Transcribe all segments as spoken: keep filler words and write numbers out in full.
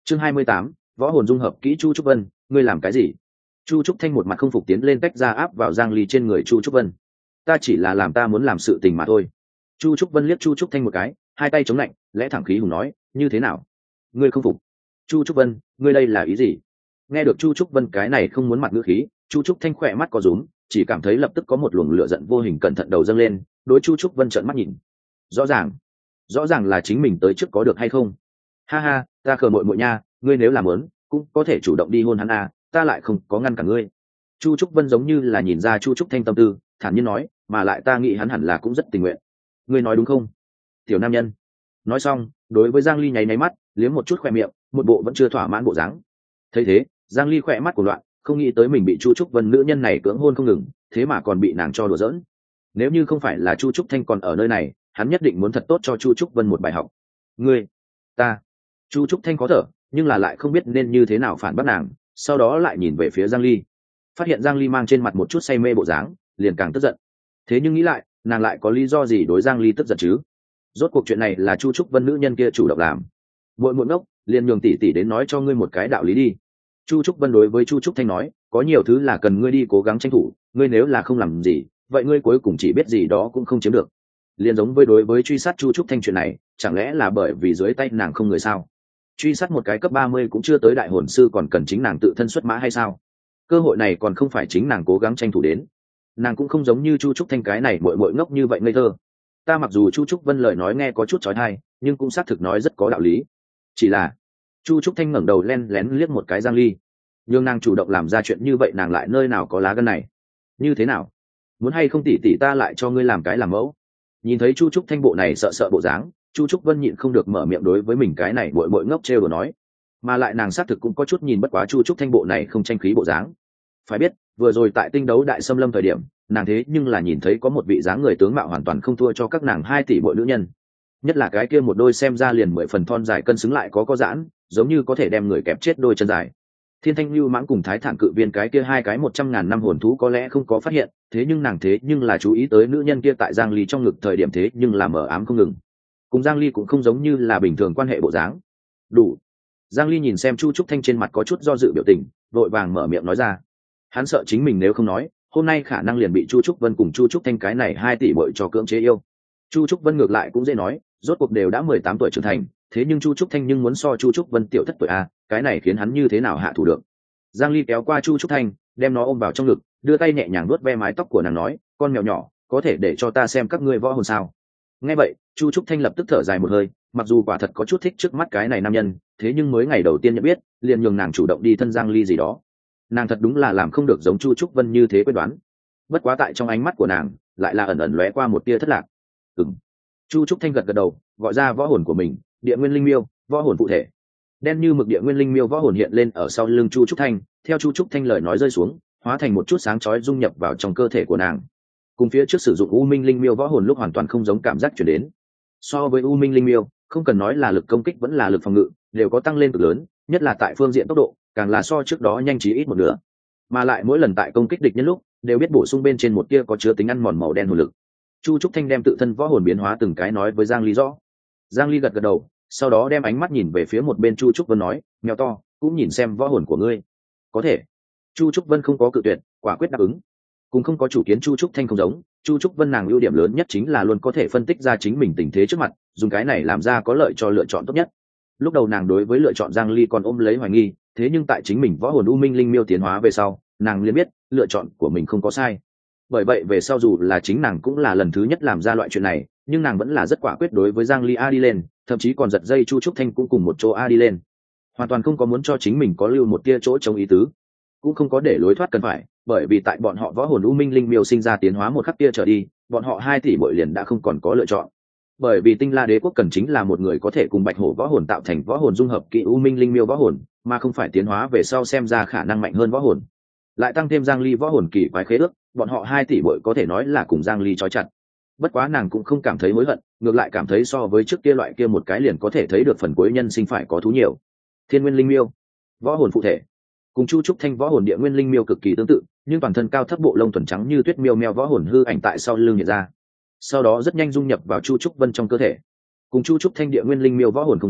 chương hai mươi tám, võ hồn dung hợp kỹ. Chu Trúc Vân, ngươi làm cái gì? Chu Trúc Thanh một mặt không phục tiến lên tách ra áp vào Giang Ly trên người Chu Trúc Vân. Ta chỉ là làm ta muốn làm sự tình mà thôi. Chu Trúc Vân liếc Chu Trúc Thanh một cái, hai tay chống lạnh, lẽ thẳng khí hùng nói, như thế nào? Ngươi không phục? Chu Trúc Vân, ngươi đây là ý gì? Nghe được Chu Trúc Vân cái này không muốn mặt ngữ khí, Chu Trúc Thanh khỏe mắt có rúm, chỉ cảm thấy lập tức có một luồng lửa giận vô hình cẩn thận đầu dâng lên, đối Chu Trúc Vân trợn mắt nhìn. Rõ ràng, rõ ràng là chính mình tới trước có được hay không? Ha ha, ta khờ muội muội nha, ngươi nếu làm muốn, cũng có thể chủ động đi hôn hắn à, ta lại không có ngăn cả ngươi. Chu Trúc Vân giống như là nhìn ra Chu Trúc Thanh tâm tư, thản nhiên nói, mà lại ta nghĩ hắn hẳn là cũng rất tình nguyện. Ngươi nói đúng không, tiểu nam nhân? Nói xong, đối với Giang Ly nháy nháy mắt, liếm một chút khỏe miệng, một bộ vẫn chưa thỏa mãn bộ dáng. Thấy thế, Giang Ly khỏe mắt của loạn, không nghĩ tới mình bị Chu Trúc Vân nữ nhân này cưỡng hôn không ngừng, thế mà còn bị nàng cho đùa giỡn. Nếu như không phải là Chu Trúc Thanh còn ở nơi này, hắn nhất định muốn thật tốt cho Chu Trúc Vân một bài học. Ngươi, ta. Chu Trúc Thanh có thở, nhưng là lại không biết nên như thế nào phản bác nàng, sau đó lại nhìn về phía Giang Ly, phát hiện Giang Ly mang trên mặt một chút say mê bộ dáng, liền càng tức giận. Thế nhưng nghĩ lại, nàng lại có lý do gì đối Giang Ly tức giận chứ? Rốt cuộc chuyện này là Chu Trúc Vân nữ nhân kia chủ động làm. Muội muội ngốc, liền nhường tỷ tỷ đến nói cho ngươi một cái đạo lý đi. Chu Trúc Vân đối với Chu Trúc Thanh nói, có nhiều thứ là cần ngươi đi cố gắng tranh thủ, ngươi nếu là không làm gì, vậy ngươi cuối cùng chỉ biết gì đó cũng không chiếm được. Liền giống với đối với truy sát Chu Trúc Thanh chuyện này, chẳng lẽ là bởi vì dưới tay nàng không người sao? Truy sát một cái cấp ba mươi cũng chưa tới đại hồn sư còn cần chính nàng tự thân xuất mã hay sao? Cơ hội này còn không phải chính nàng cố gắng tranh thủ đến. Nàng cũng không giống như Chu Trúc Thanh cái này muội muội ngốc như vậy ngây thơ. Ta mặc dù Chu Trúc Vân lời nói nghe có chút chói tai, nhưng cũng xác thực nói rất có đạo lý. Chỉ là Chu Trúc Thanh ngẩng đầu len lén liếc một cái Giang Ly, nhưng nàng chủ động làm ra chuyện như vậy, nàng lại nơi nào có lá gan này? Như thế nào? Muốn hay không tỷ tỷ ta lại cho ngươi làm cái làm mẫu? Nhìn thấy Chu Trúc Thanh bộ này sợ sợ bộ dáng, Chu Trúc Vân nhịn không được mở miệng đối với mình cái này muội muội ngốc trêu đùa nói, mà lại nàng xác thực cũng có chút nhìn bất quá Chu Trúc Thanh bộ này không tranh khí bộ dáng. Phải biết, vừa rồi tại tinh đấu đại xâm lâm thời điểm, nàng thế nhưng là nhìn thấy có một vị dáng người tướng mạo hoàn toàn không thua cho các nàng hai tỷ muội nữ nhân, nhất là cái kia một đôi xem ra liền mười phần thon dài cân xứng lại có có giãn, giống như có thể đem người kẹp chết đôi chân dài. Thiên Thanh Lưu Mãng cùng Thái Thản Cự Viên cái kia hai cái một trăm ngàn năm hồn thú có lẽ không có phát hiện, thế nhưng nàng thế nhưng là chú ý tới nữ nhân kia tại Giang Ly trong ngực thời điểm thế nhưng là mở ám không ngừng. Cùng Giang Ly cũng không giống như là bình thường quan hệ bộ dáng. Đủ. Giang Ly nhìn xem Chu Trúc Thanh trên mặt có chút do dự biểu tình, vội vàng mở miệng nói ra. Hắn sợ chính mình nếu không nói, hôm nay khả năng liền bị Chu Trúc Vân cùng Chu Trúc Thanh cái này hai tỷ bội cho cưỡng chế yêu. Chu Trúc Vân ngược lại cũng dễ nói, rốt cuộc đều đã mười tám tuổi trưởng thành, thế nhưng Chu Trúc Thanh nhưng muốn so Chu Trúc Vân tiểu thất tuổi a, cái này khiến hắn như thế nào hạ thủ được. Giang Ly kéo qua Chu Trúc Thanh, đem nó ôm vào trong ngực, đưa tay nhẹ nhàng vuốt ve mái tóc của nàng nói, con mèo nhỏ, có thể để cho ta xem các ngươi võ hồn sao? Nghe vậy, Chu Trúc Thanh lập tức thở dài một hơi, mặc dù quả thật có chút thích trước mắt cái này nam nhân, thế nhưng mới ngày đầu tiên nhận biết, liền nhường nàng chủ động đi thân Giang Ly gì đó. Nàng thật đúng là làm không được giống Chu Trúc Vân như thế quyết đoán. Bất quá tại trong ánh mắt của nàng, lại là ẩn ẩn lóe qua một tia thất lạc. Ừm. Chu Trúc Thanh gật gật đầu, gọi ra võ hồn của mình, Địa Nguyên Linh Miêu, võ hồn phụ thể. Đen như mực Địa Nguyên Linh Miêu võ hồn hiện lên ở sau lưng Chu Trúc Thanh, theo Chu Trúc Thanh lời nói rơi xuống, hóa thành một chút sáng chói dung nhập vào trong cơ thể của nàng. Cùng phía trước sử dụng U Minh Linh Miêu võ hồn lúc hoàn toàn không giống cảm giác truyền đến. So với U Minh Linh Miêu, không cần nói là lực công kích vẫn là lực phòng ngự, đều có tăng lên cực lớn, nhất là tại phương diện tốc độ, càng là so trước đó nhanh chí ít một nửa. Mà lại mỗi lần tại công kích địch nhân lúc, đều biết bổ sung bên trên một tia có chứa tính ăn mòn màu đen hồn lực. Chu Trúc Thanh đem tự thân võ hồn biến hóa từng cái nói với Giang Ly rõ. Giang Ly gật gật đầu, sau đó đem ánh mắt nhìn về phía một bên Chu Trúc Vân nói, mèo to, cũng nhìn xem võ hồn của ngươi. Có thể. Chu Trúc Vân không có cự tuyệt, quả quyết đáp ứng. Cũng không có chủ kiến Chu Trúc Thanh không giống, Chu Trúc Vân nàng ưu điểm lớn nhất chính là luôn có thể phân tích ra chính mình tình thế trước mặt, dùng cái này làm ra có lợi cho lựa chọn tốt nhất. Lúc đầu nàng đối với lựa chọn Giang Ly còn ôm lấy hoài nghi, thế nhưng tại chính mình võ hồn U Minh Linh Miêu tiến hóa về sau, nàng liền biết lựa chọn của mình không có sai. Bởi vậy về sau dù là chính nàng cũng là lần thứ nhất làm ra loại chuyện này, nhưng nàng vẫn là rất quả quyết đối với Giang Ly A đi lên, thậm chí còn giật dây Chu Trúc Thanh cũng cùng một chỗ A đi lên, hoàn toàn không có muốn cho chính mình có lưu một tia chỗ chống ý tứ, cũng không có để lối thoát cần phải, bởi vì tại bọn họ võ hồn U Minh Linh Miêu sinh ra tiến hóa một khắc kia trở đi, bọn họ hai tỷ muội liền đã không còn có lựa chọn. Bởi vì Tinh La Đế quốc cần chính là một người có thể cùng Bạch Hổ võ hồn tạo thành võ hồn dung hợp kỹ U Minh Linh Miêu võ hồn, mà không phải tiến hóa về sau xem ra khả năng mạnh hơn võ hồn. Lại tăng thêm Giang Ly võ hồn kỳ quái khế ước, bọn họ hai tỷ muội có thể nói là cùng Giang Ly trói chặt. Bất quá nàng cũng không cảm thấy hối hận, ngược lại cảm thấy so với trước kia loại kia một cái liền có thể thấy được phần cuối nhân sinh phải có thú nhiều. Thiên Nguyên Linh Miêu, võ hồn phụ thể, cùng Chu Trúc Thanh võ hồn Địa Nguyên Linh Miêu cực kỳ tương tự, nhưng toàn thân cao thấp bộ lông thuần trắng như tuyết miêu meo võ hồn hư ảnh tại sau lưng hiện ra, sau đó rất nhanh dung nhập vào Chu Trúc Vân trong cơ thể. Cùng Chu Trúc Thanh Địa Nguyên Linh Miêu võ hồn không giống,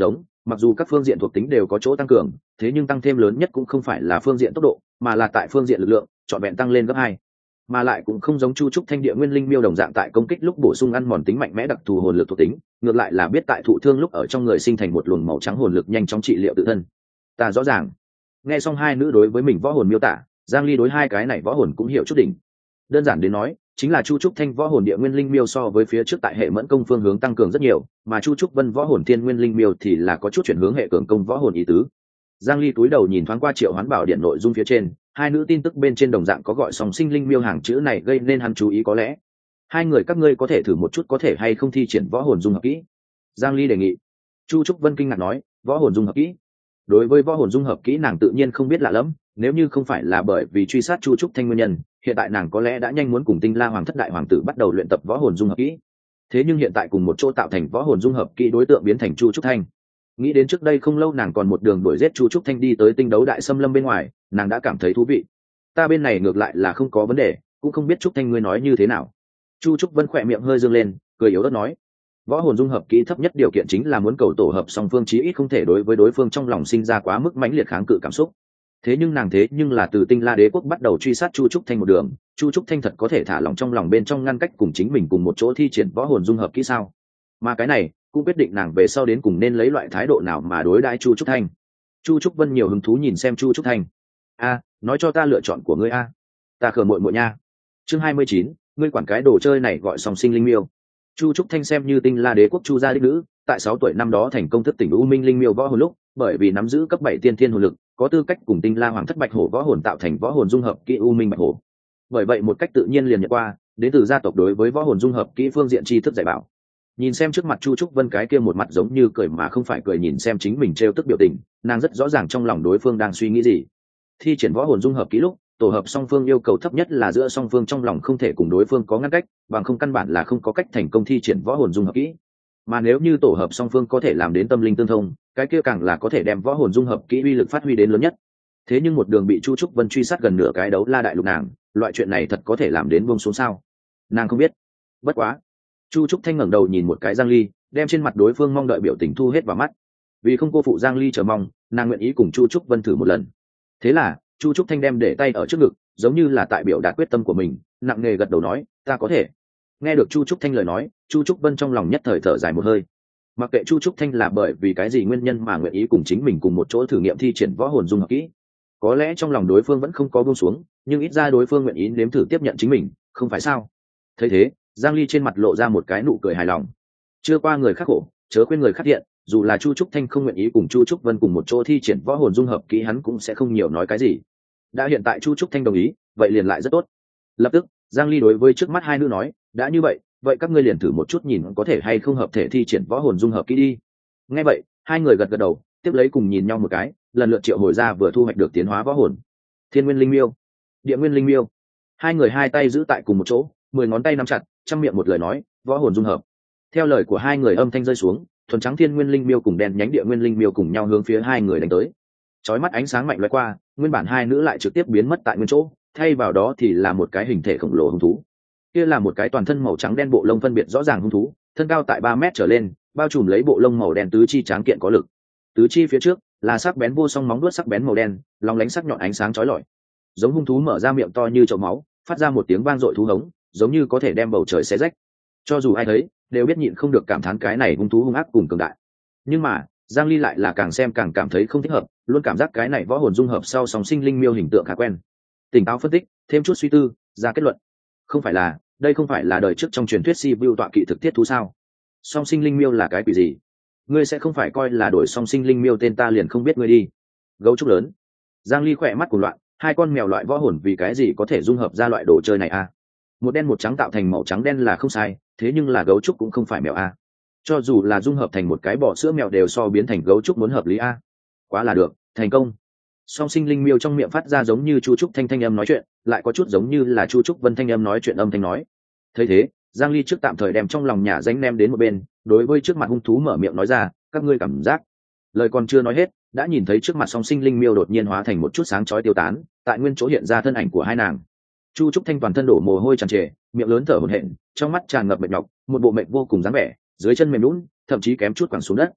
mặc dù các phương diện thuộc tính đều có chỗ tăng cường, thế nhưng tăng thêm lớn nhất cũng không phải là phương diện tốc độ, mà là tại phương diện lực lượng trọn vẹn tăng lên gấp hai. Mà lại cũng không giống chu trúc thanh địa nguyên linh miêu đồng dạng tại công kích lúc bổ sung ăn mòn tính mạnh mẽ đặc thù hồn lực thuộc tính, ngược lại là biết tại thụ thương lúc ở trong người sinh thành một luồng màu trắng hồn lực nhanh chóng trị liệu tự thân. Ta rõ ràng. Nghe xong hai nữ đối với mình võ hồn miêu tả, Giang Ly đối hai cái này võ hồn cũng hiểu chút đỉnh. Đơn giản đến nói, chính là chu trúc thanh võ hồn địa nguyên linh miêu so với phía trước tại hệ mẫn công phương hướng tăng cường rất nhiều, mà chu trúc vân võ hồn thiên nguyên linh miêu thì là có chút chuyển hướng hệ cường công võ hồn ý tứ. Giang Ly túi đầu nhìn thoáng qua triệu hoán bảo điện nội dung phía trên, hai nữ tin tức bên trên đồng dạng có gọi song sinh linh miêu hàng chữ này gây nên hắn chú ý, có lẽ hai người các ngươi có thể thử một chút có thể hay không thi triển võ hồn dung hợp kỹ. Giang Ly đề nghị. Chu trúc vân kinh ngạc nói, võ hồn dung hợp kỹ? Đối với võ hồn dung hợp kỹ nàng tự nhiên không biết lạ lắm, nếu như không phải là bởi vì truy sát chu trúc thanh nguyên nhân, hiện tại nàng có lẽ đã nhanh muốn cùng tinh la hoàng thất đại hoàng tử bắt đầu luyện tập võ hồn dung hợp kỹ. Thế nhưng hiện tại cùng một chỗ tạo thành võ hồn dung hợp kỹ đối tượng biến thành chu trúc thanh. Nghĩ đến trước đây không lâu nàng còn một đường đuổi giết chu trúc thanh đi tới tinh đấu đại xâm lâm bên ngoài, nàng đã cảm thấy thú vị. Ta bên này ngược lại là không có vấn đề, cũng không biết trúc thanh ngươi nói như thế nào. Chu trúc vân khỏe miệng hơi dương lên, cười yếu ớt nói, võ hồn dung hợp kỹ thấp nhất điều kiện chính là muốn cầu tổ hợp song phương chí ít không thể đối với đối phương trong lòng sinh ra quá mức mãnh liệt kháng cự cảm xúc. Thế nhưng nàng thế nhưng là từ tinh la đế quốc bắt đầu truy sát chu trúc thanh một đường, chu trúc thanh thật có thể thả lòng trong lòng bên trong ngăn cách cùng chính mình cùng một chỗ thi triển võ hồn dung hợp kỹ sao? Mà cái này cũng quyết định nàng về sau đến cùng nên lấy loại thái độ nào mà đối đãi chu trúc thanh. Chu trúc vân nhiều hứng thú nhìn xem chu trúc thanh. A, nói cho ta lựa chọn của ngươi a. Ta khờ muội muội nha. Chương hai mươi chín, ngươi quản cái đồ chơi này gọi song sinh linh miêu. Chu trúc thanh xem như tinh la đế quốc chu gia đích nữ, tại sáu tuổi năm đó thành công thức tỉnh u minh linh miêu võ hồn lúc, bởi vì nắm giữ cấp bảy tiên thiên hồn lực, có tư cách cùng tinh la hoàng thất bạch hổ võ hồn tạo thành võ hồn dung hợp kỹ u minh bạch hổ. Bởi vậy một cách tự nhiên liền nhận qua, đến từ gia tộc đối với võ hồn dung hợp kỹ phương diện tri thức dạy bảo. Nhìn xem trước mặt chu trúc vân cái kia một mặt giống như cười mà không phải cười nhìn xem chính mình trêu tức biểu tình, nàng rất rõ ràng trong lòng đối phương đang suy nghĩ gì. Thi triển võ hồn dung hợp kỹ lúc, tổ hợp song phương yêu cầu thấp nhất là giữa song phương trong lòng không thể cùng đối phương có ngăn cách, bằng không căn bản là không có cách thành công thi triển võ hồn dung hợp kỹ. Mà nếu như tổ hợp song phương có thể làm đến tâm linh tương thông, cái kia càng là có thể đem võ hồn dung hợp kỹ uy lực phát huy đến lớn nhất. Thế nhưng một đường bị chu trúc vân truy sát gần nửa cái đấu la đại lục nàng, loại chuyện này thật có thể làm đến buông xuống sao? Nàng không biết. Bất quá, chu trúc thanh ngẩng đầu nhìn một cái Giang Ly, đem trên mặt đối phương mong đợi biểu tình thu hết vào mắt. Vì không cô phụ Giang Ly chờ mong, nàng nguyện ý cùng chu trúc vân thử một lần. Thế là chu trúc thanh đem để tay ở trước ngực, giống như là tại biểu đạt quyết tâm của mình, nặng nề gật đầu nói, ta có thể. Nghe được chu trúc thanh lời nói, chu trúc vân trong lòng nhất thời thở dài một hơi. Mặc kệ chu trúc thanh là bởi vì cái gì nguyên nhân mà nguyện ý cùng chính mình cùng một chỗ thử nghiệm thi triển võ hồn dung hợp kỹ, có lẽ trong lòng đối phương vẫn không có buông xuống, nhưng ít ra đối phương nguyện ý nếm thử tiếp nhận chính mình, không phải sao? Thấy thế, Giang Ly trên mặt lộ ra một cái nụ cười hài lòng. Chưa qua người khác khổ, chớ quên người khác thiện, dù là chu trúc thanh không nguyện ý cùng chu trúc vân cùng một chỗ thi triển võ hồn dung hợp kỹ, hắn cũng sẽ không nhiều nói cái gì. Đã hiện tại chu trúc thanh đồng ý, vậy liền lại rất tốt. Lập tức Giang Ly đối với trước mắt hai nữ nói, đã như vậy, vậy các ngươi liền thử một chút nhìn có thể hay không hợp thể thi triển võ hồn dung hợp kỹ đi. Nghe vậy, hai người gật gật đầu, tiếp lấy cùng nhìn nhau một cái, lần lượt triệu hồi ra vừa thu hoạch được tiến hóa võ hồn. Thiên nguyên linh miêu, địa nguyên linh miêu. Hai người hai tay giữ tại cùng một chỗ, mười ngón tay nắm chặt, trong miệng một lời nói, võ hồn dung hợp. Theo lời của hai người âm thanh rơi xuống, thuần trắng thiên nguyên linh miêu cùng đen nhánh địa nguyên linh miêu cùng nhau hướng phía hai người đánh tới. Chói mắt ánh sáng mạnh lóe qua, nguyên bản hai nữ lại trực tiếp biến mất tại nguyên chỗ, thay vào đó thì là một cái hình thể khổng lồ hung thú. Kia là một cái toàn thân màu trắng đen bộ lông phân biệt rõ ràng hung thú, thân cao tại ba mét trở lên, bao trùm lấy bộ lông màu đen tứ chi tráng kiện có lực. Tứ chi phía trước là sắc bén vô song móng vuốt sắc bén màu đen, long lánh sắc nhọn ánh sáng chói lọi. Giống hung thú mở ra miệng to như chậu máu, phát ra một tiếng vang dội thú hống, giống như có thể đem bầu trời xé rách. Cho dù ai thấy, đều biết nhịn không được cảm thán cái này hung thú hung ác cùng cường đại. Nhưng mà, Giang Ly lại là càng xem càng cảm thấy không thích hợp, luôn cảm giác cái này võ hồn dung hợp sau song sinh linh miêu hình tượng khá quen. Tỉnh táo phân tích, thêm chút suy tư, ra kết luận. Không phải là, đây không phải là đời trước trong truyền thuyết si vu tọa kỵ thực thiết thú sao? Song sinh linh miêu là cái quỷ gì? Ngươi sẽ không phải coi là đổi song sinh linh miêu tên ta liền không biết ngươi đi. Gấu trúc lớn. Giang Ly khỏe mắt cuồng loạn, hai con mèo loại võ hồn vì cái gì có thể dung hợp ra loại đồ chơi này a? À? Một đen một trắng tạo thành màu trắng đen là không sai, thế nhưng là gấu trúc cũng không phải mèo a. À? Cho dù là dung hợp thành một cái bò sữa mèo đều so biến thành gấu trúc muốn hợp lý a. À? Quá là được, thành công. Song sinh linh miêu trong miệng phát ra giống như chu trúc thanh thanh âm nói chuyện, lại có chút giống như là chu trúc vân thanh âm nói chuyện âm thanh nói. Thấy thế, Giang Ly trước tạm thời đem trong lòng nhà danh nem đến một bên, đối với trước mặt hung thú mở miệng nói ra, các ngươi cảm giác. Lời còn chưa nói hết, đã nhìn thấy trước mặt song sinh linh miêu đột nhiên hóa thành một chút sáng chói tiêu tán, tại nguyên chỗ hiện ra thân ảnh của hai nàng. Chu trúc thanh toàn thân đổ mồ hôi tràn trề, miệng lớn thở hổn hển, trong mắt tràn ngập mệt nhọc, một bộ mệt vô cùng dáng vẻ, dưới chân mềm nhũn, thậm chí kém chút quẳng xuống đất.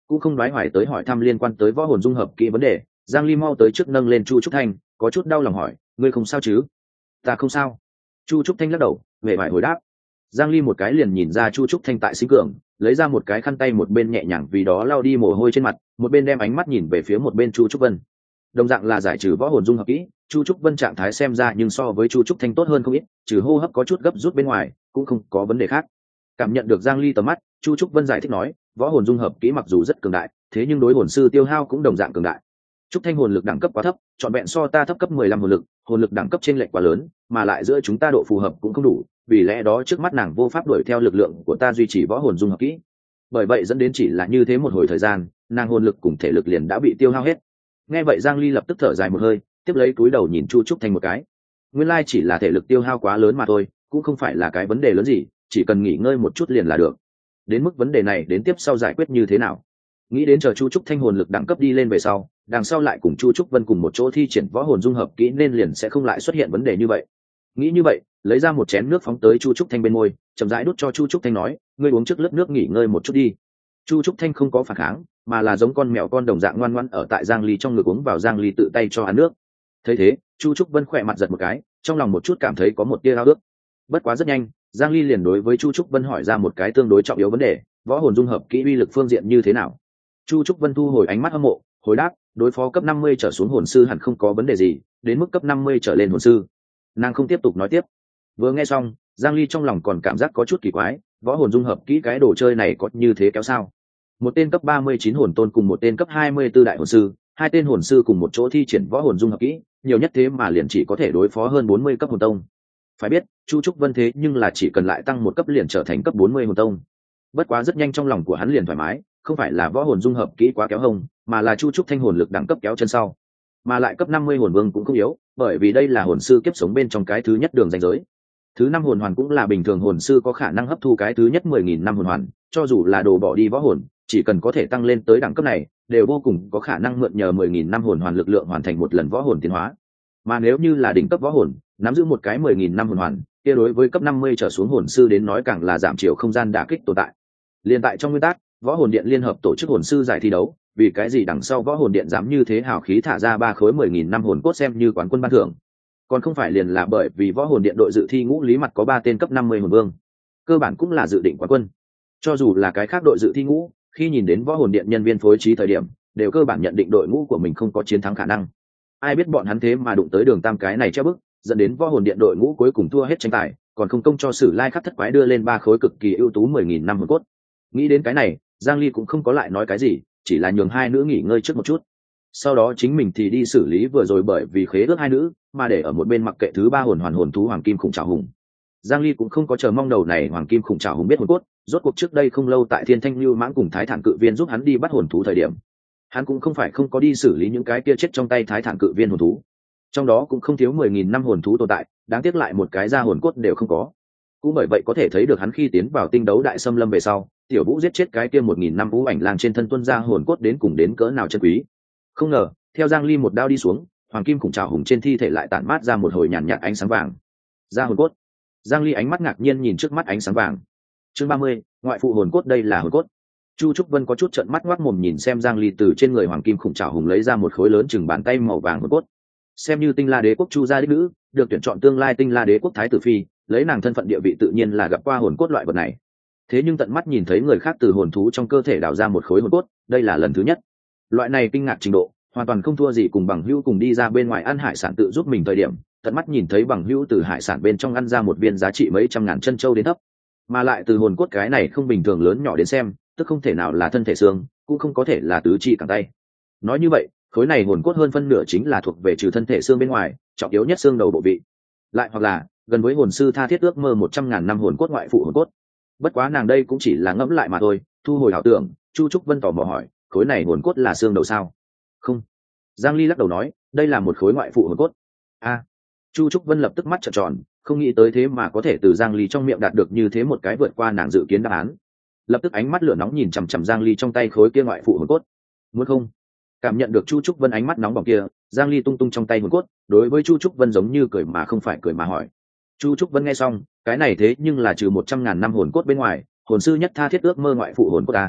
cũng không đoái hoài tới hỏi thăm liên quan tới võ hồn dung hợp kỹ vấn đề. Giang Ly mau tới trước nâng lên Chu Trúc Thanh, có chút đau lòng hỏi, ngươi không sao chứ? Ta không sao. Chu Trúc Thanh lắc đầu, vẻ vải hồi đáp. Giang Ly một cái liền nhìn ra Chu Trúc Thanh tại sinh cường, lấy ra một cái khăn tay, một bên nhẹ nhàng vì đó lau đi mồ hôi trên mặt, một bên đem ánh mắt nhìn về phía một bên Chu Trúc Vân. Đồng dạng là giải trừ võ hồn dung hợp kỹ, Chu Trúc Vân trạng thái xem ra nhưng so với Chu Trúc Thanh tốt hơn không ít, trừ hô hấp có chút gấp rút bên ngoài, cũng không có vấn đề khác. Cảm nhận được Giang Ly tầm mắt, Chu Trúc Vân giải thích nói, võ hồn dung hợp kỹ mặc dù rất cường đại, thế nhưng đối hồn sư tiêu hao cũng đồng dạng cường đại. Trúc Thanh hồn lực đẳng cấp quá thấp, chọn vẹn so ta thấp cấp mười lăm hồn lực, hồn lực đẳng cấp chênh lệch quá lớn, mà lại giữa chúng ta độ phù hợp cũng không đủ, vì lẽ đó trước mắt nàng vô pháp đuổi theo lực lượng của ta duy trì võ hồn dung hợp kỹ. Bởi vậy dẫn đến chỉ là như thế một hồi thời gian, nàng hồn lực cùng thể lực liền đã bị tiêu hao hết. Nghe vậy Giang Ly lập tức thở dài một hơi, tiếp lấy cúi đầu nhìn Chu Trúc Thanh một cái. Nguyên lai chỉ là thể lực tiêu hao quá lớn mà thôi, cũng không phải là cái vấn đề lớn gì, chỉ cần nghỉ ngơi một chút liền là được. Đến mức vấn đề này đến tiếp sau giải quyết như thế nào? Nghĩ đến chờ Chu Trúc Thanh hồn lực đẳng cấp đi lên về sau, đằng sau lại cùng Chu Trúc Vân cùng một chỗ thi triển võ hồn dung hợp kỹ nên liền sẽ không lại xuất hiện vấn đề như vậy. Nghĩ như vậy, lấy ra một chén nước phóng tới Chu Trúc Thanh bên môi, chậm rãi đút cho Chu Trúc Thanh nói, ngươi uống trước lớp nước nghỉ ngơi một chút đi. Chu Trúc Thanh không có phản kháng, mà là giống con mèo con đồng dạng ngoan ngoãn ở tại Giang Ly trong ngực uống vào Giang Ly tự tay cho ăn nước. Thấy thế, Chu Trúc Vân khỏe mặt giật một cái, trong lòng một chút cảm thấy có một tia ao ước. Bất quá rất nhanh, Giang Ly liền đối với Chu Trúc Vân hỏi ra một cái tương đối trọng yếu vấn đề, võ hồn dung hợp kỹ uy lực phương diện như thế nào? Chu Trúc Vân thu hồi ánh mắt hâm mộ, hồi đáp, đối phó cấp năm mươi trở xuống hồn sư hẳn không có vấn đề gì, đến mức cấp năm mươi trở lên hồn sư. Nàng không tiếp tục nói tiếp. Vừa nghe xong, Giang Ly trong lòng còn cảm giác có chút kỳ quái, võ hồn dung hợp kỹ cái đồ chơi này có như thế kéo sao? Một tên cấp ba mươi chín hồn tôn cùng một tên cấp hai mươi tư đại hồn sư, hai tên hồn sư cùng một chỗ thi triển võ hồn dung hợp kỹ, nhiều nhất thế mà liền chỉ có thể đối phó hơn bốn mươi cấp hồn tông. Phải biết, Chu Trúc Vân thế nhưng là chỉ cần lại tăng một cấp liền trở thành cấp bốn mươi hồn tông. Bất quá rất nhanh trong lòng của hắn liền thoải mái, không phải là võ hồn dung hợp kỹ quá kéo hông, mà là Chu Trúc Thanh hồn lực đẳng cấp kéo chân sau. Mà lại cấp năm mươi hồn vương cũng không yếu, bởi vì đây là hồn sư kiếp sống bên trong cái thứ nhất đường ranh giới. Thứ năm hồn hoàn cũng là bình thường hồn sư có khả năng hấp thu cái thứ nhất mười nghìn năm hồn hoàn, cho dù là đồ bỏ đi võ hồn, chỉ cần có thể tăng lên tới đẳng cấp này, đều vô cùng có khả năng mượn nhờ mười nghìn năm hồn hoàn lực lượng hoàn thành một lần võ hồn tiến hóa. Mà nếu như là đỉnh cấp võ hồn, nắm giữ một cái mười nghìn năm hồn hoàn, kia đối với cấp năm mươi trở xuống hồn sư đến nói càng là giảm chiều không gian đả kích tồn tại. Liên tại trong nguyên tắc, võ hồn điện liên hợp tổ chức hồn sư giải thi đấu, vì cái gì đằng sau võ hồn điện dám như thế hào khí thả ra ba khối mười nghìn năm hồn cốt xem như quán quân ban thưởng, còn không phải liền là bởi vì võ hồn điện đội dự thi ngũ lý mặt có ba tên cấp năm mươi hồn vương, cơ bản cũng là dự định quán quân. Cho dù là cái khác đội dự thi ngũ, khi nhìn đến võ hồn điện nhân viên phối trí thời điểm, đều cơ bản nhận định đội ngũ của mình không có chiến thắng khả năng. Ai biết bọn hắn thế mà đụng tới đường tam cái này treo bức, dẫn đến võ hồn điện đội ngũ cuối cùng thua hết tranh tài, còn không công cho Sử Lai Khắc thất quái đưa lên ba khối cực kỳ ưu tú mười nghìn năm hồn cốt. Nghĩ đến cái này, Giang Ly cũng không có lại nói cái gì, chỉ là nhường hai nữ nghỉ ngơi trước một chút. Sau đó chính mình thì đi xử lý vừa rồi bởi vì khế ước hai nữ, mà để ở một bên mặc kệ thứ ba hồn hoàn hồn thú hoàng kim khủng trảo hùng. Giang Ly cũng không có chờ mong đầu này hoàng kim khủng trảo hùng biết hồn cốt, rốt cuộc trước đây không lâu tại Thiên Thanh Lưu Mãng cùng Thái Thản Cự Viên giúp hắn đi bắt hồn thú thời điểm, hắn cũng không phải không có đi xử lý những cái kia chết trong tay Thái Thản Cự Viên hồn thú. Trong đó cũng không thiếu mười nghìn năm hồn thú tồn tại, đáng tiếc lại một cái ra hồn cốt đều không có. Cũng bởi vậy có thể thấy được hắn khi tiến vào tinh đấu đại xâm lâm về sau, tiểu vũ giết chết cái kia một nghìn năm vũ ảnh lang trên thân tuân ra hồn cốt đến cùng đến cỡ nào chân quý. Không ngờ, theo Giang Ly một đao đi xuống, hoàng kim khủng trảo hùng trên thi thể lại tản mát ra một hồi nhàn nhạt ánh sáng vàng. Ra hồn cốt. Giang Ly ánh mắt ngạc nhiên nhìn trước mắt ánh sáng vàng. Chương ba mươi, ngoại phụ hồn cốt, đây là hồn cốt. Chu Trúc Vân có chút trợn mắt ngoác mồm nhìn xem Giang Ly từ trên người hoàng kim khủng trảo hùng lấy ra một khối lớn chừng bàn tay màu vàng hồn cốt. Xem như Tinh La Đế quốc Chu gia đích nữ, được tuyển chọn tương lai Tinh La Đế quốc thái tử phi, lấy nàng thân phận địa vị tự nhiên là gặp qua hồn cốt loại vật này. Thế nhưng tận mắt nhìn thấy người khác từ hồn thú trong cơ thể đào ra một khối hồn cốt, đây là lần thứ nhất. Loại này kinh ngạc trình độ, hoàn toàn không thua gì cùng bằng hữu cùng đi ra bên ngoài ăn hải sản tự giúp mình thời điểm, tận mắt nhìn thấy bằng hữu từ hải sản bên trong ăn ra một viên giá trị mấy trăm ngàn chân châu đến thấp, mà lại từ hồn cốt cái này không bình thường lớn nhỏ đến xem, tức không thể nào là thân thể xương, cũng không có thể là tứ chi cẳng tay. Nói như vậy, khối này hồn cốt hơn phân nửa chính là thuộc về trừ thân thể xương bên ngoài, trọng yếu nhất xương đầu bộ vị. Lại hoặc là gần với hồn sư tha thiết ước mơ một trăm ngàn năm hồn cốt ngoại phụ hồn cốt. Bất quá nàng đây cũng chỉ là ngẫm lại mà thôi, thu hồi ảo tưởng. Chu Trúc Vân tò mò hỏi, khối này hồn cốt là xương đầu sao? Không. Giang Ly lắc đầu nói, đây là một khối ngoại phụ hồn cốt. A. À. Chu Trúc Vân lập tức mắt trợn tròn, không nghĩ tới thế mà có thể từ Giang Ly trong miệng đạt được như thế một cái vượt qua nàng dự kiến đáp án. Lập tức ánh mắt lửa nóng nhìn chằm chằm Giang Ly trong tay khối kia ngoại phụ hồn cốt. Muốn không? Cảm nhận được Chu Trúc Vân ánh mắt nóng bỏng kia, Giang Ly tung tung trong tay hồn cốt, đối với Chu Trúc Vân giống như cười mà không phải cười mà hỏi. Chu Trúc Vân nghe xong, cái này thế nhưng là trừ một trăm ngàn năm hồn cốt bên ngoài, hồn sư nhất tha thiết ước mơ ngoại phụ hồn cốt ta.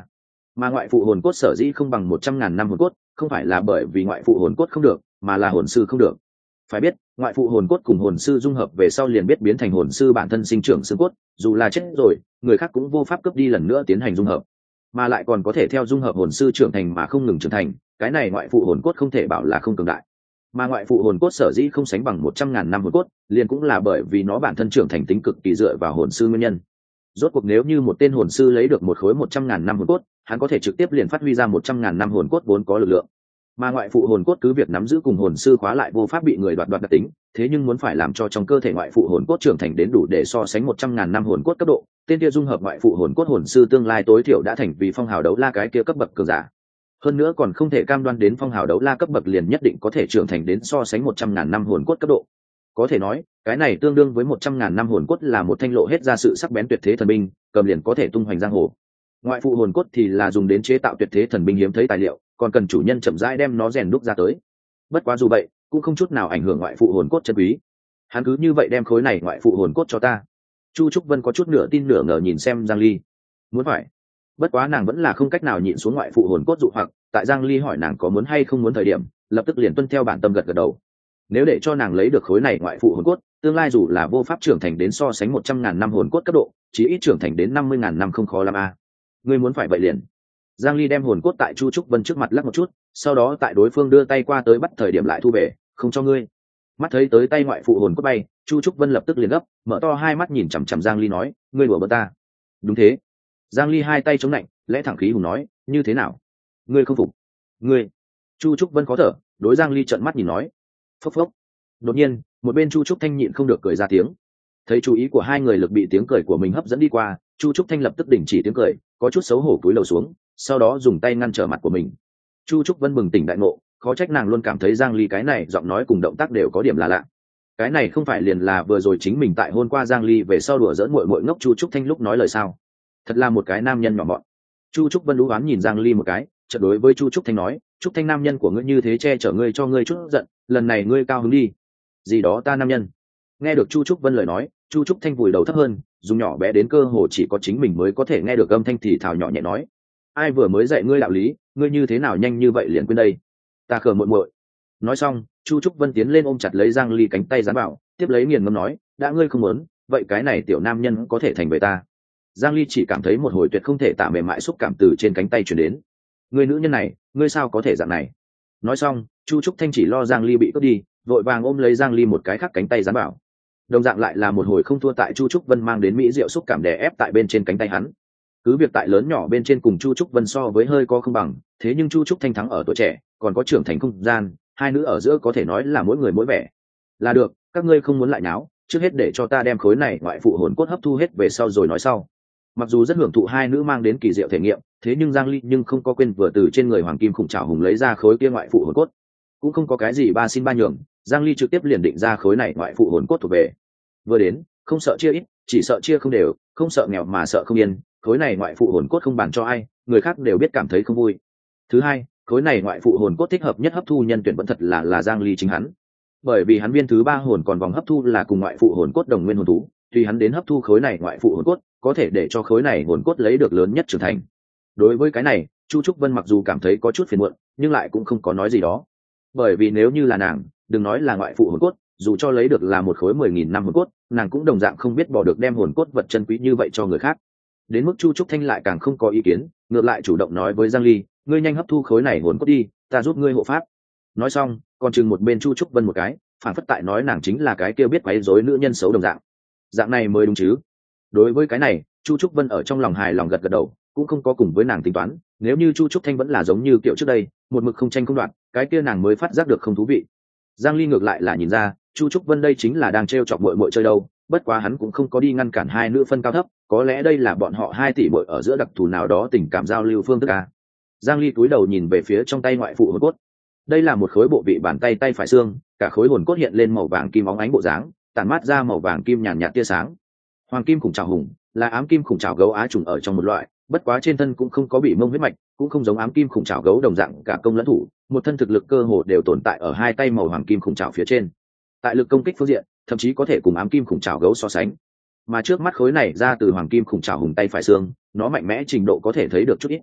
Mà ngoại phụ hồn cốt sở dĩ không bằng một trăm ngàn năm hồn cốt, không phải là bởi vì ngoại phụ hồn cốt không được, mà là hồn sư không được. Phải biết, ngoại phụ hồn cốt cùng hồn sư dung hợp về sau liền biết biến thành hồn sư bản thân sinh trưởng xương cốt, dù là chết rồi, người khác cũng vô pháp cướp đi lần nữa tiến hành dung hợp, mà lại còn có thể theo dung hợp hồn sư trưởng thành mà không ngừng trưởng thành, cái này ngoại phụ hồn cốt không thể bảo là không cường đại. Mà ngoại phụ hồn cốt sở dĩ không sánh bằng một trăm ngàn năm hồn cốt, liền cũng là bởi vì nó bản thân trưởng thành tính cực kỳ dựa vào hồn sư nguyên nhân. Rốt cuộc nếu như một tên hồn sư lấy được một khối một trăm ngàn năm hồn cốt, hắn có thể trực tiếp liền phát huy ra một trăm ngàn năm hồn cốt vốn có lực lượng. Mà ngoại phụ hồn cốt cứ việc nắm giữ cùng hồn sư khóa lại vô pháp bị người đoạt đoạt đặc tính, thế nhưng muốn phải làm cho trong cơ thể ngoại phụ hồn cốt trưởng thành đến đủ để so sánh một trăm ngàn năm hồn cốt cấp độ, tên kia dung hợp ngoại phụ hồn cốt hồn sư tương lai tối thiểu đã thành vì phong hào đấu la cái kia cấp bậc cường giả. Hơn nữa còn không thể cam đoan đến phong hào đấu la cấp bậc liền nhất định có thể trưởng thành đến so sánh một trăm ngàn năm hồn cốt cấp độ. Có thể nói, cái này tương đương với một trăm ngàn năm hồn cốt là một thanh lộ hết ra sự sắc bén tuyệt thế thần binh, cầm liền có thể tung hoành giang hồ. Ngoại phụ hồn cốt thì là dùng đến chế tạo tuyệt thế thần binh hiếm thấy tài liệu, còn cần chủ nhân chậm rãi đem nó rèn đúc ra tới. Bất quá dù vậy, cũng không chút nào ảnh hưởng ngoại phụ hồn cốt chân quý. Hắn cứ như vậy đem khối này ngoại phụ hồn cốt cho ta. Chu Trúc Vân có chút nửa tin nửa ngờ nhìn xem Giang Ly. Muốn phải. Bất quá nàng vẫn là không cách nào nhịn xuống ngoại phụ hồn cốt dụ hoặc, tại Giang Ly hỏi nàng có muốn hay không muốn thời điểm, lập tức liền tuân theo bản tâm gật gật đầu. Nếu để cho nàng lấy được khối này ngoại phụ hồn cốt, tương lai dù là vô pháp trưởng thành đến so sánh một trăm ngàn năm hồn cốt cấp độ, chí ít trưởng thành đến năm mươi ngàn năm không khó lắm a. À. Ngươi muốn phải vậy liền. Giang Ly đem hồn cốt tại Chu Trúc Vân trước mặt lắc một chút, sau đó tại đối phương đưa tay qua tới bắt thời điểm lại thu về, không cho ngươi. Mắt thấy tới tay ngoại phụ hồn cốt bay, Chu Trúc Vân lập tức liền gấp, mở to hai mắt nhìn chằm chằm Giang Ly nói, ngươi đùa bỡn ta. Đúng thế. Giang Ly hai tay chống lạnh, lẽ thẳng khí hùng nói, như thế nào? Ngươi không phục? Ngươi? Chu Trúc Vân khó thở, đối Giang Ly trợn mắt nhìn nói, phốc phốc. Đột nhiên, một bên Chu Trúc Thanh nhịn không được cười ra tiếng. Thấy chú ý của hai người lực bị tiếng cười của mình hấp dẫn đi qua, Chu Trúc Thanh lập tức đình chỉ tiếng cười, có chút xấu hổ cúi đầu xuống, sau đó dùng tay ngăn trở mặt của mình. Chu Trúc Vân bừng tỉnh đại ngộ, khó trách nàng luôn cảm thấy Giang Ly cái này giọng nói cùng động tác đều có điểm là lạ. Cái này không phải liền là vừa rồi chính mình tại hôn qua Giang Ly về sau đùa giỡn muội muội ngốc Chu Trúc Thanh lúc nói lời sao? Thật là một cái nam nhân nhỏ mọn. Chu Trúc Vân lú oán nhìn Giang Ly một cái, chợt đối với Chu Trúc Thanh nói, Trúc Thanh nam nhân của ngươi như thế che chở ngươi cho ngươi chút giận, lần này ngươi cao hứng đi. Gì đó ta nam nhân. Nghe được Chu Trúc Vân lời nói, Chu Trúc Thanh vùi đầu thấp hơn, dùng nhỏ bé đến cơ hồ chỉ có chính mình mới có thể nghe được âm thanh thì thào nhỏ nhẹ nói, ai vừa mới dạy ngươi đạo lý, ngươi như thế nào nhanh như vậy liền quên đây? Ta khờ muội muội. Nói xong, Chu Trúc Vân tiến lên ôm chặt lấy Giang Ly cánh tay dán bảo, tiếp lấy nghiền ngẫm nói, đã ngươi không muốn, vậy cái này tiểu nam nhân có thể thành về ta. Giang Ly chỉ cảm thấy một hồi tuyệt không thể tả mềm mại xúc cảm từ trên cánh tay truyền đến. Ngươi nữ nhân này, ngươi sao có thể dạng này? Nói xong, Chu Trúc Thanh chỉ lo Giang Ly bị cướp đi, vội vàng ôm lấy Giang Ly một cái khác cánh tay dán bảo. Đồng dạng lại là một hồi không thua tại Chu Trúc Vân mang đến mỹ diệu xúc cảm đè ép tại bên trên cánh tay hắn. Cứ việc tại lớn nhỏ bên trên cùng Chu Trúc Vân so với hơi có không bằng, thế nhưng Chu Trúc Thanh thắng ở tuổi trẻ, còn có trưởng thành không gian, hai nữ ở giữa có thể nói là mỗi người mỗi vẻ. Là được, các ngươi không muốn lại náo, trước hết để cho ta đem khối này ngoại phụ hồn cốt hấp thu hết về sau rồi nói sau. Mặc dù rất hưởng thụ hai nữ mang đến kỳ diệu thể nghiệm, thế nhưng Giang Ly nhưng không có quên vừa từ trên người Hoàng Kim Khủng Trảo Hùng lấy ra khối kia ngoại phụ hồn cốt, cũng không có cái gì ba xin ba nhường, Giang Ly trực tiếp liền định ra khối này ngoại phụ hồn cốt thuộc về. Vừa đến, không sợ chia ít, chỉ sợ chia không đều, không sợ nghèo mà sợ không yên, khối này ngoại phụ hồn cốt không bàn cho ai, người khác đều biết cảm thấy không vui. Thứ hai, khối này ngoại phụ hồn cốt thích hợp nhất hấp thu nhân tuyển vẫn thật là là Giang Ly chính hắn, bởi vì hắn viên thứ ba hồn còn vòng hấp thu là cùng ngoại phụ hồn cốt đồng nguyên hồn thú, tùy hắn đến hấp thu khối này ngoại phụ hồn cốt, có thể để cho khối này hồn cốt lấy được lớn nhất trưởng thành. Đối với cái này, Chu Trúc Vân mặc dù cảm thấy có chút phiền muộn, nhưng lại cũng không có nói gì đó, bởi vì nếu như là nàng, đừng nói là ngoại phụ hồn cốt, dù cho lấy được là một khối mười nghìn năm hồn cốt, nàng cũng đồng dạng không biết bỏ được đem hồn cốt vật chân quý như vậy cho người khác. Đến mức Chu Trúc Thanh lại càng không có ý kiến, ngược lại chủ động nói với Giang Ly, ngươi nhanh hấp thu khối này hồn cốt đi, ta giúp ngươi hộ pháp. Nói xong, còn chừng một bên Chu Trúc Vân một cái, phản phất tại nói nàng chính là cái kia biết quấy rối nữ nhân xấu đồng dạng. Dạng này mới đúng chứ? Đối với cái này, Chu Trúc Vân ở trong lòng hài lòng gật gật đầu, cũng không có cùng với nàng tính toán, nếu như Chu Trúc Thanh vẫn là giống như kiểu trước đây, một mực không tranh không đoạt, cái kia nàng mới phát giác được không thú vị. Giang Ly ngược lại là nhìn ra, Chu Trúc Vân đây chính là đang trêu chọc muội muội chơi đâu, bất quá hắn cũng không có đi ngăn cản hai nữ phân cao thấp, có lẽ đây là bọn họ hai tỷ muội ở giữa đặc thù nào đó tình cảm giao lưu phương thức a. Giang Ly cúi đầu nhìn về phía trong tay ngoại phụ hồn cốt. Đây là một khối bộ vị bàn tay tay phải xương, cả khối hồn cốt hiện lên màu vàng kim óng ánh bộ dáng, tản mát ra màu vàng kim nhàn nhạt tia sáng. Hoàng kim khủng trảo hùng là ám kim khủng trảo gấu á trùng ở trong một loại, bất quá trên thân cũng không có bị mông huyết mạch, cũng không giống ám kim khủng trảo gấu đồng dạng cả công lẫn thủ, một thân thực lực cơ hồ đều tồn tại ở hai tay màu hoàng kim khủng trảo phía trên. Tại lực công kích phương diện, thậm chí có thể cùng ám kim khủng trảo gấu so sánh. Mà trước mắt khối này ra từ hoàng kim khủng trảo hùng tay phải xương, nó mạnh mẽ trình độ có thể thấy được chút ít.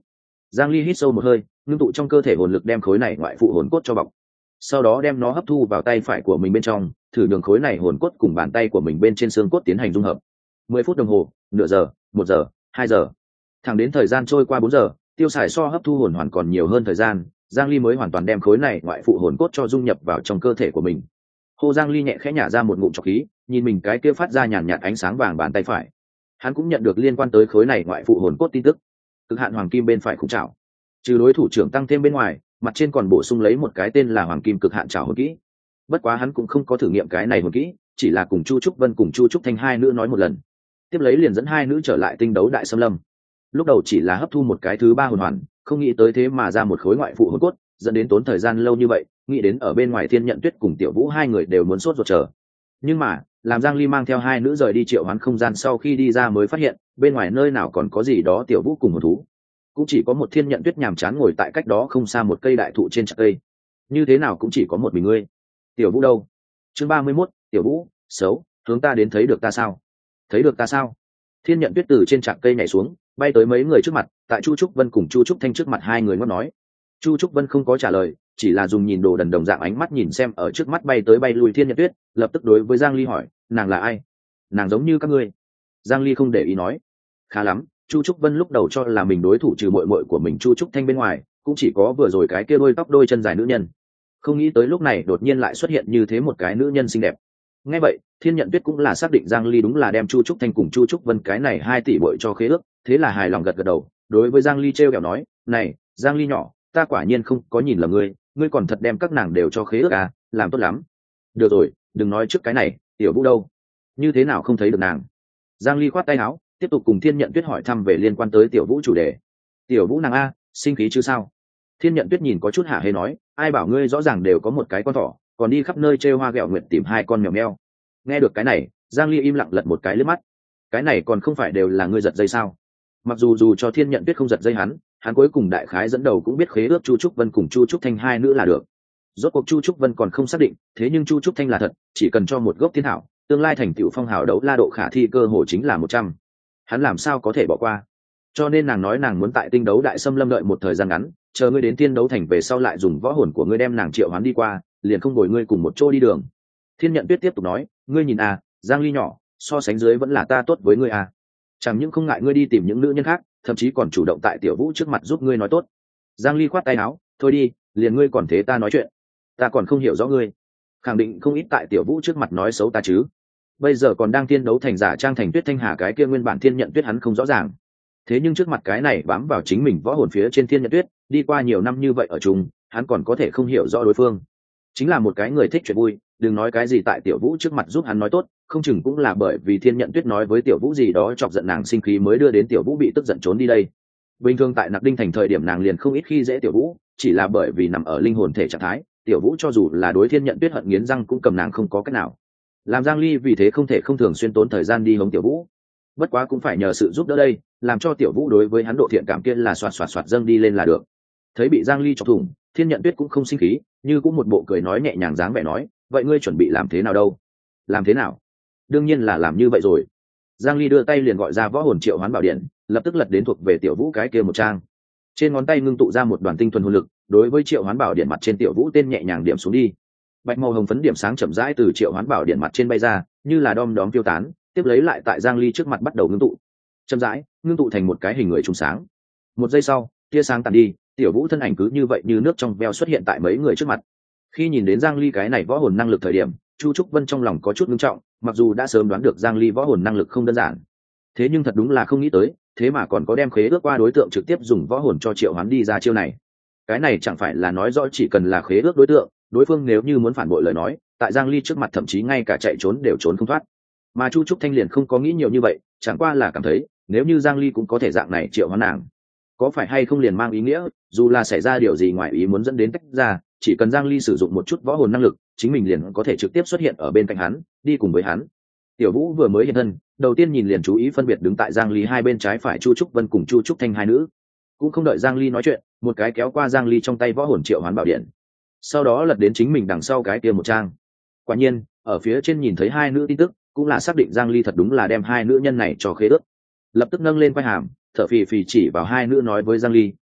Giang Ly hít sâu một hơi, ngưng tụ trong cơ thể hồn lực đem khối này ngoại phụ hồn cốt cho bọc, sau đó đem nó hấp thu vào tay phải của mình bên trong, thử đường khối này hồn cốt cùng bàn tay của mình bên trên xương cốt tiến hành dung hợp. Mười phút đồng hồ, nửa giờ, một giờ, hai giờ, thẳng đến thời gian trôi qua bốn giờ, tiêu xài so hấp thu hồn hoàn còn nhiều hơn thời gian, Giang Ly mới hoàn toàn đem khối này ngoại phụ hồn cốt cho dung nhập vào trong cơ thể của mình. Hồ Giang Ly nhẹ khẽ nhả ra một ngụm trọc khí, nhìn mình cái kia phát ra nhàn nhạt ánh sáng vàng bàn tay phải. Hắn cũng nhận được liên quan tới khối này ngoại phụ hồn cốt tin tức. Cực hạn hoàng kim bên phải khủng trảo, trừ đối thủ trưởng tăng thêm bên ngoài, mặt trên còn bổ sung lấy một cái tên là hoàng kim cực hạn trảo hồn kỹ. Bất quá hắn cũng không có thử nghiệm cái này hồn kỹ, chỉ là cùng Chu Trúc Vân cùng Chu Trúc Thanh hai nữ nói một lần. Tiếp lấy liền dẫn hai nữ trở lại tinh đấu đại xâm lâm. Lúc đầu chỉ là hấp thu một cái thứ ba hồn hoàn, không nghĩ tới thế mà ra một khối ngoại phụ hồn cốt, dẫn đến tốn thời gian lâu như vậy, nghĩ đến ở bên ngoài Thiên Nhận Tuyết cùng Tiểu Vũ hai người đều muốn sốt ruột chờ. Nhưng mà, làm Giang Ly mang theo hai nữ rời đi triệu hoán không gian sau khi đi ra mới phát hiện, bên ngoài nơi nào còn có gì đó Tiểu Vũ cùng hồn thú. Cũng chỉ có một Thiên Nhận Tuyết nhàm chán ngồi tại cách đó không xa một cây đại thụ trên chặt cây. Như thế nào cũng chỉ có một mình ngươi. Tiểu Vũ đâu? Chương ba mươi mốt, Tiểu Vũ, xấu, hướng ta đến thấy được ta sao? Thấy được ta sao? Thiên Nhận Tuyết từ trên chặt cây nhảy xuống, bay tới mấy người trước mặt, tại Chu Trúc Vân cùng Chu Trúc Thanh trước mặt hai người ngót nói. Chu Trúc Vân không có trả lời, chỉ là dùng nhìn đồ đần đồng dạng ánh mắt nhìn xem ở trước mắt bay tới bay lui Thiên Nhận Tuyết, lập tức đối với Giang Ly hỏi, nàng là ai? Nàng giống như các ngươi. Giang Ly không để ý nói. Khá lắm, Chu Trúc Vân lúc đầu cho là mình đối thủ trừ muội muội của mình Chu Trúc Thanh bên ngoài, cũng chỉ có vừa rồi cái kia đôi tóc đôi chân dài nữ nhân. Không nghĩ tới lúc này đột nhiên lại xuất hiện như thế một cái nữ nhân xinh đẹp. Nghe vậy, Thiên Nhận Tuyết cũng là xác định Giang Ly đúng là đem Chu Trúc Thanh cùng Chu Trúc Vân cái này hai tỷ muội cho khế ước, thế là hài lòng gật gật đầu, đối với Giang Ly trêu ghẹo nói, "Này, Giang Ly nhỏ, ta quả nhiên không có nhìn lầm ngươi, ngươi còn thật đem các nàng đều cho khế ước à, làm tốt lắm." "Được rồi, đừng nói trước cái này, Tiểu Vũ đâu? Như thế nào không thấy được nàng?" Giang Ly khoát tay áo, tiếp tục cùng Thiên Nhận Tuyết hỏi thăm về liên quan tới Tiểu Vũ chủ đề. "Tiểu Vũ nàng a, sinh khí chứ sao?" Thiên Nhận Tuyết nhìn có chút hả hê nói, "Ai bảo ngươi rõ ràng đều có một cái con thỏ, còn đi khắp nơi trêu hoa ghẹo nguyệt tìm hai con mèo meo." Nghe được cái này, Giang Ly im lặng lật một cái liếc mắt. Cái này còn không phải đều là ngươi giật dây sao? Mặc dù dù cho Thiên Nhận Tuyết không giật dây hắn, hắn cuối cùng đại khái dẫn đầu cũng biết khế ước Chu Trúc Vân cùng Chu Trúc Thanh hai nữ là được. Rốt cuộc Chu Trúc Vân còn không xác định, thế nhưng Chu Trúc Thanh là thật, chỉ cần cho một gốc thiên thảo, tương lai thành tựu phong hào đấu la độ khả thi cơ hội chính là một trăm. Hắn làm sao có thể bỏ qua? Cho nên nàng nói nàng muốn tại tinh đấu đại xâm lâm đợi một thời gian ngắn, chờ ngươi đến tiên đấu thành về sau lại dùng võ hồn của ngươi đem nàng triệu hoán đi qua, liền không bồi ngươi cùng một chỗ đi đường. Thiên Nhận Tuyết tiếp tục nói, ngươi nhìn à, Giang Ly nhỏ, so sánh dưới vẫn là ta tốt với ngươi à. Chẳng những không ngại ngươi đi tìm những nữ nhân khác, thậm chí còn chủ động tại Tiểu Vũ trước mặt giúp ngươi nói tốt. Giang Ly khoát tay áo, thôi đi, liền ngươi còn thế ta nói chuyện, ta còn không hiểu rõ ngươi, khẳng định không ít tại Tiểu Vũ trước mặt nói xấu ta chứ. Bây giờ còn đang tiên đấu thành giả trang thành Tuyết Thanh Hà cái kia nguyên bản Thiên Nhận Tuyết hắn không rõ ràng, thế nhưng trước mặt cái này bám vào chính mình võ hồn phía trên Thiên Nhận Tuyết, đi qua nhiều năm như vậy ở chung, hắn còn có thể không hiểu rõ đối phương. Chính là một cái người thích chuyện vui, đừng nói cái gì tại Tiểu Vũ trước mặt giúp hắn nói tốt, không chừng cũng là bởi vì Thiên Nhận Tuyết nói với Tiểu Vũ gì đó chọc giận nàng sinh khí mới đưa đến Tiểu Vũ bị tức giận trốn đi đây. Bình thường tại Nặc Đinh thành thời điểm nàng liền không ít khi dễ Tiểu Vũ, chỉ là bởi vì nằm ở linh hồn thể trạng thái, Tiểu Vũ cho dù là đối Thiên Nhận Tuyết hận nghiến răng cũng cầm nàng không có cách nào. Làm Giang Ly vì thế không thể không thường xuyên tốn thời gian đi hống Tiểu Vũ. Bất quá cũng phải nhờ sự giúp đỡ đây, làm cho Tiểu Vũ đối với hắn độ thiện cảm kia là xoạt xoạt xoạt dâng đi lên là được. Thấy bị Giang Ly chọc thủng, Thiên Nhận Tuyết cũng không sinh khí, như cũng một bộ cười nói nhẹ nhàng dáng vẻ nói, vậy ngươi chuẩn bị làm thế nào đâu? Làm thế nào? Đương nhiên là làm như vậy rồi. Giang Ly đưa tay liền gọi ra võ hồn triệu hoán bảo điện, lập tức lật đến thuộc về Tiểu Vũ cái kia một trang. Trên ngón tay ngưng tụ ra một đoàn tinh thuần hồn lực, đối với triệu hoán bảo điện mặt trên Tiểu Vũ tên nhẹ nhàng điểm xuống đi. Bạch màu hồng phấn điểm sáng chậm rãi từ triệu hoán bảo điện mặt trên bay ra, như là đom đóm tiêu tán, tiếp lấy lại tại Giang Ly trước mặt bắt đầu ngưng tụ. Chậm rãi, ngưng tụ thành một cái hình người trùng sáng. Một giây sau, tia sáng tàn đi, Tiểu Vũ thân ảnh cứ như vậy như nước trong veo xuất hiện tại mấy người trước mặt. Khi nhìn đến Giang Ly cái này võ hồn năng lực thời điểm, Chu Trúc Vân trong lòng có chút ngưng trọng, mặc dù đã sớm đoán được Giang Ly võ hồn năng lực không đơn giản, thế nhưng thật đúng là không nghĩ tới, thế mà còn có đem khế ước qua đối tượng trực tiếp dùng võ hồn cho triệu hoán đi ra chiêu này. Cái này chẳng phải là nói rõ chỉ cần là khế ước đối tượng, đối phương nếu như muốn phản bội lời nói, tại Giang Ly trước mặt thậm chí ngay cả chạy trốn đều trốn không thoát. Mà Chu Trúc Thanh liền không có nghĩ nhiều như vậy, chẳng qua là cảm thấy, nếu như Giang Ly cũng có thể dạng này triệu hoán nàng, có phải hay không liền mang ý nghĩa, dù là xảy ra điều gì ngoài ý muốn dẫn đến tách ra, chỉ cần Giang Ly sử dụng một chút võ hồn năng lực, chính mình liền có thể trực tiếp xuất hiện ở bên cạnh hắn, đi cùng với hắn. Tiểu Vũ vừa mới hiện thân, đầu tiên nhìn liền chú ý phân biệt đứng tại Giang Ly hai bên trái phải Chu Trúc Vân cùng Chu Trúc Thanh hai nữ, cũng không đợi Giang Ly nói chuyện, một cái kéo qua Giang Ly trong tay võ hồn triệu hoán bảo điện, sau đó lật đến chính mình đằng sau cái kia một trang. Quả nhiên, ở phía trên nhìn thấy hai nữ tin tức, cũng là xác định Giang Ly thật đúng là đem hai nữ nhân này cho khế ước. Lập tức nâng lên quai hàm, thở phì phì chỉ vào hai nữ nói với Giang Ly,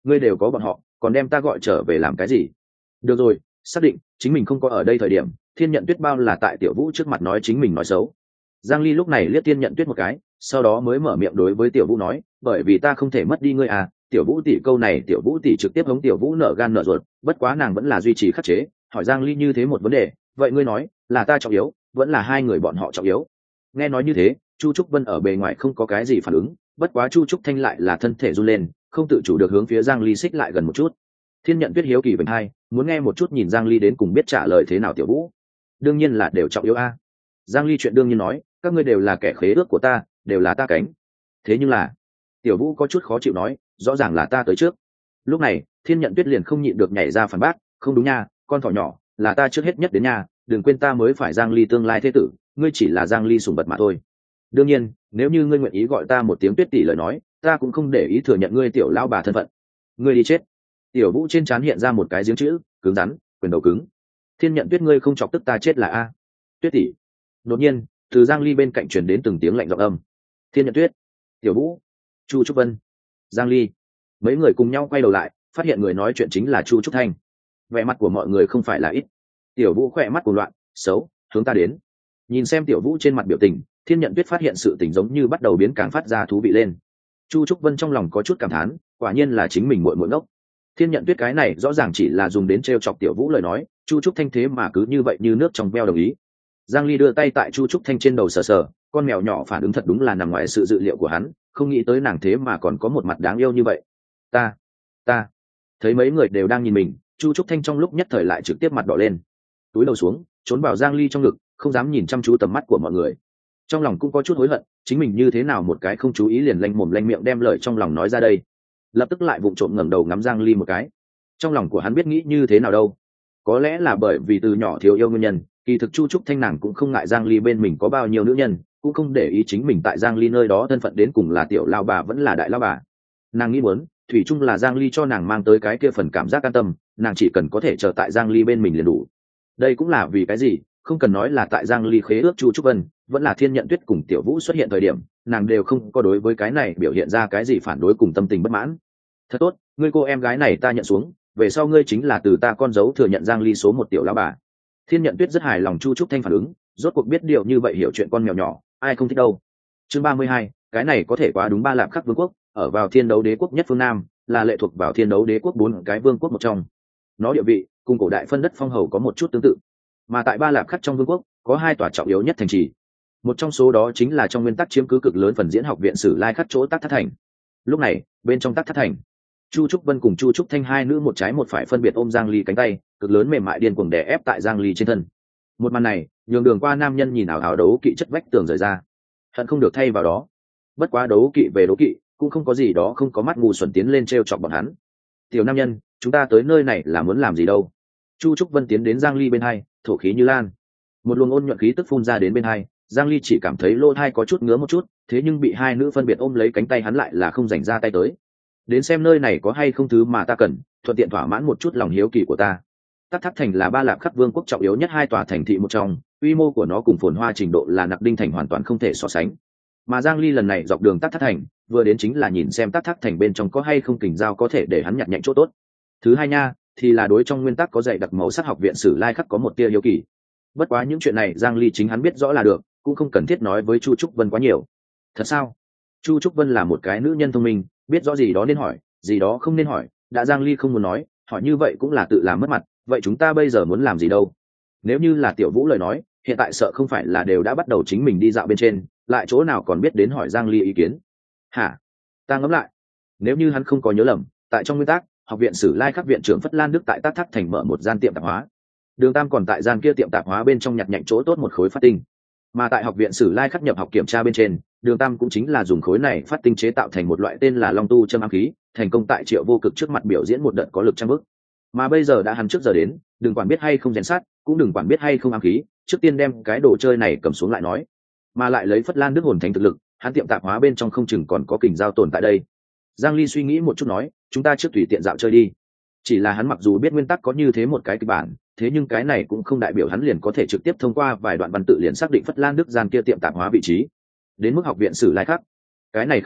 ngươi đều có bọn họ còn đem ta gọi trở về làm cái gì? Được rồi, xác định chính mình không có ở đây thời điểm, Thiên Nhận Tuyết bao là tại Tiểu Vũ trước mặt nói chính mình nói xấu. Giang Ly lúc này liếc Thiên Nhận Tuyết một cái, sau đó mới mở miệng đối với Tiểu Vũ nói, bởi vì ta không thể mất đi ngươi à. Tiểu Vũ tỷ, câu này Tiểu Vũ tỷ trực tiếp hống Tiểu Vũ nở gan nở ruột, bất quá nàng vẫn là duy trì khắc chế, hỏi Giang Ly như thế một vấn đề, vậy ngươi nói là ta trọng yếu vẫn là hai người bọn họ trọng yếu? Nghe nói như thế, Chu Trúc Vân ở bề ngoài không có cái gì phản ứng, bất quá Chu Trúc Thanh lại là thân thể run lên, không tự chủ được hướng phía Giang Ly xích lại gần một chút. Thiên Nhận Tuyết hiếu kỳ vểnh hai, muốn nghe một chút nhìn Giang Ly đến cùng biết trả lời thế nào Tiểu Vũ. Đương nhiên là đều trọng yếu a. Giang Ly chuyện đương nhiên nói, các ngươi đều là kẻ khế ước của ta, đều là ta cánh. Thế nhưng là, Tiểu Vũ có chút khó chịu nói, rõ ràng là ta tới trước. Lúc này, Thiên Nhận Tuyết liền không nhịn được nhảy ra phản bác, không đúng nha, con thỏ nhỏ, là ta trước hết nhất đến nhà, đừng quên ta mới phải Giang Ly tương lai thế tử, ngươi chỉ là Giang Ly sủng vật mà thôi. Đương nhiên, nếu như ngươi nguyện ý gọi ta một tiếng Tuyết tỷ lời nói, ta cũng không để ý thừa nhận ngươi tiểu lão bà thân phận. Ngươi đi chết. Tiểu Vũ trên trán hiện ra một cái giếng chữ, cứng rắn, quyền đầu cứng. Thiên Nhận Tuyết, ngươi không chọc tức ta chết là a. Tuyết tỷ. Đột nhiên, từ Giang Ly bên cạnh truyền đến từng tiếng lạnh giọng âm. Thiên Nhận Tuyết, Tiểu Vũ, Chu Trúc Vân, Giang Ly. Mấy người cùng nhau quay đầu lại, phát hiện người nói chuyện chính là Chu Trúc Thanh. Vẻ mặt của mọi người không phải là ít. Tiểu Vũ khỏe mắt cuồng loạn, xấu, hướng ta đến. Nhìn xem Tiểu Vũ trên mặt biểu tình, Thiên Nhận Tuyết phát hiện sự tình giống như bắt đầu biến càng phát ra thú vị lên. Chu Trúc Vân trong lòng có chút cảm thán, quả nhiên là chính mình muội muội ngốc. Thiên Nhận Tuyết cái này rõ ràng chỉ là dùng đến trêu chọc Tiểu Vũ lời nói, Chu Trúc Thanh thế mà cứ như vậy như nước trong veo đồng ý. Giang Ly đưa tay tại Chu Trúc Thanh trên đầu sờ sờ, con mèo nhỏ phản ứng thật đúng là nằm ngoài sự dự liệu của hắn, không nghĩ tới nàng thế mà còn có một mặt đáng yêu như vậy. Ta, ta, thấy mấy người đều đang nhìn mình, Chu Trúc Thanh trong lúc nhất thời lại trực tiếp mặt đỏ lên, túi đầu xuống, trốn vào Giang Ly trong ngực, không dám nhìn chăm chú tầm mắt của mọi người. Trong lòng cũng có chút hối hận, chính mình như thế nào một cái không chú ý liền lanh mồm lanh miệng đem lời trong lòng nói ra đây. Lập tức lại vụng trộm ngẩng đầu ngắm Giang Ly một cái. Trong lòng của hắn biết nghĩ như thế nào đâu. Có lẽ là bởi vì từ nhỏ thiếu yêu nguyên nhân, kỳ thực Chu Trúc Thanh nàng cũng không ngại Giang Ly bên mình có bao nhiêu nữ nhân, cũng không để ý chính mình tại Giang Ly nơi đó thân phận đến cùng là tiểu lao bà vẫn là đại lao bà. Nàng nghĩ muốn, thủy chung là Giang Ly cho nàng mang tới cái kia phần cảm giác an tâm, nàng chỉ cần có thể chờ tại Giang Ly bên mình liền đủ. Đây cũng là vì cái gì, không cần nói là tại Giang Ly khế ước Chu Trúc Vân, vẫn là Thiên Nhận Tuyết cùng Tiểu Vũ xuất hiện thời điểm, nàng đều không có đối với cái này biểu hiện ra cái gì phản đối cùng tâm tình bất mãn. Thật tốt, ngươi cô em gái này ta nhận xuống, về sau ngươi chính là từ ta con dấu thừa nhận Giang Ly số một tiểu lão bà. Thiên Nhận Tuyết rất hài lòng Chu Trúc Thanh phản ứng, rốt cuộc biết điều như vậy hiểu chuyện con mèo nhỏ, ai không thích đâu. Chương ba mươi hai, cái này có thể quá đúng ba lạp khắc vương quốc, ở vào Thiên Đấu Đế quốc nhất phương Nam, là lệ thuộc vào Thiên Đấu Đế quốc bốn cái vương quốc một trong. Nó địa vị cùng cổ đại phân đất phong hầu có một chút tương tự, mà tại ba lạp khắc trong vương quốc có hai tòa trọng yếu nhất thành trì. Một trong số đó chính là trong nguyên tắc chiếm cứ cực lớn phần diễn học viện Sử Lai khắc chỗ Tắc Thất Thành. Lúc này, bên trong Tắc Thất Thành, Chu Trúc Vân cùng Chu Trúc Thanh hai nữ một trái một phải phân biệt ôm Giang Ly cánh tay, cực lớn mềm mại điên cuồng đè ép tại Giang Ly trên thân. Một màn này, nhường đường qua nam nhân nhìn ảo ảo đấu kỵ chất vách tường rời ra, hận không được thay vào đó. Bất quá đấu kỵ về đấu kỵ, cũng không có gì đó không có mắt ngu xuẩn tiến lên trêu chọc bọn hắn. Tiểu nam nhân, chúng ta tới nơi này là muốn làm gì đâu? Chu Trúc Vân tiến đến Giang Ly bên hai, thổ khí như lan. Một luồng ôn nhuận khí tức phun ra đến bên hai, Giang Ly chỉ cảm thấy lỗ tai có chút ngứa một chút, thế nhưng bị hai nữ phân biệt ôm lấy cánh tay hắn lại là không rảnh ra tay tới. Đến xem nơi này có hay không thứ mà ta cần, thuận tiện thỏa mãn một chút lòng hiếu kỳ của ta. Tắc Thác Thành là ba lạp khắc vương quốc trọng yếu nhất hai tòa thành thị một trong, quy mô của nó cùng phồn hoa trình độ là Nặc Đinh Thành hoàn toàn không thể so sánh. Mà Giang Ly lần này dọc đường Tắc Thác Thành, vừa đến chính là nhìn xem Tắc Thác Thành bên trong có hay không kình giao có thể để hắn nhặt nhạnh chỗ tốt. Thứ hai nha, thì là đối trong nguyên tắc có dạy đặc màu sắc học viện Sử Lai khắc có một tia hiếu kỳ. Bất quá những chuyện này Giang Ly chính hắn biết rõ là được, cũng không cần thiết nói với Chu Trúc Vân quá nhiều. Thật sao? Chu Trúc Vân là một cái nữ nhân thông minh, biết rõ gì đó nên hỏi, gì đó không nên hỏi, đã Giang Ly không muốn nói, hỏi như vậy cũng là tự làm mất mặt, vậy chúng ta bây giờ muốn làm gì đâu? Nếu như là Tiểu Vũ lời nói, hiện tại sợ không phải là đều đã bắt đầu chính mình đi dạo bên trên, lại chỗ nào còn biết đến hỏi Giang Ly ý kiến. Hả? Ta ngẫm lại, nếu như hắn không có nhớ lầm, tại trong nguyên tắc, học viện Sử Lai khắc viện trưởng Phất Lan Đức tại Tắc Thác Thành mở một gian tiệm tạp hóa. Đường Tam còn tại gian kia tiệm tạp hóa bên trong nhặt nhạnh chỗ tốt một khối phát tinh. Mà tại học viện Sử Lai khắc nhập học kiểm tra bên trên, Đường Tam cũng chính là dùng khối này phát tinh chế tạo thành một loại tên là Long Tu châm ám khí, thành công tại Triệu Vô Cực trước mặt biểu diễn một đợt có lực trang bức. Mà bây giờ đã hắn trước giờ đến, đừng quản biết hay không rèn sát, cũng đừng quản biết hay không ám khí, trước tiên đem cái đồ chơi này cầm xuống lại nói. Mà lại lấy Phất Lan Đức hồn thành thực lực, hắn tiệm tạp hóa bên trong không chừng còn có kình giao tồn tại đây. Giang Ly suy nghĩ một chút nói, chúng ta trước tùy tiện dạo chơi đi. Chỉ là hắn mặc dù biết nguyên tắc có như thế một cái kịch bản, thế nhưng cái này cũng không đại biểu hắn liền có thể trực tiếp thông qua vài đoạn văn tự liền xác định Phất Lan Đức gian kia tiệm tạp hóa vị trí. Đến mức học viện Sử Lai khắc, cái này không đội,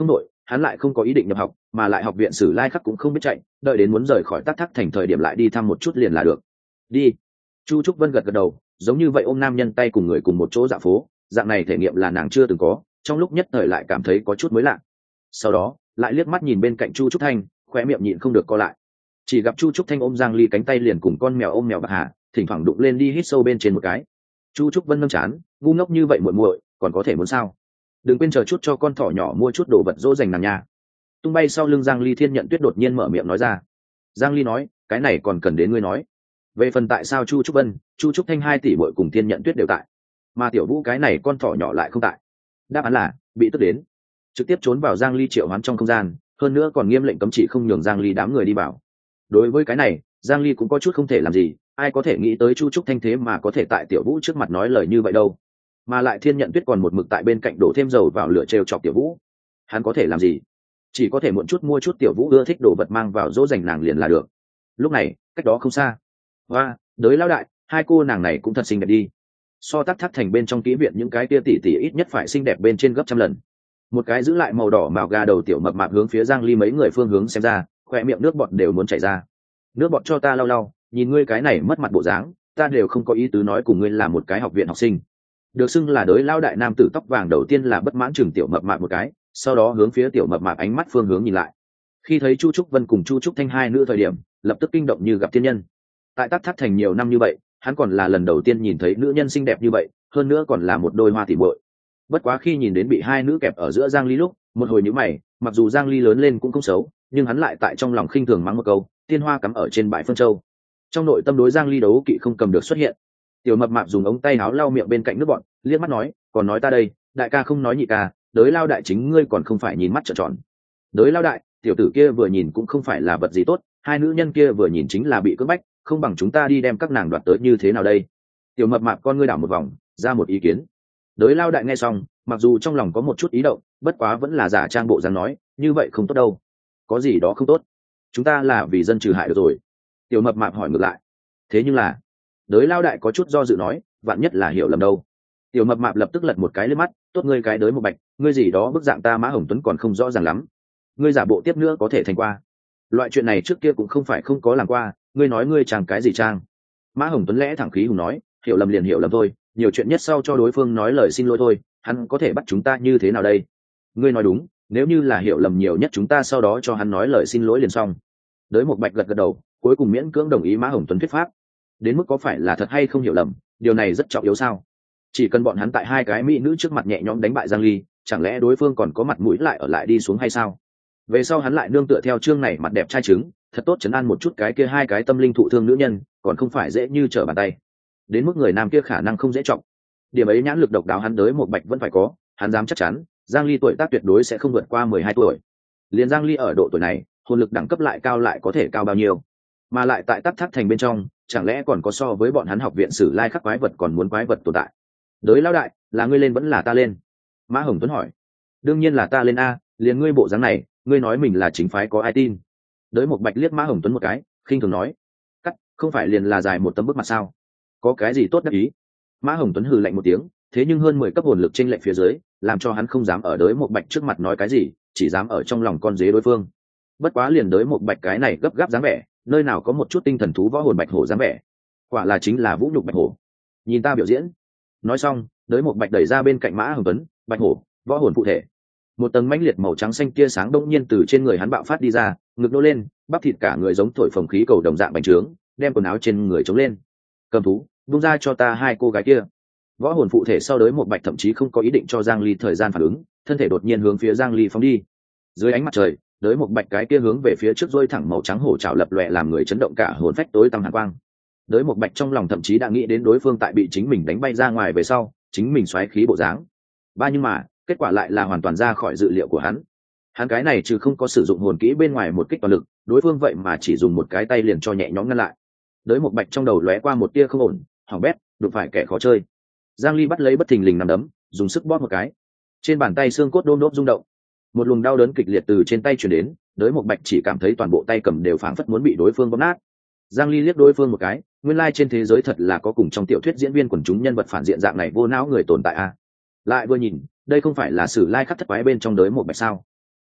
hắn lại không có ý định nhập học, mà lại học viện Sử Lai Khắc cũng không biết chạy, đợi đến muốn rời khỏi Tắc Thác thành thời điểm lại đi thăm một chút liền là được. Đi. Chu Trúc Vân gật gật đầu, giống như vậy ôm nam nhân tay cùng người cùng một chỗ dạo phố, dạng này thể nghiệm là nàng chưa từng có, trong lúc nhất thời lại cảm thấy có chút mới lạ. Sau đó lại liếc mắt nhìn bên cạnh Chu Trúc Thanh, khóe miệng nhịn không được co lại. Chỉ gặp Chu Trúc Thanh ôm Giang Ly cánh tay liền cùng con mèo ôm mèo bạc hà, thỉnh thoảng đụng lên đi hít sâu bên trên một cái. Chu Trúc Vân nâng chán, ngu ngốc như vậy muội muội, còn có thể muốn sao? Đừng quên chờ chút cho con thỏ nhỏ mua chút đồ vật dỗ dành nàng nhà. Tung bay sau lưng Giang Ly Thiên Nhận Tuyết đột nhiên mở miệng nói ra. Giang Ly nói, cái này còn cần đến ngươi nói. Về phần tại sao Chu Trúc Vân, Chu Trúc Thanh hai tỷ muội cùng Thiên Nhận Tuyết đều tại, mà Tiểu Vũ cái này con thỏ nhỏ lại không tại. Đáp án là bị tức đến, trực tiếp trốn vào Giang Ly triệu hoán trong không gian, hơn nữa còn nghiêm lệnh cấm chỉ không nhường Giang Ly đám người đi vào. Đối với cái này, Giang Ly cũng có chút không thể làm gì, ai có thể nghĩ tới Chu Trúc Thanh thế mà có thể tại Tiểu Vũ trước mặt nói lời như vậy đâu, mà lại Thiên Nhận Tuyết còn một mực tại bên cạnh đổ thêm dầu vào lửa trêu chọc Tiểu Vũ, hắn có thể làm gì? Chỉ có thể muộn chút mua chút Tiểu Vũ ưa thích đồ vật mang vào dỗ dành nàng liền là được. Lúc này cách đó không xa, và đới lão đại, hai cô nàng này cũng thật xinh đẹp đi, so Tắc Thác thành bên trong kỹ viện những cái tia tỷ tỷ ít nhất phải xinh đẹp bên trên gấp trăm lần. Một cái giữ lại màu đỏ màu gà đầu tiểu mập mạp hướng phía Giang Ly mấy người phương hướng xem ra, khoe miệng nước bọt đều muốn chảy ra. Nước bọt cho ta lau lau, nhìn ngươi cái này mất mặt bộ dáng, ta đều không có ý tứ nói cùng ngươi là một cái học viện học sinh. Được xưng là đới lao đại nam tử tóc vàng đầu tiên là bất mãn chừng tiểu mập mạp một cái, sau đó hướng phía tiểu mập mạp ánh mắt phương hướng nhìn lại. Khi thấy Chu Trúc Vân cùng Chu Trúc Thanh hai nữ thời điểm, lập tức kinh động như gặp thiên nhân. Tại Tắc Thác thành nhiều năm như vậy, hắn còn là lần đầu tiên nhìn thấy nữ nhân xinh đẹp như vậy, hơn nữa còn là một đôi hoa tỉ muội. Bất quá khi nhìn đến bị hai nữ kẹp ở giữa Giang Ly lúc, một hồi nhíu mày, mặc dù Giang Ly lớn lên cũng không xấu, nhưng hắn lại tại trong lòng khinh thường mắng một câu, tiên hoa cắm ở trên bãi Phương Châu. Trong nội tâm đối Giang Ly đấu kỵ không cầm được xuất hiện. Tiểu mập mạp dùng ống tay áo lau miệng bên cạnh nước bọn, liếc mắt nói, còn nói ta đây, đại ca không nói nhị ca, đới lao đại chính ngươi còn không phải nhìn mắt trợn tròn. Đới lao đại, tiểu tử kia vừa nhìn cũng không phải là vật gì tốt, hai nữ nhân kia vừa nhìn chính là bị cưỡng bách, không bằng chúng ta đi đem các nàng đoạt tới như thế nào đây? Tiểu mập mạp con ngươi đảo một vòng, ra một ý kiến. Đới lao đại nghe xong, mặc dù trong lòng có một chút ý động, bất quá vẫn là giả trang bộ dáng nói, như vậy không tốt đâu. Có gì đó không tốt? Chúng ta là vì dân trừ hại được rồi. Tiểu mập mạp hỏi ngược lại. Thế nhưng là, đới lao đại có chút do dự nói, vạn nhất là hiểu lầm đâu. Tiểu mập mạp lập tức lật một cái lên mắt, tốt ngươi cái đới một bạch, ngươi gì đó bức dạng ta Mã Hồng Tuấn còn không rõ ràng lắm. Ngươi giả bộ tiếp nữa có thể thành qua. Loại chuyện này trước kia cũng không phải không có làm qua, ngươi nói ngươi trang cái gì trang? Mã Hồng Tuấn lẽ thẳng khí hùng nói, hiểu lầm liền hiểu lầm thôi, nhiều chuyện nhất sau cho đối phương nói lời xin lỗi thôi, hắn có thể bắt chúng ta như thế nào đây? Ngươi nói đúng, nếu như là hiểu lầm nhiều nhất chúng ta sau đó cho hắn nói lời xin lỗi liền xong. Đới một bạch gật gật đầu, cuối cùng miễn cưỡng đồng ý Mã Hồng Tuấn thuyết pháp. Đến mức có phải là thật hay không hiểu lầm, điều này rất trọng yếu sao? Chỉ cần bọn hắn tại hai cái mỹ nữ trước mặt nhẹ nhõm đánh bại Giang Ly, chẳng lẽ đối phương còn có mặt mũi lại ở lại đi xuống hay sao? Về sau hắn lại nương tựa theo chương này mặt đẹp trai trứng, thật tốt chấn an một chút cái kia hai cái tâm linh thụ thương nữ nhân, còn không phải dễ như trở bàn tay. Đến mức người nam kia khả năng không dễ trọng. Điểm ấy nhãn lực độc đáo hắn đới một bạch vẫn phải có, hắn dám chắc chắn, Giang Ly tuổi tác tuyệt đối sẽ không vượt qua mười hai tuổi. Liền Giang Ly ở độ tuổi này, hồn lực đẳng cấp lại cao lại có thể cao bao nhiêu? Mà lại tại Tắc Thác thành bên trong, chẳng lẽ còn có so với bọn hắn học viện Sử Lai Khắc quái vật còn muốn quái vật tồn tại? Đới lão đại, là ngươi lên vẫn là ta lên? Mã Hồng Tuấn hỏi. Đương nhiên là ta lên a, liền ngươi bộ dáng này, ngươi nói mình là chính phái có ai tin? Đới một bạch liếc Mã Hồng Tuấn một cái, khinh thường nói, cắt, không phải liền là dài một tấm bức mặt sao? Có cái gì tốt đắc ý? Mã Hồng Tuấn hừ lạnh một tiếng, thế nhưng hơn mười cấp hồn lực trên lệnh phía dưới, làm cho hắn không dám ở đới một bạch trước mặt nói cái gì, chỉ dám ở trong lòng con dế đối phương. Bất quá liền đới một bạch cái này gấp gáp dáng vẻ, nơi nào có một chút tinh thần thú võ hồn bạch hổ dáng vẻ, quả là chính là vũ nhục bạch hổ. Nhìn ta biểu diễn. Nói xong, đới một bạch đẩy ra bên cạnh Mã Hồng Tuấn, bạch hổ, võ hồn phụ thể. Một tầng mãnh liệt màu trắng xanh tia sáng đông nhiên từ trên người hắn bạo phát đi ra, ngực nô lên, bắp thịt cả người giống thổi phồng khí cầu đồng dạng bành trướng, đem quần áo trên người chống lên. Cầm thú, buông ra cho ta hai cô gái kia. Võ hồn phụ thể sau đới một bạch thậm chí không có ý định cho Giang Ly thời gian phản ứng, thân thể đột nhiên hướng phía Giang Ly phóng đi. Dưới ánh mặt trời, đới một bạch cái kia hướng về phía trước rôi thẳng màu trắng hổ trảo lập lòe làm người chấn động cả hồn phách tối tăm hàn quang. Đới một bạch trong lòng thậm chí đã nghĩ đến đối phương tại bị chính mình đánh bay ra ngoài về sau, chính mình xoáy khí bộ dáng. Ba nhưng mà, kết quả lại là hoàn toàn ra khỏi dự liệu của hắn. Hắn cái này trừ không có sử dụng hồn kỹ bên ngoài một kích toàn lực, đối phương vậy mà chỉ dùng một cái tay liền cho nhẹ nhõm ngăn lại. Đới một bạch trong đầu lóe qua một tia không ổn, hỏng bét, đụng phải kẻ khó chơi. Giang Ly bắt lấy bất thình lình nằm đấm, dùng sức bóp một cái. Trên bàn tay xương cốt đôm đốp rung động, một luồng đau đớn kịch liệt từ trên tay truyền đến, đới một bạch chỉ cảm thấy toàn bộ tay cầm đều phảng phất muốn bị đối phương bóp nát. Giang Ly liếc đối phương một cái, nguyên lai like trên thế giới thật là có cùng trong tiểu thuyết diễn viên quần chúng nhân vật phản diện dạng này vô não người tồn tại a. À. Lại vừa nhìn, đây không phải là Sử Lai Khắc thất quái bên trong đới một bạch sao?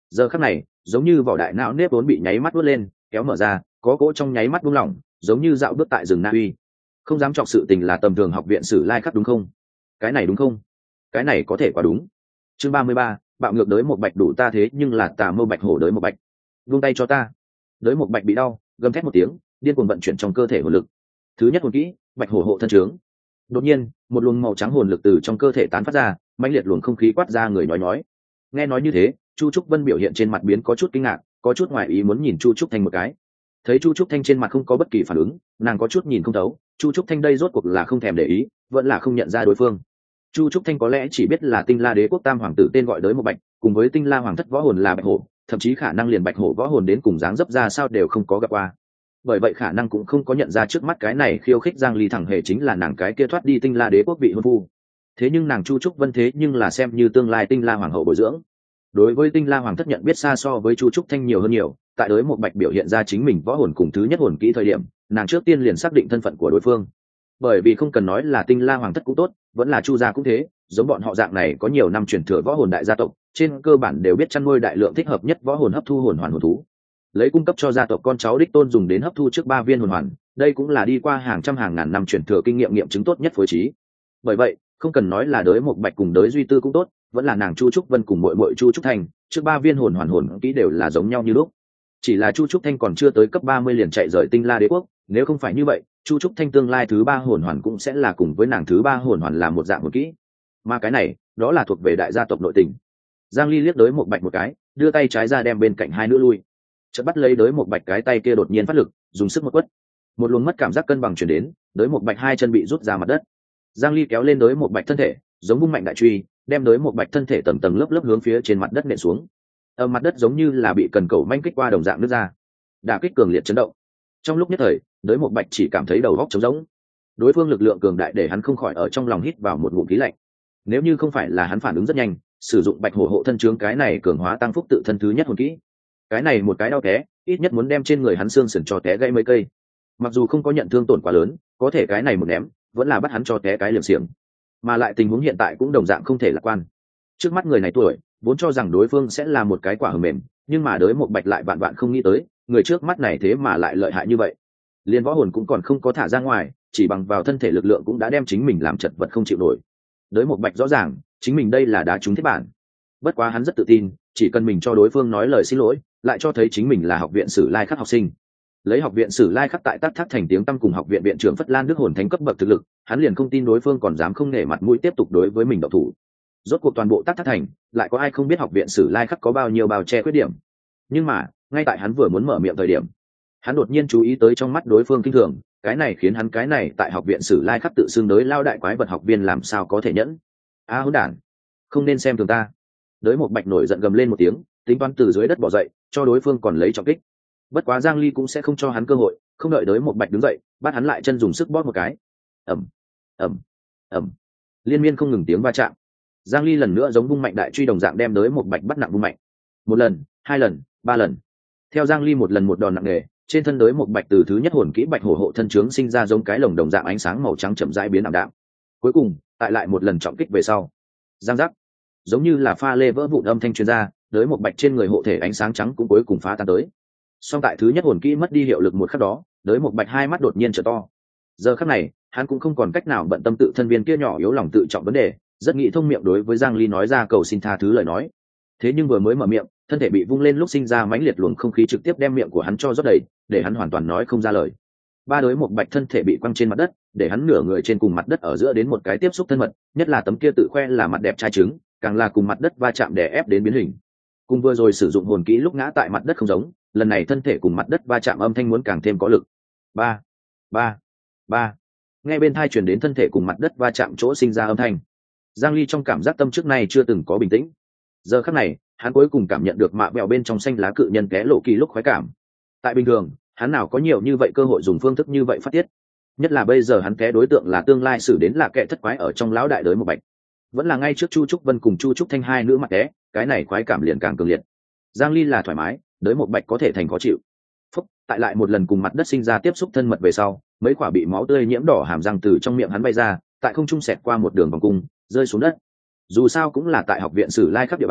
Giờ khắc này giống như vỏ đại não nếp vốn bị nháy mắt vớt lên kéo mở ra, có cỗ trong nháy mắt buông lỏng, giống như dạo bước tại rừng Na Uy. Không dám chọc sự tình là tầm thường học viện sử lai khắc đúng không? Cái này đúng không? Cái này có thể quá đúng. Chương ba mươi ba, bạo ngược đới một bạch đủ ta thế nhưng là tà mâu bạch hổ đới một bạch. Vung tay cho ta. Đới một bạch bị đau, gầm thét một tiếng, điên cuồng vận chuyển trong cơ thể hồn lực. Thứ nhất hồn kỹ, bạch hổ hộ thân trướng. Đột nhiên, một luồng màu trắng hồn lực từ trong cơ thể tán phát ra, mãnh liệt luồng không khí quát ra người nói nói. Nghe nói như thế, Chu Trúc Vân biểu hiện trên mặt biến có chút kinh ngạc, có chút ngoài ý muốn nhìn Chu Trúc Thanh một cái. Thấy Chu Trúc Thanh trên mặt không có bất kỳ phản ứng, nàng có chút nhìn không thấu, Chu Trúc Thanh đây rốt cuộc là không thèm để ý, vẫn là không nhận ra đối phương. Chu Trúc Thanh có lẽ chỉ biết là Tinh La Đế quốc tam hoàng tử tên gọi đới một bạch, cùng với Tinh La hoàng thất võ hồn là bạch hổ, thậm chí khả năng liền bạch hổ võ hồn đến cùng dáng dấp ra sao đều không có gặp qua. Bởi vậy khả năng cũng không có nhận ra trước mắt cái này khiêu khích Giang Ly thẳng hề chính là nàng cái kia thoát đi Tinh La Đế quốc vị hôn phu. Thế nhưng nàng Chu Trúc Vân thế nhưng là xem như tương lai Tinh La hoàng hậu bồi dưỡng. Đối với Tinh La hoàng thất nhận biết xa so với Chu Trúc Thanh nhiều hơn nhiều, tại đới một bạch biểu hiện ra chính mình võ hồn cùng thứ nhất hồn kỹ thời điểm, nàng trước tiên liền xác định thân phận của đối phương. Bởi vì không cần nói là Tinh La hoàng thất cũng tốt, vẫn là Chu gia cũng thế, giống bọn họ dạng này có nhiều năm truyền thừa võ hồn đại gia tộc, trên cơ bản đều biết chăn nuôi đại lượng thích hợp nhất võ hồn hấp thu hồn hoàn hồn thú, lấy cung cấp cho gia tộc con cháu đích tôn dùng đến hấp thu trước ba viên hồn hoàn. Đây cũng là đi qua hàng trăm hàng ngàn năm truyền thừa kinh nghiệm nghiệm chứng tốt nhất phối trí. Bởi vậy, không cần nói là đới một bạch cùng đới duy tư cũng tốt, vẫn là nàng Chu Trúc Vân cùng muội muội Chu Trúc Thành, trước ba viên hồn hoàn hồn kỹ đều là giống nhau như lúc. Chỉ là Chu Trúc Thanh còn chưa tới cấp ba mươi liền chạy rời Tinh La Đế quốc, nếu không phải như vậy, Chu Trúc Thanh tương lai thứ ba hồn hoàn cũng sẽ là cùng với nàng thứ ba hồn hoàn là một dạng hồn kỹ. Mà cái này, đó là thuộc về đại gia tộc nội tình. Giang Ly liếc đới một bạch một cái, đưa tay trái ra đem bên cạnh hai nữ lui. Chợt bắt lấy đới một bạch cái tay kia đột nhiên phát lực, dùng sức một quất. Một luồng mất cảm giác cân bằng truyền đến, đới một bạch hai chân bị rút ra mặt đất. Giang Ly kéo lên đới một bạch thân thể, giống vung mạnh đại truy, đem đới một bạch thân thể tầng tầng lớp lớp hướng phía trên mặt đất nện xuống. Ở mặt đất giống như là bị cần cẩu manh kích qua đồng dạng nứt ra. Đả kích cường liệt chấn động. Trong lúc nhất thời, đới một bạch chỉ cảm thấy đầu óc trống rỗng. Đối phương lực lượng cường đại để hắn không khỏi ở trong lòng hít vào một ngụm khí lạnh. Nếu như không phải là hắn phản ứng rất nhanh, sử dụng bạch hổ hộ thân trướng cái này cường hóa tăng phúc tự thân thứ nhất hồn kỹ, cái này một cái đau té, ít nhất muốn đem trên người hắn xương sườn cho té gãy mấy cây. Mặc dù không có nhận thương tổn quá lớn, có thể cái này một ném, vẫn là bắt hắn cho té cái liềm xiềng. Mà lại tình huống hiện tại cũng đồng dạng không thể lạc quan. Trước mắt người này tuổi, vốn cho rằng đối phương sẽ là một cái quả hờ mềm, nhưng mà đới một bạch lại vạn vạn không nghĩ tới, người trước mắt này thế mà lại lợi hại như vậy. Liên võ hồn cũng còn không có thả ra ngoài, chỉ bằng vào thân thể lực lượng cũng đã đem chính mình làm chật vật không chịu nổi. Đới một bạch rõ ràng, chính mình đây là đá trúng thiết bản. Bất quá hắn rất tự tin, chỉ cần mình cho đối phương nói lời xin lỗi, lại cho thấy chính mình là học viện Sử Lai Khắc học sinh. Lấy học viện Sử Lai Khắc tại Tắc Thác thành tiếng tăm cùng học viện viện trưởng Phất Lan Đức hồn thánh cấp bậc thực lực, hắn liền không tin đối phương còn dám không nể mặt mũi tiếp tục đối với mình động thủ. Rốt cuộc toàn bộ Tắc Thác thành, lại có ai không biết học viện Sử Lai Khắc có bao nhiêu bao che khuyết điểm. Nhưng mà, ngay tại hắn vừa muốn mở miệng thời điểm, hắn đột nhiên chú ý tới trong mắt đối phương kinh thường, cái này khiến hắn cái này tại học viện Sử Lai Khắc tự xưng đối lao đại quái vật học viên làm sao có thể nhẫn. A hỗn đản, không nên xem thường ta. Đới một bạch nổi giận gầm lên một tiếng, tính toán từ dưới đất bỏ dậy, cho đối phương còn lấy trọng kích. Bất quá Giang Ly cũng sẽ không cho hắn cơ hội, không đợi đới một bạch đứng dậy, bắt hắn lại chân dùng sức bóp một cái. Ầm, ầm, ầm, liên miên không ngừng tiếng va chạm. Giang Ly lần nữa giống vung mạnh đại truy đồng dạng đem đới một bạch bắt nặng vung mạnh. Một lần, hai lần, ba lần. Theo Giang Ly một lần một đòn nặng nề, trên thân đới một bạch từ thứ nhất hồn kỹ bạch hổ hộ thân trướng sinh ra giống cái lồng đồng dạng ánh sáng màu trắng chậm rãi biến ảm đạm. Cuối cùng, tại lại một lần trọng kích về sau, giang giác, giống như là pha lê vỡ vụn âm thanh truyền ra, đới một bạch trên người hộ thể ánh sáng trắng cũng cuối cùng phá tan tới. Song tại thứ nhất hồn kỹ mất đi hiệu lực một khắc đó, đới một bạch hai mắt đột nhiên trở to. Giờ khắc này, hắn cũng không còn cách nào bận tâm tự thân viên kia nhỏ yếu lòng tự trọng vấn đề, rất nghĩ thông miệng đối với Giang Ly nói ra cầu xin tha thứ lời nói. Thế nhưng vừa mới mở miệng, thân thể bị vung lên lúc sinh ra mãnh liệt luồng không khí trực tiếp đem miệng của hắn cho rót đầy, để hắn hoàn toàn nói không ra lời. Ba đới một bạch thân thể bị quăng trên mặt đất, để hắn nửa người trên cùng mặt đất ở giữa đến một cái tiếp xúc thân mật, nhất là tấm kia tự khoe là mặt đẹp trai trứng, càng là cùng mặt đất va chạm đè ép đến biến hình. Cùng vừa rồi sử dụng hồn kỹ lúc ngã tại mặt đất không giống, lần này thân thể cùng mặt đất va chạm âm thanh muốn càng thêm có lực. Ba, ba, ba. Nghe bên tai truyền đến thân thể cùng mặt đất va chạm chỗ sinh ra âm thanh. Giang Ly trong cảm giác tâm trước nay chưa từng có bình tĩnh. Giờ khắc này, hắn cuối cùng cảm nhận được mạ bèo bên trong xanh lá cự nhân té lộ kỳ lúc khoái cảm. Tại bình thường, hắn nào có nhiều như vậy cơ hội dùng phương thức như vậy phát tiết. Nhất là bây giờ hắn té đối tượng là tương lai xử đến là kẻ thất quái ở trong lão đại đới một bạch. Vẫn là ngay trước Chu Trúc Vân cùng Chu Trúc Thanh hai nữ mặt té, cái này khoái cảm liền càng cường liệt. Giang Ly là thoải mái, đới một bạch có thể thành khó chịu. Phúc, tại lại một lần cùng mặt đất sinh ra tiếp xúc thân mật về sau, mấy quả bị máu tươi nhiễm đỏ hàm răng từ trong miệng hắn bay ra, tại không trung xẹt qua một đường vòng cung, rơi xuống đất. Dù sao cũng là tại học viện Sử Lai Khắc địa bàn,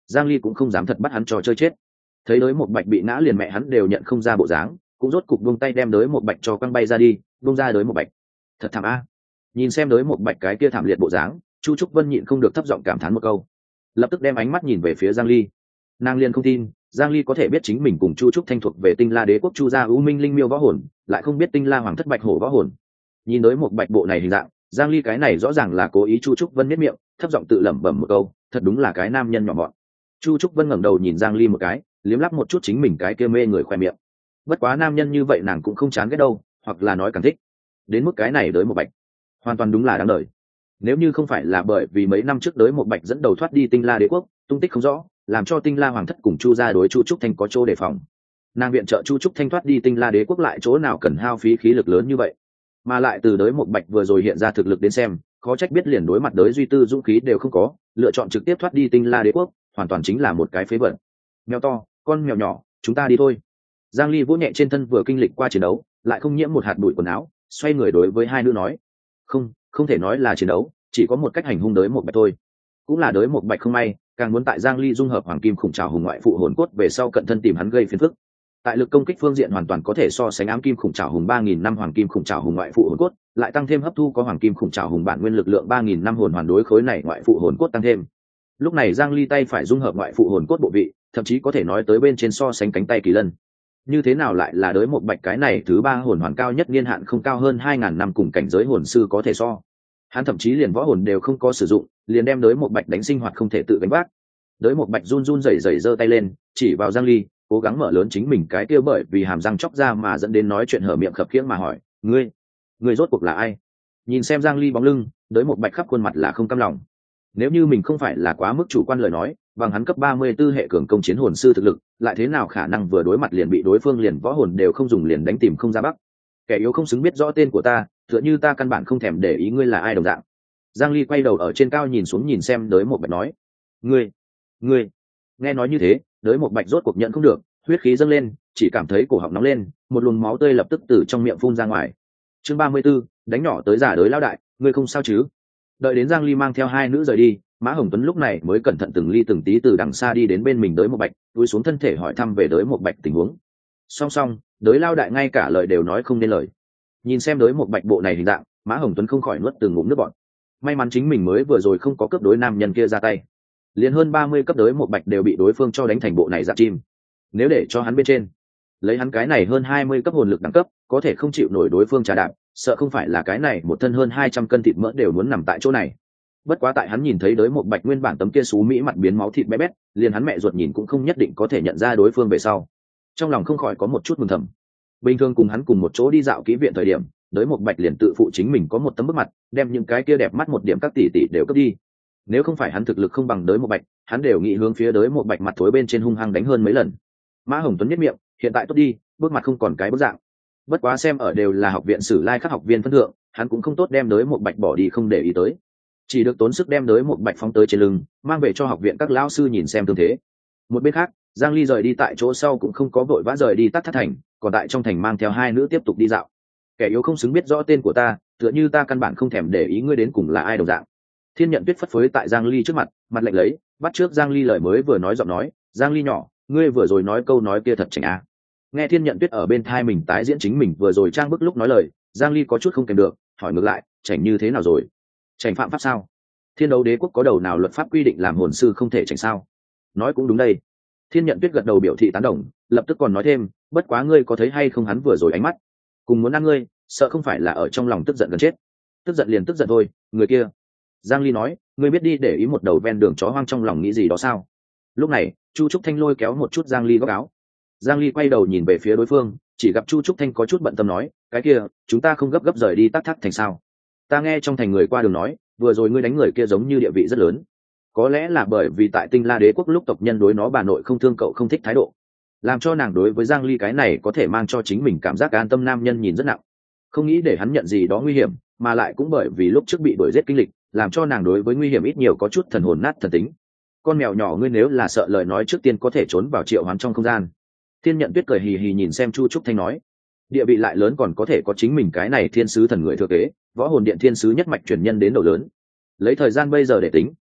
Giang Ly cũng không dám thật bắt hắn trò chơi chết. Thấy Đới Một Bạch bị ngã liền mẹ hắn đều nhận không ra bộ dáng, cũng rốt cục buông tay đem Đới Một Bạch cho quăng bay ra đi, buông ra Đới Một Bạch. Thật thảm a. Nhìn xem Đới Một Bạch cái kia thảm liệt bộ dáng, Chu Trúc Vân nhịn không được thấp giọng cảm thán một câu, lập tức đem ánh mắt nhìn về phía Giang Ly. Nàng liền không tin Giang Ly có thể biết chính mình cùng Chu Trúc Thanh thuộc về Tinh La Đế quốc Chu gia U Minh Linh Miêu võ hồn, lại không biết Tinh La Hoàng thất Bạch Hổ võ hồn. Nhìn Đới Một Bạch bộ này hình dạng, Giang Ly cái này rõ ràng là cố ý. Chu Trúc Vân nhếch miệng, thấp giọng tự lẩm bẩm một câu, thật đúng là cái nam nhân nhỏ mọn. Chu Trúc Vân ngẩng đầu nhìn Giang Ly một cái, liếm lắp một chút chính mình cái kia mê người khoe miệng. Bất quá nam nhân như vậy nàng cũng không chán ghét đâu, hoặc là nói càng thích. Đến mức cái này Đới Một Bạch, hoàn toàn đúng là đáng đời. Nếu như không phải là bởi vì mấy năm trước Đới Một Bạch dẫn đầu thoát đi Tinh La Đế quốc, tung tích không rõ, làm cho Tinh La Hoàng thất cùng Chu gia đối Chu Trúc Thanh có chỗ đề phòng. Nàng viện trợ Chu Trúc Thanh thoát đi Tinh La Đế quốc lại chỗ nào cần hao phí khí lực lớn như vậy, mà lại từ Đới Một Bạch vừa rồi hiện ra thực lực đến xem, khó trách biết liền đối mặt Đới Duy Tư dũng khí đều không có, lựa chọn trực tiếp thoát đi Tinh La Đế quốc, hoàn toàn chính là một cái phế vật. Mèo to, con mèo nhỏ, chúng ta đi thôi. Giang Ly vỗ nhẹ trên thân vừa kinh lịch qua chiến đấu, lại không nhiễm một hạt bụi quần áo, xoay người đối với hai nữ nói, không, không thể nói là chiến đấu, chỉ có một cách hành hung Đới Một Bạch thôi. Cũng là Đới Một Bạch không may, càng muốn tại Giang Ly dung hợp hoàng kim khủng trảo hùng ngoại phụ hồn cốt về sau cận thân tìm hắn gây phiền phức. Tại lực công kích phương diện hoàn toàn có thể so sánh ám kim khủng trảo hùng ba nghìn năm hoàng kim khủng trảo hùng ngoại phụ hồn cốt, lại tăng thêm hấp thu có hoàng kim khủng trảo hùng bản nguyên lực lượng ba nghìn năm hồn hoàn đối khối này ngoại phụ hồn cốt tăng thêm. Lúc này Giang Ly tay phải dung hợp ngoại phụ hồn cốt bộ vị, thậm chí có thể nói tới bên trên so sánh cánh tay kỳ lân. Như thế nào lại là Đới Một Bạch cái này thứ ba hồn hoàn cao nhất niên hạn không cao hơn hai nghìn năm cùng cảnh giới hồn sư có thể so. Hắn thậm chí liền võ hồn đều không có sử dụng, liền đem Đới Một Bạch đánh sinh hoạt không thể tự gánh vác. Đới Một Bạch run run rẩy rẩy giơ tay lên, chỉ vào Giang Ly, cố gắng mở lớn chính mình cái kia bởi vì hàm răng chóc ra mà dẫn đến nói chuyện hở miệng khập khiễng mà hỏi, ngươi, ngươi rốt cuộc là ai? Nhìn xem Giang Ly bóng lưng, Đới Một Bạch khắp khuôn mặt là không cam lòng. Nếu như mình không phải là quá mức chủ quan lời nói, bằng hắn cấp ba mươi tư hệ cường công chiến hồn sư thực lực, lại thế nào khả năng vừa đối mặt liền bị đối phương liền võ hồn đều không dùng liền đánh tìm không ra bắc. Kẻ yếu không xứng biết rõ tên của ta, tựa như ta căn bản không thèm để ý ngươi là ai đồng dạng. Giang Ly quay đầu ở trên cao nhìn xuống nhìn xem Đới Một Bạch nói, ngươi, ngươi. Nghe nói như thế, Đới Một Bạch rốt cuộc nhận không được, huyết khí dâng lên, chỉ cảm thấy cổ họng nóng lên, một luồng máu tươi lập tức từ trong miệng phun ra ngoài. Chương ba mươi 34, đánh nhỏ tới giả Đới lão đại, ngươi không sao chứ? Đợi đến Giang Ly mang theo hai nữ rời đi, Mã Hồng Tuấn lúc này mới cẩn thận từng ly từng tí từ đằng xa đi đến bên mình Đới Một Bạch, cúi xuống thân thể hỏi thăm về Đới Một Bạch tình huống. Song song, Đới lão đại ngay cả lời đều nói không nên lời. Nhìn xem Đới Một Bạch bộ này hình dạng, Mã Hồng Tuấn không khỏi nuốt từng ngụm nước bọt. May mắn chính mình mới vừa rồi không có cướp đối nam nhân kia ra tay, liền hơn ba mươi cấp Đới Một Bạch đều bị đối phương cho đánh thành bộ này dạng chim. Nếu để cho hắn bên trên, lấy hắn cái này hơn hai mươi cấp hồn lực đẳng cấp, có thể không chịu nổi đối phương trà đạp, sợ không phải là cái này một thân hơn hai trăm cân thịt mỡ đều muốn nằm tại chỗ này. Bất quá tại hắn nhìn thấy Đới Một Bạch nguyên bản tấm kia xú mỹ mặt biến máu thịt bé bét, liền hắn mẹ ruột nhìn cũng không nhất định có thể nhận ra đối phương về sau, trong lòng không khỏi có một chút mừng thầm. Bình thường cùng hắn cùng một chỗ đi dạo kỹ viện thời điểm, Đới Một Bạch liền tự phụ chính mình có một tấm bức mặt, đem những cái kia đẹp mắt một điểm các tỷ tỷ đều cướp đi. Nếu không phải hắn thực lực không bằng Đới Một Bạch, hắn đều nghĩ hướng phía Đới Một Bạch mặt thối bên trên hung hăng đánh hơn mấy lần. Mã Hồng Tuấn nhếch miệng, hiện tại tốt đi, bước mặt không còn cái bức dạng. Bất quá xem ở đều là học viện Sử Lai Khắc học viên phân thượng, hắn cũng không tốt đem Đới Một Bạch bỏ đi không để ý tới, chỉ được tốn sức đem Đới Một Bạch phóng tới trên lưng, mang về cho học viện các lão sư nhìn xem tương thế. Một bên khác, Giang Ly rời đi tại chỗ sau cũng không có vội vã rời đi Tắc Thất thành, còn tại trong thành mang theo hai nữ tiếp tục đi dạo. Kẻ yếu không xứng biết rõ tên của ta, tựa như ta căn bản không thèm để ý ngươi đến cùng là ai đồng dạng. Thiên Nhận Tuyết phất phới tại Giang Ly trước mặt, mặt lạnh lấy, bắt trước Giang Ly lời mới vừa nói giọng nói, Giang Ly nhỏ, ngươi vừa rồi nói câu nói kia thật chảnh à. Nghe Thiên Nhận Tuyết ở bên thai mình tái diễn chính mình vừa rồi trang bức lúc nói lời, Giang Ly có chút không kèm được, hỏi ngược lại, chảnh như thế nào rồi? Chảnh phạm pháp sao? Thiên Đấu Đế quốc có đầu nào luật pháp quy định làm hồn sư không thể chảnh sao? Nói cũng đúng đây. Thiên Nhận Tuyết gật đầu biểu thị tán đồng, lập tức còn nói thêm, bất quá ngươi có thấy hay không hắn vừa rồi ánh mắt, cùng muốn ăn ngươi, sợ không phải là ở trong lòng tức giận gần chết. Tức giận liền tức giận thôi, người kia. Giang Ly nói, ngươi biết đi để ý một đầu ven đường chó hoang trong lòng nghĩ gì đó sao? Lúc này, Chu Trúc Thanh lôi kéo một chút Giang Ly góc áo. Giang Ly quay đầu nhìn về phía đối phương, chỉ gặp Chu Trúc Thanh có chút bận tâm nói, cái kia, chúng ta không gấp gấp rời đi Tắc Thác thành sao? Ta nghe trong thành người qua đường nói, vừa rồi ngươi đánh người kia giống như địa vị rất lớn. Có lẽ là bởi vì tại Tinh La Đế quốc lúc tộc nhân đối nó bà nội không thương cậu không thích thái độ, làm cho nàng đối với Giang Ly cái này có thể mang cho chính mình cảm giác an tâm nam nhân nhìn rất nặng, không nghĩ để hắn nhận gì đó nguy hiểm, mà lại cũng bởi vì lúc trước bị đuổi giết kinh lịch, làm cho nàng đối với nguy hiểm ít nhiều có chút thần hồn nát thần tính. Con mèo nhỏ ngươi nếu là sợ lời nói trước tiên có thể trốn vào triệu hoán trong không gian. Thiên Nhận Tuyết cười hì hì nhìn xem Chu Trúc Thanh nói, địa vị lại lớn còn có thể có chính mình cái này thiên sứ thần người thừa kế, võ hồn điện thiên sứ nhất mạch truyền nhân đến đầu lớn. Lấy thời gian bây giờ để tính,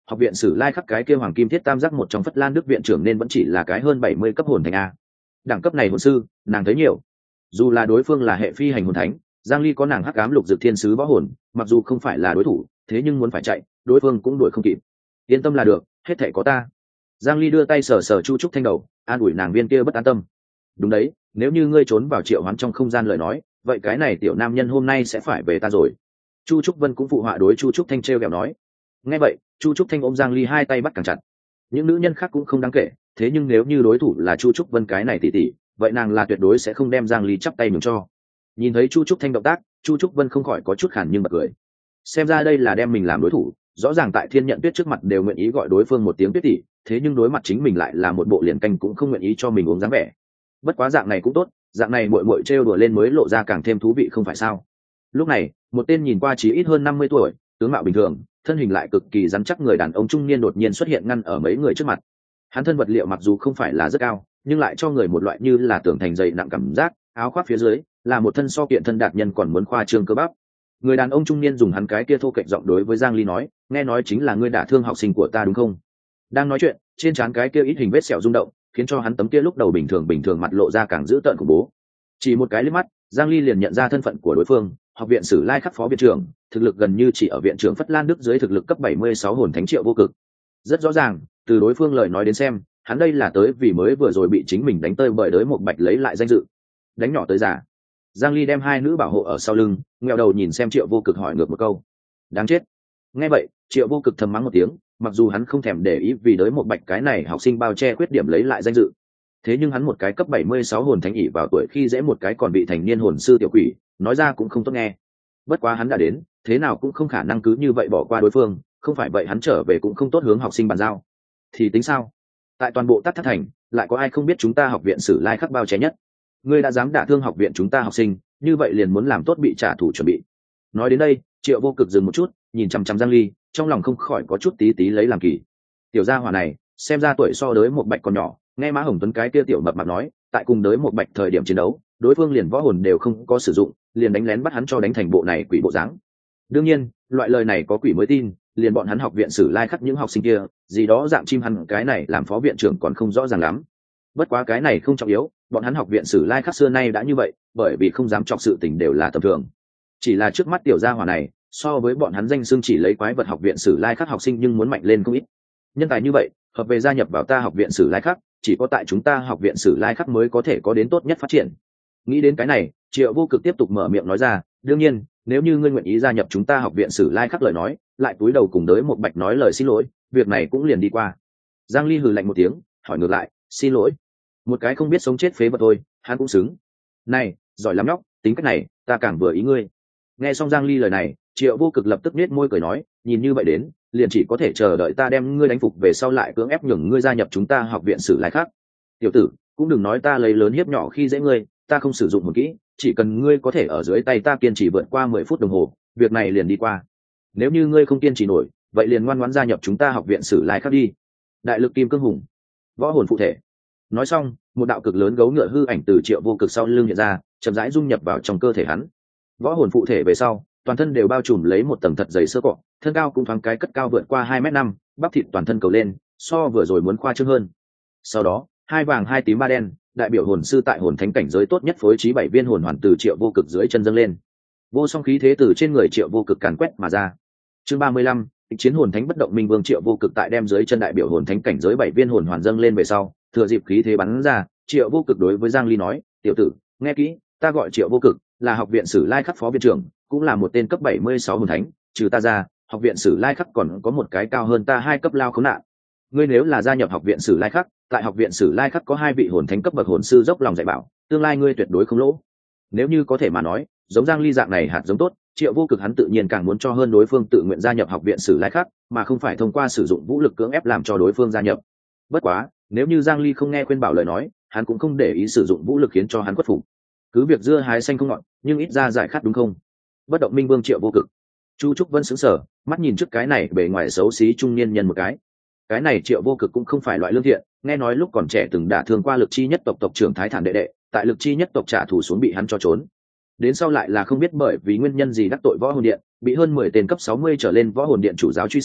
học viện sử lai khắc cái kia hoàng kim thiết tam giác một trong Phất Lan Đức viện trưởng nên vẫn chỉ là cái hơn bảy mươi cấp hồn thánh a. Đẳng cấp này hồn sư nàng thấy nhiều, dù là đối phương là hệ phi hành hồn thánh, Giang Ly có nàng hắc ám lục dược thiên sứ võ hồn, mặc dù không phải là đối thủ, thế nhưng muốn phải chạy đối phương cũng đuổi không kịp. Yên tâm là được, hết thảy có ta. Giang Ly đưa tay sờ sờ Chu Trúc Thanh đầu, an ủi nàng viên kia bất an tâm. Đúng đấy, nếu như ngươi trốn vào triệu hoán trong không gian lời nói, vậy cái này tiểu nam nhân hôm nay sẽ phải về ta rồi. Chu Trúc Vân cũng phụ họa đối Chu Trúc Thanh treo kẹo nói. Nghe vậy, Chu Trúc Thanh ôm Giang Ly hai tay bắt càng chặt. Những nữ nhân khác cũng không đáng kể, thế nhưng nếu như đối thủ là Chu Trúc Vân cái này tỷ tỷ, vậy nàng là tuyệt đối sẽ không đem Giang Ly chắp tay nhường cho. Nhìn thấy Chu Trúc Thanh động tác, Chu Trúc Vân không khỏi có chút khản nhưng bật cười. Xem ra đây là đem mình làm đối thủ, rõ ràng tại Thiên Nhận Tuyết trước mặt đều nguyện ý gọi đối phương một tiếng Tuyết tỷ, thế nhưng đối mặt chính mình lại là một bộ liền canh cũng không nguyện ý cho mình uống dáng vẻ. Bất quá dạng này cũng tốt, dạng này muội muội trêu đùa lên mới lộ ra càng thêm thú vị không phải sao? Lúc này, một tên nhìn qua chỉ ít hơn năm mươi tuổi, tướng mạo bình thường, thân hình lại cực kỳ rắn chắc người đàn ông trung niên đột nhiên xuất hiện ngăn ở mấy người trước mặt. Hắn thân vật liệu mặc dù không phải là rất cao, nhưng lại cho người một loại như là tưởng thành dày nặng cảm giác, áo khoác phía dưới là một thân so kiện thân đạt nhân còn muốn khoa trương cơ bắp. Người đàn ông trung niên dùng hắn cái kia thô kệch giọng đối với Giang Ly nói, nghe nói chính là ngươi đả thương học sinh của ta đúng không? Đang nói chuyện, trên trán cái kia ít hình vết sẹo rung động, khiến cho hắn tấm kia lúc đầu bình thường bình thường mặt lộ ra càng dữ tợn khủng bố. Chỉ một cái liếc mắt, Giang Ly liền nhận ra thân phận của đối phương, học viện Sử Lai Khắc phó viện trưởng, thực lực gần như chỉ ở viện trưởng Phất Lan Đức dưới thực lực cấp bảy mươi sáu hồn thánh Triệu Vô Cực. Rất rõ ràng, từ đối phương lời nói đến xem, hắn đây là tới vì mới vừa rồi bị chính mình đánh tơi bởi đới một bạch lấy lại danh dự. Đánh nhỏ tới già. Giang Ly đem hai nữ bảo hộ ở sau lưng, nghẹo đầu nhìn xem Triệu Vô Cực hỏi ngược một câu. Đáng chết. Nghe vậy, Triệu Vô Cực thầm mắng một tiếng, mặc dù hắn không thèm để ý vì đới một bạch cái này học sinh bao che khuyết điểm lấy lại danh dự. Thế nhưng hắn một cái cấp bảy mươi sáu hồn thánh ỷ vào tuổi khi dễ một cái còn bị thành niên hồn sư tiểu quỷ, nói ra cũng không tốt nghe. Bất quá hắn đã đến, thế nào cũng không khả năng cứ như vậy bỏ qua đối phương, không phải vậy hắn trở về cũng không tốt hướng học sinh bàn giao. Thì tính sao? Tại toàn bộ Tát Thất Thành, lại có ai không biết chúng ta học viện Sử Lai Khắc bao che nhất? Ngươi đã dám đả thương học viện chúng ta học sinh, như vậy liền muốn làm tốt bị trả thù chuẩn bị. Nói đến đây, Triệu Vô Cực dừng một chút, nhìn chăm chăm Giang Ly, trong lòng không khỏi có chút tí tí lấy làm kỳ. Tiểu gia hỏa này, xem ra tuổi so đới một bạch còn nhỏ, nghe Mã Hồng Tuấn cái kia tiểu mập mạp nói, tại cùng đới một bạch thời điểm chiến đấu, đối phương liền võ hồn đều không có sử dụng, liền đánh lén bắt hắn cho đánh thành bộ này quỷ bộ dáng. Đương nhiên, loại lời này có quỷ mới tin, liền bọn hắn học viện Sử Lai Khắc những học sinh kia, gì đó dạng chim hắn cái này làm phó viện trưởng còn không rõ ràng lắm. Bất quá cái này không trọng yếu, bọn hắn học viện Sử Lai Khắc xưa nay đã như vậy, bởi vì không dám chọc sự tình đều là tầm thường. Chỉ là trước mắt tiểu gia hỏa này, so với bọn hắn danh xưng chỉ lấy quái vật học viện Sử Lai Khắc học sinh nhưng muốn mạnh lên không ít. Nhân tài như vậy, hợp về gia nhập vào ta học viện Sử Lai Khắc, chỉ có tại chúng ta học viện Sử Lai Khắc mới có thể có đến tốt nhất phát triển. Nghĩ đến cái này, Triệu Vô Cực tiếp tục mở miệng nói ra, đương nhiên, nếu như ngươi nguyện ý gia nhập chúng ta học viện Sử Lai Khắc lời nói, lại cúi đầu cùng đới một bạch nói lời xin lỗi, việc này cũng liền đi qua. Giang Ly hừ lạnh một tiếng, hỏi ngược lại, xin lỗi? Một cái không biết sống chết phế vật thôi, hắn cũng xứng. Này, giỏi lắm nhóc, tính cách này, ta càng vừa ý ngươi. Nghe xong Giang Ly lời này, Triệu Vô Cực lập tức nhếch môi cười nói, nhìn như vậy đến, liền chỉ có thể chờ đợi ta đem ngươi đánh phục về sau lại cưỡng ép nhường ngươi gia nhập chúng ta học viện Sử Lai Khắc. Tiểu tử, cũng đừng nói ta lấy lớn hiếp nhỏ khi dễ ngươi, ta không sử dụng một kỹ, chỉ cần ngươi có thể ở dưới tay ta kiên trì vượt qua mười phút đồng hồ, việc này liền đi qua. Nếu như ngươi không kiên trì nổi, vậy liền ngoan ngoãn gia nhập chúng ta học viện Sử Lai Khắc đi. Đại lực kim cương hùng, võ hồn phụ thể. Nói xong, một đạo cực lớn gấu ngựa hư ảnh từ Triệu Vô Cực sau lưng hiện ra, chậm rãi dung nhập vào trong cơ thể hắn. Võ hồn phụ thể về sau, toàn thân đều bao trùm lấy một tầng thật dày sơ cọ, thân cao cũng thoáng cái cất cao vượt qua hai mét năm, bắp thịt toàn thân cầu lên, so vừa rồi muốn khoa trương hơn. Sau đó, hai vàng hai tím ba đen, đại biểu hồn sư tại hồn thánh cảnh giới tốt nhất phối trí bảy viên hồn hoàn từ Triệu Vô Cực dưới chân dâng lên. Vô song khí thế từ trên người Triệu Vô Cực càn quét mà ra. Chương ba mươi lăm, chiến hồn thánh bất động minh vương. Triệu Vô Cực tại đem dưới chân đại biểu hồn thánh cảnh giới bảy viên hồn hoàn dâng lên về sau, thừa dịp khí thế bắn ra, Triệu Vô Cực đối với Giang Ly nói, tiểu tử, nghe kỹ, ta gọi Triệu Vô Cực, là học viện Sử Lai Khắc phó viện trưởng, cũng là một tên cấp bảy mươi sáu hồn thánh, trừ ta ra, học viện Sử Lai Khắc còn có một cái cao hơn ta hai cấp lao khốn nạn. Ngươi nếu là gia nhập học viện Sử Lai Khắc, tại học viện Sử Lai Khắc có hai vị hồn thánh cấp bậc hồn sư dốc lòng dạy bảo, tương lai ngươi tuyệt đối không lỗ. Nếu như có thể mà nói, giống Giang Ly dạng này hạt giống tốt, Triệu Vô Cực hắn tự nhiên càng muốn cho hơn đối phương tự nguyện gia nhập học viện Sử Lai Khắc, mà không phải thông qua sử dụng vũ lực cưỡng ép làm cho đối phương gia nhập. Bất quá, nếu như Giang Ly không nghe khuyên bảo lời nói, hắn cũng không để ý sử dụng vũ lực khiến cho hắn khuất phục. Cứ việc dưa hái xanh không ngọt, nhưng ít ra giải khát đúng không? Bất động minh vương Triệu Vô Cực. Chu Trúc Vân sững sờ, mắt nhìn trước cái này bề ngoài xấu xí trung niên nhân một cái. Cái này Triệu Vô Cực cũng không phải loại lương thiện, nghe nói lúc còn trẻ từng đả thương qua lực chi nhất tộc tộc trưởng Thái Thản đệ đệ, tại lực chi nhất tộc trả thù xuống bị hắn cho trốn. Đến sau lại là không biết bởi vì nguyên nhân gì đắc tội võ hồn điện, bị hơn mười tên cấp sáu mươi trở lên võ hồn điện chủ giáo truy sát,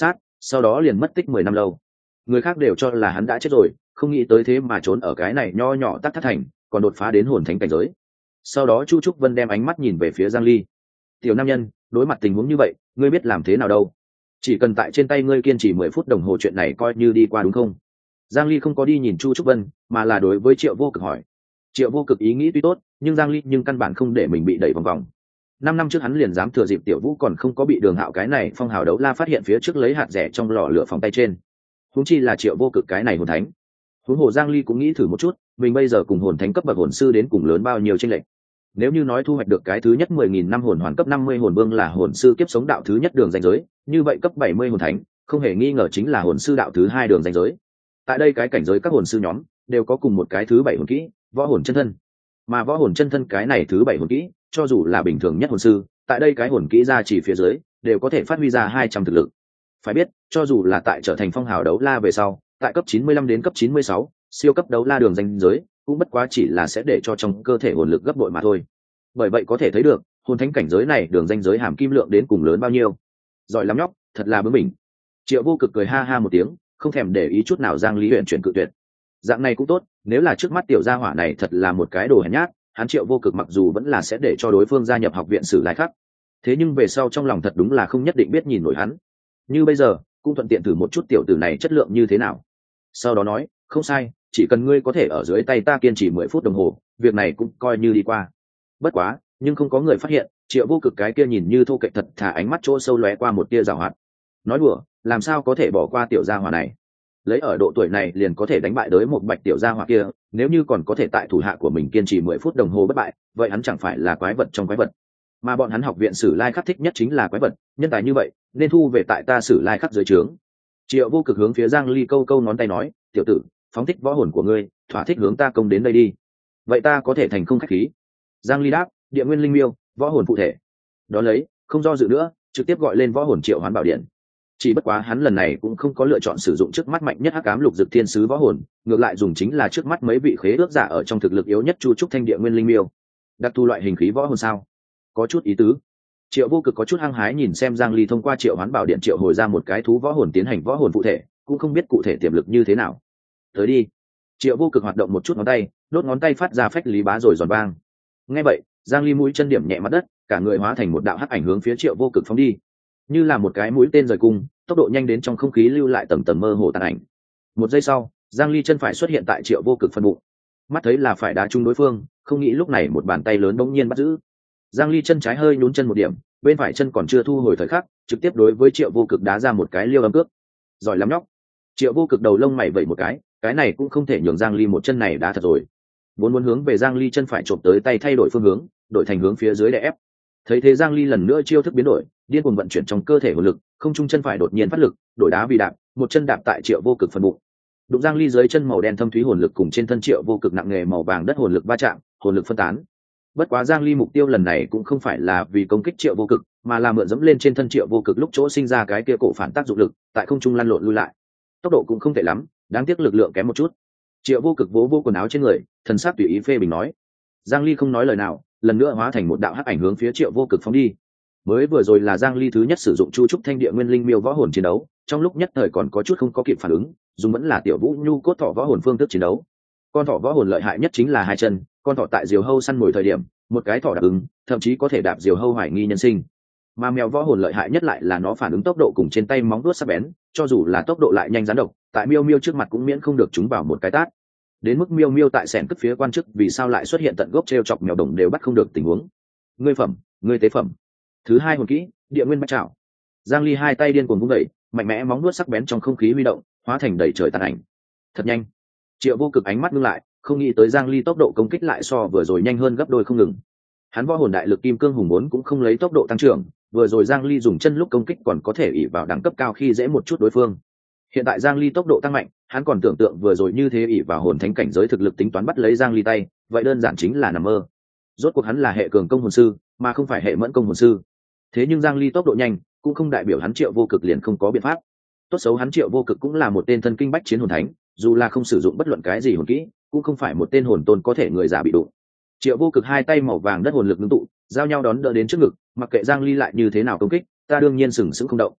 sau đó liền mất tích mười năm lâu. Người khác đều cho là hắn đã chết rồi, không nghĩ tới thế mà trốn ở cái này nho nhỏ Tắc Thất Thành, còn đột phá đến hồn thánh cảnh giới. Sau đó Chu Trúc Vân đem ánh mắt nhìn về phía Giang Ly. Tiểu nam nhân, đối mặt tình huống như vậy, ngươi biết làm thế nào đâu? Chỉ cần tại trên tay ngươi kiên trì mười phút đồng hồ chuyện này coi như đi qua đúng không? Giang Ly không có đi nhìn Chu Trúc Vân, mà là đối với Triệu Vô Cực hỏi. Triệu Vô Cực ý nghĩ tuy tốt, nhưng Giang Ly nhưng căn bản không để mình bị đẩy vòng vòng. Năm năm trước hắn liền dám thừa dịp Tiểu Vũ còn không có bị Đường Hạo cái này phong hào đấu la phát hiện phía trước lấy hạt rẻ trong lò lửa phòng tay trên. Huống chi là Triệu Vô Cực cái này hồn thánh. Huống hồ Giang Ly cũng nghĩ thử một chút, mình bây giờ cùng hồn thánh cấp bậc hồn sư đến cùng lớn bao nhiêu chênh lệch. Nếu như nói thu hoạch được cái thứ nhất mười nghìn năm hồn hoàn cấp năm mươi hồn vương là hồn sư kiếp sống đạo thứ nhất đường ranh giới, như vậy cấp bảy mươi hồn thánh, không hề nghi ngờ chính là hồn sư đạo thứ hai đường ranh giới. Tại đây cái cảnh giới các hồn sư nhóm đều có cùng một cái thứ bảy hồn kỹ, võ hồn chân thân. Mà võ hồn chân thân cái này thứ bảy hồn kỹ, cho dù là bình thường nhất hồn sư, tại đây cái hồn kỹ ra chỉ phía dưới, đều có thể phát huy ra hai trăm thực lực. Phải biết, cho dù là tại trở thành phong hào đấu la về sau, tại cấp chín mươi lăm đến cấp chín mươi sáu, siêu cấp đấu la đường ranh giới, cũng bất quá chỉ là sẽ để cho trong cơ thể hồn lực gấp bội mà thôi. Bởi vậy có thể thấy được, hồn thánh cảnh giới này đường ranh giới hàm kim lượng đến cùng lớn bao nhiêu. Giỏi lắm nhóc, thật là bướng bỉnh. Triệu Vô Cực cười ha ha một tiếng, không thèm để ý chút nào Giang Ly Huyền chuyển cự tuyệt. Dạng này cũng tốt, nếu là trước mắt tiểu gia hỏa này thật là một cái đồ hèn nhát, hắn Triệu Vô Cực mặc dù vẫn là sẽ để cho đối phương gia nhập học viện Sử Lai Khắc. Thế nhưng về sau trong lòng thật đúng là không nhất định biết nhìn nổi hắn. Như bây giờ, cũng thuận tiện thử một chút tiểu tử này chất lượng như thế nào. Sau đó nói, không sai, chỉ cần ngươi có thể ở dưới tay ta kiên trì mười phút đồng hồ, việc này cũng coi như đi qua. Bất quá, nhưng không có người phát hiện, Triệu Vô Cực cái kia nhìn như thô kệch thật thà ánh mắt chỗ sâu lóe qua một tia giảo hoạt. Nói đùa, làm sao có thể bỏ qua tiểu gia hỏa này? Lấy ở độ tuổi này liền có thể đánh bại đối một bạch tiểu gia hỏa kia, nếu như còn có thể tại thủ hạ của mình kiên trì mười phút đồng hồ bất bại, vậy hắn chẳng phải là quái vật trong quái vật. Mà bọn hắn học viện Sử Lai Khắc thích nhất chính là quái vật, nhân tài như vậy, nên thu về tại ta Sử Lai Khắc dưới trướng. Triệu Vô Cực hướng phía Giang Ly câu câu ngón tay nói, tiểu tử, phóng thích võ hồn của ngươi, thỏa thích hướng ta công đến đây đi. Vậy ta có thể thành không khách khí. Giang Ly đáp, địa nguyên linh miêu, võ hồn phụ thể. Đó lấy, không do dự nữa, trực tiếp gọi lên võ hồn triệu hoán bảo điện. Chỉ bất quá hắn lần này cũng không có lựa chọn sử dụng trước mắt mạnh nhất hắc ám lục dực thiên sứ võ hồn, ngược lại dùng chính là trước mắt mấy vị khế ước giả ở trong thực lực yếu nhất Chu Trúc Thanh địa nguyên linh miêu. Đặc thu loại hình khí võ hồn sao? Có chút ý tứ. Triệu Vô Cực có chút hăng hái nhìn xem Giang Ly thông qua triệu hoán bảo điện triệu hồi ra một cái thú võ hồn tiến hành võ hồn phụ thể, cũng không biết cụ thể tiềm lực như thế nào. Tới đi. Triệu Vô Cực hoạt động một chút ngón tay, đốt ngón tay phát ra phách lý bá rồi giòn vang. Nghe vậy, Giang Ly mũi chân điểm nhẹ mặt đất, cả người hóa thành một đạo hắc ảnh hướng phía Triệu Vô Cực phóng đi, như là một cái mũi tên rời cung, tốc độ nhanh đến trong không khí lưu lại tầng tầng mơ hồ tàn ảnh. Một giây sau, Giang Ly chân phải xuất hiện tại Triệu Vô Cực phần bụng. Mắt thấy là phải đá trúng đối phương, không nghĩ lúc này một bàn tay lớn bỗng nhiên bắt giữ. Giang Ly chân trái hơi nhún chân một điểm, bên phải chân còn chưa thu hồi thời khắc, trực tiếp đối với Triệu Vô Cực đá ra một cái liêu âm cước. Giỏi lắm nhóc. Triệu Vô Cực đầu lông mày vẩy một cái, cái này cũng không thể nhường Giang Ly một chân này đá thật rồi. Muốn muốn hướng về Giang Ly chân phải chộp tới tay thay đổi phương hướng, đổi thành hướng phía dưới để ép. Thấy thế Giang Ly lần nữa chiêu thức biến đổi, điên cuồng vận chuyển trong cơ thể hồn lực, không trung chân phải đột nhiên phát lực, đổi đá vì đạp, một chân đạp tại Triệu Vô Cực phần bụng. Đụng Giang Ly dưới chân màu đen thâm thúy hồn lực cùng trên thân Triệu Vô Cực nặng nghề màu vàng đất hồn lực va chạm, hồn lực phân tán. Bất quá Giang Ly mục tiêu lần này cũng không phải là vì công kích Triệu Vô Cực, mà là mượn dẫm lên trên thân Triệu Vô Cực lúc chỗ sinh ra cái kia cổ phản tác dụng lực, tại không trung lăn lộn lui lại. Tốc độ cũng không tệ lắm, đáng tiếc lực lượng kém một chút. Triệu Vô Cực vỗ vô quần áo trên người, thần sắc tùy ý phê bình nói. Giang Ly không nói lời nào, lần nữa hóa thành một đạo hắc ảnh hướng phía Triệu Vô Cực phóng đi. Mới vừa rồi là Giang Ly thứ nhất sử dụng Chu Trúc Thanh địa nguyên linh miêu võ hồn chiến đấu, trong lúc nhất thời còn có chút không có kịp phản ứng, dùng vẫn là tiểu Vũ Nhu cốt thỏ võ hồn phương thức chiến đấu. Con thỏ võ hồn lợi hại nhất chính là hai chân, con thỏ tại diều hâu săn mồi thời điểm, một cái thỏ đạp ứng, thậm chí có thể đạp diều hâu hoài nghi nhân sinh. Mà mèo võ hồn lợi hại nhất lại là nó phản ứng tốc độ cùng trên tay móng vuốt sắc bén, cho dù là tốc độ lại nhanh rắn độc, tại Miêu Miêu trước mặt cũng miễn không được chúng vào một cái tát. Đến mức Miêu Miêu tại sẹn cất phía quan chức vì sao lại xuất hiện tận gốc treo chọc mèo đồng đều bắt không được tình huống. Ngươi phẩm, ngươi tế phẩm. Thứ hai hồn kỹ, địa nguyên bách trảo. Giang Ly hai tay điên cuồng vung đẩy, mạnh mẽ móng vuốt sắc bén trong không khí huy động, hóa thành đầy trời tàn ảnh. Thật nhanh. Triệu Vô Cực ánh mắt ngưng lại, không nghĩ tới Giang Ly tốc độ công kích lại so vừa rồi nhanh hơn gấp đôi không ngừng. Hắn võ hồn đại lực kim cương hùng bốn cũng không lấy tốc độ tăng trưởng, vừa rồi Giang Ly dùng chân lúc công kích còn có thể ỷ vào đẳng cấp cao khi dễ một chút đối phương. Hiện tại Giang Ly tốc độ tăng mạnh, hắn còn tưởng tượng vừa rồi như thế ỷ vào hồn thánh cảnh giới thực lực tính toán bắt lấy Giang Ly tay, vậy đơn giản chính là nằm mơ. Rốt cuộc hắn là hệ cường công hồn sư, mà không phải hệ mẫn công hồn sư. Thế nhưng Giang Ly tốc độ nhanh, cũng không đại biểu hắn Triệu Vô Cực liền không có biện pháp. Tốt xấu hắn Triệu Vô Cực cũng là một tên thân kinh bách chiến hồn thánh, dù là không sử dụng bất luận cái gì hồn kỹ, cũng không phải một tên hồn tôn có thể người giả bị đụng. Triệu Vô Cực hai tay màu vàng đất hồn lực ngưng tụ, giao nhau đón đỡ đến trước ngực, mặc kệ Giang Ly lại như thế nào công kích, ta đương nhiên sừng sững không động.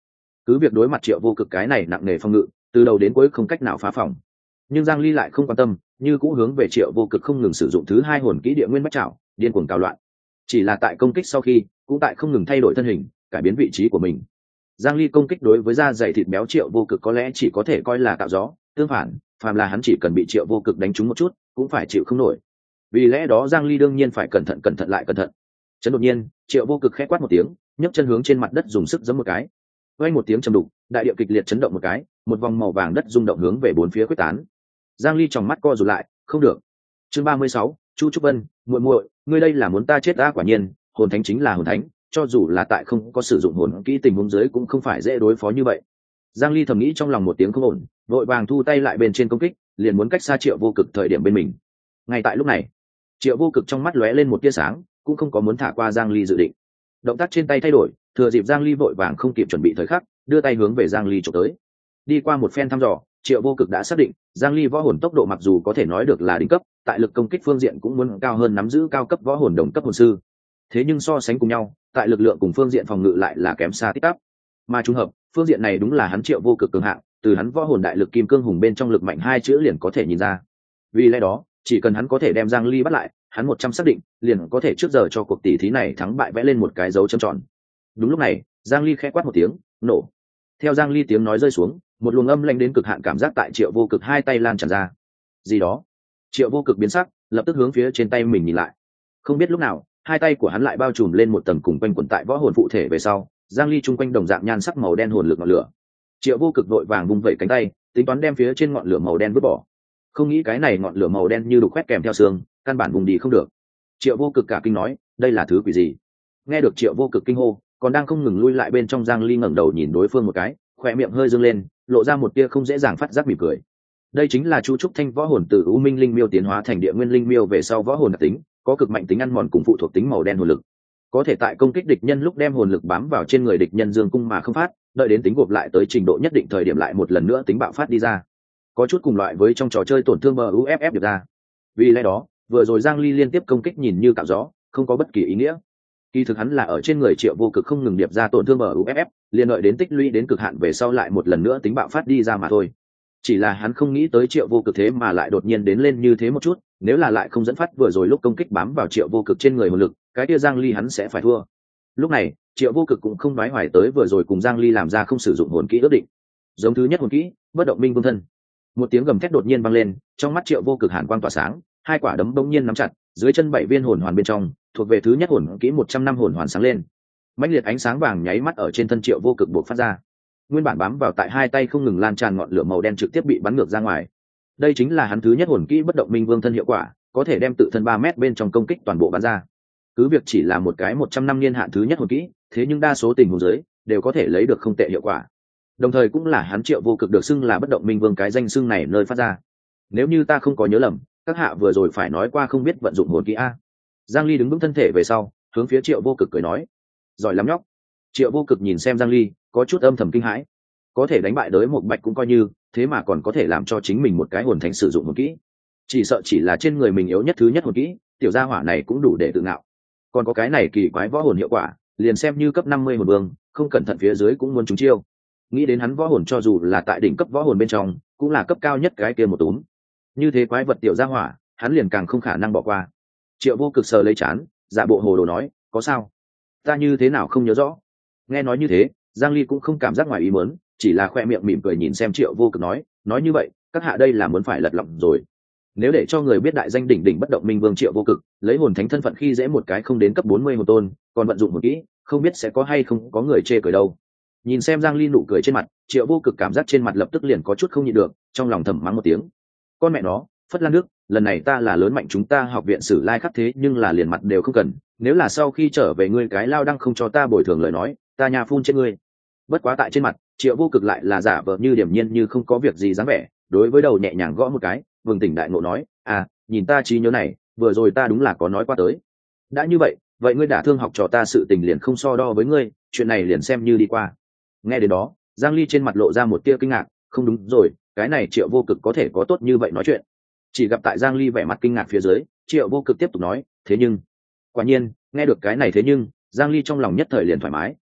cứ việc đối mặt triệu vô cực cái này nặng nề phòng ngự, từ đầu đến cuối không cách nào phá phòng, nhưng Giang Ly lại không quan tâm, như cũ hướng về triệu vô cực không ngừng sử dụng thứ hai hồn kỹ địa nguyên bách trảo, điên cuồng cào loạn. Chỉ là tại công kích sau khi, cũng tại không ngừng thay đổi thân hình, cải biến vị trí của mình. Giang Ly công kích đối với da dày thịt béo triệu vô cực có lẽ chỉ có thể coi là tạo gió, tương phản, phàm là hắn chỉ cần bị triệu vô cực đánh trúng một chút, cũng phải chịu không nổi. Vì lẽ đó Giang Ly đương nhiên phải cẩn thận cẩn thận lại cẩn thận. Chấn đột nhiên, triệu vô cực khẽ quát một tiếng, nhấc chân hướng trên mặt đất dùng sức giẫm một cái. Vang một tiếng trầm đục, đại địa kịch liệt chấn động một cái, một vòng màu vàng đất rung động hướng về bốn phía quyết tán. Giang Ly tròng mắt co rụt lại, không được. Chương ba mươi sáu, Chu Trúc Vân, muội muội, ngươi đây là muốn ta chết a? Quả nhiên, hồn thánh chính là hồn thánh, cho dù là tại không có sử dụng hồn kỹ tình huống dưới cũng không phải dễ đối phó như vậy. Giang Ly thầm nghĩ trong lòng một tiếng không ổn, vội vàng thu tay lại bên trên công kích, liền muốn cách xa triệu vô cực thời điểm bên mình. Ngay tại lúc này, triệu vô cực trong mắt lóe lên một tia sáng, cũng không có muốn thả qua Giang Ly dự định. Động tác trên tay thay đổi, thừa dịp Giang Ly vội vàng không kịp chuẩn bị thời khắc, đưa tay hướng về Giang Ly chụp tới. Đi qua một phen thăm dò, triệu vô cực đã xác định Giang Ly võ hồn tốc độ mặc dù có thể nói được là đỉnh cấp, tại lực công kích phương diện cũng muốn cao hơn nắm giữ cao cấp võ hồn đồng cấp hồn sư. Thế nhưng so sánh cùng nhau, tại lực lượng cùng phương diện phòng ngự lại là kém xa tích tắp. Mà trùng hợp, phương diện này đúng là hắn triệu vô cực cường hạng, từ hắn võ hồn đại lực kim cương hùng bên trong lực mạnh hai chữ liền có thể nhìn ra. Vì lẽ đó, chỉ cần hắn có thể đem Giang Ly bắt lại, hắn một trăm xác định, liền có thể trước giờ cho cuộc tỷ thí này thắng bại vẽ lên một cái dấu chấm tròn. Đúng lúc này, Giang Ly khẽ quát một tiếng, nổ. Theo Giang Ly tiếng nói rơi xuống, một luồng âm lạnh đến cực hạn cảm giác tại triệu vô cực hai tay lan tràn ra. Gì đó? Triệu vô cực biến sắc, lập tức hướng phía trên tay mình nhìn lại. Không biết lúc nào, hai tay của hắn lại bao trùm lên một tầng cùng quanh quẩn tại võ hồn phụ thể về sau, Giang Ly chung quanh đồng dạng nhan sắc màu đen hồn lực ngọn lửa. Triệu vô cực vội vàng vung vẩy cánh tay, tính toán đem phía trên ngọn lửa màu đen vứt bỏ. Không nghĩ cái này ngọn lửa màu đen như đục khoét kèm theo xương, căn bản vùng đi không được. Triệu vô cực cả kinh nói, đây là thứ quỷ gì? Nghe được triệu vô cực kinh hô, còn đang không ngừng lui lại bên trong Giang Ly ngẩng đầu nhìn đối phương một cái, khỏe miệng hơi dương lên, lộ ra một tia không dễ dàng phát giác mỉm cười. Đây chính là Chu Trúc Thanh võ hồn từ U Minh Linh Miêu tiến hóa thành Địa Nguyên Linh Miêu về sau võ hồn đặc tính, có cực mạnh tính ăn mòn cùng phụ thuộc tính màu đen hồn lực, có thể tại công kích địch nhân lúc đem hồn lực bám vào trên người địch nhân dương cung mà không phát, đợi đến tính gộp lại tới trình độ nhất định thời điểm lại một lần nữa tính bạo phát đi ra, có chút cùng loại với trong trò chơi tổn thương bờ u ép ép được ra. Vì lẽ đó, vừa rồi Giang Ly liên tiếp công kích nhìn như cạo gió, không có bất kỳ ý nghĩa. Kỳ thực hắn là ở trên người triệu vô cực không ngừng điệp ra tổn thương bờ u ép ép, liền đợi đến tích lũy đến cực hạn về sau lại một lần nữa tính bạo phát đi ra mà thôi. Chỉ là hắn không nghĩ tới triệu vô cực thế mà lại đột nhiên đến lên như thế một chút, nếu là lại không dẫn phát vừa rồi lúc công kích bám vào triệu vô cực trên người hồn lực, cái kia Giang Ly hắn sẽ phải thua. Lúc này, triệu vô cực cũng không nói hoài tới vừa rồi cùng Giang Ly làm ra không sử dụng hồn kỹ ước định. Giống thứ nhất hồn kỹ, bất động minh vương thân. Một tiếng gầm thét đột nhiên vang lên, trong mắt triệu vô cực hàn quang tỏa sáng, hai quả đấm bỗng nhiên nắm chặt, dưới chân bảy viên hồn hoàn bên trong, thuộc về thứ nhất hồn kỹ một trăm năm hồn hoàn sáng lên. Mãnh liệt ánh sáng vàng nháy mắt ở trên thân triệu vô cực bộc phát ra. Nguyên bản bám vào tại hai tay không ngừng lan tràn ngọn lửa màu đen trực tiếp bị bắn ngược ra ngoài. Đây chính là hắn thứ nhất hồn kỹ bất động minh vương thân hiệu quả, có thể đem tự thân ba mét bên trong công kích toàn bộ bắn ra. Cứ việc chỉ là một cái một trăm năm niên hạn thứ nhất hồn kỹ, thế nhưng đa số tình huống dưới đều có thể lấy được không tệ hiệu quả. Đồng thời cũng là hắn triệu vô cực được xưng là bất động minh vương cái danh xưng này nơi phát ra. Nếu như ta không có nhớ lầm, các hạ vừa rồi phải nói qua không biết vận dụng hồn kỹ a. Giang Ly đứng vững thân thể về sau, hướng phía triệu vô cực cười nói, giỏi lắm nhóc. Triệu vô cực nhìn xem Giang Ly, có chút âm thầm kinh hãi. Có thể đánh bại đới một bạch cũng coi như, thế mà còn có thể làm cho chính mình một cái hồn thánh sử dụng hồn kỹ. Chỉ sợ chỉ là trên người mình yếu nhất thứ nhất hồn kỹ, tiểu gia hỏa này cũng đủ để tự ngạo. Còn có cái này kỳ quái võ hồn hiệu quả, liền xem như cấp năm mươi hồn vương, không cẩn thận phía dưới cũng muốn trúng chiêu. Nghĩ đến hắn võ hồn cho dù là tại đỉnh cấp võ hồn bên trong, cũng là cấp cao nhất cái kia một túm. Như thế quái vật tiểu gia hỏa, hắn liền càng không khả năng bỏ qua. Triệu vô cực sờ lấy chán, giả bộ hồ đồ nói, có sao? Ta như thế nào không nhớ rõ. Nghe nói như thế, Giang Ly cũng không cảm giác ngoài ý muốn, chỉ là khoe miệng mỉm cười nhìn xem triệu vô cực nói, nói như vậy, các hạ đây là muốn phải lật lọng rồi. Nếu để cho người biết đại danh đỉnh đỉnh bất động minh vương triệu vô cực, lấy hồn thánh thân phận khi dễ một cái không đến cấp bốn mươi hồn tôn, còn vận dụng một kỹ, không biết sẽ có hay không có người chê cười đâu. Nhìn xem Giang Ly nụ cười trên mặt, triệu vô cực cảm giác trên mặt lập tức liền có chút không nhịn được, trong lòng thầm mắng một tiếng. Con mẹ nó, Phất Lan nước, lần này ta là lớn mạnh chúng ta học viện sử lai khắc thế nhưng là liền mặt đều không cần, nếu là sau khi trở về ngươi cái lao đăng không cho ta bồi thường lời nói, ta nhà phun trên ngươi. Bất quá tại trên mặt, triệu vô cực lại là giả vờ như điềm nhiên như không có việc gì dáng vẻ, đối với đầu nhẹ nhàng gõ một cái, vừng tỉnh đại ngộ nói, à, nhìn ta trí nhớ này, vừa rồi ta đúng là có nói qua tới. Đã như vậy, vậy ngươi đả thương học trò ta sự tình liền không so đo với ngươi, chuyện này liền xem như đi qua. Nghe đến đó, Giang Ly trên mặt lộ ra một tia kinh ngạc, không đúng rồi, cái này triệu vô cực có thể có tốt như vậy nói chuyện. Chỉ gặp tại Giang Ly vẻ mặt kinh ngạc phía dưới, triệu vô cực tiếp tục nói, thế nhưng, quả nhiên, nghe được cái này thế nhưng, Giang Ly trong lòng nhất thời liền thoải mái,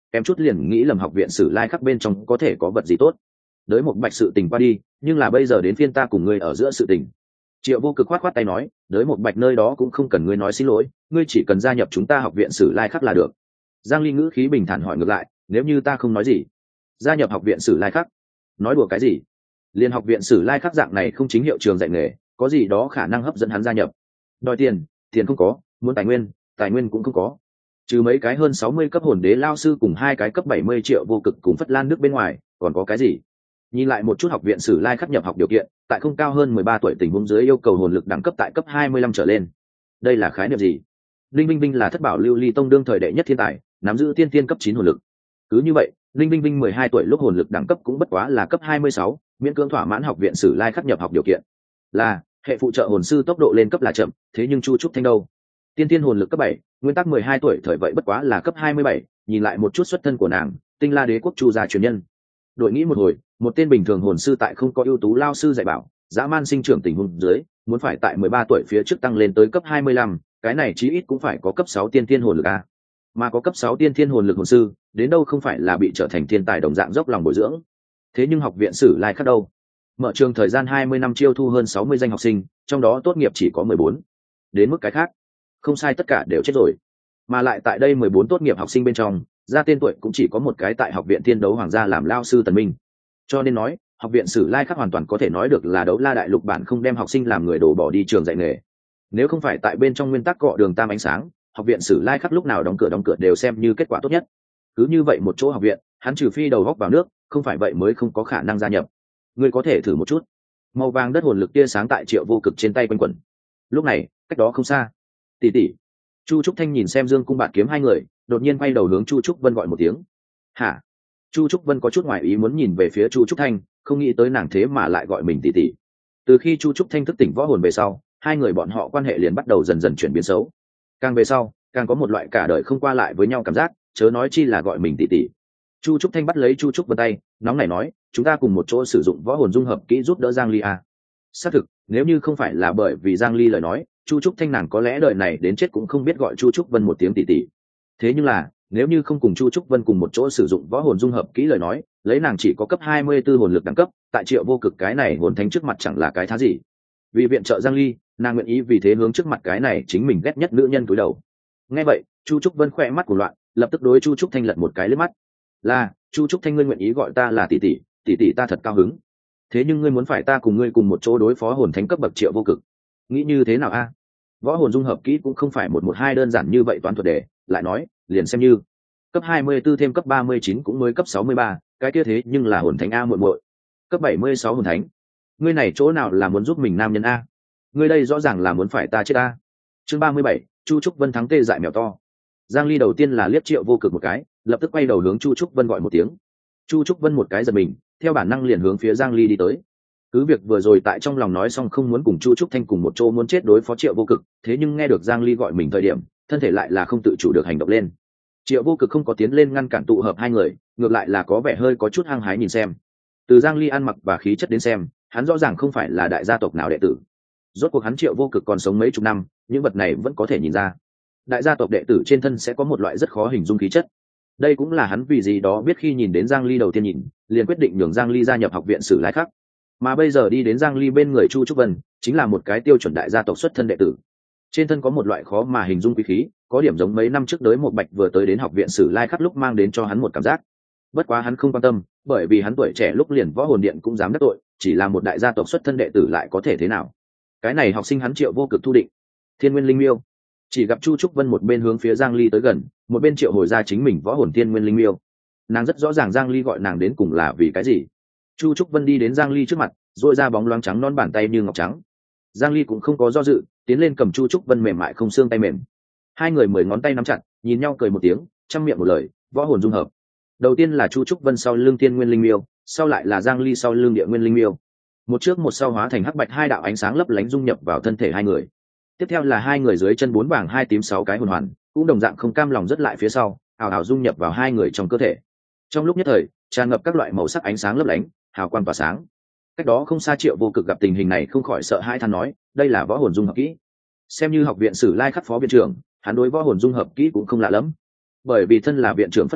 kém chút liền nghĩ lầm học viện sử lai khắc bên trong có thể có vật gì tốt. Đới một bạch sự tình qua đi, nhưng là bây giờ đến phiên ta cùng ngươi ở giữa sự tình. Triệu Vô Cực khoát khoát tay nói, đới một bạch nơi đó cũng không cần ngươi nói xin lỗi, ngươi chỉ cần gia nhập chúng ta học viện sử lai khắc là được. Giang Ly ngữ khí bình thản hỏi ngược lại, nếu như ta không nói gì, gia nhập học viện sử lai khắc, nói đùa cái gì? Liên học viện sử lai khắc dạng này không chính hiệu trường dạy nghề, có gì đó khả năng hấp dẫn hắn gia nhập? Đòi tiền, tiền không có, muốn tài nguyên, tài nguyên cũng không có. Trừ mấy cái hơn sáu mươi cấp hồn đế lao sư cùng hai cái cấp bảy mươi triệu Vô Cực cùng Phất Lan nước bên ngoài, còn có cái gì? Nhìn lại một chút học viện sử lai khắc nhập học điều kiện, tại không cao hơn mười ba tuổi tình huống dưới yêu cầu hồn lực đẳng cấp tại cấp hai mươi lăm trở lên. Đây là khái niệm gì? Linh Vinh Vinh là thất bảo lưu ly tông đương thời đệ nhất thiên tài, nắm giữ tiên tiên cấp chín hồn lực. Cứ như vậy, Linh Vinh Vinh mười hai tuổi lúc hồn lực đẳng cấp cũng bất quá là cấp hai mươi sáu, miễn cưỡng thỏa mãn học viện sử lai khắc nhập học điều kiện. Là, hệ phụ trợ hồn sư tốc độ lên cấp là chậm, thế nhưng Chu Trúc Thanh đâu? Tiên tiên hồn lực cấp bảy, nguyên tắc mười hai tuổi thời vậy bất quá là cấp hai mươi bảy, nhìn lại một chút xuất thân của nàng, Tinh La Đế quốc Chu gia truyền nhân. Đội nghĩ một hồi, một tên bình thường hồn sư tại không có ưu tú lao sư dạy bảo, dã man sinh trưởng tình huống dưới, muốn phải tại mười ba tuổi phía trước tăng lên tới cấp hai mươi lăm, cái này chí ít cũng phải có cấp sáu tiên tiên hồn lực a. Mà có cấp sáu tiên thiên hồn lực hồn sư, đến đâu không phải là bị trở thành thiên tài đồng dạng dốc lòng bồi dưỡng. Thế nhưng học viện sử lai khắc đâu? Mở trường thời gian hai mươi năm chiêu thu hơn sáu mươi danh học sinh, trong đó tốt nghiệp chỉ có mười bốn. Đến mức cái khác, không sai tất cả đều chết rồi. Mà lại tại đây mười bốn tốt nghiệp học sinh bên trong, ra tên tuổi cũng chỉ có một cái tại học viện Thiên Đấu Hoàng gia làm lao sư Tần Minh. Cho nên nói, học viện sử lai khắc hoàn toàn có thể nói được là đấu la đại lục bản không đem học sinh làm người đổ bỏ đi trường dạy nghề. Nếu không phải tại bên trong nguyên tắc cọ đường tam ánh sáng, học viện sử lai khắc lúc nào đóng cửa đóng cửa đều xem như kết quả tốt nhất. Cứ như vậy một chỗ học viện, hắn trừ phi đầu góc vào nước, không phải vậy mới không có khả năng gia nhập. Ngươi có thể thử một chút. Màu vàng đất hồn lực tia sáng tại Triệu Vô Cực trên tay quanh quẩn. Lúc này, cách đó không xa, tỷ tỷ. Chu Trúc Thanh nhìn xem Dương Cung Bạt Kiếm hai người, đột nhiên quay đầu hướng Chu Trúc Vân gọi một tiếng. Hả? Chu Trúc Vân có chút ngoài ý muốn nhìn về phía Chu Trúc Thanh, không nghĩ tới nàng thế mà lại gọi mình tỷ tỷ. Từ khi Chu Trúc Thanh thức tỉnh võ hồn về sau, hai người bọn họ quan hệ liền bắt đầu dần dần chuyển biến xấu. Càng về sau, càng có một loại cả đời không qua lại với nhau cảm giác, chớ nói chi là gọi mình tỷ tỷ. Chu Trúc Thanh bắt lấy Chu Trúc Vân tay, nóng nảy nói, chúng ta cùng một chỗ sử dụng võ hồn dung hợp kỹ giúp đỡ Giang Ly à. Xác thực, nếu như không phải là bởi vì Giang Ly lời nói, Chu Trúc Thanh nàng có lẽ đời này đến chết cũng không biết gọi Chu Trúc Vân một tiếng tỷ tỷ. Thế nhưng là, nếu như không cùng Chu Trúc Vân cùng một chỗ sử dụng võ hồn dung hợp kỹ lời nói, lấy nàng chỉ có cấp hai mươi tư hồn lực đẳng cấp, tại Triệu Vô Cực cái này hồn thánh trước mặt chẳng là cái thá gì. Vì viện trợ Giang Ly, nàng nguyện ý vì thế hướng trước mặt cái này chính mình ghét nhất nữ nhân cúi đầu. Nghe vậy, Chu Trúc Vân khỏe mắt của loạn, lập tức đối Chu Trúc Thanh lật một cái liếc mắt. Là, Chu Trúc Thanh ngươi nguyện ý gọi ta là tỷ tỷ, tỷ tỷ ta thật cao hứng. Thế nhưng ngươi muốn phải ta cùng ngươi cùng một chỗ đối phó hồn thánh cấp bậc Triệu Vô Cực, nghĩ như thế nào a? Võ hồn dung hợp kỹ cũng không phải một một hai đơn giản như vậy toán thuật đề, lại nói, liền xem như cấp hai mươi tư thêm cấp ba mươi chín cũng mới cấp sáu mươi ba, cái kia thế nhưng là hồn thánh a muội muội. Cấp bảy mươi sáu hồn thánh. Ngươi này chỗ nào là muốn giúp mình nam nhân a? Ngươi đây rõ ràng là muốn phải ta chết a. Chương ba mươi bảy, Chu Trúc Vân thắng tê dại mèo to. Giang Ly đầu tiên là liếc Triệu Vô Cực một cái, lập tức quay đầu hướng Chu Trúc Vân gọi một tiếng. Chu Trúc Vân một cái giật mình, theo bản năng liền hướng phía Giang Ly đi tới. Cứ việc vừa rồi tại trong lòng nói xong không muốn cùng Chu Trúc Thanh cùng một chỗ muốn chết đối phó Triệu Vô Cực, thế nhưng nghe được Giang Ly gọi mình thời điểm, thân thể lại là không tự chủ được hành động lên. Triệu Vô Cực không có tiến lên ngăn cản tụ hợp hai người, ngược lại là có vẻ hơi có chút hăng hái nhìn xem. Từ Giang Ly ăn mặc và khí chất đến xem, hắn rõ ràng không phải là đại gia tộc nào đệ tử. Rốt cuộc hắn Triệu Vô Cực còn sống mấy chục năm, những vật này vẫn có thể nhìn ra. Đại gia tộc đệ tử trên thân sẽ có một loại rất khó hình dung khí chất. Đây cũng là hắn vì gì đó biết khi nhìn đến Giang Ly đầu tiên nhìn, liền quyết định nhường Giang Ly gia nhập học viện sử lai khắc. Mà bây giờ đi đến Giang Ly bên người Chu Trúc Vân, chính là một cái tiêu chuẩn đại gia tộc xuất thân đệ tử. Trên thân có một loại khó mà hình dung quý khí, có điểm giống mấy năm trước đới một bạch vừa tới đến học viện sử lai khắc lúc mang đến cho hắn một cảm giác. Bất quá hắn không quan tâm, bởi vì hắn tuổi trẻ lúc liền võ hồn điện cũng dám đắc tội, chỉ là một đại gia tộc xuất thân đệ tử lại có thể thế nào? Cái này học sinh hắn Triệu Vô Cực thu định. Thiên Nguyên Linh Miêu. Chỉ gặp Chu Trúc Vân một bên hướng phía Giang Ly tới gần, một bên triệu hồi ra chính mình võ hồn Thiên Nguyên Linh Miêu. Nàng rất rõ ràng Giang Ly gọi nàng đến cùng là vì cái gì. Chu Trúc Vân đi đến Giang Ly trước mặt, duỗi ra bóng loáng trắng non bàn tay như ngọc trắng. Giang Ly cũng không có do dự, tiến lên cầm Chu Trúc Vân mềm mại không xương tay mềm. Hai người mười ngón tay nắm chặt, nhìn nhau cười một tiếng, trăm miệng một lời, võ hồn dung hợp. Đầu tiên là Chu Trúc Vân sau lưng Thiên Nguyên Linh Miêu, sau lại là Giang Ly sau lưng Địa Nguyên Linh Miêu. Một trước một sau hóa thành hắc bạch hai đạo ánh sáng lấp lánh dung nhập vào thân thể hai người. Tiếp theo là hai người dưới chân bốn vàng hai tím sáu cái hồn hoàn, cũng đồng dạng không cam lòng rất lại phía sau, ảo ảo dung nhập vào hai người trong cơ thể. Trong lúc nhất thời, tràn ngập các loại màu sắc ánh sáng lấp lánh, hào quang tỏa sáng. Cách đó không xa Triệu Vô Cực gặp tình hình này không khỏi sợ hãi than nói, đây là võ hồn dung hợp kỹ. Xem như học viện sử lai khắc phó viện trưởng, hắn đối võ hồn dung hợp kỹ cũng không lạ lắm. Bởi vì thân là viện trưởng Phất Lan nước,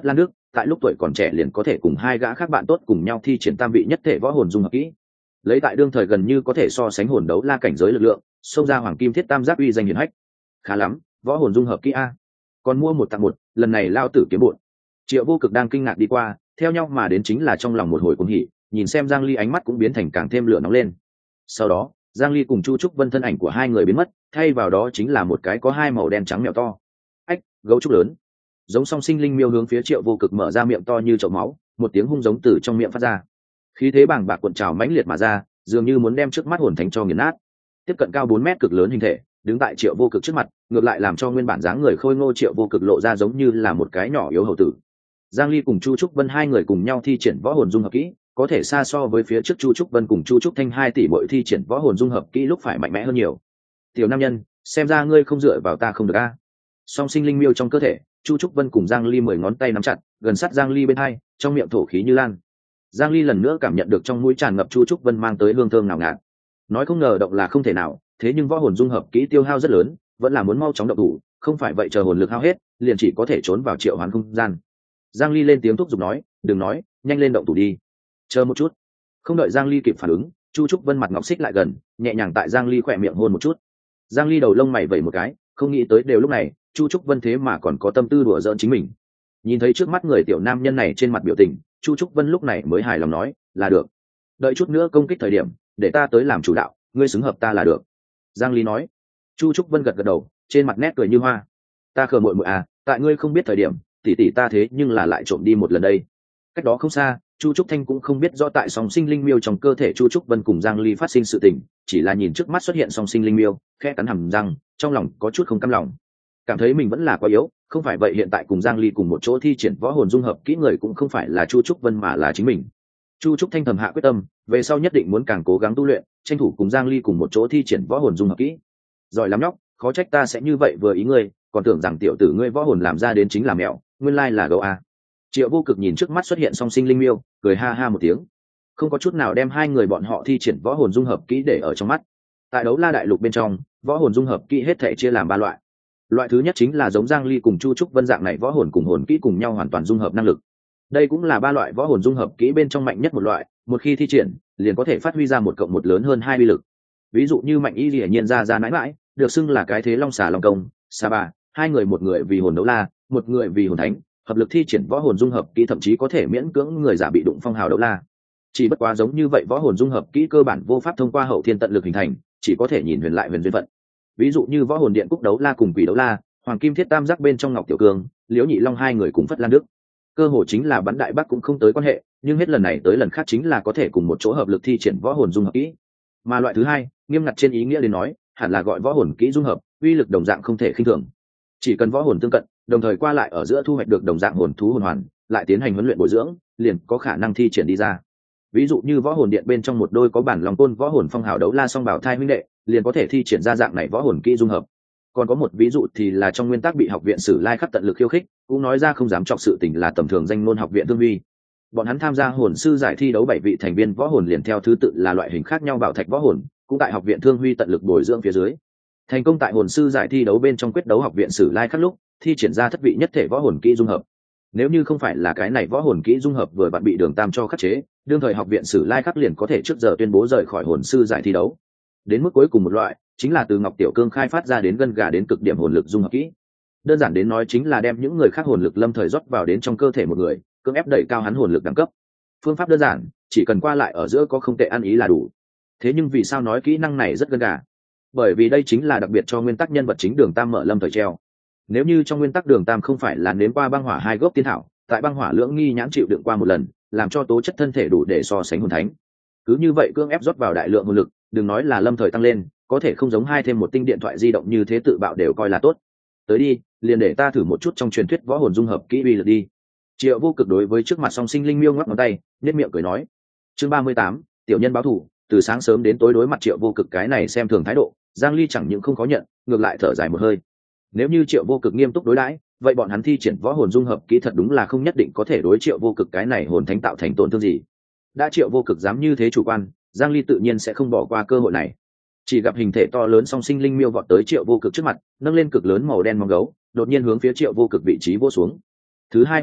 tại lúc tuổi còn trẻ liền có thể cùng hai gã khác bạn tốt cùng nhau thi triển tam vị nhất thể võ hồn dung hợp kỹ, lấy tại đương thời gần như có thể so sánh hồn đấu la cảnh giới lực lượng, xông ra hoàng kim thiết tam giác uy danh hiển hách. Khá lắm, võ hồn dung hợp kỹ a, còn mua một tặng một, lần này lao tử kiếm bội. Triệu Vô Cực đang kinh ngạc đi qua, theo nhau mà đến chính là trong lòng một hồi cuồng hỉ, nhìn xem Giang Ly ánh mắt cũng biến thành càng thêm lửa nóng lên. Sau đó, Giang Ly cùng Chu Trúc Vân thân ảnh của hai người biến mất, thay vào đó chính là một cái có hai màu đen trắng mèo to. Ách, gấu trúc lớn. Giống song sinh linh miêu hướng phía Triệu Vô Cực mở ra miệng to như chậu máu, một tiếng hung giống từ trong miệng phát ra. Khí thế bàng bạc cuộn trào mãnh liệt mà ra, dường như muốn đem trước mắt hồn thánh cho nghiền nát. Tiếp cận cao bốn mét cực lớn hình thể, đứng tại Triệu Vô Cực trước mặt, ngược lại làm cho nguyên bản dáng người khôi ngô Triệu Vô Cực lộ ra giống như là một cái nhỏ yếu hầu tử. Giang Ly cùng Chu Trúc Vân hai người cùng nhau thi triển võ hồn dung hợp kỹ, có thể xa so với phía trước Chu Trúc Vân cùng Chu Trúc Thanh hai tỷ muội thi triển võ hồn dung hợp kỹ lúc phải mạnh mẽ hơn nhiều. Tiểu nam nhân, xem ra ngươi không dựa vào ta không được a. Song sinh linh miêu trong cơ thể, Chu Trúc Vân cùng Giang Ly mười ngón tay nắm chặt, gần sát Giang Ly bên hai, trong miệng thổ khí như lan. Giang Ly lần nữa cảm nhận được trong mũi tràn ngập Chu Trúc Vân mang tới hương thơm ngào ngạt. Nói không ngờ động là không thể nào, thế nhưng võ hồn dung hợp kỹ tiêu hao rất lớn, vẫn là muốn mau chóng động thủ, không phải vậy chờ hồn lực hao hết, liền chỉ có thể trốn vào triệu hoán không gian. Giang Ly lên tiếng thúc giục nói, đừng nói, nhanh lên động thủ đi. Chờ một chút. Không đợi Giang Ly kịp phản ứng, Chu Trúc Vân mặt ngọc xích lại gần, nhẹ nhàng tại Giang Ly khỏe miệng hôn một chút. Giang Ly đầu lông mày vẩy một cái, không nghĩ tới đều lúc này, Chu Trúc Vân thế mà còn có tâm tư đùa giỡn chính mình. Nhìn thấy trước mắt người tiểu nam nhân này trên mặt biểu tình, Chu Trúc Vân lúc này mới hài lòng nói, là được. Đợi chút nữa công kích thời điểm, để ta tới làm chủ đạo, ngươi xứng hợp ta là được. Giang Ly nói. Chu Trúc Vân gật gật đầu, trên mặt nét cười như hoa. Ta khờ muội muội à, tại ngươi không biết thời điểm, tỷ tỷ ta thế nhưng là lại trộm đi một lần đây. Cách đó không xa, Chu Trúc Thanh cũng không biết rõ tại song sinh linh miêu trong cơ thể Chu Trúc Vân cùng Giang Ly phát sinh sự tình, chỉ là nhìn trước mắt xuất hiện song sinh linh miêu, khẽ cắn hàm răng, trong lòng có chút không cam lòng. Cảm thấy mình vẫn là quá yếu, không phải vậy hiện tại cùng Giang Ly cùng một chỗ thi triển võ hồn dung hợp kỹ người cũng không phải là Chu Trúc Vân mà là chính mình. Chu Trúc Thanh thầm hạ quyết tâm, về sau nhất định muốn càng cố gắng tu luyện, tranh thủ cùng Giang Ly cùng một chỗ thi triển võ hồn dung hợp kỹ. Giỏi lắm nhóc, khó trách ta sẽ như vậy vừa ý ngươi, còn tưởng rằng tiểu tử ngươi võ hồn làm ra đến chính là mẹo, nguyên lai là gấu a. Triệu Vô Cực nhìn trước mắt xuất hiện song sinh linh miêu, cười ha ha một tiếng, không có chút nào đem hai người bọn họ thi triển võ hồn dung hợp kỹ để ở trong mắt. Tại đấu la đại lục bên trong, võ hồn dung hợp kỹ hết thể chia làm ba loại. Loại thứ nhất chính là giống Giang Ly cùng Chu Trúc Vân dạng này võ hồn cùng hồn kỹ cùng nhau hoàn toàn dung hợp năng lực. Đây cũng là ba loại võ hồn dung hợp kỹ bên trong mạnh nhất một loại, một khi thi triển, liền có thể phát huy ra một cộng một lớn hơn hai uy lực. Ví dụ như Mạnh Y Lệ Nhiên ra ra mãi mãi, được xưng là cái thế long xà long công, xà bà, hai người một người vì hồn đấu la, một người vì hồn thánh, hợp lực thi triển võ hồn dung hợp kỹ thậm chí có thể miễn cưỡng người giả bị đụng phong hào đấu la. Chỉ bất quá giống như vậy võ hồn dung hợp kỹ cơ bản vô pháp thông qua hậu thiên tận lực hình thành, chỉ có thể nhìn huyền lại huyền duyên phận. Ví dụ như võ hồn điện cúc đấu la cùng quỷ đấu la, hoàng kim thiết tam giác bên trong ngọc tiểu cương, liễu nhị long hai người cùng phất lan đức. Cơ hồ chính là bắn đại bắc cũng không tới quan hệ, nhưng hết lần này tới lần khác chính là có thể cùng một chỗ hợp lực thi triển võ hồn dung hợp kỹ. Mà loại thứ hai, nghiêm ngặt trên ý nghĩa đến nói, hẳn là gọi võ hồn kỹ dung hợp, uy lực đồng dạng không thể khinh thường. Chỉ cần võ hồn tương cận, đồng thời qua lại ở giữa thu hoạch được đồng dạng hồn thú hồn hoàn, lại tiến hành huấn luyện bồi dưỡng, liền có khả năng thi triển đi ra. Ví dụ như võ hồn điện bên trong một đôi có bản lòng côn võ hồn phong hào đấu la song bảo thai huynh đệ, liền có thể thi triển ra dạng này võ hồn kỹ dung hợp. Còn có một ví dụ thì là trong nguyên tắc bị học viện Sử Lai khắc tận lực khiêu khích, cũng nói ra không dám chọc sự tình là tầm thường danh ngôn học viện Thương Vi. Bọn hắn tham gia hồn sư giải thi đấu bảy vị thành viên võ hồn liền theo thứ tự là loại hình khác nhau bảo thạch võ hồn, cũng tại học viện Thương Huy tận lực bồi dưỡng phía dưới, thành công tại hồn sư giải thi đấu bên trong quyết đấu học viện Sử Lai khắc lúc, thi triển ra thất vị nhất thể võ hồn kỹ dung hợp. Nếu như không phải là cái này võ hồn kỹ dung hợp vừa bạn bị Đường Tam cho khắc chế, đương thời học viện Sử Lai khắc liền có thể trước giờ tuyên bố rời khỏi hồn sư giải thi đấu. Đến mức cuối cùng một loại, chính là từ Ngọc Tiểu Cương khai phát ra đến gân gà đến cực điểm hồn lực dung hợp kỹ. Đơn giản đến nói chính là đem những người khác hồn lực lâm thời rót vào đến trong cơ thể một người, cưỡng ép đẩy cao hắn hồn lực đẳng cấp. Phương pháp đơn giản, chỉ cần qua lại ở giữa có không tệ ăn ý là đủ. Thế nhưng vì sao nói kỹ năng này rất gân gà? Bởi vì đây chính là đặc biệt cho nguyên tắc nhân vật chính Đường Tam mở lâm thời treo. Nếu như trong nguyên tắc Đường Tam không phải là nếm qua băng hỏa hai gốc tiên thảo, tại băng hỏa lưỡng nghi nhãn chịu đựng qua một lần, làm cho tố chất thân thể đủ để so sánh hồn thánh. Cứ như vậy cưỡng ép rót vào đại lượng hồn lực, đừng nói là lâm thời tăng lên, có thể không giống hai thêm một tinh điện thoại di động như thế tự bạo đều coi là tốt. Tới đi, liền để ta thử một chút trong truyền thuyết võ hồn dung hợp kỹ uy lực đi. Triệu Vô Cực đối với trước mặt song sinh linh miêu ngoắc ngón tay, nhếch miệng cười nói. Chương ba mươi tám, tiểu nhân báo thù. Từ sáng sớm đến tối đối mặt Triệu Vô Cực cái này xem thường thái độ, Giang Ly chẳng những không có nhận, ngược lại thở dài một hơi. Nếu như Triệu Vô Cực nghiêm túc đối đãi, vậy bọn hắn thi triển võ hồn dung hợp kỹ thật đúng là không nhất định có thể đối Triệu Vô Cực cái này hồn thánh tạo thành tổn thương gì. Đã Triệu Vô Cực dám như thế chủ quan, Giang Ly tự nhiên sẽ không bỏ qua cơ hội này. Chỉ gặp hình thể to lớn song sinh linh miêu vọt tới Triệu Vô Cực trước mặt, nâng lên cực lớn màu đen móng gấu, đột nhiên hướng phía Triệu Vô Cực vị trí vỗ xuống. Thứ hai hồn kỹ,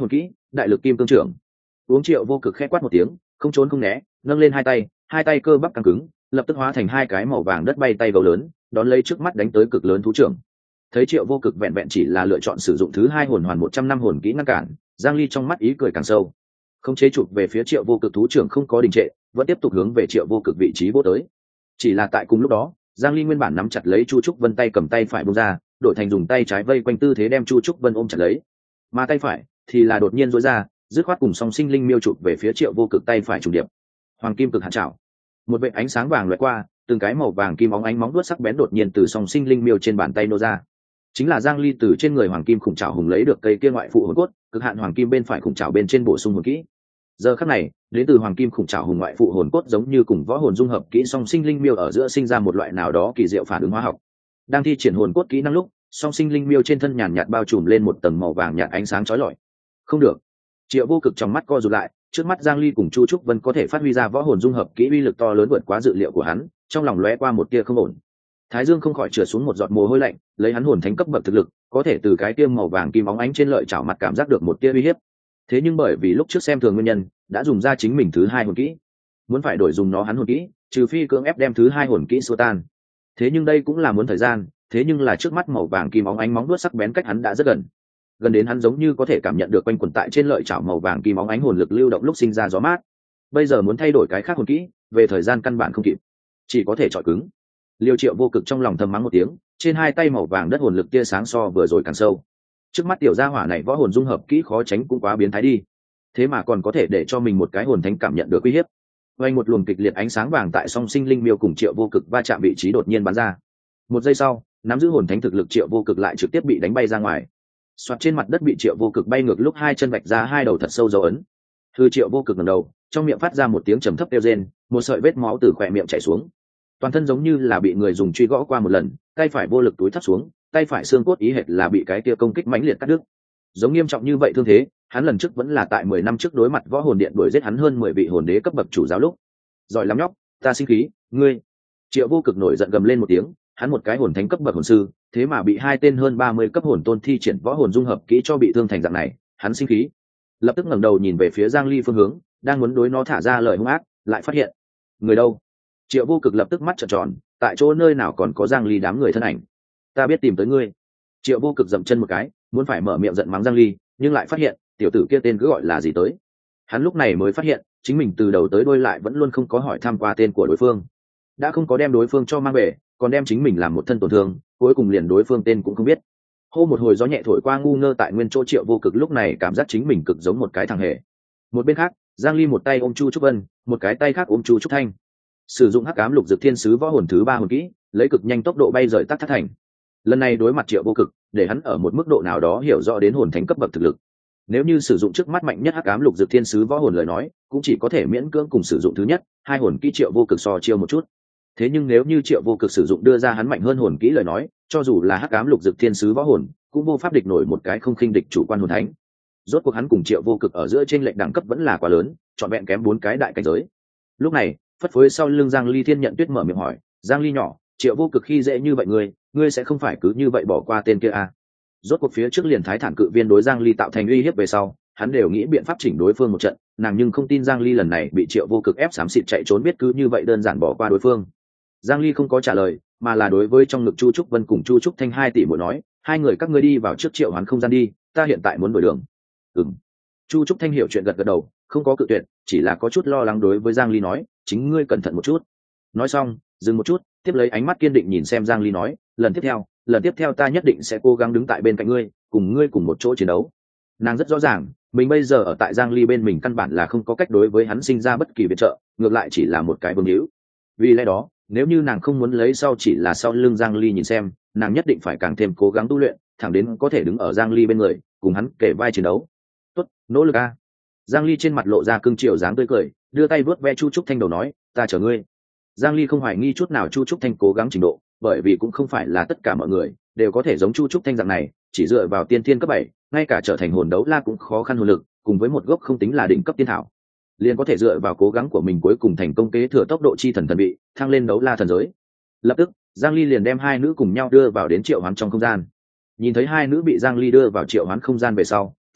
đại lực kim cương trưởng. Uống Triệu Vô Cực khẽ quát một tiếng, không trốn không né, nâng lên hai tay, hai tay cơ bắp căng cứng, lập tức hóa thành hai cái màu vàng đất bay tay gấu lớn, đón lấy trước mắt đánh tới cực lớn thú trưởng. Thấy Triệu Vô Cực vẹn vẹn chỉ là lựa chọn sử dụng thứ hai hồn hoàn một trăm năm hồn kỹ ngăn cản, Giang Ly trong mắt ý cười càng sâu. Không chế chụp về phía Triệu Vô Cực thú trưởng không có đình trệ, vẫn tiếp tục hướng về Triệu Vô Cực vị trí vô tới. Chỉ là tại cùng lúc đó, Giang Ly nguyên bản nắm chặt lấy Chu Trúc Vân tay cầm tay phải buông ra, đổi thành dùng tay trái vây quanh tư thế đem Chu Trúc Vân ôm chặt lấy, mà tay phải thì là đột nhiên duỗi ra, dứt khoát cùng song sinh linh miêu chụp về phía Triệu Vô Cực tay phải trùng điệp. Hoàng kim cực hạn trảo, một vệt ánh sáng vàng lóe qua, từng cái màu vàng kim óng ánh móng vuốt sắc bén đột nhiên từ song sinh linh miêu trên bàn tay nô ra. Chính là Giang Ly từ trên người hoàng kim khủng trảo hùng lấy được cây kia ngoại phụ hồn cốt, cực hạn hoàng kim bên phải khủng trảo bên trên bổ sung hồn kỹ. Giờ khắc này, đến từ hoàng kim khủng trảo hùng ngoại phụ hồn cốt giống như cùng võ hồn dung hợp kỹ song sinh linh miêu ở giữa sinh ra một loại nào đó kỳ diệu phản ứng hóa học. Đang thi triển hồn cốt kỹ năng lúc, song sinh linh miêu trên thân nhàn nhạt bao trùm lên một tầng màu vàng nhạt ánh sáng chói lọi. Không được. Triệu Vô Cực trong mắt co rụt lại, trước mắt Giang Ly cùng Chu Trúc Vân có thể phát huy ra võ hồn dung hợp kỹ uy lực to lớn vượt quá dự liệu của hắn, trong lòng lóe qua một tia không ổn. Thái Dương không khỏi trượt xuống một giọt mồ hôi lạnh, lấy hắn hồn thánh cấp bậc thực lực, có thể từ cái tiêm màu vàng kim óng ánh trên lợi chảo mặt cảm giác được một tia uy hiếp. Thế nhưng bởi vì lúc trước xem thường nguyên nhân, đã dùng ra chính mình thứ hai hồn kỹ, muốn phải đổi dùng nó hắn hồn kỹ, trừ phi cưỡng ép đem thứ hai hồn kỹ xua tan. Thế nhưng đây cũng là muốn thời gian, thế nhưng là trước mắt màu vàng kim óng ánh móng vuốt sắc bén cách hắn đã rất gần, gần đến hắn giống như có thể cảm nhận được quanh quẩn tại trên lợi chảo màu vàng kim óng ánh hồn lực lưu động lúc sinh ra gió mát. Bây giờ muốn thay đổi cái khác hồn kỹ, về thời gian căn bản không kịp, chỉ có thể chọi cứng. Liêu Triệu Vô Cực trong lòng thầm mắng một tiếng, trên hai tay màu vàng đất hồn lực tia sáng so vừa rồi càng sâu. Trước mắt tiểu gia hỏa này võ hồn dung hợp kỹ khó tránh cũng quá biến thái đi, thế mà còn có thể để cho mình một cái hồn thánh cảm nhận được uy hiếp. Vành một luồng kịch liệt ánh sáng vàng tại song sinh linh miêu cùng Triệu Vô Cực va chạm vị trí đột nhiên bắn ra. Một giây sau, nắm giữ hồn thánh thực lực Triệu Vô Cực lại trực tiếp bị đánh bay ra ngoài. Soạt trên mặt đất bị Triệu Vô Cực bay ngược lúc hai chân vạch ra hai đầu thật sâu dấu ấn. Thư Triệu Vô Cực ngẩng đầu, trong miệng phát ra một tiếng trầm thấp kêu rên, một sợi vết máu từ khóe miệng chảy xuống. Toàn thân giống như là bị người dùng truy gõ qua một lần, tay phải vô lực túi thấp xuống, tay phải xương cốt ý hệt là bị cái kia công kích mãnh liệt cắt đứt. Giống nghiêm trọng như vậy thương thế, hắn lần trước vẫn là tại mười năm trước đối mặt võ hồn điện đuổi giết hắn hơn mười vị hồn đế cấp bậc chủ giáo lúc. Giỏi lắm nhóc, ta sinh khí, ngươi. Triệu Vô Cực nổi giận gầm lên một tiếng, hắn một cái hồn thánh cấp bậc hồn sư, thế mà bị hai tên hơn ba mươi cấp hồn tôn thi triển võ hồn dung hợp kỹ cho bị thương thành dạng này, hắn sinh khí. Lập tức ngẩng đầu nhìn về phía Giang Ly phương hướng, đang muốn đối nó thả ra lời hung ác, lại phát hiện, người đâu? Triệu Vô Cực lập tức mắt trợn tròn, tại chỗ nơi nào còn có Giang Ly đám người thân ảnh. Ta biết tìm tới ngươi. Triệu Vô Cực dậm chân một cái, muốn phải mở miệng giận mắng Giang Ly, nhưng lại phát hiện, tiểu tử kia tên cứ gọi là gì tới. Hắn lúc này mới phát hiện, chính mình từ đầu tới đuôi lại vẫn luôn không có hỏi thăm qua tên của đối phương. Đã không có đem đối phương cho mang về, còn đem chính mình làm một thân tổn thương, cuối cùng liền đối phương tên cũng không biết. Hô một hồi gió nhẹ thổi qua ngu ngơ tại nguyên chỗ Triệu Vô Cực lúc này cảm giác chính mình cực giống một cái thằng hề. Một bên khác, Giang Ly một tay ôm Chu Trúc Vân, một cái tay khác ôm Chu Trúc Thanh. Sử dụng hắc ám lục dược thiên sứ võ hồn thứ ba hồn kỹ, lấy cực nhanh tốc độ bay rời tắc thất thành. Lần này đối mặt Triệu Vô Cực, để hắn ở một mức độ nào đó hiểu rõ đến hồn thánh cấp bậc thực lực. Nếu như sử dụng trước mắt mạnh nhất hắc ám lục dược thiên sứ võ hồn lời nói, cũng chỉ có thể miễn cưỡng cùng sử dụng thứ nhất, hai hồn kỹ Triệu Vô Cực so chiêu một chút. Thế nhưng nếu như Triệu Vô Cực sử dụng đưa ra hắn mạnh hơn hồn kỹ lời nói, cho dù là hắc ám lục dược thiên sứ võ hồn, cũng vô pháp địch nổi một cái không khinh địch chủ quan hồn thánh. Rốt cuộc hắn cùng Triệu Vô Cực ở giữa trên lệnh đẳng cấp vẫn là quá lớn, trọn vẹn kém bốn cái đại cảnh giới. Lúc này, phất phới sau lưng Giang Ly Thiên Nhận Tuyết mở miệng hỏi, Giang Ly nhỏ, Triệu Vô Cực khi dễ như vậy ngươi, ngươi sẽ không phải cứ như vậy bỏ qua tên kia à? Rốt cuộc phía trước liền thái thản cự viên đối Giang Ly tạo thành uy hiếp về sau, hắn đều nghĩ biện pháp chỉnh đối phương một trận, nàng nhưng không tin Giang Ly lần này bị Triệu Vô Cực ép xám xịt chạy trốn biết cứ như vậy đơn giản bỏ qua đối phương. Giang Ly không có trả lời, mà là đối với trong ngực Chu Trúc Vân cùng Chu Trúc Thanh hai tỷ muội nói, hai người các ngươi đi vào trước Triệu Hoán không gian đi, ta hiện tại muốn đổi đường. Ừm. Chu Trúc Thanh hiểu chuyện gật gật đầu, không có cự tuyệt, chỉ là có chút lo lắng đối với Giang Ly nói, chính ngươi cẩn thận một chút. Nói xong, dừng một chút, tiếp lấy ánh mắt kiên định nhìn xem Giang Ly nói, lần tiếp theo, lần tiếp theo ta nhất định sẽ cố gắng đứng tại bên cạnh ngươi, cùng ngươi cùng một chỗ chiến đấu. Nàng rất rõ ràng, mình bây giờ ở tại Giang Ly bên mình căn bản là không có cách đối với hắn sinh ra bất kỳ viện trợ, ngược lại chỉ là một cái vương hữu. Vì lẽ đó, nếu như nàng không muốn lấy sau chỉ là sau lưng Giang Ly nhìn xem, nàng nhất định phải càng thêm cố gắng tu luyện, thẳng đến có thể đứng ở Giang Ly bên người, cùng hắn kể vai chiến đấu. Tốt, nỗ lực a. Giang Ly trên mặt lộ ra cưng chiều dáng tươi cười, đưa tay vuốt ve Chu Trúc Thanh đầu nói, ta chờ ngươi. Giang Ly không hoài nghi chút nào Chu Trúc Thanh cố gắng trình độ, bởi vì cũng không phải là tất cả mọi người đều có thể giống Chu Trúc Thanh dạng này, chỉ dựa vào tiên thiên cấp bảy, ngay cả trở thành hồn đấu la cũng khó khăn hồn lực, cùng với một gốc không tính là đỉnh cấp tiên thảo, liền có thể dựa vào cố gắng của mình cuối cùng thành công kế thừa tốc độ chi thần thần vị, thăng lên đấu la thần giới. Lập tức, Giang Ly liền đem hai nữ cùng nhau đưa vào đến Triệu Hoán trong không gian. Nhìn thấy hai nữ bị Giang Ly đưa vào Triệu Hoán không gian về sau,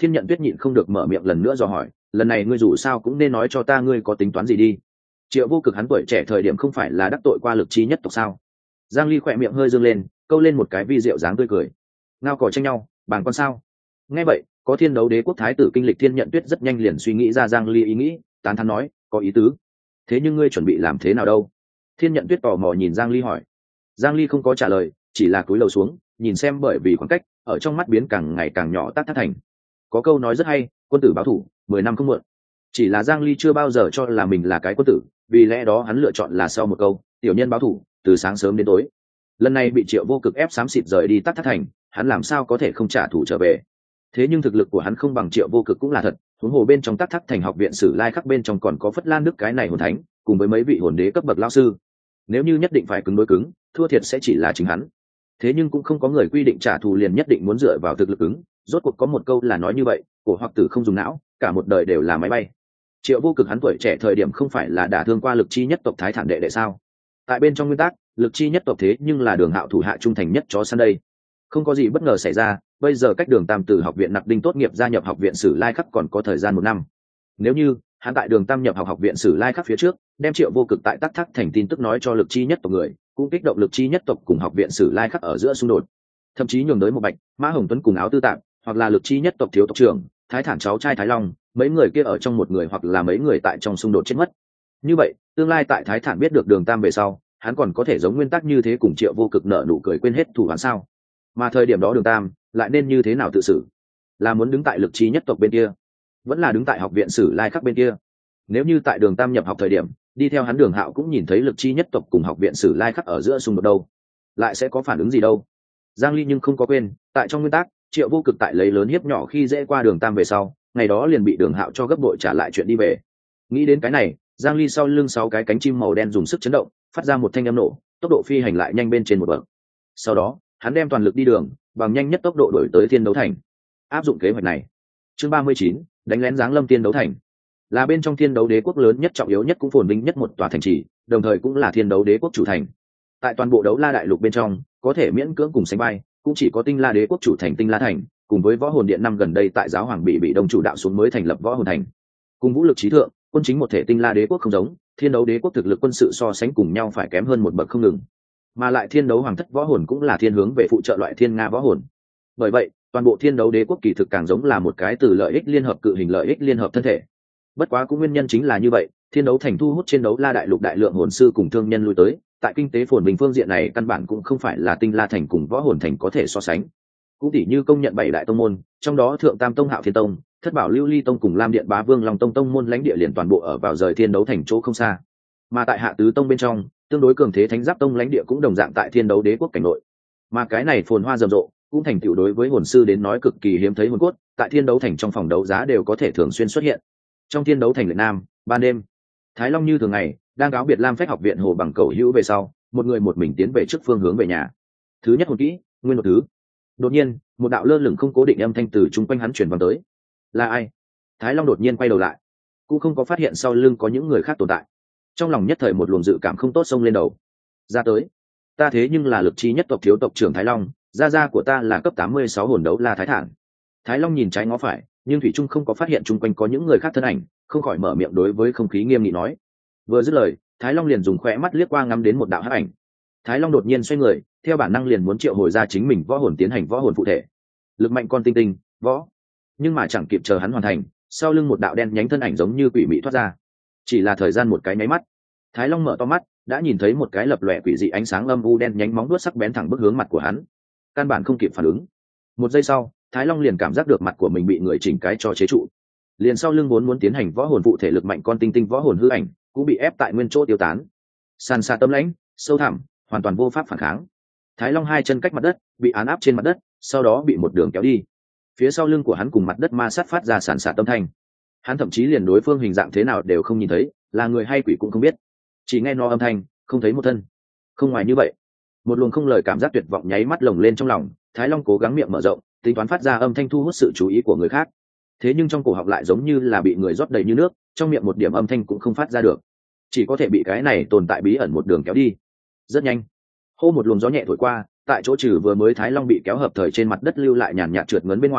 Thiên Nhận Tuyết nhịn không được mở miệng lần nữa dò hỏi, lần này ngươi dù sao cũng nên nói cho ta ngươi có tính toán gì đi. Triệu Vô Cực hắn tuổi trẻ thời điểm không phải là đắc tội qua lực chi nhất tộc sao? Giang Ly khỏe miệng hơi dương lên, câu lên một cái vi diệu dáng tươi cười. Ngao cò tranh nhau, bàn con sao? Nghe vậy, có Thiên Đấu Đế quốc thái tử kinh lịch Thiên Nhận Tuyết rất nhanh liền suy nghĩ ra Giang Ly ý nghĩ, tán thán nói, có ý tứ. Thế nhưng ngươi chuẩn bị làm thế nào đâu? Thiên Nhận Tuyết tò mò nhìn Giang Ly hỏi. Giang Ly không có trả lời, chỉ là cúi đầu xuống, nhìn xem bởi vì khoảng cách, ở trong mắt biến càng ngày càng nhỏ Tắc Thác Thành. Có câu nói rất hay, quân tử báo thủ, mười năm không muộn. Chỉ là Giang Ly chưa bao giờ cho là mình là cái quân tử, vì lẽ đó hắn lựa chọn là sau một câu, tiểu nhân báo thủ, từ sáng sớm đến tối. Lần này bị Triệu Vô Cực ép xám xịt rời đi Tắc Thác Thành, hắn làm sao có thể không trả thù trở về. Thế nhưng thực lực của hắn không bằng Triệu Vô Cực cũng là thật, huống hồ bên trong Tắc Thác Thành học viện Sử Lai Khắc bên trong còn có Phất Lan Đức cái này hồn thánh, cùng với mấy vị hồn đế cấp bậc lão sư. Nếu như nhất định phải cứng đối cứng, thua thiệt sẽ chỉ là chính hắn. Thế nhưng cũng không có người quy định trả thù liền nhất định muốn dựa vào thực lực cứng, rốt cuộc có một câu là nói như vậy, cổ hoặc tử không dùng não, cả một đời đều là máy bay. Triệu Vô Cực hắn tuổi trẻ thời điểm không phải là đả thương qua lực chi nhất tộc Thái Thản đệ đệ sao? Tại bên trong nguyên tắc, lực chi nhất tộc thế nhưng là Đường Hạo thủ hạ trung thành nhất chó săn đây. Không có gì bất ngờ xảy ra, bây giờ cách Đường Tam từ học viện Nặc Đinh tốt nghiệp gia nhập học viện Sử Lai Khắc còn có thời gian một năm. Nếu như hắn tại Đường Tam nhập học học viện Sử Lai Khắc phía trước, đem Triệu Vô Cực tại Tắc Thác Thành tin tức nói cho lực chi nhất tộc người, cũng kích động lực chi nhất tộc cùng học viện Sử Lai Khắc ở giữa xung đột. Thậm chí nhường tới một Bạch, Mã Hồng Tuấn cùng Áo Tư Tạm, hoặc là lực chi nhất tộc thiếu tộc trưởng, Thái Thản cháu trai Thái Long, mấy người kia ở trong một người hoặc là mấy người tại trong xung đột chết mất. Như vậy, tương lai tại Thái Thản biết được Đường Tam về sau, hắn còn có thể giống nguyên tắc như thế cùng Triệu Vô Cực nợ nụ cười quên hết thù oán sao? Mà thời điểm đó Đường Tam lại nên như thế nào tự xử? Là muốn đứng tại lực chi nhất tộc bên kia, vẫn là đứng tại học viện Sử Lai Khắc bên kia? Nếu như tại Đường Tam nhập học thời điểm, đi theo hắn Đường Hạo cũng nhìn thấy lực chi nhất tộc cùng học viện Sử Lai Khắc ở giữa xung đột đâu, lại sẽ có phản ứng gì đâu? Giang Ly nhưng không có quên, tại trong nguyên tắc, Triệu Vô Cực tại lấy lớn hiếp nhỏ khi dễ qua Đường Tam về sau, ngày đó liền bị Đường Hạo cho gấp bội trả lại chuyện đi về. Nghĩ đến cái này, Giang Ly sau lưng sáu cái cánh chim màu đen dùng sức chấn động, phát ra một thanh âm nổ, tốc độ phi hành lại nhanh bên trên một bậc. Sau đó, hắn đem toàn lực đi đường, bằng nhanh nhất tốc độ đuổi tới Thiên Đấu Thành. Áp dụng kế hoạch này, chương ba mươi chín, đánh lén giáng lâm Thiên Đấu Thành, là bên trong Thiên Đấu Đế quốc lớn nhất, trọng yếu nhất cũng phồn vinh nhất một tòa thành trì, đồng thời cũng là Thiên Đấu Đế quốc chủ thành. Tại toàn bộ Đấu La đại lục bên trong, có thể miễn cưỡng cùng sánh vai, cũng chỉ có Tinh La Đế quốc chủ thành Tinh La thành, cùng với Võ Hồn Điện năm gần đây tại giáo hoàng bị bị đông chủ đạo xuống mới thành lập Võ Hồn thành. Cùng vũ lực trí thượng, quân chính một thể Tinh La Đế quốc không giống, Thiên Đấu Đế quốc thực lực quân sự so sánh cùng nhau phải kém hơn một bậc không ngừng. Mà lại Thiên Đấu Hoàng thất võ hồn cũng là thiên hướng về phụ trợ loại Thiên Nga võ hồn. Bởi vậy, toàn bộ Thiên Đấu Đế quốc kỳ thực càng giống là một cái từ lợi ích liên hợp cự hình lợi ích liên hợp thân thể. Bất quá cũng nguyên nhân chính là như vậy, Thiên Đấu thành thu hút trên Đấu La đại lục đại lượng hồn sư cùng thương nhân lui tới, tại kinh tế phồn bình phương diện này căn bản cũng không phải là Tinh La thành cùng Võ Hồn thành có thể so sánh. Cũng tỉ như công nhận bảy đại tông môn, trong đó Thượng Tam tông Hạo Thiên tông, Thất Bảo Lưu Ly tông cùng Lam Điện Bá Vương Long tông tông môn lãnh địa liền toàn bộ ở vào rời Thiên Đấu thành chỗ không xa. Mà tại Hạ Tứ tông bên trong, tương đối cường thế Thánh Giáp tông lãnh địa cũng đồng dạng tại Thiên Đấu Đế quốc cảnh nội. Mà cái này phồn hoa rầm rộ, cũng thành tựu đối với hồn sư đến nói cực kỳ hiếm thấy hồn cốt, tại Thiên Đấu thành trong phòng đấu giá đều có thể thường xuyên xuất hiện. Trong Thiên Đấu thành Lệ Nam, ban đêm, Thái Long như thường ngày đang cáo biệt Lam Phách học viện hồ bằng cầu hữu về sau, một người một mình tiến về trước phương hướng về nhà. Thứ nhất hồn kỹ, nguyên một thứ. Đột nhiên, một đạo lơ lửng không cố định âm thanh từ chung quanh hắn truyền vang tới. Là ai? Thái Long đột nhiên quay đầu lại, cũng không có phát hiện sau lưng có những người khác tồn tại. Trong lòng nhất thời một luồng dự cảm không tốt xông lên đầu. Ra tới, ta thế nhưng là lực chi nhất tộc thiếu tộc trưởng Thái Long, gia gia của ta là cấp tám mươi sáu hồn đấu la Thái Thản. Thái Long nhìn trái ngó phải, nhưng thủy trung không có phát hiện chung quanh có những người khác thân ảnh, không khỏi mở miệng đối với không khí nghiêm nghị nói. Vừa dứt lời, Thái Long liền dùng khóe mắt liếc qua ngắm đến một đạo hắc ảnh. Thái Long đột nhiên xoay người, theo bản năng liền muốn triệu hồi ra chính mình võ hồn tiến hành võ hồn phụ thể. Lực mạnh con tinh tinh, võ. Nhưng mà chẳng kịp chờ hắn hoàn thành, sau lưng một đạo đen nhánh thân ảnh giống như quỷ mị thoát ra. Chỉ là thời gian một cái nháy mắt, Thái Long mở to mắt, đã nhìn thấy một cái lập lòe quỷ dị ánh sáng âm u đen nhánh móng vuốt sắc bén thẳng bức hướng mặt của hắn. Căn bản không kịp phản ứng. Một giây sau, Thái Long liền cảm giác được mặt của mình bị người chỉnh cái cho chế trụ. Liền sau lưng vốn muốn tiến hành võ hồn phụ thể lực mạnh con tinh tinh võ hồn hư ảnh, cũng bị ép tại nguyên chỗ tiêu tán. Sàn sạt tâm lãnh, sâu thẳm, hoàn toàn vô pháp phản kháng. Thái Long hai chân cách mặt đất, bị án áp trên mặt đất, sau đó bị một đường kéo đi. Phía sau lưng của hắn cùng mặt đất ma sát phát ra sàn sạt tâm thanh. Hắn thậm chí liền đối phương hình dạng thế nào đều không nhìn thấy, là người hay quỷ cũng không biết, chỉ nghe nó âm thanh, không thấy một thân. Không ngoài như vậy, một luồng không lời cảm giác tuyệt vọng nháy mắt lồng lên trong lòng. Thái Long cố gắng miệng mở rộng, tính toán phát ra âm thanh thu hút sự chú ý của người khác. Thế nhưng trong cổ họng lại giống như là bị người rót đầy như nước, trong miệng một điểm âm thanh cũng không phát ra được, chỉ có thể bị cái này tồn tại bí ẩn một đường kéo đi. Rất nhanh, hô một luồng gió nhẹ thổi qua, tại chỗ trừ vừa mới Thái Long bị kéo hợp thời trên mặt đất lưu lại nhàn nhạt trượt ngấn bên ngoài,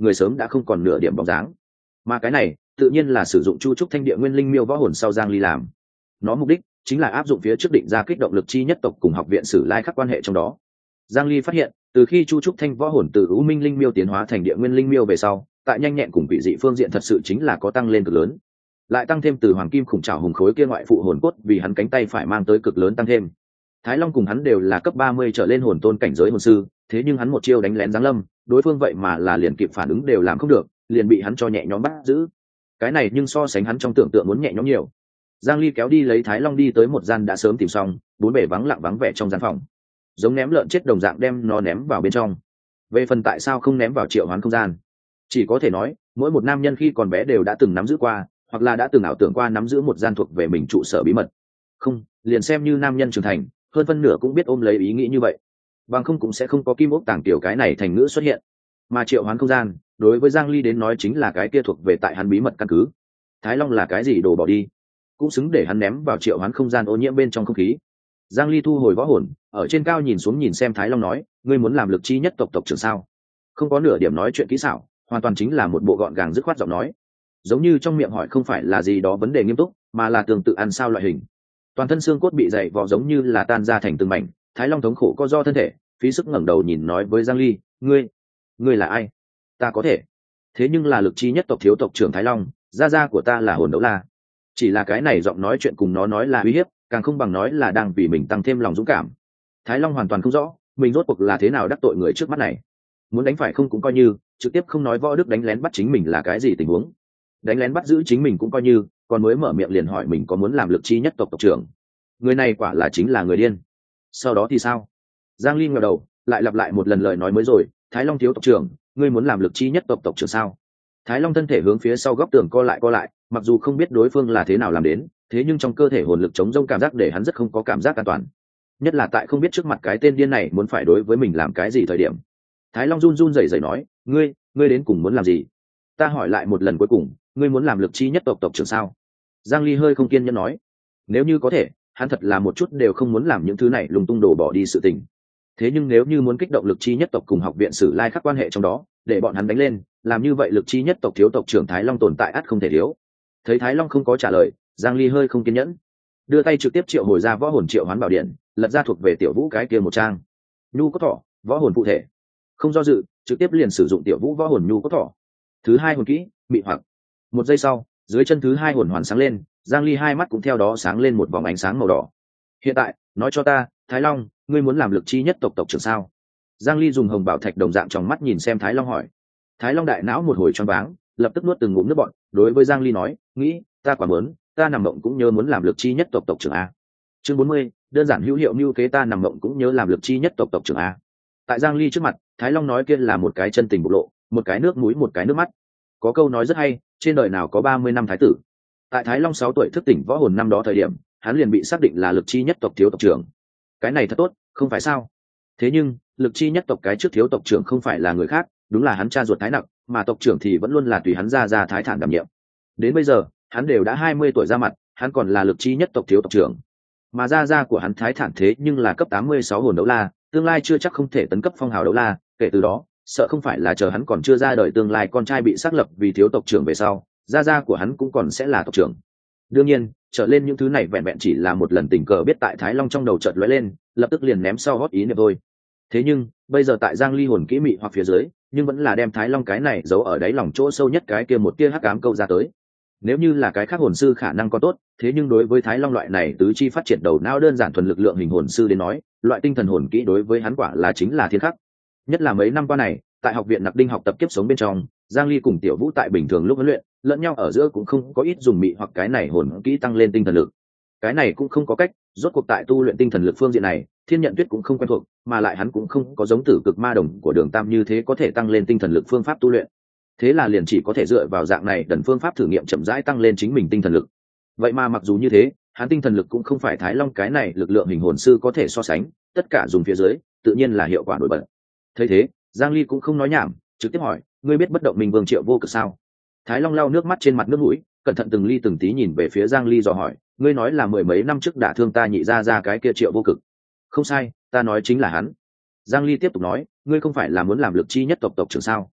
người sớm đã không còn nửa điểm bóng dáng. Mà cái này tự nhiên là sử dụng chu trúc thanh địa nguyên linh miêu võ hồn sau Giang Ly làm. Nó mục đích chính là áp dụng phía trước định ra kích động lực chi nhất tộc cùng học viện sử lai khắc quan hệ trong đó. Giang Ly phát hiện, từ khi chu trúc thanh võ hồn từ U Minh linh miêu tiến hóa thành địa nguyên linh miêu về sau, tại nhanh nhẹn cùng vị dị phương diện thật sự chính là có tăng lên cực lớn. Lại tăng thêm từ hoàng kim khủng trảo hùng khối kia ngoại phụ hồn cốt vì hắn cánh tay phải mang tới cực lớn tăng thêm. Thái Long cùng hắn đều là cấp ba mươi trở lên hồn tôn cảnh giới hồn sư, thế nhưng hắn một chiêu đánh lén giáng lâm, đối phương vậy mà là liền kịp phản ứng đều làm không được, liền bị hắn cho nhẹ nhõm bắt giữ. Cái này nhưng so sánh hắn trong tưởng tượng muốn nhẹ nhõm nhiều. Giang Ly kéo đi lấy Thái Long đi tới một gian đã sớm tìm xong, bốn bề vắng lặng vắng vẻ trong gian phòng, giống ném lợn chết đồng dạng đem nó ném vào bên trong. Về phần tại sao không ném vào triệu hoán không gian, chỉ có thể nói mỗi một nam nhân khi còn bé đều đã từng nắm giữ qua, hoặc là đã từng ảo tưởng qua nắm giữ một gian thuộc về mình trụ sở bí mật. Không, liền xem như nam nhân trưởng thành, hơn phân nửa cũng biết ôm lấy ý nghĩ như vậy, bằng không cũng sẽ không có kim ốc tàng tiểu cái này thành ngữ xuất hiện. Mà triệu hoán không gian đối với Giang Ly đến nói chính là cái kia thuộc về tại hắn bí mật căn cứ. Thái Long là cái gì đồ bỏ đi, cũng xứng để hắn ném vào triệu hoán không gian ô nhiễm bên trong không khí. Giang Ly thu hồi võ hồn, ở trên cao nhìn xuống nhìn xem Thái Long nói, ngươi muốn làm lực chi nhất tộc tộc trưởng sao? Không có nửa điểm nói chuyện kỹ xảo, hoàn toàn chính là một bộ gọn gàng dứt khoát giọng nói, giống như trong miệng hỏi không phải là gì đó vấn đề nghiêm túc, mà là tương tự ăn sao loại hình. Toàn thân xương cốt bị dày vò giống như là tan ra thành từng mảnh. Thái Long thống khổ co do thân thể, phí sức ngẩng đầu nhìn nói với Giang Ly, ngươi, ngươi là ai? Ta có thể, thế nhưng là lực chi nhất tộc thiếu tộc trưởng Thái Long, gia gia của ta là hồn đấu la. Chỉ là cái này giọng nói chuyện cùng nó nói là uy hiếp, càng không bằng nói là đang vì mình tăng thêm lòng dũng cảm. Thái Long hoàn toàn không rõ mình rốt cuộc là thế nào đắc tội người trước mắt này. Muốn đánh phải không cũng coi như, trực tiếp không nói võ đức đánh lén bắt chính mình là cái gì tình huống. Đánh lén bắt giữ chính mình cũng coi như, còn mới mở miệng liền hỏi mình có muốn làm lực chi nhất tộc tộc trưởng. Người này quả là chính là người điên. Sau đó thì sao? Giang Ly ngẩng đầu, lại lặp lại một lần lời nói mới rồi, Thái Long thiếu tộc trưởng, ngươi muốn làm lực chi nhất tộc tộc trưởng sao? Thái Long thân thể hướng phía sau góc tường co lại co lại, mặc dù không biết đối phương là thế nào làm đến, thế nhưng trong cơ thể hồn lực chống rông cảm giác để hắn rất không có cảm giác an toàn. Nhất là tại không biết trước mặt cái tên điên này muốn phải đối với mình làm cái gì thời điểm. Thái Long run run rẩy rẩy nói, ngươi, ngươi đến cùng muốn làm gì? Ta hỏi lại một lần cuối cùng, ngươi muốn làm lực chi nhất tộc tộc trưởng sao? Giang Ly hơi không kiên nhẫn nói, nếu như có thể, hắn thật là một chút đều không muốn làm những thứ này lung tung đổ bỏ đi sự tình. Thế nhưng nếu như muốn kích động lực chi nhất tộc cùng học viện sử lai khắc quan hệ trong đó, để bọn hắn đánh lên, làm như vậy lực chi nhất tộc thiếu tộc trưởng Thái Long tồn tại ắt không thể thiếu. Thấy Thái Long không có trả lời, Giang Ly hơi không kiên nhẫn, đưa tay trực tiếp triệu hồi ra võ hồn triệu hoán bảo điện, lật ra thuộc về tiểu vũ cái kia một trang. Nhu cốt thỏ, võ hồn phụ thể. Không do dự, trực tiếp liền sử dụng tiểu vũ võ hồn nhu cốt thỏ. Thứ hai hồn kỹ, mị hoặc. Một giây sau, dưới chân thứ hai hồn hoàn sáng lên, Giang Ly hai mắt cũng theo đó sáng lên một vòng ánh sáng màu đỏ. Hiện tại, nói cho ta, Thái Long, ngươi muốn làm lực chi nhất tộc tộc trưởng sao? Giang Ly dùng hồng bảo thạch đồng dạng trong mắt nhìn xem Thái Long hỏi. Thái Long đại não một hồi choáng váng, lập tức nuốt từng ngụm nước bọt, đối với Giang Ly nói, nghĩ, ta quả muốn, ta nằm mộng cũng nhớ muốn làm lực chi nhất tộc tộc trưởng a. Chương bốn mươi, đơn giản hữu hiệu mưu kế ta nằm mộng cũng nhớ làm lực chi nhất tộc tộc trưởng a. Tại Giang Ly trước mặt, Thái Long nói kia là một cái chân tình bộc lộ, một cái nước mũi một cái nước mắt. Có câu nói rất hay, trên đời nào có ba mươi năm thái tử. Tại Thái Long sáu tuổi thức tỉnh võ hồn năm đó thời điểm, hắn liền bị xác định là lực chi nhất tộc thiếu tộc trưởng. Cái này thật tốt, không phải sao? Thế nhưng, lực chi nhất tộc cái trước thiếu tộc trưởng không phải là người khác, đúng là hắn cha ruột Thái Nặc, mà tộc trưởng thì vẫn luôn là tùy hắn ra ra Thái Thản đảm nhiệm. Đến bây giờ, hắn đều đã hai mươi tuổi ra mặt, hắn còn là lực chi nhất tộc thiếu tộc trưởng. Mà ra ra của hắn Thái Thản thế nhưng là cấp tám mươi sáu hồn đấu la, tương lai chưa chắc không thể tấn cấp phong hào đấu la, kể từ đó, sợ không phải là chờ hắn còn chưa ra đời tương lai con trai bị xác lập vì thiếu tộc trưởng về sau, gia gia của hắn cũng còn sẽ là tộc trưởng. Đương nhiên, trở lên những thứ này vẹn vẹn chỉ là một lần tình cờ biết tại Thái Long trong đầu chợt lóe lên, lập tức liền ném sau hót ý niệm thôi. Thế nhưng, bây giờ tại Giang Ly hồn kỹ mị hoặc phía dưới, nhưng vẫn là đem Thái Long cái này giấu ở đáy lòng chỗ sâu nhất cái kia một tia hắc ám câu ra tới. Nếu như là cái khác hồn sư khả năng có tốt, thế nhưng đối với Thái Long loại này tứ chi phát triển đầu não đơn giản thuần lực lượng hình hồn sư đến nói, loại tinh thần hồn kỹ đối với hắn quả là chính là thiên khắc. Nhất là mấy năm qua này, tại học viện Nặc Đinh học tập kiếp sống bên trong, Giang Ly cùng Tiểu Vũ tại bình thường lúc huấn luyện, lẫn nhau ở giữa cũng không có ít dùng mị hoặc cái này hồn kỹ tăng lên tinh thần lực. Cái này cũng không có cách, rốt cuộc tại tu luyện tinh thần lực phương diện này, Thiên Nhận Tuyết cũng không quen thuộc, mà lại hắn cũng không có giống Tử Cực Ma Đồng của Đường Tam như thế có thể tăng lên tinh thần lực phương pháp tu luyện. Thế là liền chỉ có thể dựa vào dạng này đần phương pháp thử nghiệm chậm rãi tăng lên chính mình tinh thần lực. Vậy mà mặc dù như thế, hắn tinh thần lực cũng không phải Thái Long cái này lực lượng hình hồn sư có thể so sánh, tất cả dùng phía dưới, tự nhiên là hiệu quả nổi bật. Thấy thế, Giang Ly cũng không nói nhảm, trực tiếp hỏi, ngươi biết bất động minh vương Triệu Vô Cực sao? Thái Long lau nước mắt trên mặt nước mũi, cẩn thận từng ly từng tí nhìn về phía Giang Ly dò hỏi, ngươi nói là mười mấy năm trước đả thương ta nhị ra ra cái kia Triệu Vô Cực? Không sai, ta nói chính là hắn. Giang Ly tiếp tục nói, ngươi không phải là muốn làm lực chi nhất tộc tộc trưởng sao?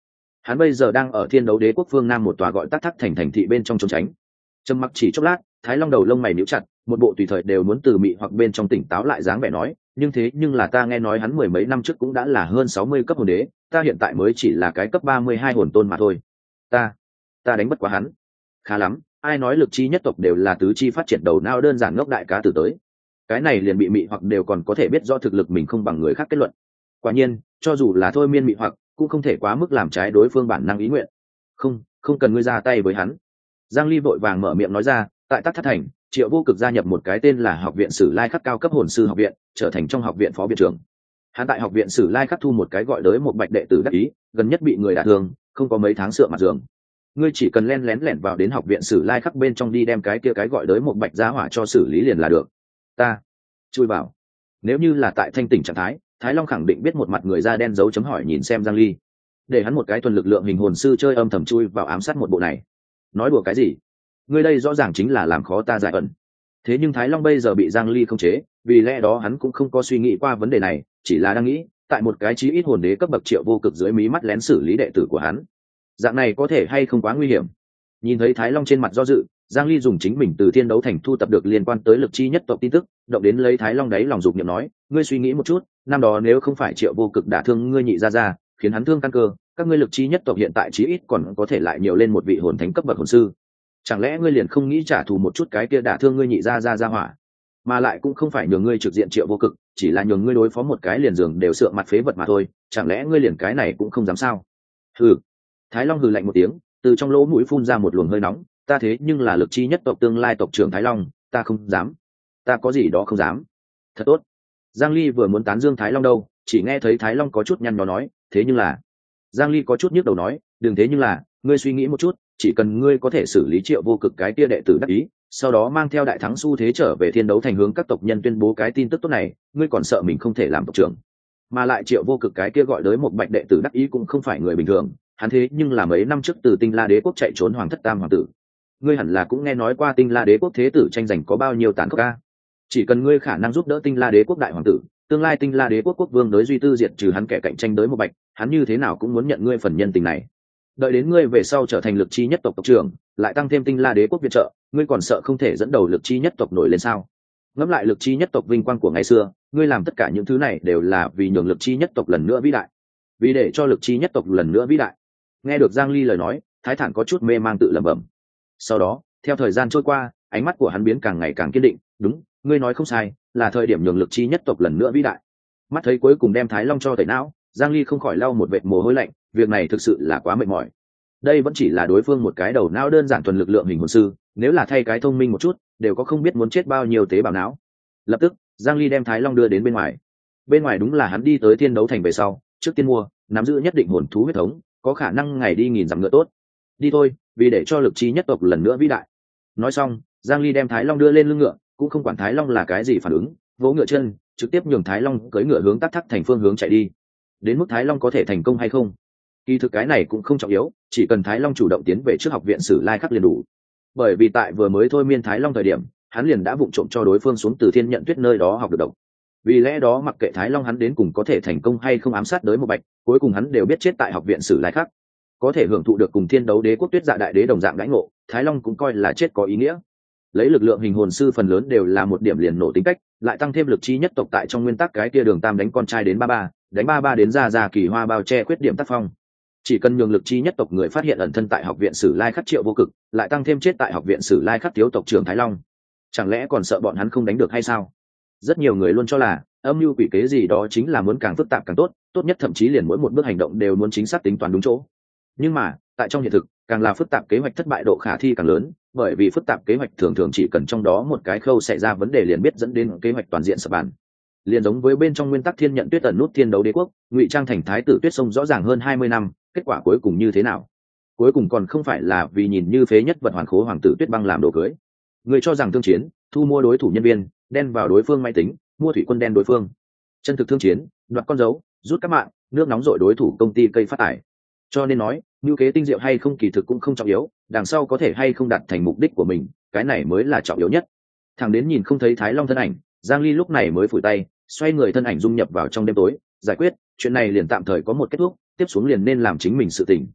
hắn bây giờ đang ở thiên đấu đế quốc phương nam một tòa gọi tắc thác thành thành thị bên trong trốn tránh. Trầm mặc chỉ chốc lát, Thái Long đầu lông mày níu chặt, một bộ tùy thời đều muốn từ mị hoặc bên trong tỉnh táo lại dáng vẻ nói, nhưng thế nhưng là ta nghe nói hắn mười mấy năm trước cũng đã là hơn sáu mươi cấp hồn đế, ta hiện tại mới chỉ là cái cấp ba mươi hai hồn tôn mà thôi. Ta, ta đánh bất quá hắn. Khá lắm, ai nói lực chi nhất tộc đều là tứ chi phát triển đầu não đơn giản ngốc đại cá tử tới. Cái này liền bị mị hoặc đều còn có thể biết do thực lực mình không bằng người khác kết luận. Quả nhiên, cho dù là thôi miên mị hoặc, cũng không thể quá mức làm trái đối phương bản năng ý nguyện. Không, không cần ngươi ra tay với hắn. Giang Ly vội vàng mở miệng nói ra, tại Tắc Thất Thành, Triệu Vô Cực gia nhập một cái tên là Học viện Sử Lai Khắc cao cấp hồn sư học viện, trở thành trong học viện phó viện trưởng. Hắn tại Học viện Sử Lai Khắc thu một cái gọi đới một bạch đệ tử đắc ý, gần nhất bị người đả thương, không có mấy tháng sửa mặt giường. Ngươi chỉ cần len lén lẻn vào đến Học viện Sử Lai Khắc bên trong đi đem cái kia cái gọi đới một bạch giá hỏa cho xử lý liền là được. Ta chui vào. Nếu như là tại thanh tỉnh trạng thái, Thái Long khẳng định biết một mặt người da đen dấu chấm hỏi nhìn xem Giang Ly, để hắn một cái thuần lực lượng hình hồn sư chơi âm thầm chui vào ám sát một bộ này. Nói đùa cái gì? Ngươi đây rõ ràng chính là làm khó ta giải ẩn. Thế nhưng Thái Long bây giờ bị Giang Ly khống chế, vì lẽ đó hắn cũng không có suy nghĩ qua vấn đề này, chỉ là đang nghĩ, tại một cái chí ít hồn đế cấp bậc Triệu Vô Cực dưới mí mắt lén xử lý đệ tử của hắn. Dạng này có thể hay không quá nguy hiểm? Nhìn thấy Thái Long trên mặt do dự, Giang Ly dùng chính mình từ Thiên Đấu Thành thu tập được liên quan tới lực chi nhất tộc tin tức, động đến lấy Thái Long đấy lòng dục niệm nói, ngươi suy nghĩ một chút, năm đó nếu không phải Triệu Vô Cực đả thương ngươi nhị gia gia, khiến hắn thương căn cơ, các ngươi lực chi nhất tộc hiện tại chí ít còn có thể lại nhiều lên một vị hồn thánh cấp bậc hồn sư. Chẳng lẽ ngươi liền không nghĩ trả thù một chút cái kia đả thương ngươi nhị gia gia gia hỏa, mà lại cũng không phải nhường ngươi trực diện Triệu Vô Cực, chỉ là nhường ngươi đối phó một cái liền giường đều sượng mặt phế vật mà thôi, chẳng lẽ ngươi liền cái này cũng không dám sao? Hừ. Thái Long hừ lạnh một tiếng, từ trong lỗ mũi phun ra một luồng hơi nóng, ta thế nhưng là lực chi nhất tộc tương lai tộc trưởng Thái Long, ta không dám. Ta có gì đó không dám. Thật tốt. Giang Ly vừa muốn tán dương Thái Long đâu, chỉ nghe thấy Thái Long có chút nhăn nhó nói, thế nhưng là. Giang Ly có chút nhức đầu nói, đừng thế nhưng là, ngươi suy nghĩ một chút, chỉ cần ngươi có thể xử lý Triệu Vô Cực cái kia đệ tử đắc ý, sau đó mang theo đại thắng xu thế trở về Thiên Đấu Thành hướng các tộc nhân tuyên bố cái tin tức tốt này, ngươi còn sợ mình không thể làm tộc trưởng. Mà lại Triệu Vô Cực cái kia gọi tới một bạch đệ tử đắc ý cũng không phải người bình thường, hắn thế nhưng là mấy năm trước từ Tinh La Đế quốc chạy trốn hoàng thất tam hoàng tử. Ngươi hẳn là cũng nghe nói qua Tinh La Đế quốc thế tử tranh giành có bao nhiêu tàn khốc a. Chỉ cần ngươi khả năng giúp đỡ Tinh La Đế quốc đại hoàng tử, tương lai Tinh La Đế quốc quốc vương đối duy tư diệt trừ hắn kẻ cạnh tranh đối một bạch, hắn như thế nào cũng muốn nhận ngươi phần nhân tình này. Đợi đến ngươi về sau trở thành lực chi nhất tộc tộc trưởng, lại tăng thêm Tinh La Đế quốc viện trợ, ngươi còn sợ không thể dẫn đầu lực chi nhất tộc nổi lên sao? Ngẫm lại lực chi nhất tộc vinh quang của ngày xưa, ngươi làm tất cả những thứ này đều là vì nhường lực chi nhất tộc lần nữa vĩ đại, vì để cho lực chi nhất tộc lần nữa vĩ đại. Nghe được Giang Ly lời nói, Thái Thản có chút mê mang tự lẩm bẩm. Sau đó, theo thời gian trôi qua, ánh mắt của hắn biến càng ngày càng kiên định, đúng, ngươi nói không sai, là thời điểm nhường lực chi nhất tộc lần nữa vĩ đại. Mắt thấy cuối cùng đem Thái Long cho tẩy não, Giang Ly không khỏi lau một vệt mồ hôi lạnh, việc này thực sự là quá mệt mỏi. Đây vẫn chỉ là đối phương một cái đầu não đơn giản thuần lực lượng hình hồn sư, nếu là thay cái thông minh một chút, đều có không biết muốn chết bao nhiêu tế bào não. Lập tức, Giang Ly đem Thái Long đưa đến bên ngoài. Bên ngoài đúng là hắn đi tới Thiên Đấu Thành về sau, trước tiên mua, nắm giữ nhất định hồn thú huyết thống, có khả năng ngày đi nghìn dặm ngựa tốt. Đi thôi, vì để cho lực chi nhất tộc lần nữa vĩ đại. Nói xong, Giang Ly đem Thái Long đưa lên lưng ngựa, cũng không quản Thái Long là cái gì phản ứng, vỗ ngựa chân, trực tiếp nhường Thái Long cưỡi ngựa hướng Tắc Thác Thành phương hướng chạy đi. Đến mức Thái Long có thể thành công hay không, kỳ thực cái này cũng không trọng yếu, chỉ cần Thái Long chủ động tiến về trước học viện Sử Lai Khắc liền đủ. Bởi vì tại vừa mới thôi miên Thái Long thời điểm, hắn liền đã vụng trộm cho đối phương xuống từ Thiên Nhận Tuyết nơi đó học được độc. Vì lẽ đó mặc kệ Thái Long hắn đến cùng có thể thành công hay không ám sát đới một bạch, cuối cùng hắn đều biết chết tại học viện Sử Lai Khắc. Có thể hưởng thụ được cùng Thiên Đấu Đế quốc Tuyết Dạ đại đế đồng dạng đãi ngộ, Thái Long cũng coi là chết có ý nghĩa. Lấy lực lượng hình hồn sư phần lớn đều là một điểm liền nổ tính cách, lại tăng thêm lực chi nhất tộc tại trong nguyên tắc cái kia đường tam đánh con trai đến ba ba, đánh ba ba đến ra ra kỳ hoa bao che khuyết điểm tác phong. Chỉ cần nhường lực chi nhất tộc người phát hiện ẩn thân tại học viện Sử Lai Khắc Triệu Vô Cực, lại tăng thêm chết tại học viện Sử Lai Khắc thiếu tộc trưởng Thái Long, chẳng lẽ còn sợ bọn hắn không đánh được hay sao? Rất nhiều người luôn cho là âm mưu quỷ kế gì đó chính là muốn càng phức tạp càng tốt, tốt nhất thậm chí liền mỗi một bước hành động đều muốn chính xác tính toán đúng chỗ. Nhưng mà tại trong hiện thực, càng là phức tạp kế hoạch thất bại độ khả thi càng lớn, bởi vì phức tạp kế hoạch thường thường chỉ cần trong đó một cái khâu xảy ra vấn đề liền biết dẫn đến kế hoạch toàn diện sập bàn. Liền giống với bên trong nguyên tắc Thiên Nhận Tuyết ẩn nút Thiên Đấu Đế quốc, ngụy trang thành thái tử Tuyết Sông rõ ràng hơn hai mươi năm, kết quả cuối cùng như thế nào? Cuối cùng còn không phải là vì nhìn như phế nhất vật hoàn khố hoàng tử Tuyết Băng làm đồ cưới. Người cho rằng thương chiến, thu mua đối thủ nhân viên, đen vào đối phương máy tính, mua thủy quân đen đối phương. Chân thực thương chiến, đoạt con dấu, rút các mạng, nước nóng dội đối thủ công ty cây phát tải. Cho nên nói, như kế tinh diệu hay không kỳ thực cũng không trọng yếu, đằng sau có thể hay không đạt thành mục đích của mình, cái này mới là trọng yếu nhất. Thằng đến nhìn không thấy Thái Long thân ảnh, Giang Ly lúc này mới phủi tay, xoay người thân ảnh dung nhập vào trong đêm tối, giải quyết chuyện này liền tạm thời có một kết thúc, tiếp xuống liền nên làm chính mình sự tình.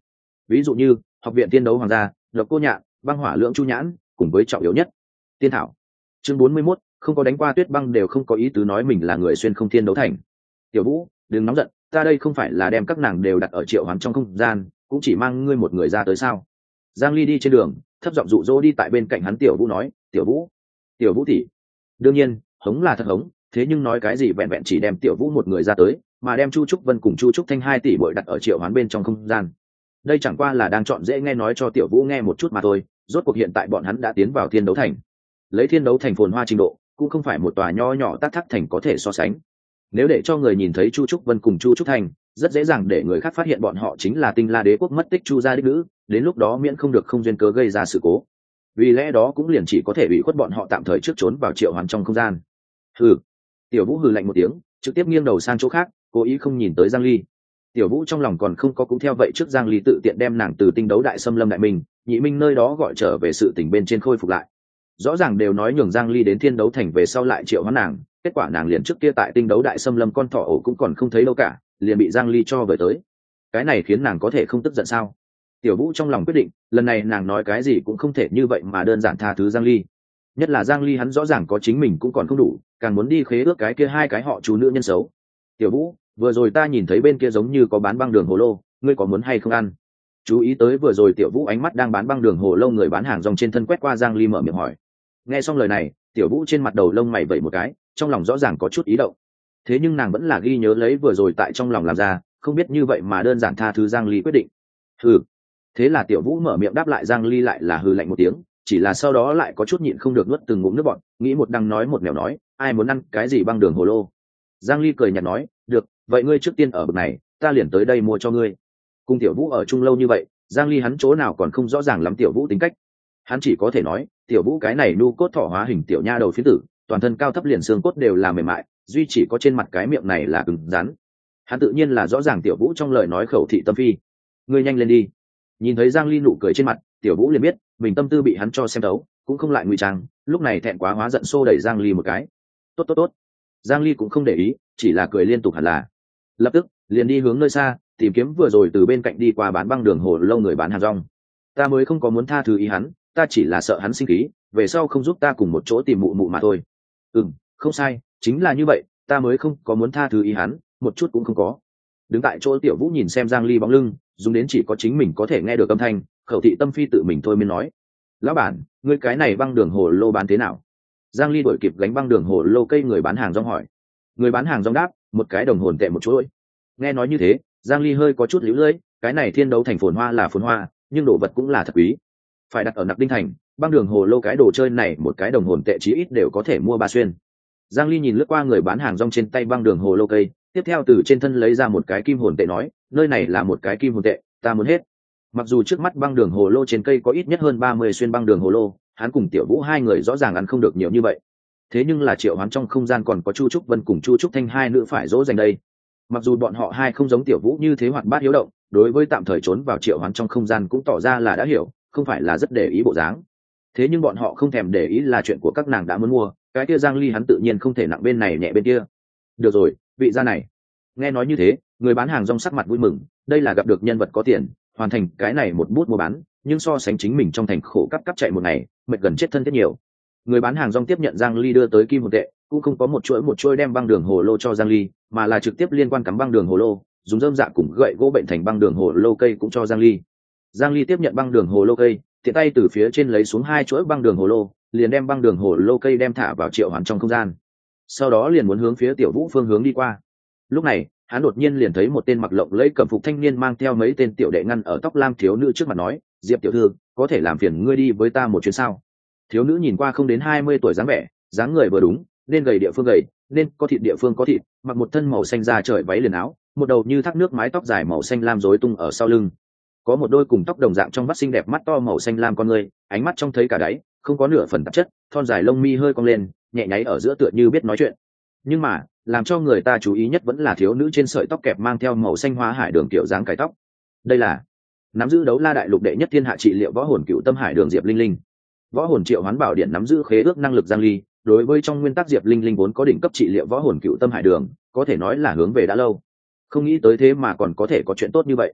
ví dụ như học viện tiên đấu hoàng gia, độc cô nhạn, băng hỏa lượng chu nhãn, cùng với trọng yếu nhất tiên thảo. Chương bốn mươi mốt, không có đánh qua tuyết băng đều không có ý tứ nói mình là người xuyên không thiên đấu thành. Tiểu Vũ, đừng nóng giận, ta đây không phải là đem các nàng đều đặt ở triệu hoán trong không gian, cũng chỉ mang ngươi một người ra tới sao? Giang Ly đi trên đường, thấp giọng dụ dỗ đi tại bên cạnh hắn. Tiểu Vũ nói, Tiểu Vũ, Tiểu Vũ tỷ. Đương nhiên, hống là thật hống, thế nhưng nói cái gì vẹn vẹn chỉ đem Tiểu Vũ một người ra tới, mà đem Chu Trúc Vân cùng Chu Trúc Thanh hai tỷ bội đặt ở triệu hoán bên trong không gian. Đây chẳng qua là đang chọn dễ nghe nói cho Tiểu Vũ nghe một chút mà thôi, rốt cuộc hiện tại bọn hắn đã tiến vào thiên đấu thành. Lấy thiên đấu thành phồn hoa trình độ, cũng không phải một tòa nho nhỏ tắc thác thành có thể so sánh. Nếu để cho người nhìn thấy Chu Trúc Vân cùng Chu Trúc Thanh, rất dễ dàng để người khác phát hiện bọn họ chính là Tinh La Đế quốc mất tích Chu gia đích nữ, đến lúc đó miễn không được không duyên cớ gây ra sự cố. Vì lẽ đó cũng liền chỉ có thể bị khuất bọn họ tạm thời trước trốn vào triệu hoán trong không gian. Hừ. Tiểu Vũ hừ lạnh một tiếng, trực tiếp nghiêng đầu sang chỗ khác, cố ý không nhìn tới Giang Ly. Tiểu Vũ trong lòng còn không có cũng theo vậy trước Giang Ly tự tiện đem nàng từ tinh đấu đại xâm lâm đại minh, nhị minh nơi đó gọi trở về sự tình bên trên khôi phục lại. Rõ ràng đều nói nhường Giang Ly đến thiên đấu thành về sau lại triệu hoán nàng, kết quả nàng liền trước kia tại tinh đấu đại xâm lâm con thỏ ổ cũng còn không thấy đâu cả, liền bị Giang Ly cho về tới. Cái này khiến nàng có thể không tức giận sao? Tiểu Vũ trong lòng quyết định, lần này nàng nói cái gì cũng không thể như vậy mà đơn giản tha thứ Giang Ly. Nhất là Giang Ly hắn rõ ràng có chính mình cũng còn không đủ, càng muốn đi khế ước cái kia hai cái họ chú nữ nhân xấu. Tiểu Vũ, vừa rồi ta nhìn thấy bên kia giống như có bán băng đường hồ lô, ngươi có muốn hay không ăn? Chú ý tới vừa rồi Tiểu Vũ ánh mắt đang bán băng đường hồ lô người bán hàng rong trên thân quét qua, Giang Ly mở miệng hỏi. Nghe xong lời này, Tiểu Vũ trên mặt đầu lông mày vẩy một cái, trong lòng rõ ràng có chút ý động. Thế nhưng nàng vẫn là ghi nhớ lấy vừa rồi tại trong lòng làm ra, không biết như vậy mà đơn giản tha thứ Giang Ly quyết định. Hừ. Thế là Tiểu Vũ mở miệng đáp lại, Giang Ly lại là hừ lạnh một tiếng, chỉ là sau đó lại có chút nhịn không được nuốt từng ngụm nước bọt, nghĩ một đằng nói một nẻo nói, ai muốn ăn cái gì băng đường hồ lô? Giang Ly cười nhạt nói, được, vậy ngươi trước tiên ở bực này, ta liền tới đây mua cho ngươi. Cùng Tiểu Vũ ở chung lâu như vậy, Giang Ly hắn chỗ nào còn không rõ ràng lắm Tiểu Vũ tính cách. Hắn chỉ có thể nói, Tiểu Vũ cái này nu cốt thỏ hóa hình tiểu nha đầu phiến tử, toàn thân cao thấp liền xương cốt đều là mềm mại, duy chỉ có trên mặt cái miệng này là cứng rắn. Hắn tự nhiên là rõ ràng Tiểu Vũ trong lời nói khẩu thị tâm phi. Ngươi nhanh lên đi. Nhìn thấy Giang Ly nụ cười trên mặt, Tiểu Vũ liền biết mình tâm tư bị hắn cho xem thấu, cũng không lại ngụy trang, lúc này thẹn quá hóa giận xô đẩy Giang Ly một cái. Tốt tốt tốt. Giang Ly cũng không để ý, chỉ là cười liên tục hẳn là. Lập tức liền đi hướng nơi xa, tìm kiếm vừa rồi từ bên cạnh đi qua bán băng đường hồ lâu người bán hàng rong. Ta mới không có muốn tha thứ ý hắn, ta chỉ là sợ hắn sinh khí, về sau không giúp ta cùng một chỗ tìm mụ mụ mà thôi. Ừm, không sai, chính là như vậy, ta mới không có muốn tha thứ ý hắn, một chút cũng không có. Đứng tại chỗ Tiểu Vũ nhìn xem Giang Ly bóng lưng, dùng đến chỉ có chính mình có thể nghe được âm thanh, khẩu thị tâm phi tự mình thôi mới nói. Lão bản, ngươi cái này băng đường hồ lô bán thế nào? Giang Ly đổi kịp gánh băng đường hồ lô cây người bán hàng rong hỏi. Người bán hàng rong đáp, một cái đồng hồn tệ một chuỗi. Nghe nói như thế, Giang Ly hơi có chút líu lưỡi, cái này thiên đấu thành phồn hoa là phồn hoa, nhưng đồ vật cũng là thật quý. Phải đặt ở Nặc Đinh thành, băng đường hồ lô cái đồ chơi này một cái đồng hồn tệ chí ít đều có thể mua ba xuyên. Giang Ly nhìn lướt qua người bán hàng rong trên tay băng đường hồ lô cây, tiếp theo từ trên thân lấy ra một cái kim hồn tệ nói, nơi này là một cái kim hồn tệ, ta muốn hết. Mặc dù trước mắt băng đường hồ lô trên cây có ít nhất hơn ba mươi xuyên băng đường hồ lô, hắn cùng Tiểu Vũ hai người rõ ràng ăn không được nhiều như vậy. Thế nhưng là triệu hoán trong không gian còn có Chu Trúc Vân cùng Chu Trúc Thanh hai nữ phải dỗ dành đây. Mặc dù bọn họ hai không giống Tiểu Vũ như thế hoạt bát hiếu động, đối với tạm thời trốn vào triệu hoán trong không gian cũng tỏ ra là đã hiểu, không phải là rất để ý bộ dáng. Thế nhưng bọn họ không thèm để ý là chuyện của các nàng đã muốn mua, cái kia Giang Ly hắn tự nhiên không thể nặng bên này nhẹ bên kia. Được rồi, vị gia này. Nghe nói như thế, người bán hàng rong sắc mặt vui mừng, đây là gặp được nhân vật có tiền, hoàn thành cái này một bút mua bán, nhưng so sánh chính mình trong thành khổ cắp cắp chạy một ngày, mệt gần chết thân thiết nhiều. Người bán hàng rong tiếp nhận Giang Ly đưa tới kim một tệ, cũng không có một chuỗi một chuỗi đem băng đường hồ lô cho Giang Ly, mà là trực tiếp liên quan cắm băng đường hồ lô, dùng rơm dạ cùng gậy gỗ bệnh thành băng đường hồ lô cây cũng cho Giang Ly. Giang Ly tiếp nhận băng đường hồ lô cây, tiện tay từ phía trên lấy xuống hai chuỗi băng đường hồ lô, liền đem băng đường hồ lô cây đem thả vào triệu hoán trong không gian. Sau đó liền muốn hướng phía Tiểu Vũ phương hướng đi qua. Lúc này, hắn đột nhiên liền thấy một tên mặc lộng lẫy cẩm phục thanh niên mang theo mấy tên tiểu đệ ngăn ở tóc lam thiếu nữ trước mặt nói, Diệp tiểu thư, có thể làm phiền ngươi đi với ta một chuyến sao? Thiếu nữ nhìn qua không đến hai mươi tuổi dáng vẻ, dáng người vừa đúng, nên gầy địa phương gầy, nên có thịt địa phương có thịt, mặc một thân màu xanh da trời váy liền áo, một đầu như thác nước mái tóc dài màu xanh lam rối tung ở sau lưng. Có một đôi cùng tóc đồng dạng trong vắt xinh đẹp mắt to màu xanh lam con người, ánh mắt trong thấy cả đáy, không có nửa phần tạp chất, thon dài lông mi hơi cong lên, nhẹ nháy ở giữa tựa như biết nói chuyện. Nhưng mà, làm cho người ta chú ý nhất vẫn là thiếu nữ trên sợi tóc kẹp mang theo màu xanh hoa hải đường kiểu dáng cải tóc. Đây là nắm giữ đấu la đại lục đệ nhất thiên hạ trị liệu võ hồn cựu tâm hải đường Diệp Linh Linh. Võ hồn triệu hoán bảo điện nắm giữ khế ước năng lực Giang Ly, đối với trong nguyên tắc Diệp Linh Linh vốn có đỉnh cấp trị liệu võ hồn cựu tâm hải đường, có thể nói là hướng về đã lâu. Không nghĩ tới thế mà còn có thể có chuyện tốt như vậy.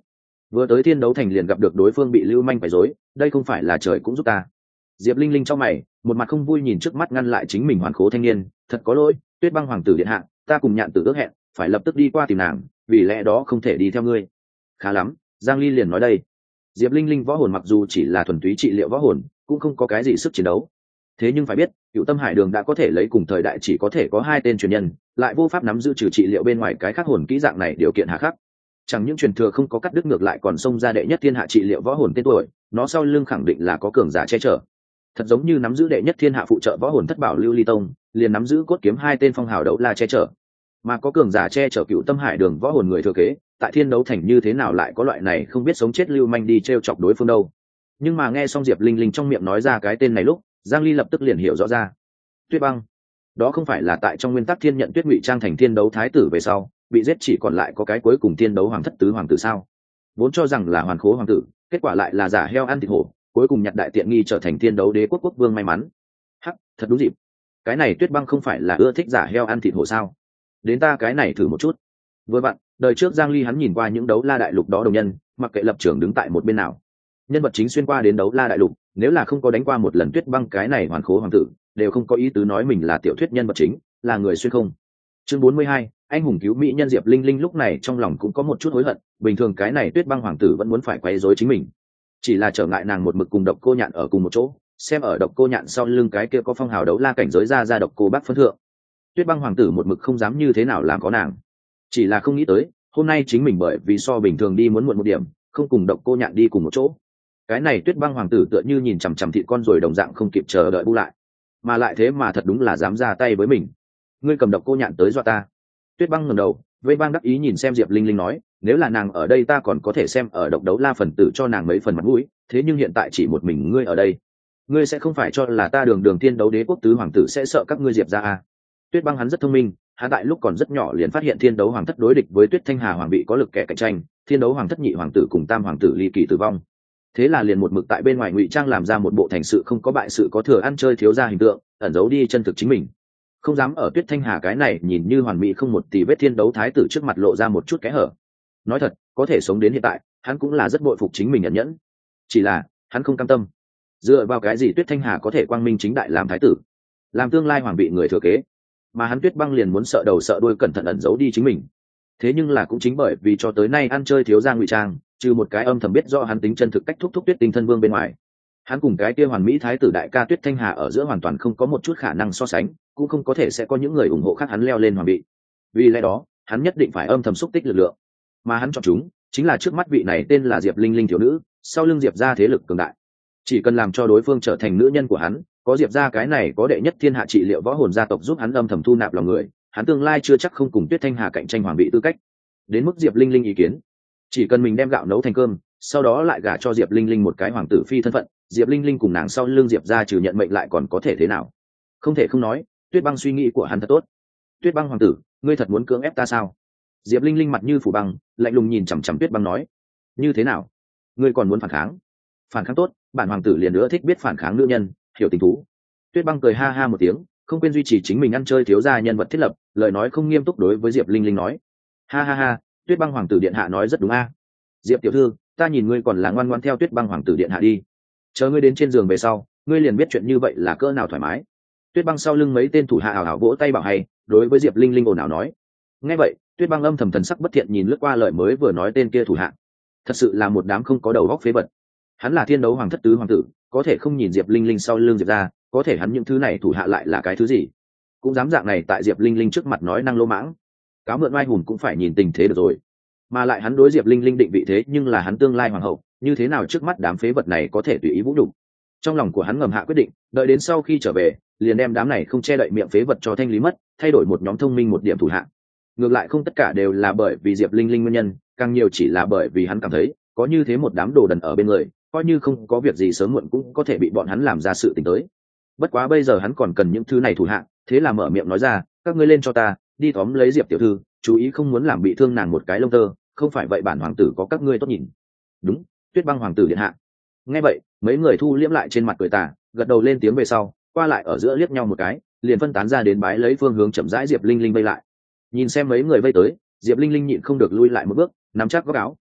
vừa tới thiên đấu thành liền gặp được đối phương bị lưu manh phải dối, đây không phải là trời cũng giúp ta. Diệp Linh Linh trong mày, một mặt không vui nhìn trước mắt ngăn lại chính mình hoàn khố thanh niên, thật có lỗi, Tuyết Băng hoàng tử điện hạ, ta cùng Nhạn tử ước hẹn, phải lập tức đi qua tìm nàng, vì lẽ đó không thể đi theo ngươi. Khá lắm, Giang Ly liền nói đây. Diệp Linh Linh võ hồn mặc dù chỉ là thuần túy trị liệu võ hồn, cũng không có cái gì sức chiến đấu. Thế nhưng phải biết, Cựu Tâm Hải Đường đã có thể lấy cùng thời đại chỉ có thể có hai tên truyền nhân, lại vô pháp nắm giữ trừ trị liệu bên ngoài cái khác hồn kỹ dạng này điều kiện hà khắc. Chẳng những truyền thừa không có cắt đứt, ngược lại còn xông ra đệ nhất thiên hạ trị liệu võ hồn tên tuổi, nó sau lưng khẳng định là có cường giả che chở. Thật giống như nắm giữ đệ nhất thiên hạ phụ trợ võ hồn thất bảo Lưu Ly Tông, liền nắm giữ cốt kiếm hai tên phong hào đấu la che chở. Mà có cường giả che chở Cựu Tâm Hải Đường võ hồn người thừa kế, tại thiên đấu thành như thế nào lại có loại này không biết sống chết lưu manh đi trêu chọc đối phương đâu. Nhưng mà nghe xong Diệp Linh Linh trong miệng nói ra cái tên này lúc, Giang Ly lập tức liền hiểu rõ ra. Tuyết Băng, đó không phải là tại trong nguyên tắc thiên nhận Tuyết ngụy trang thành thiên đấu thái tử về sau bị giết, chỉ còn lại có cái cuối cùng thiên đấu hoàng thất tứ hoàng tử sao? Vốn cho rằng là hoàn khố hoàng tử, kết quả lại là giả heo ăn thịt hổ, cuối cùng nhặt đại tiện nghi trở thành thiên đấu đế quốc quốc vương may mắn. Hắc, thật đúng dịp. Cái này Tuyết Băng không phải là ưa thích giả heo ăn thịt hổ sao? Đến ta cái này thử một chút. Vừa bạn, đời trước Giang Ly hắn nhìn qua những đấu la đại lục đó đồng nhân, mặc kệ lập trường đứng tại một bên nào, nhân vật chính xuyên qua đến đấu la đại lục, nếu là không có đánh qua một lần Tuyết Băng cái này hoàn khố hoàng tử, đều không có ý tứ nói mình là tiểu thuyết nhân vật chính, là người xuyên không. Chương bốn mươi hai, anh hùng cứu mỹ nhân. Diệp Linh Linh lúc này trong lòng cũng có một chút hối hận, bình thường cái này Tuyết Băng hoàng tử vẫn muốn phải quấy rối chính mình, chỉ là trở ngại nàng một mực cùng Độc Cô Nhạn ở cùng một chỗ, xem ở Độc Cô Nhạn sau lưng cái kia có phong hào đấu la cảnh giới ra ra Độc Cô Bác phân thượng, Tuyết Băng hoàng tử một mực không dám như thế nào làm có nàng. Chỉ là không nghĩ tới hôm nay chính mình bởi vì so bình thường đi muốn muộn một điểm, không cùng Độc Cô Nhạn đi cùng một chỗ. Cái này Tuyết Băng hoàng tử tựa như nhìn chằm chằm thịt con rồi đồng dạng không kịp chờ đợi bu lại, mà lại thế mà thật đúng là dám ra tay với mình. Ngươi cầm Độc Cô Nhạn tới dọa ta? Tuyết Băng ngẩng đầu, vây bang đắc ý nhìn xem Diệp Linh Linh nói, nếu là nàng ở đây ta còn có thể xem ở Độc Đấu La phần tử cho nàng mấy phần mặt mũi, thế nhưng hiện tại chỉ một mình ngươi ở đây, ngươi sẽ không phải cho là ta Đường Đường Thiên Đấu Đế quốc tứ hoàng tử sẽ sợ các ngươi Diệp ra à? Tuyết Băng hắn rất thông minh, hắn tại lúc còn rất nhỏ liền phát hiện Thiên Đấu Hoàng thất đối địch với Tuyết Thanh Hà hoàng bị có lực kẻ cạnh tranh, Thiên Đấu Hoàng thất nhị hoàng tử cùng tam hoàng tử ly kỳ tử vong. Thế là liền một mực tại bên ngoài ngụy trang làm ra một bộ thành sự không có bại sự có thừa ăn chơi thiếu gia hình tượng, ẩn giấu đi chân thực chính mình, không dám ở Tuyết Thanh Hà cái này nhìn như hoàn mỹ không một tỷ vết thiên đấu thái tử trước mặt lộ ra một chút kẽ hở. Nói thật, có thể sống đến hiện tại, hắn cũng là rất bội phục chính mình nhận nhẫn. Chỉ là hắn không cam tâm. Dựa vào cái gì Tuyết Thanh Hà có thể quang minh chính đại làm thái tử, làm tương lai hoàng bị người thừa kế, mà hắn Tuyết Băng liền muốn sợ đầu sợ đuôi cẩn thận ẩn giấu đi chính mình. Thế nhưng là cũng chính bởi vì cho tới nay ăn chơi thiếu gia ngụy trang, trừ một cái âm thầm biết rõ hắn tính chân thực cách thúc thúc Tuyết Tinh thân vương bên ngoài, hắn cùng cái kia hoàn mỹ thái tử đại ca Tuyết Thanh Hà ở giữa hoàn toàn không có một chút khả năng so sánh, cũng không có thể sẽ có những người ủng hộ khác hắn leo lên hoàng vị. Vì lẽ đó hắn nhất định phải âm thầm xúc tích lực lượng, mà hắn chọn chúng chính là trước mắt vị này tên là Diệp Linh Linh thiếu nữ, sau lưng Diệp ra thế lực cường đại, chỉ cần làm cho đối phương trở thành nữ nhân của hắn, có Diệp ra cái này có đệ nhất thiên hạ trị liệu võ hồn gia tộc giúp hắn âm thầm thu nạp lòng người, hắn tương lai chưa chắc không cùng Tuyết Thanh Hà cạnh tranh hoàng vị tư cách. Đến mức Diệp Linh Linh ý kiến, chỉ cần mình đem gạo nấu thành cơm, sau đó lại gả cho Diệp Linh Linh một cái hoàng tử phi thân phận, Diệp Linh Linh cùng nàng sau lưng Diệp ra trừ nhận mệnh lại còn có thể thế nào? Không thể không nói, Tuyết Băng suy nghĩ của hắn thật tốt. Tuyết Băng hoàng tử, ngươi thật muốn cưỡng ép ta sao? Diệp Linh Linh mặt như phủ băng, lạnh lùng nhìn chằm chằm Tuyết Băng nói, như thế nào? Ngươi còn muốn phản kháng? Phản kháng tốt, bản hoàng tử liền nữa thích biết phản kháng nữ nhân, hiểu tình thú. Tuyết Băng cười ha ha một tiếng, không quên duy trì chính mình ăn chơi thiếu gia nhân vật thiết lập, lời nói không nghiêm túc đối với Diệp Linh Linh nói, ha ha ha, Tuyết Băng hoàng tử điện hạ nói rất đúng a. Diệp tiểu thư, ta nhìn ngươi còn là ngoan ngoãn theo Tuyết Băng hoàng tử điện hạ đi, chờ ngươi đến trên giường về sau, ngươi liền biết chuyện như vậy là cỡ nào thoải mái. Tuyết Băng sau lưng mấy tên thủ hạ ảo ảo vỗ tay bảo hay, đối với Diệp Linh Linh ồn ào nói. Nghe vậy, Tuyết Băng âm thầm thần sắc bất thiện nhìn lướt qua lời mới vừa nói tên kia thủ hạ, thật sự là một đám không có đầu óc phế vật. Hắn là Thiên Đấu Hoàng thất tứ hoàng tử, có thể không nhìn Diệp Linh Linh sau lưng Diệp ra, có thể hắn những thứ này thủ hạ lại là cái thứ gì? Cũng dám dạng này tại Diệp Linh Linh trước mặt nói năng lô mãng. Cáo mượn oai hùng cũng phải nhìn tình thế được rồi. Mà lại hắn đối Diệp Linh Linh định vị thế nhưng là hắn tương lai hoàng hậu, như thế nào trước mắt đám phế vật này có thể tùy ý vũ nhục? Trong lòng của hắn ngầm hạ quyết định, đợi đến sau khi trở về, liền đem đám này không che đậy miệng phế vật cho thanh lý mất, thay đổi một nhóm thông minh một điểm thủ hạ. Ngược lại không tất cả đều là bởi vì Diệp Linh Linh nguyên nhân, càng nhiều chỉ là bởi vì hắn cảm thấy, có như thế một đám đồ đần ở bên người, coi như không có việc gì sớm muộn cũng có thể bị bọn hắn làm ra sự tình tới. Bất quá bây giờ hắn còn cần những thứ này thủ hạ, thế là mở miệng nói ra, các ngươi lên cho ta, đi tóm lấy Diệp tiểu thư, chú ý không muốn làm bị thương nàng một cái lông tơ, không phải vậy bản hoàng tử có các ngươi tốt nhìn. Đúng, Tuyết Băng hoàng tử điện hạ. Nghe vậy, mấy người thu liễm lại trên mặt cười tà, gật đầu lên tiếng về sau, qua lại ở giữa liếc nhau một cái, liền phân tán ra đến bái lấy phương hướng chậm rãi Diệp Linh Linh vây lại. Nhìn xem mấy người vây tới, Diệp Linh Linh nhịn không được lui lại một bước, nắm chắc góc áo,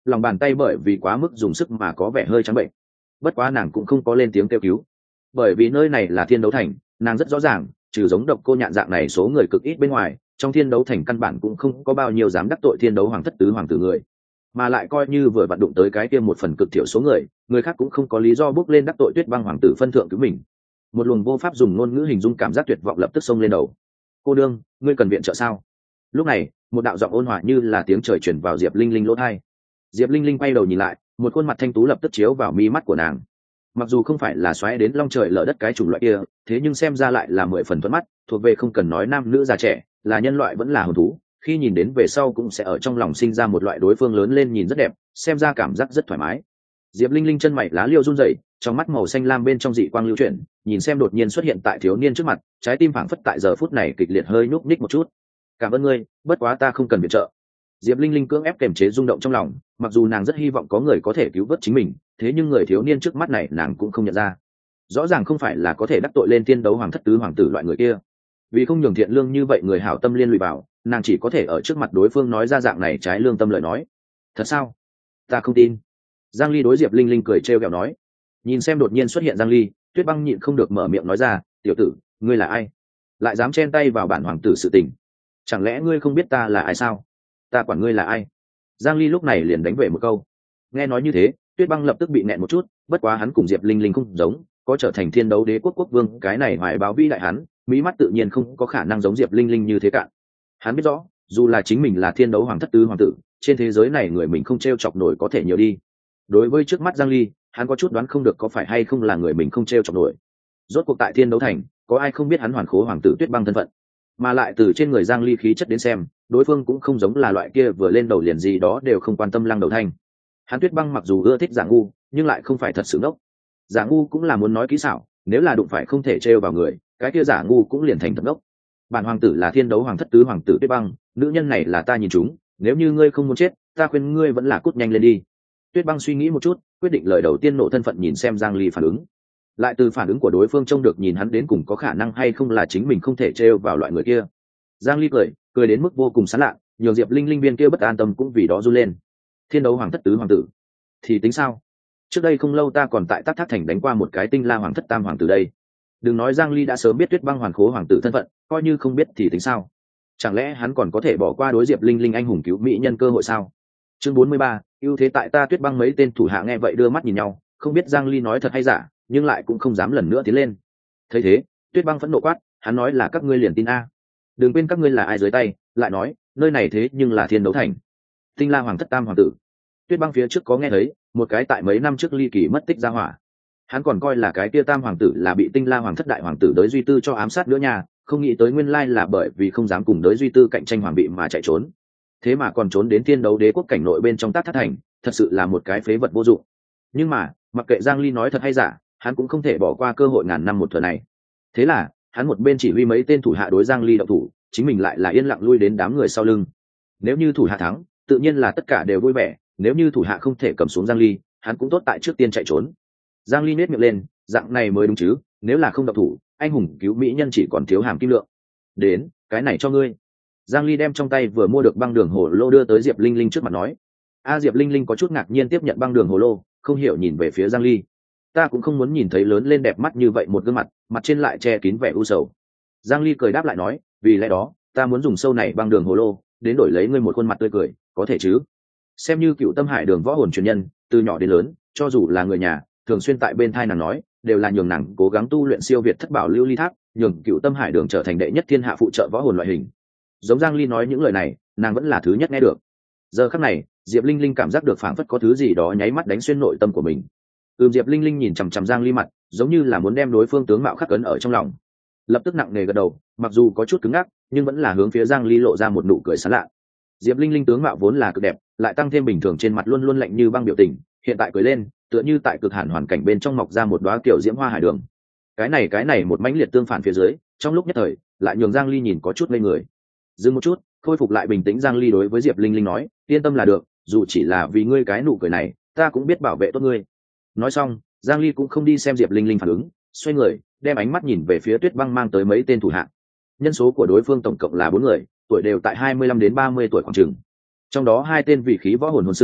lòng bàn tay bởi vì quá mức dùng sức mà có vẻ hơi trắng bệnh. Bất quá nàng cũng không có lên tiếng kêu cứu, bởi vì nơi này là thiên đấu thành, nàng rất rõ ràng trừ giống Độc Cô Nhạn dạng này số người cực ít bên ngoài, trong thiên đấu thành căn bản cũng không có bao nhiêu dám đắc tội thiên đấu hoàng thất tứ hoàng tử người, mà lại coi như vừa vặn đụng tới cái kia một phần cực thiểu số người, người khác cũng không có lý do bước lên đắc tội Tuyết Băng hoàng tử phân thượng cứu mình. Một luồng vô pháp dùng ngôn ngữ hình dung cảm giác tuyệt vọng lập tức xông lên đầu. Cô đương, ngươi cần viện trợ sao? Lúc này một đạo giọng ôn hòa như là tiếng trời chuyển vào Diệp Linh Linh lỗ tai. Diệp Linh Linh quay đầu nhìn lại, một khuôn mặt thanh tú lập tức chiếu vào mi mắt của nàng. Mặc dù không phải là xoáy đến long trời lở đất cái chủng loại kia, thế nhưng xem ra lại là mười phần thuận mắt, thuộc về không cần nói nam nữ già trẻ, là nhân loại vẫn là hồn thú, khi nhìn đến về sau cũng sẽ ở trong lòng sinh ra một loại đối phương lớn lên nhìn rất đẹp, xem ra cảm giác rất thoải mái. Diệp Linh Linh chân mày lá liêu run rẩy, trong mắt màu xanh lam bên trong dị quang lưu chuyển, nhìn xem đột nhiên xuất hiện tại thiếu niên trước mặt, trái tim phảng phất tại giờ phút này kịch liệt hơi nhúc nhích một chút. Cảm ơn ngươi, bất quá ta không cần viện trợ. Diệp Linh Linh cưỡng ép kiềm chế rung động trong lòng, mặc dù nàng rất hy vọng có người có thể cứu vớt chính mình, thế nhưng người thiếu niên trước mắt này nàng cũng không nhận ra. Rõ ràng không phải là có thể đắc tội lên thiên đấu hoàng thất tứ hoàng tử loại người kia, vì không nhường thiện lương như vậy người hảo tâm liên lụy vào, nàng chỉ có thể ở trước mặt đối phương nói ra dạng này trái lương tâm lời nói. Thật sao? Ta không tin. Giang Ly đối Diệp Linh Linh cười trêu ghẹo nói. Nhìn xem đột nhiên xuất hiện Giang Ly, Tuyết Băng nhịn không được mở miệng nói ra, tiểu tử, ngươi là ai? Lại dám chen tay vào bản hoàng tử sự tình? Chẳng lẽ ngươi không biết ta là ai sao? Ta quản ngươi là ai? Giang Ly lúc này liền đánh về một câu. Nghe nói như thế, Tuyết Băng lập tức bị nẹn một chút, bất quá hắn cùng Diệp Linh Linh không giống, có trở thành thiên đấu đế quốc quốc vương cái này hoài báo vĩ đại hắn, mỹ mắt tự nhiên không có khả năng giống Diệp Linh Linh như thế cạn. Hắn biết rõ, dù là chính mình là thiên đấu hoàng thất tứ hoàng tử, trên thế giới này người mình không treo chọc nổi có thể nhiều đi. Đối với trước mắt Giang Ly, hắn có chút đoán không được có phải hay không là người mình không treo chọc nổi. Rốt cuộc tại thiên đấu thành, có ai không biết hắn hoàn khố hoàng tử Tuyết Băng thân phận? Mà lại từ trên người Giang Ly khí chất đến xem, đối phương cũng không giống là loại kia vừa lên đầu liền gì đó đều không quan tâm lăng đầu thanh. Hắn Tuyết Băng mặc dù ưa thích giả ngu, nhưng lại không phải thật sự ngốc. Giả ngu cũng là muốn nói kỹ xảo, nếu là đụng phải không thể trêu vào người, cái kia giả ngu cũng liền thành thật ngốc. Bản hoàng tử là thiên đấu hoàng thất tứ hoàng tử Tuyết Băng, nữ nhân này là ta nhìn chúng, nếu như ngươi không muốn chết, ta khuyên ngươi vẫn là cút nhanh lên đi. Tuyết Băng suy nghĩ một chút, quyết định lời đầu tiên nộ thân phận nhìn xem Giang Ly phản ứng. Lại từ phản ứng của đối phương trông được nhìn hắn đến cùng có khả năng hay không là chính mình không thể trêu vào loại người kia. Giang Ly cười, cười đến mức vô cùng sán lạ, nhường Diệp Linh Linh viên kia bất an tâm cũng vì đó run lên. Thiên đấu hoàng thất tứ hoàng tử, thì tính sao? Trước đây không lâu ta còn tại Tát Thác thành đánh qua một cái tinh la hoàng thất tam hoàng tử đây. Đừng nói Giang Ly đã sớm biết Tuyết Băng hoàn khố hoàng tử thân phận, coi như không biết thì tính sao? Chẳng lẽ hắn còn có thể bỏ qua đối Diệp Linh Linh anh hùng cứu mỹ nhân cơ hội sao? Chương bốn mươi ba, ưu thế tại ta. Tuyết Băng mấy tên thủ hạ nghe vậy đưa mắt nhìn nhau, không biết Giang Ly nói thật hay giả, nhưng lại cũng không dám lần nữa tiến lên. Thấy thế, Tuyết Băng phẫn nộ quát, hắn nói là các ngươi liền tin a? Đừng quên các ngươi là ai dưới tay, lại nói, nơi này thế nhưng là thiên đấu thành, tinh la hoàng thất tam hoàng tử. Tuyết Băng phía trước có nghe thấy, một cái tại mấy năm trước ly kỳ mất tích ra hỏa. Hắn còn coi là cái kia tam hoàng tử là bị tinh la hoàng thất đại hoàng tử Đới Duy Tư cho ám sát nữa nha, không nghĩ tới nguyên lai là bởi vì không dám cùng Đới Duy Tư cạnh tranh hoàng bị mà chạy trốn. Thế mà còn trốn đến thiên đấu đế quốc cảnh nội bên trong Tát Thác thành, thật sự là một cái phế vật vô dụng. Nhưng mà, mặc kệ Giang Ly nói thật hay giả, hắn cũng không thể bỏ qua cơ hội ngàn năm một thuở này. Thế là, hắn một bên chỉ huy mấy tên thủ hạ đối Giang Ly động thủ, chính mình lại là yên lặng lui đến đám người sau lưng. Nếu như thủ hạ thắng, tự nhiên là tất cả đều vui vẻ, nếu như thủ hạ không thể cầm xuống Giang Ly, hắn cũng tốt tại trước tiên chạy trốn. Giang Ly nhếch miệng lên, dạng này mới đúng chứ, nếu là không động thủ, anh hùng cứu mỹ nhân chỉ còn thiếu hàm kim lượng. Đến, cái này cho ngươi. Giang Ly đem trong tay vừa mua được băng đường hồ lô đưa tới Diệp Linh Linh trước mặt nói. A Diệp Linh Linh có chút ngạc nhiên tiếp nhận băng đường hồ lô, không hiểu nhìn về phía Giang Ly. Ta cũng không muốn nhìn thấy lớn lên đẹp mắt như vậy một gương mặt, mặt trên lại che kín vẻ u sầu. Giang Ly cười đáp lại nói, vì lẽ đó, ta muốn dùng sâu này băng đường hồ lô, đến đổi lấy ngươi một khuôn mặt tươi cười, có thể chứ? Xem như cựu tâm hải đường võ hồn truyền nhân, từ nhỏ đến lớn, cho dù là người nhà, thường xuyên tại bên thai nàng nói, đều là nhường nàng cố gắng tu luyện siêu việt thất bảo lưu ly tháp, nhường cựu tâm hải đường trở thành đệ nhất thiên hạ phụ trợ võ hồn loại hình. Giống Giang Ly nói những lời này, nàng vẫn là thứ nhất nghe được. Giờ khắc này, Diệp Linh Linh cảm giác được phảng phất có thứ gì đó nháy mắt đánh xuyên nội tâm của mình. Ừm, Diệp Linh Linh nhìn chằm chằm Giang Ly mặt, giống như là muốn đem đối phương tướng mạo khắc cấn ở trong lòng. Lập tức nặng nề gật đầu, mặc dù có chút cứng ngắc, nhưng vẫn là hướng phía Giang Ly lộ ra một nụ cười sảng lạ. Diệp Linh Linh tướng mạo vốn là cực đẹp, lại tăng thêm bình thường trên mặt luôn luôn lạnh như băng biểu tình, hiện tại cười lên, tựa như tại cực hàn hoàn cảnh bên trong mọc ra một đóa kiểu diễm hoa hải đường. Cái này cái này một mãnh liệt tương phản phía dưới, trong lúc nhất thời, lại nhường Giang Ly nhìn có chút ngây người. Dừng một chút, khôi phục lại bình tĩnh Giang Ly đối với Diệp Linh Linh nói, yên tâm là được, dù chỉ là vì ngươi cái nụ cười này, ta cũng biết bảo vệ tốt ngươi. Nói xong, Giang Ly cũng không đi xem Diệp Linh Linh phản ứng, xoay người, đem ánh mắt nhìn về phía Tuyết Băng mang tới mấy tên thủ hạ. Nhân số của đối phương tổng cộng là bốn người, tuổi đều tại hai mươi lăm đến ba mươi tuổi khoảng chừng. Trong đó hai tên vị khí võ hồn hồn sư,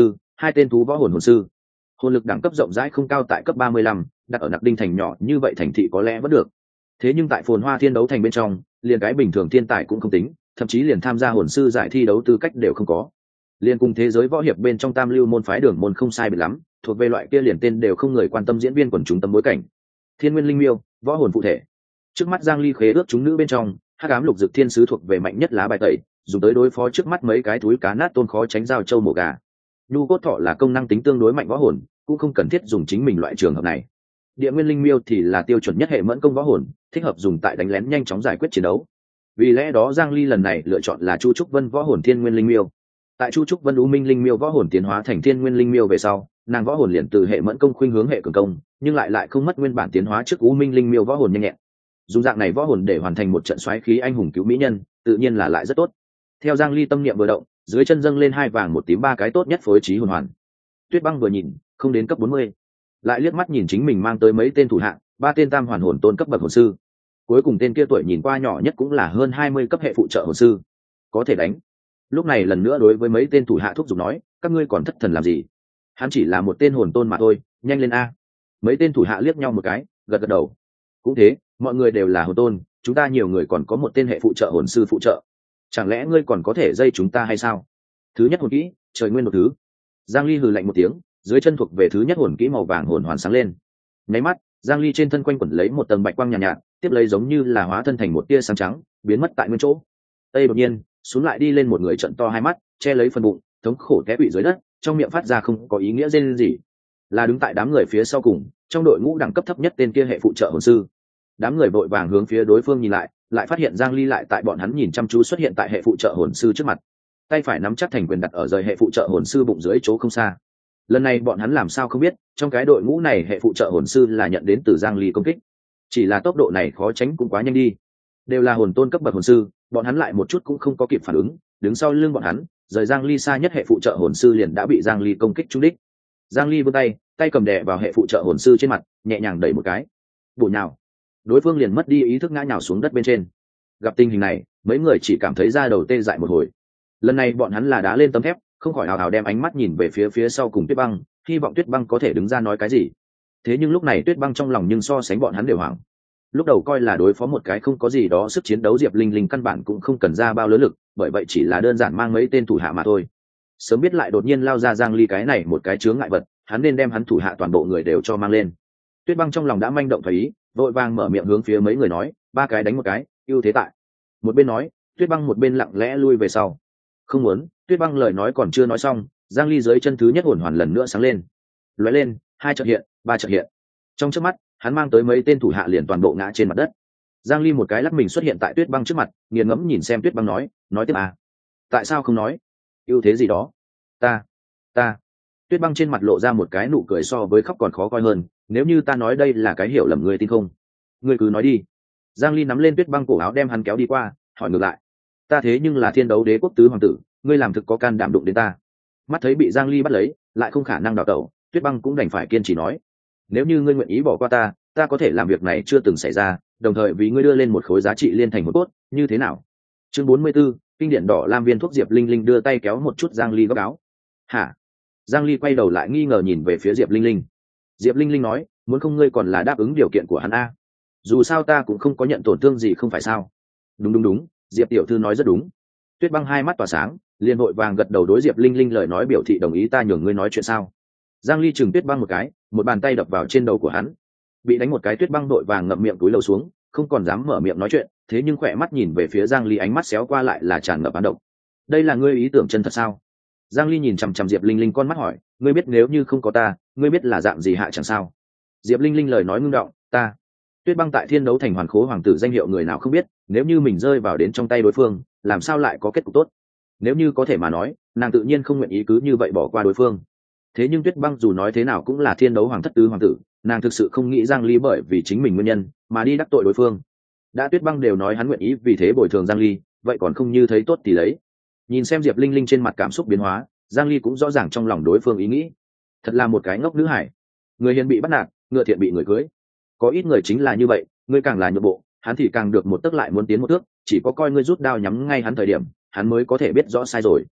hai tên thú võ hồn hồn sư. Hồn lực đẳng cấp rộng rãi không cao tại cấp ba mươi lăm, đặt ở Nặc Đinh thành nhỏ như vậy thành thị có lẽ vẫn được. Thế nhưng tại Phồn Hoa Thiên đấu thành bên trong, liền cái bình thường thiên tài cũng không tính, thậm chí liền tham gia hồn sư giải thi đấu tư cách đều không có. Liên cùng thế giới võ hiệp bên trong Tam Lưu môn phái Đường môn không sai biệt lắm, thuộc về loại kia liền tên đều không người quan tâm diễn viên quần chúng tâm bối cảnh. Thiên Nguyên Linh Miêu, võ hồn phụ thể. Trước mắt Giang Ly khế ước chúng nữ bên trong, Hắc Ám Lục Dực Thiên Sứ thuộc về mạnh nhất lá bài tẩy, dùng tới đối phó trước mắt mấy cái túi cá nát tôn khó tránh giao châu mổ gà. Nhu cốt thọ là công năng tính tương đối mạnh võ hồn, cũng không cần thiết dùng chính mình loại trường hợp này. Địa Nguyên Linh Miêu thì là tiêu chuẩn nhất hệ mẫn công võ hồn, thích hợp dùng tại đánh lén nhanh chóng giải quyết chiến đấu. Vì lẽ đó Giang Ly lần này lựa chọn là Chu Trúc Vân võ hồn Thiên Nguyên Linh Miêu. Tại Chu Trúc Vân U Minh Linh Miêu võ hồn tiến hóa thành Thiên Nguyên Linh Miêu về sau, nàng võ hồn liền từ hệ mẫn công khuynh hướng hệ cường công, nhưng lại lại không mất nguyên bản tiến hóa trước U Minh Linh Miêu võ hồn nhanh nhẹn. Dùng dạng này võ hồn để hoàn thành một trận xoáy khí anh hùng cứu mỹ nhân, tự nhiên là lại rất tốt. Theo Giang Ly tâm niệm vừa động, dưới chân dâng lên hai vàng một tím ba cái tốt nhất phối trí hồn hoàn. Tuyết Băng vừa nhìn, không đến cấp bốn mươi, lại liếc mắt nhìn chính mình mang tới mấy tên thủ hạ, ba tên tam hoàn hồn tôn cấp bậc hồn sư. Cuối cùng tên kia tuổi nhìn qua nhỏ nhất cũng là hơn hai mươi cấp hệ phụ trợ hồn sư, có thể đánh. Lúc này lần nữa đối với mấy tên thủ hạ thúc giục nói, các ngươi còn thất thần làm gì? Hắn chỉ là một tên hồn tôn mà thôi, nhanh lên a. Mấy tên thủ hạ liếc nhau một cái, gật gật đầu. Cũng thế, mọi người đều là hồn tôn, chúng ta nhiều người còn có một tên hệ phụ trợ hồn sư phụ trợ. Chẳng lẽ ngươi còn có thể dây chúng ta hay sao? Thứ nhất hồn kỹ, trời nguyên một thứ. Giang Ly hừ lạnh một tiếng, dưới chân thuộc về thứ nhất hồn kỹ màu vàng hồn hoàn sáng lên. Nháy mắt, Giang Ly trên thân quanh quẩn lấy một tầng bạch quang nhàn nhạt, nhạt, tiếp lấy giống như là hóa thân thành một tia sáng trắng, biến mất tại nguyên chỗ. Tây đột nhiên, xuống lại đi lên một người trận to hai mắt, che lấy phần bụng, thống khổ té quỵ dưới đất, trong miệng phát ra không có ý nghĩa rên gì. Là đứng tại đám người phía sau cùng, trong đội ngũ đẳng cấp thấp nhất tên kia hệ phụ trợ hồn sư. Đám người vội vàng hướng phía đối phương nhìn lại, lại phát hiện Giang Ly lại tại bọn hắn nhìn chăm chú xuất hiện tại hệ phụ trợ hồn sư trước mặt. Tay phải nắm chắc thành quyền đặt ở rời hệ phụ trợ hồn sư bụng dưới chỗ không xa. Lần này bọn hắn làm sao không biết, trong cái đội ngũ này hệ phụ trợ hồn sư là nhận đến từ Giang Ly công kích. Chỉ là tốc độ này khó tránh cũng quá nhanh đi. Đều là hồn tôn cấp bậc hồn sư, bọn hắn lại một chút cũng không có kịp phản ứng, đứng sau lưng bọn hắn, rời Giang Ly xa nhất hệ phụ trợ hồn sư liền đã bị Giang Ly công kích trúng đích. Giang Ly vươn tay, tay cầm đè vào hệ phụ trợ hồn sư trên mặt, nhẹ nhàng đẩy một cái. Bổ nhào. Đối phương liền mất đi ý thức ngã nhào xuống đất bên trên. Gặp tình hình này, mấy người chỉ cảm thấy da đầu tê dại một hồi. Lần này bọn hắn là đá lên tấm thép, không khỏi hào hào đem ánh mắt nhìn về phía phía sau cùng Tuyết Băng, hy vọng Tuyết Băng có thể đứng ra nói cái gì. Thế nhưng lúc này Tuyết Băng trong lòng nhưng so sánh bọn hắn đều hoảng. Lúc đầu coi là đối phó một cái không có gì đó sức chiến đấu Diệp Linh Linh căn bản cũng không cần ra bao lớn lực, bởi vậy chỉ là đơn giản mang mấy tên thủ hạ mà thôi. Sớm biết lại đột nhiên lao ra Giang Ly cái này một cái chướng ngại vật, hắn nên đem hắn thủ hạ toàn bộ người đều cho mang lên. Tuyết Băng trong lòng đã manh động thấy ý, vội vàng mở miệng hướng phía mấy người nói, ba cái đánh một cái, ưu thế tại. Một bên nói, Tuyết Băng một bên lặng lẽ lui về sau. Không muốn, Tuyết Băng lời nói còn chưa nói xong, Giang Ly dưới chân thứ nhất hồn hoàn lần nữa sáng lên. Lóe lên, hai chợt hiện, ba chợt hiện. Trong chớp mắt, hắn mang tới mấy tên thủ hạ liền toàn bộ ngã trên mặt đất. Giang Ly một cái lắc mình xuất hiện tại Tuyết Băng trước mặt, nghiền ngẫm nhìn xem Tuyết Băng nói, nói tiếp à? Tại sao không nói? Ưu thế gì đó? Ta, ta. Tuyết Băng trên mặt lộ ra một cái nụ cười so với khóc còn khó coi hơn, nếu như ta nói đây là cái hiểu lầm ngươi tin không? Ngươi cứ nói đi. Giang Ly nắm lên Tuyết Băng cổ áo đem hắn kéo đi qua, hỏi ngược lại. Ta thế nhưng là Thiên Đấu Đế quốc tứ hoàng tử, ngươi làm thực có can đảm đụng đến ta. Mắt thấy bị Giang Ly bắt lấy, lại không khả năng đào tẩu, Tuyết Băng cũng đành phải kiên trì nói. Nếu như ngươi nguyện ý bỏ qua ta, ta có thể làm việc này chưa từng xảy ra, đồng thời vì ngươi đưa lên một khối giá trị liên thành một cốt, như thế nào? Chương bốn mươi 44, kinh điển đỏ lam viên thuốc. Diệp Linh Linh đưa tay kéo một chút Giang Ly góc áo. Hả? Giang Ly quay đầu lại nghi ngờ nhìn về phía Diệp Linh Linh. Diệp Linh Linh nói, muốn không ngươi còn là đáp ứng điều kiện của hắn a. Dù sao ta cũng không có nhận tổn thương gì không phải sao? Đúng đúng đúng, Diệp tiểu thư nói rất đúng. Tuyết Băng hai mắt tỏa sáng, liền vội vàng gật đầu đối Diệp Linh Linh lời nói biểu thị đồng ý. Ta nhường ngươi nói chuyện sao? Giang Ly chừng Tuyết Băng một cái, một bàn tay đập vào trên đầu của hắn. Bị đánh một cái, Tuyết Băng đội vàng ngậm miệng túi lầu xuống, không còn dám mở miệng nói chuyện, thế nhưng khỏe mắt nhìn về phía Giang Ly, ánh mắt xéo qua lại là tràn ngập án độc. Đây là ngươi ý tưởng chân thật sao? Giang Ly nhìn chằm chằm Diệp Linh Linh con mắt hỏi, ngươi biết nếu như không có ta, ngươi biết là dạng gì hạ chẳng sao? Diệp Linh Linh lời nói ngưng động, ta. Tuyết Băng tại Thiên Đấu Thành hoàn khố hoàng tử danh hiệu người nào không biết, nếu như mình rơi vào đến trong tay đối phương, làm sao lại có kết cục tốt? Nếu như có thể mà nói, nàng tự nhiên không nguyện ý cứ như vậy bỏ qua đối phương. Thế nhưng Tuyết Băng dù nói thế nào cũng là Thiên Đấu Hoàng thất tứ hoàng tử, nàng thực sự không nghĩ Giang Ly bởi vì chính mình nguyên nhân mà đi đắc tội đối phương. Đã Tuyết Băng đều nói hắn nguyện ý vì thế bồi thường Giang Ly, vậy còn không như thấy tốt thì lấy. Nhìn xem Diệp Linh Linh trên mặt cảm xúc biến hóa, Giang Ly cũng rõ ràng trong lòng đối phương ý nghĩ. Thật là một cái ngốc nữ hải, người hiền bị bắt nạt, ngựa thiện bị người cưới. Có ít người chính là như vậy, ngươi càng là nhượng bộ, hắn thì càng được một tức lại muốn tiến một thước, chỉ có coi ngươi rút đao nhắm ngay hắn thời điểm, hắn mới có thể biết rõ sai rồi.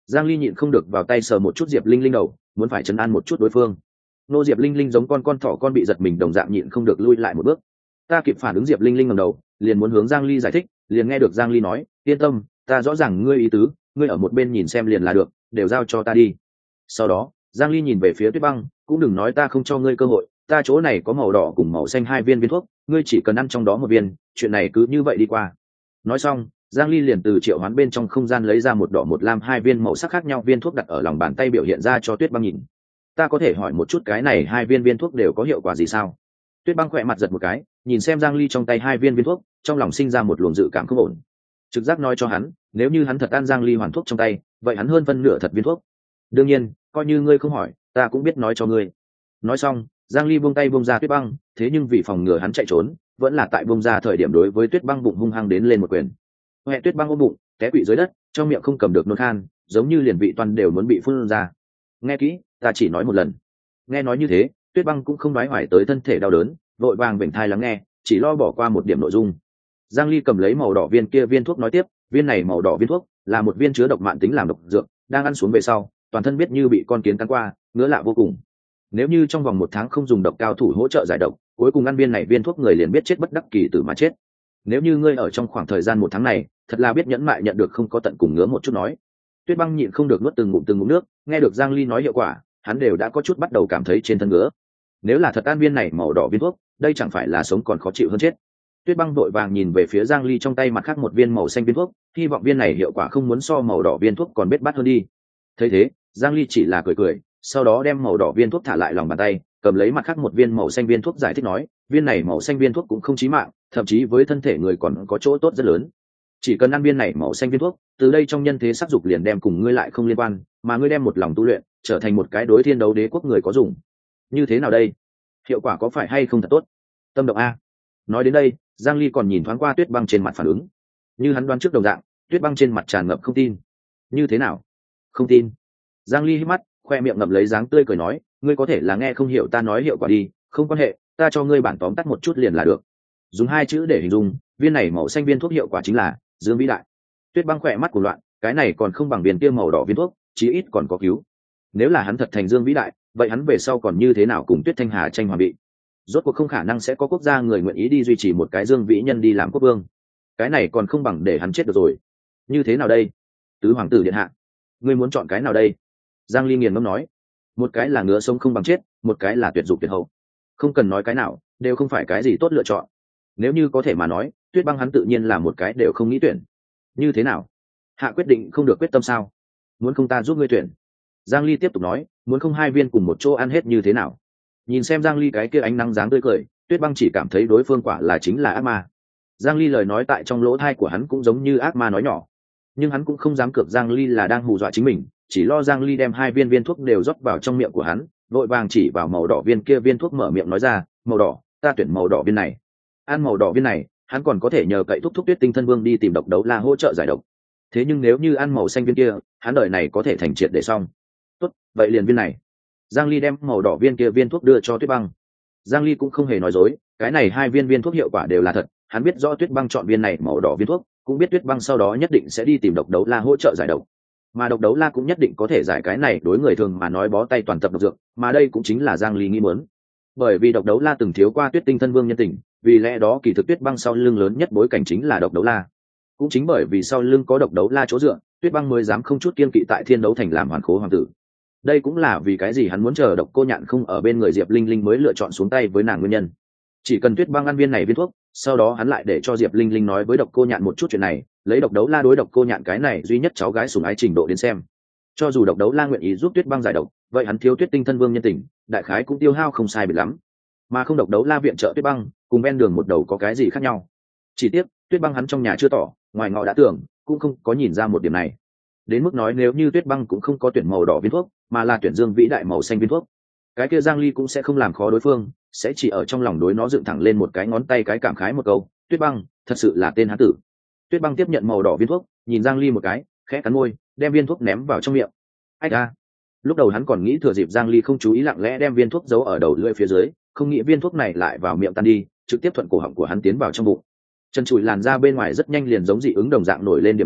Giang Ly nhịn không được vào tay sờ một chút Diệp Linh Linh đầu, muốn phải trấn an một chút đối phương. Nô Diệp Linh Linh giống con con thỏ con bị giật mình đồng dạng nhịn không được lui lại một bước. Ta kịp phản ứng, Diệp Linh Linh ngẩng đầu, liền muốn hướng Giang Ly giải thích, liền nghe được Giang Ly nói, yên tâm, ta rõ ràng ngươi ý tứ, ngươi ở một bên nhìn xem liền là được, đều giao cho ta đi. Sau đó Giang Ly nhìn về phía Tuyết Băng, cũng đừng nói ta không cho ngươi cơ hội, ta chỗ này có màu đỏ cùng màu xanh hai viên viên thuốc, ngươi chỉ cần ăn trong đó một viên, chuyện này cứ như vậy đi qua. Nói xong Giang Ly liền từ triệu hoán bên trong không gian lấy ra một đỏ một lam hai viên màu sắc khác nhau viên thuốc đặt ở lòng bàn tay biểu hiện ra cho Tuyết Băng nhìn. Ta có thể hỏi một chút cái này hai viên viên thuốc đều có hiệu quả gì sao? Tuyết Băng khỏe mặt giật một cái, nhìn xem Giang Ly trong tay hai viên viên thuốc, trong lòng sinh ra một luồng dự cảm không ổn. Trực giác nói cho hắn, nếu như hắn thật ăn Giang Ly hoàn thuốc trong tay, vậy hắn hơn phân nửa thật viên thuốc. Đương nhiên, coi như ngươi không hỏi, ta cũng biết nói cho ngươi. Nói xong Giang Ly buông tay buông ra Tuyết Băng, thế nhưng vì phòng ngừa hắn chạy trốn, vẫn là tại buông ra thời điểm đối với Tuyết Băng bụng hung hăng đến lên một quyền. Huệ Tuyết Băng ôm bụng té quỵ dưới đất, trong miệng không cầm được nôn khan, giống như liền vị toàn đều muốn bị phun ra. Nghe kỹ, ta chỉ nói một lần. Nghe nói như thế, Tuyết Băng cũng không đoái hoài tới thân thể đau đớn, vội vàng vểnh thai lắng nghe, chỉ lo bỏ qua một điểm nội dung. Giang Ly cầm lấy màu đỏ viên kia viên thuốc nói tiếp, viên này màu đỏ viên thuốc là một viên chứa độc mạn tính làm độc dược, đang ăn xuống về sau, toàn thân biết như bị con kiến cắn qua, ngứa lạ vô cùng. Nếu như trong vòng một tháng không dùng độc cao thủ hỗ trợ giải độc, cuối cùng ăn viên này viên thuốc người liền biết chết bất đắc kỳ tử mà chết. Nếu như ngươi ở trong khoảng thời gian một tháng này, thật là biết nhẫn mại nhận được không có tận cùng ngứa một chút nói. Tuyết Băng nhịn không được nuốt từng ngụm từng ngụm nước, nghe được Giang Ly nói hiệu quả, hắn đều đã có chút bắt đầu cảm thấy trên thân ngứa. Nếu là thật ăn viên này màu đỏ viên thuốc, đây chẳng phải là sống còn khó chịu hơn chết. Tuyết Băng vội vàng nhìn về phía Giang Ly trong tay mặt khác một viên màu xanh viên thuốc, hy vọng viên này hiệu quả không muốn so màu đỏ viên thuốc còn biết bắt hơn đi. Thấy thế, Giang Ly chỉ là cười cười, sau đó đem màu đỏ viên thuốc thả lại lòng bàn tay, cầm lấy mặt khác một viên màu xanh viên thuốc giải thích nói, viên này màu xanh viên thuốc cũng không chí mạng, thậm chí với thân thể người còn có chỗ tốt rất lớn. Chỉ cần ăn viên này màu xanh viên thuốc, từ đây trong nhân thế sắc dục liền đem cùng ngươi lại không liên quan, mà ngươi đem một lòng tu luyện, trở thành một cái đối thiên đấu đế quốc người có dùng. Như thế nào đây? Hiệu quả có phải hay không thật tốt? Tâm động a. Nói đến đây, Giang Ly còn nhìn thoáng qua Tuyết Băng trên mặt phản ứng. Như hắn đoán trước đồng dạng, Tuyết Băng trên mặt tràn ngập không tin. Như thế nào? Không tin? Giang Ly hít mắt, khoe miệng ngậm lấy dáng tươi cười nói, ngươi có thể là nghe không hiểu ta nói hiệu quả đi, không quan hệ, ta cho ngươi bản tóm tắt một chút liền là được. Dùng hai chữ để hình dung, viên này màu xanh viên thuốc hiệu quả chính là dương vĩ đại. Tuyết Băng khỏe mắt của loạn, cái này còn không bằng viên kia màu đỏ viên thuốc, chí ít còn có cứu. Nếu là hắn thật thành dương vĩ đại, vậy hắn về sau còn như thế nào cùng Tuyết Thanh Hà tranh hòa bị? Rốt cuộc không khả năng sẽ có quốc gia người nguyện ý đi duy trì một cái dương vĩ nhân đi làm quốc vương. Cái này còn không bằng để hắn chết được rồi. Như thế nào đây? Tứ hoàng tử điện hạ, ngươi muốn chọn cái nào đây? Giang Ly nghiền ngẫm nói, một cái là ngứa sống không bằng chết, một cái là tuyệt dục tuyệt hậu. Không cần nói cái nào, đều không phải cái gì tốt lựa chọn. Nếu như có thể mà nói, Tuyết Băng hắn tự nhiên là một cái đều không nghĩ tuyển. Như thế nào? Hạ quyết định không được quyết tâm sao? Muốn không ta giúp ngươi tuyển? Giang Ly tiếp tục nói, muốn không hai viên cùng một chỗ ăn hết như thế nào? Nhìn xem Giang Ly cái kia ánh nắng dáng tươi cười, Tuyết Băng chỉ cảm thấy đối phương quả là chính là ác ma. Giang Ly lời nói tại trong lỗ tai của hắn cũng giống như ác ma nói nhỏ, nhưng hắn cũng không dám cược Giang Ly là đang hù dọa chính mình, chỉ lo Giang Ly đem hai viên viên thuốc đều rót vào trong miệng của hắn, vội vàng chỉ vào màu đỏ viên kia viên thuốc mở miệng nói ra, màu đỏ, ta tuyển màu đỏ viên này. Ăn màu đỏ viên này, hắn còn có thể nhờ cậy thúc thúc Tuyết Tinh Thân Vương đi tìm độc đấu la hỗ trợ giải độc. Thế nhưng nếu như ăn màu xanh viên kia, hắn đời này có thể thành triệt để xong. Tốt, vậy liền viên này. Giang Ly đem màu đỏ viên kia viên thuốc đưa cho Tuyết Băng. Giang Ly cũng không hề nói dối, cái này hai viên viên thuốc hiệu quả đều là thật, hắn biết rõ Tuyết Băng chọn viên này màu đỏ viên thuốc, cũng biết Tuyết Băng sau đó nhất định sẽ đi tìm độc đấu la hỗ trợ giải độc. Mà độc đấu la cũng nhất định có thể giải cái này đối người thường mà nói bó tay toàn tập độc dược, mà đây cũng chính là Giang Ly nghĩ muốn. Bởi vì độc đấu la từng thiếu qua Tuyết Tinh Thân Vương nhân tình, vì lẽ đó kỳ thực Tuyết Băng sau lưng lớn nhất bối cảnh chính là độc đấu la. Cũng chính bởi vì sau lưng có độc đấu la chỗ dựa, Tuyết Băng mới dám không chút kiên kỵ tại Thiên Đấu Thành làm hoàn khố hoàng tử. Đây cũng là vì cái gì hắn muốn chờ độc cô nhạn không ở bên người Diệp Linh Linh mới lựa chọn xuống tay với nàng nguyên nhân. Chỉ cần Tuyết Băng ăn viên này viên thuốc, sau đó hắn lại để cho Diệp Linh Linh nói với độc cô nhạn một chút chuyện này, lấy độc đấu la đối độc cô nhạn cái này duy nhất cháu gái sủng ái trình độ đến xem, cho dù độc đấu la nguyện ý giúp Tuyết Băng giải độc, vậy hắn thiếu Tuyết Tinh Thân Vương nhân tình, đại khái cũng tiêu hao không sai biệt lắm. Mà không độc đấu la viện trợ Tuyết Băng, cùng ven đường một đầu có cái gì khác nhau? Chỉ tiếc Tuyết Băng hắn trong nhà chưa tỏ, ngoài ngọ đã tưởng, cũng không có nhìn ra một điểm này. Đến mức nói nếu như Tuyết Băng cũng không có tuyển màu đỏ viên thuốc, mà là tuyển dương vĩ đại màu xanh viên thuốc, cái kia Giang Ly cũng sẽ không làm khó đối phương, sẽ chỉ ở trong lòng đối nó dựng thẳng lên một cái ngón tay cái cảm khái một câu, Tuyết Băng thật sự là tên hán tử. Tuyết Băng tiếp nhận màu đỏ viên thuốc, nhìn Giang Ly một cái, khẽ cắn môi, đem viên thuốc ném vào trong miệng. Ách a! Lúc đầu hắn còn nghĩ thừa dịp Giang Ly không chú ý lặng lẽ đem viên thuốc giấu ở đầu lưỡi phía dưới, không nghĩ viên thuốc này lại vào miệng tan đi, trực tiếp thuận cổ họng của hắn tiến vào trong bụng. Chân chùi làn da bên ngoài rất nhanh liền giống dị ứng đồng dạng nổi lên điểm đỏ,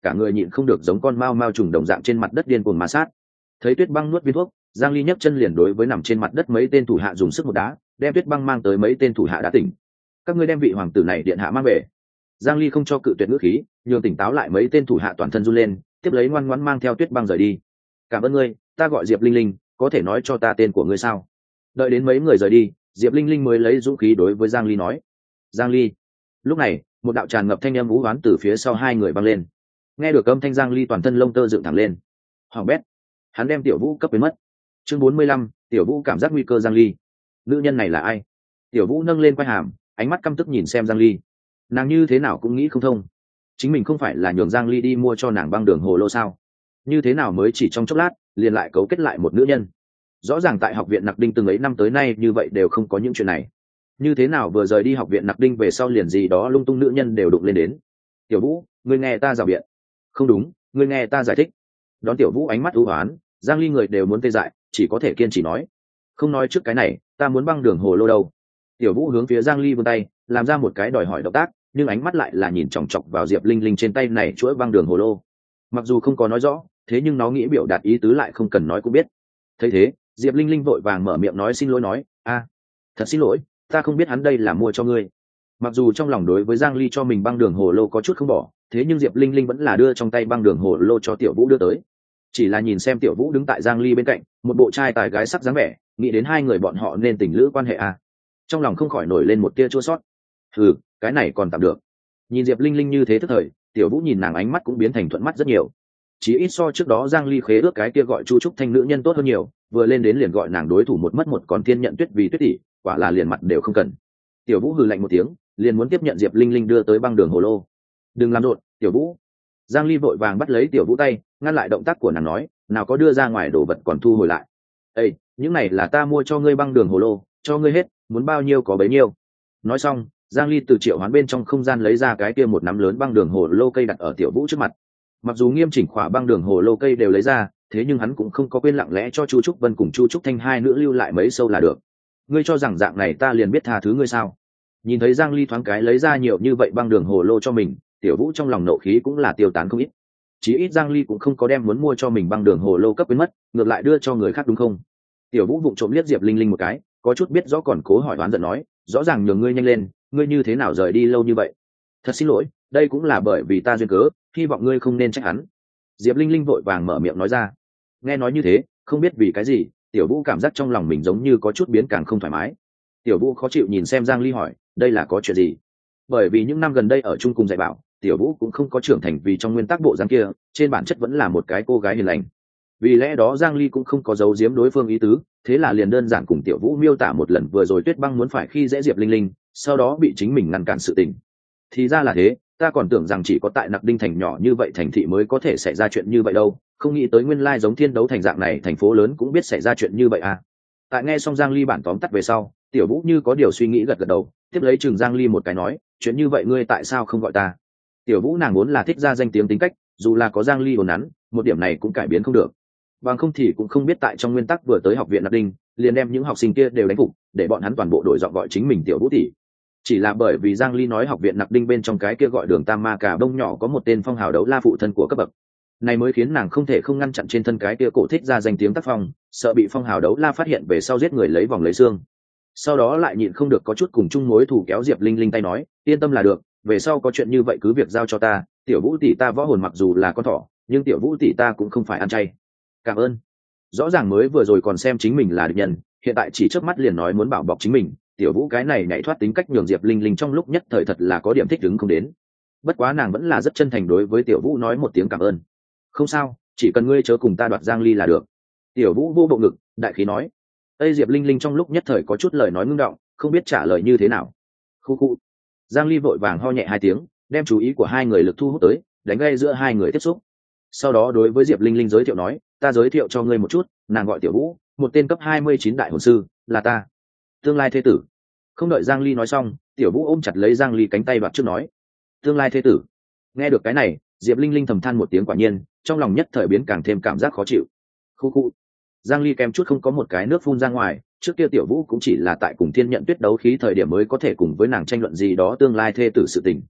cả người nhịn không được giống con mao mao trùng đồng dạng trên mặt đất điên cuồng ma sát. Thấy Tuyết Băng nuốt viên thuốc, Giang Ly nhấc chân liền đối với nằm trên mặt đất mấy tên thủ hạ dùng sức một đá, đem Tuyết Băng mang tới mấy tên thủ hạ đã tỉnh. Các ngươi đem vị hoàng tử này điện hạ mang về. Giang Ly không cho cự tuyệt ngữ khí, nhường tỉnh táo lại mấy tên thủ hạ toàn thân run lên, tiếp lấy ngoan ngoãn mang theo Tuyết Băng rời đi. Cảm ơn ngươi, ta gọi Diệp Linh Linh, có thể nói cho ta tên của ngươi sao? Đợi đến mấy người rời đi, Diệp Linh Linh mới lấy dũng khí đối với Giang Ly nói. Giang Ly. Lúc này, một đạo tràn ngập thanh âm u oán từ phía sau hai người vang lên. Nghe được âm thanh, Giang Ly toàn thân lông tơ dựng thẳng lên. Hoàng bét. Hắn đem Tiểu Vũ cấp biến mất. Chương bốn mươi lăm, Tiểu Vũ cảm giác nguy cơ. Giang Ly. Nữ nhân này là ai? Tiểu Vũ nâng lên quai hàm, ánh mắt căm tức nhìn xem Giang Ly. Nàng như thế nào cũng nghĩ không thông. Chính mình không phải là nhường Giang Ly đi mua cho nàng băng đường hồ lô sao? Như thế nào mới chỉ trong chốc lát, liền lại cấu kết lại một nữ nhân? Rõ ràng tại học viện Nặc Đinh từng ấy năm tới nay như vậy đều không có những chuyện này. Như thế nào vừa rời đi học viện Nặc Đinh về sau liền gì đó lung tung nữ nhân đều đụng lên đến? Tiểu Vũ, ngươi nghe ta rào biện. Không đúng, ngươi nghe ta giải thích. Đón Tiểu Vũ ánh mắt u ám, Giang Ly người đều muốn tê dại, chỉ có thể kiên trì nói. Không nói trước cái này, ta muốn băng đường hồ lô đâu. Tiểu Vũ hướng phía Giang Ly vươn tay, làm ra một cái đòi hỏi động tác, nhưng ánh mắt lại là nhìn chòng chọc vào Diệp Linh Linh trên tay này chuỗi băng đường hồ lô. Mặc dù không có nói rõ, thế nhưng nó nghĩ biểu đạt ý tứ lại không cần nói cũng biết. Thấy thế, Diệp Linh Linh vội vàng mở miệng nói xin lỗi nói, a, thật xin lỗi, ta không biết hắn đây là mua cho ngươi. Mặc dù trong lòng đối với Giang Ly cho mình băng đường hồ lô có chút không bỏ, thế nhưng Diệp Linh Linh vẫn là đưa trong tay băng đường hồ lô cho Tiểu Vũ đưa tới. Chỉ là nhìn xem Tiểu Vũ đứng tại Giang Ly bên cạnh, một bộ trai tài gái sắc dáng vẻ, nghĩ đến hai người bọn họ nên tình lữ quan hệ a, trong lòng không khỏi nổi lên một tia chua xót. Hừ, cái này còn tạm được. Nhìn Diệp Linh Linh như thế tức thời, Tiểu Vũ nhìn nàng ánh mắt cũng biến thành thuận mắt rất nhiều. Chỉ ít so trước đó Giang Ly khế ước cái kia gọi Chu Trúc Thanh nữ nhân tốt hơn nhiều, vừa lên đến liền gọi nàng đối thủ một mất một còn tiên nhận Tuyết vì Tuyết tỷ, quả là liền mặt đều không cần. Tiểu Vũ hừ lạnh một tiếng, liền muốn tiếp nhận Diệp Linh Linh đưa tới băng đường hồ lô. Đừng làm rộn, Tiểu Vũ. Giang Ly vội vàng bắt lấy Tiểu Vũ tay, ngăn lại động tác của nàng nói, nào có đưa ra ngoài đồ vật còn thu hồi lại. Ê, những này là ta mua cho ngươi băng đường hồ lô, cho ngươi hết, muốn bao nhiêu có bấy nhiêu. Nói xong, Giang Ly từ triệu hoán bên trong không gian lấy ra cái kia một nắm lớn băng đường hồ lô cây đặt ở Tiểu Vũ trước mặt. Mặc dù nghiêm chỉnh khỏa băng đường hồ lô cây đều lấy ra, thế nhưng hắn cũng không có quên lặng lẽ cho Chu Trúc Vân cùng Chu Trúc Thanh hai nữ lưu lại mấy sâu là được. Ngươi cho rằng dạng này ta liền biết tha thứ ngươi sao? Nhìn thấy Giang Ly thoáng cái lấy ra nhiều như vậy băng đường hồ lô cho mình, Tiểu Vũ trong lòng nộ khí cũng là tiêu tán không ít. Chí ít Giang Ly cũng không có đem muốn mua cho mình băng đường hồ lô cấp quên mất, ngược lại đưa cho người khác đúng không? Tiểu Vũ vụng trộm liếc Diệp Linh Linh một cái, có chút biết rõ còn cố hỏi oán giận nói, rõ ràng nhường ngươi nhanh lên, ngươi như thế nào rời đi lâu như vậy? Thật xin lỗi, đây cũng là bởi vì ta duyên cớ, hy vọng ngươi không nên trách hắn. Diệp Linh Linh vội vàng mở miệng nói ra. Nghe nói như thế, không biết vì cái gì, Tiểu Vũ cảm giác trong lòng mình giống như có chút biến càng không thoải mái. Tiểu Vũ khó chịu nhìn xem Giang Ly hỏi, đây là có chuyện gì? Bởi vì những năm gần đây ở chung cùng dạy bảo, Tiểu Vũ cũng không có trưởng thành vì trong nguyên tắc bộ dáng kia, trên bản chất vẫn là một cái cô gái hiền lành. Vì lẽ đó Giang Ly cũng không có giấu giếm đối phương ý tứ, thế là liền đơn giản cùng Tiểu Vũ miêu tả một lần vừa rồi Tuyết Băng muốn phải khi dễ Diệp Linh Linh, sau đó bị chính mình ngăn cản sự tình. Thì ra là thế, ta còn tưởng rằng chỉ có tại Nặc Đinh thành nhỏ như vậy thành thị mới có thể xảy ra chuyện như vậy đâu, không nghĩ tới nguyên lai giống Thiên Đấu thành dạng này thành phố lớn cũng biết xảy ra chuyện như vậy à. Tại nghe xong Giang Ly bản tóm tắt về sau, Tiểu Vũ như có điều suy nghĩ gật gật đầu, tiếp lấy chừng Giang Ly một cái nói, chuyện như vậy ngươi tại sao không gọi ta? Tiểu Vũ nàng muốn là thích ra danh tiếng tính cách, dù là có Giang Ly hồn nắn, một điểm này cũng cải biến không được. Bằng không thì cũng không biết tại trong nguyên tắc vừa tới học viện Nặc Đinh, liền đem những học sinh kia đều đánh phục, để bọn hắn toàn bộ đổi giọng gọi chính mình Tiểu Vũ tỷ. Chỉ là bởi vì Giang Ly nói học viện Nặc Đinh bên trong cái kia gọi Đường Tam Ma Cả Đông nhỏ có một tên phong hào đấu la phụ thân của cấp bậc, này mới khiến nàng không thể không ngăn chặn trên thân cái kia cổ thích ra danh tiếng tác phong, sợ bị phong hào đấu la phát hiện về sau giết người lấy vòng lấy xương. Sau đó lại nhịn không được có chút cùng chung mối thù kéo Diệp Linh Linh tay nói, yên tâm là được, về sau có chuyện như vậy cứ việc giao cho ta, Tiểu Vũ tỷ ta võ hồn mặc dù là con thỏ, nhưng Tiểu Vũ tỷ ta cũng không phải ăn chay. Cảm ơn. Rõ ràng mới vừa rồi còn xem chính mình là địch nhân, hiện tại chỉ chớp mắt liền nói muốn bảo bọc chính mình, Tiểu Vũ cái này nhảy thoát tính cách nhường Diệp Linh Linh trong lúc nhất thời thật là có điểm thích ứng không đến. Bất quá nàng vẫn là rất chân thành đối với Tiểu Vũ nói một tiếng cảm ơn. Không sao, chỉ cần ngươi chớ cùng ta đoạt Giang Ly là được. Tiểu Vũ vô bộ ngực, đại khí nói. Tây Diệp Linh Linh trong lúc nhất thời có chút lời nói ngưng động, không biết trả lời như thế nào. Khu khu. Giang Ly vội vàng ho nhẹ hai tiếng, đem chú ý của hai người lực thu hút tới, đánh gây giữa hai người tiếp xúc. Sau đó đối với Diệp Linh Linh giới thiệu nói, ta giới thiệu cho ngươi một chút, nàng gọi Tiểu Vũ, một tên cấp hai mươi chín đại hồn sư, là ta tương lai thế tử. Không đợi Giang Ly nói xong, Tiểu Vũ ôm chặt lấy Giang Ly cánh tay đoạt trước nói, tương lai thế tử. Nghe được cái này, Diệp Linh Linh thầm than một tiếng quả nhiên, trong lòng nhất thời biến càng thêm cảm giác khó chịu. Khu khu. Giang Ly kèm chút không có một cái nước phun ra ngoài, trước kia Tiểu Vũ cũng chỉ là tại cùng Thiên Nhận Tuyết đấu khí thời điểm mới có thể cùng với nàng tranh luận gì đó tương lai thê tử sự tình.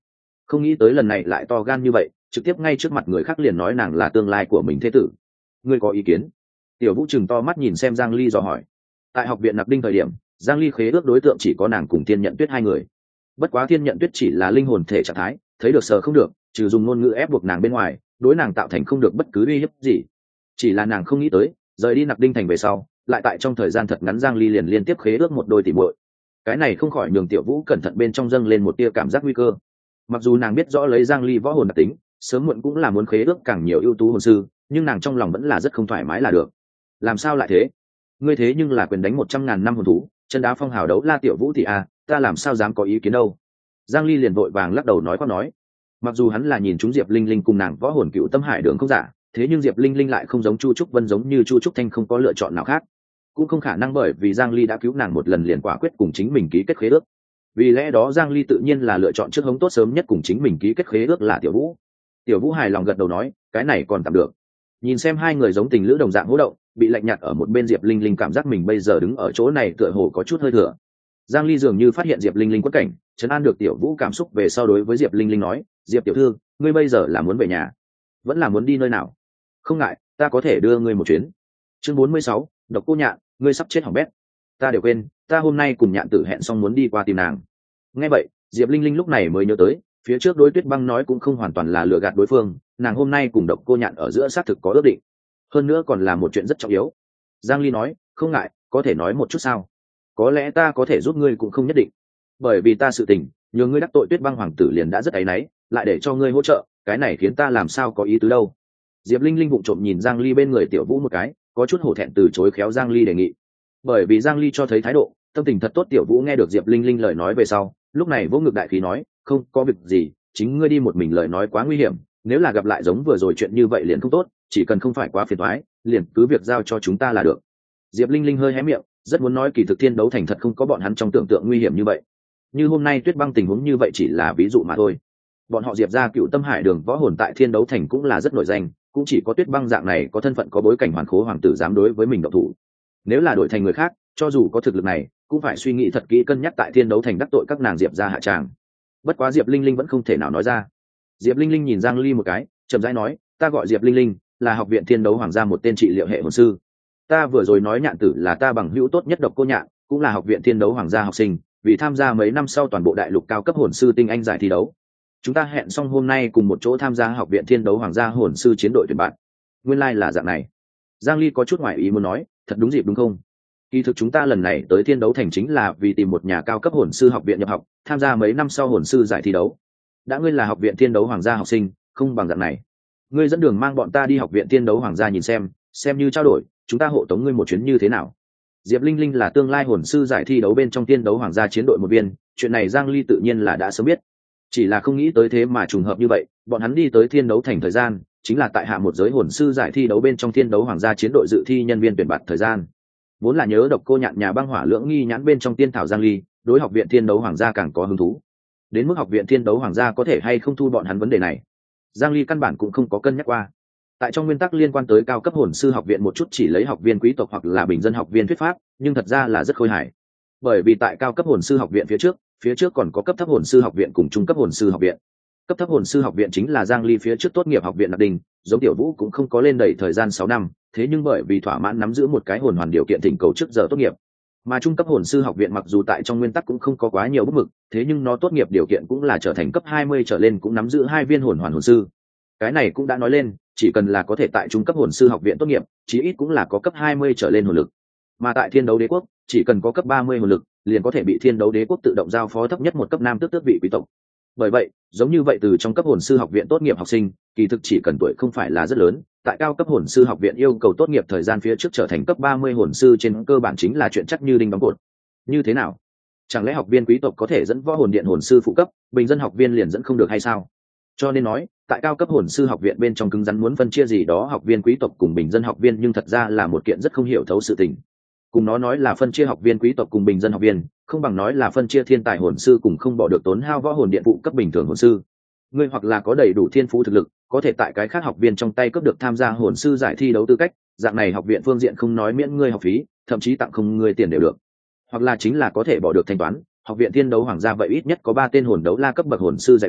không nghĩ tới lần này lại to gan như vậy, trực tiếp ngay trước mặt người khác liền nói nàng là tương lai của mình thế tử. Ngươi có ý kiến? Tiểu Vũ chừng to mắt nhìn xem Giang Ly dò hỏi. Tại học viện Nặc Đinh thời điểm, Giang Ly khế ước đối tượng chỉ có nàng cùng Thiên Nhận Tuyết hai người. Bất quá Thiên Nhận Tuyết chỉ là linh hồn thể trạng thái, thấy được sờ không được, trừ dùng ngôn ngữ ép buộc nàng bên ngoài, đối nàng tạo thành không được bất cứ uy hiếp gì. Chỉ là nàng không nghĩ tới, rời đi Nặc Đinh thành về sau, lại tại trong thời gian thật ngắn Giang Ly liền liên tiếp khế ước một đôi tỷ muội. Cái này không khỏi nhường Tiểu Vũ cẩn thận bên trong dâng lên một tia cảm giác nguy cơ. Mặc dù nàng biết rõ lấy Giang Ly võ hồn đặc tính, sớm muộn cũng là muốn khế ước càng nhiều ưu tú hồn sư, nhưng nàng trong lòng vẫn là rất không thoải mái là được. Làm sao lại thế? Ngươi thế nhưng là quyền đánh một trăm ngàn năm hồn thú, chân đá phong hào đấu la Tiểu Vũ thì à, ta làm sao dám có ý kiến đâu. Giang Ly liền vội vàng lắc đầu nói qua nói. Mặc dù hắn là nhìn chúng Diệp Linh Linh cùng nàng võ hồn cựu tâm hải đường không giả, thế nhưng Diệp Linh Linh lại không giống Chu Trúc Vân, giống như Chu Trúc Thanh không có lựa chọn nào khác, cũng không khả năng bởi vì Giang Ly đã cứu nàng một lần liền quả quyết cùng chính mình ký kết khế ước. Vì lẽ đó Giang Ly tự nhiên là lựa chọn trước hống tốt sớm nhất cùng chính mình ký kết khế ước là Tiểu Vũ. Tiểu Vũ hài lòng gật đầu nói, cái này còn tạm được. Nhìn xem hai người giống tình lữ đồng dạng hô động, bị lạnh nhạt ở một bên Diệp Linh Linh cảm giác mình bây giờ đứng ở chỗ này tựa hồ có chút hơi thừa. Giang Ly dường như phát hiện Diệp Linh Linh quất cảnh, trấn an được Tiểu Vũ cảm xúc về sau đối với Diệp Linh Linh nói, Diệp tiểu thư, ngươi bây giờ là muốn về nhà, vẫn là muốn đi nơi nào? Không ngại, ta có thể đưa ngươi một chuyến. Chương bốn mươi sáu, Độc Cô Nhạn, ngươi sắp chết hỏng bét. Ta đều quên, ta hôm nay cùng Nhạn Tử hẹn xong muốn đi qua tìm nàng. Nghe vậy, Diệp Linh Linh lúc này mới nhớ tới, phía trước đối Tuyết Băng nói cũng không hoàn toàn là lừa gạt đối phương, nàng hôm nay cùng Độc Cô Nhạn ở giữa xác thực có ước định, hơn nữa còn là một chuyện rất trọng yếu. Giang Ly nói, không ngại, có thể nói một chút sao? Có lẽ ta có thể giúp ngươi cũng không nhất định, bởi vì ta sự tình, nhờ ngươi đắc tội Tuyết Băng hoàng tử liền đã rất áy náy, lại để cho ngươi hỗ trợ, cái này khiến ta làm sao có ý tứ đâu. Diệp Linh Linh vụng trộm nhìn Giang Ly bên người Tiểu Vũ một cái, có chút hổ thẹn từ chối khéo Giang Ly đề nghị. Bởi vì Giang Ly cho thấy thái độ, tâm tình thật tốt. Tiểu Vũ nghe được Diệp Linh Linh lời nói về sau, lúc này vỗ ngực đại khí nói, không có việc gì, chính ngươi đi một mình lời nói quá nguy hiểm, nếu là gặp lại giống vừa rồi chuyện như vậy liền không tốt, chỉ cần không phải quá phiền toái, liền cứ việc giao cho chúng ta là được. Diệp Linh Linh hơi hé miệng, rất muốn nói kỳ thực thiên đấu thành thật không có bọn hắn trong tưởng tượng nguy hiểm như vậy. Như hôm nay Tuyết Băng tình huống như vậy chỉ là ví dụ mà thôi. Bọn họ Diệp gia cựu tâm hải đường võ hồn tại thiên đấu thành cũng là rất nổi danh, cũng chỉ có Tuyết Băng dạng này có thân phận có bối cảnh hoàn khố hoàng tử dám đối với mình động thủ. Nếu là đổi thành người khác, cho dù có thực lực này, cũng phải suy nghĩ thật kỹ cân nhắc tại thiên đấu thành đắc tội các nàng Diệp gia hạ tràng. Bất quá Diệp Linh Linh vẫn không thể nào nói ra. Diệp Linh Linh nhìn Giang Ly một cái, chậm rãi nói, ta gọi Diệp Linh Linh, là học viện thiên đấu hoàng gia một tên trị liệu hệ hồn sư. Ta vừa rồi nói Nhạn Tử là ta bằng hữu tốt nhất Độc Cô Nhạn, cũng là học viện thiên đấu hoàng gia học sinh, vì tham gia mấy năm sau toàn bộ đại lục cao cấp hồn sư tinh anh giải thi đấu. Chúng ta hẹn xong hôm nay cùng một chỗ tham gia học viện thiên đấu hoàng gia hồn sư chiến đội tuyển bạn. Nguyên lai like là dạng này. Giang Ly có chút ngoại ý muốn nói, thật đúng dịp đúng không? Kỳ thực chúng ta lần này tới thiên đấu thành chính là vì tìm một nhà cao cấp hồn sư học viện nhập học, tham gia mấy năm sau hồn sư giải thi đấu. Đã ngươi là học viện thiên đấu hoàng gia học sinh, không bằng dạng này, ngươi dẫn đường mang bọn ta đi học viện thiên đấu hoàng gia nhìn xem, xem như trao đổi, chúng ta hộ tống ngươi một chuyến như thế nào? Diệp Linh Linh là tương lai hồn sư giải thi đấu bên trong thiên đấu hoàng gia chiến đội một viên, chuyện này Giang Ly tự nhiên là đã sớm biết, chỉ là không nghĩ tới thế mà trùng hợp như vậy, bọn hắn đi tới thiên đấu thành thời gian chính là tại hạ một giới hồn sư giải thi đấu bên trong thiên đấu hoàng gia chiến đội dự thi nhân viên tuyển bạt thời gian. Vốn là nhớ Độc Cô Nhạn nhà băng hỏa lưỡng nghi nhãn bên trong tiên thảo Giang Ly, đối học viện thiên đấu hoàng gia càng có hứng thú. Đến mức học viện thiên đấu hoàng gia có thể hay không thu bọn hắn vấn đề này, Giang Ly căn bản cũng không có cân nhắc qua. Tại trong nguyên tắc liên quan tới cao cấp hồn sư học viện một chút chỉ lấy học viên quý tộc hoặc là bình dân học viên thuyết pháp, nhưng thật ra là rất khôi hài. Bởi vì tại cao cấp hồn sư học viện phía trước, phía trước còn có cấp thấp hồn sư học viện cùng trung cấp hồn sư học viện. Cấp thấp hồn sư học viện chính là Giang Ly phía trước tốt nghiệp học viện Nặc Đinh, giống Tiểu Vũ cũng không có lên đầy thời gian sáu năm, thế nhưng bởi vì thỏa mãn nắm giữ một cái hồn hoàn điều kiện thỉnh cầu trước giờ tốt nghiệp. Mà trung cấp hồn sư học viện mặc dù tại trong nguyên tắc cũng không có quá nhiều bút mực, thế nhưng nó tốt nghiệp điều kiện cũng là trở thành cấp hai mươi trở lên cũng nắm giữ hai viên hồn hoàn hồn sư. Cái này cũng đã nói lên, chỉ cần là có thể tại trung cấp hồn sư học viện tốt nghiệp, chí ít cũng là có cấp hai mươi trở lên hồn lực. Mà tại Thiên Đấu Đế quốc, chỉ cần có cấp ba mươi hồn lực, liền có thể bị Thiên Đấu Đế quốc tự động giao phó thấp nhất một cấp nam tước tước vị quý tộc. Bởi vậy, giống như vậy từ trong cấp hồn sư học viện tốt nghiệp học sinh, kỳ thực chỉ cần tuổi không phải là rất lớn, tại cao cấp hồn sư học viện yêu cầu tốt nghiệp thời gian phía trước trở thành cấp ba mươi hồn sư trên cơ bản chính là chuyện chắc như đinh đóng cột. Như thế nào? Chẳng lẽ học viên quý tộc có thể dẫn võ hồn điện hồn sư phụ cấp, bình dân học viên liền dẫn không được hay sao? Cho nên nói, tại cao cấp hồn sư học viện bên trong cứng rắn muốn phân chia gì đó học viên quý tộc cùng bình dân học viên, nhưng thật ra là một kiện rất không hiểu thấu sự tình. Cùng nó nói là phân chia học viên quý tộc cùng bình dân học viên, không bằng nói là phân chia thiên tài hồn sư cùng không bỏ được tốn hao võ hồn điện phụ cấp bình thường hồn sư. Ngươi hoặc là có đầy đủ thiên phú thực lực, có thể tại cái khác học viên trong tay cướp được tham gia hồn sư giải thi đấu tư cách, dạng này học viện phương diện không nói miễn ngươi học phí, thậm chí tặng không ngươi tiền đều được. Hoặc là chính là có thể bỏ được thanh toán, học viện thiên đấu hoàng gia vậy ít nhất có ba tên hồn đấu la cấp bậc hồn sư dạy bảo,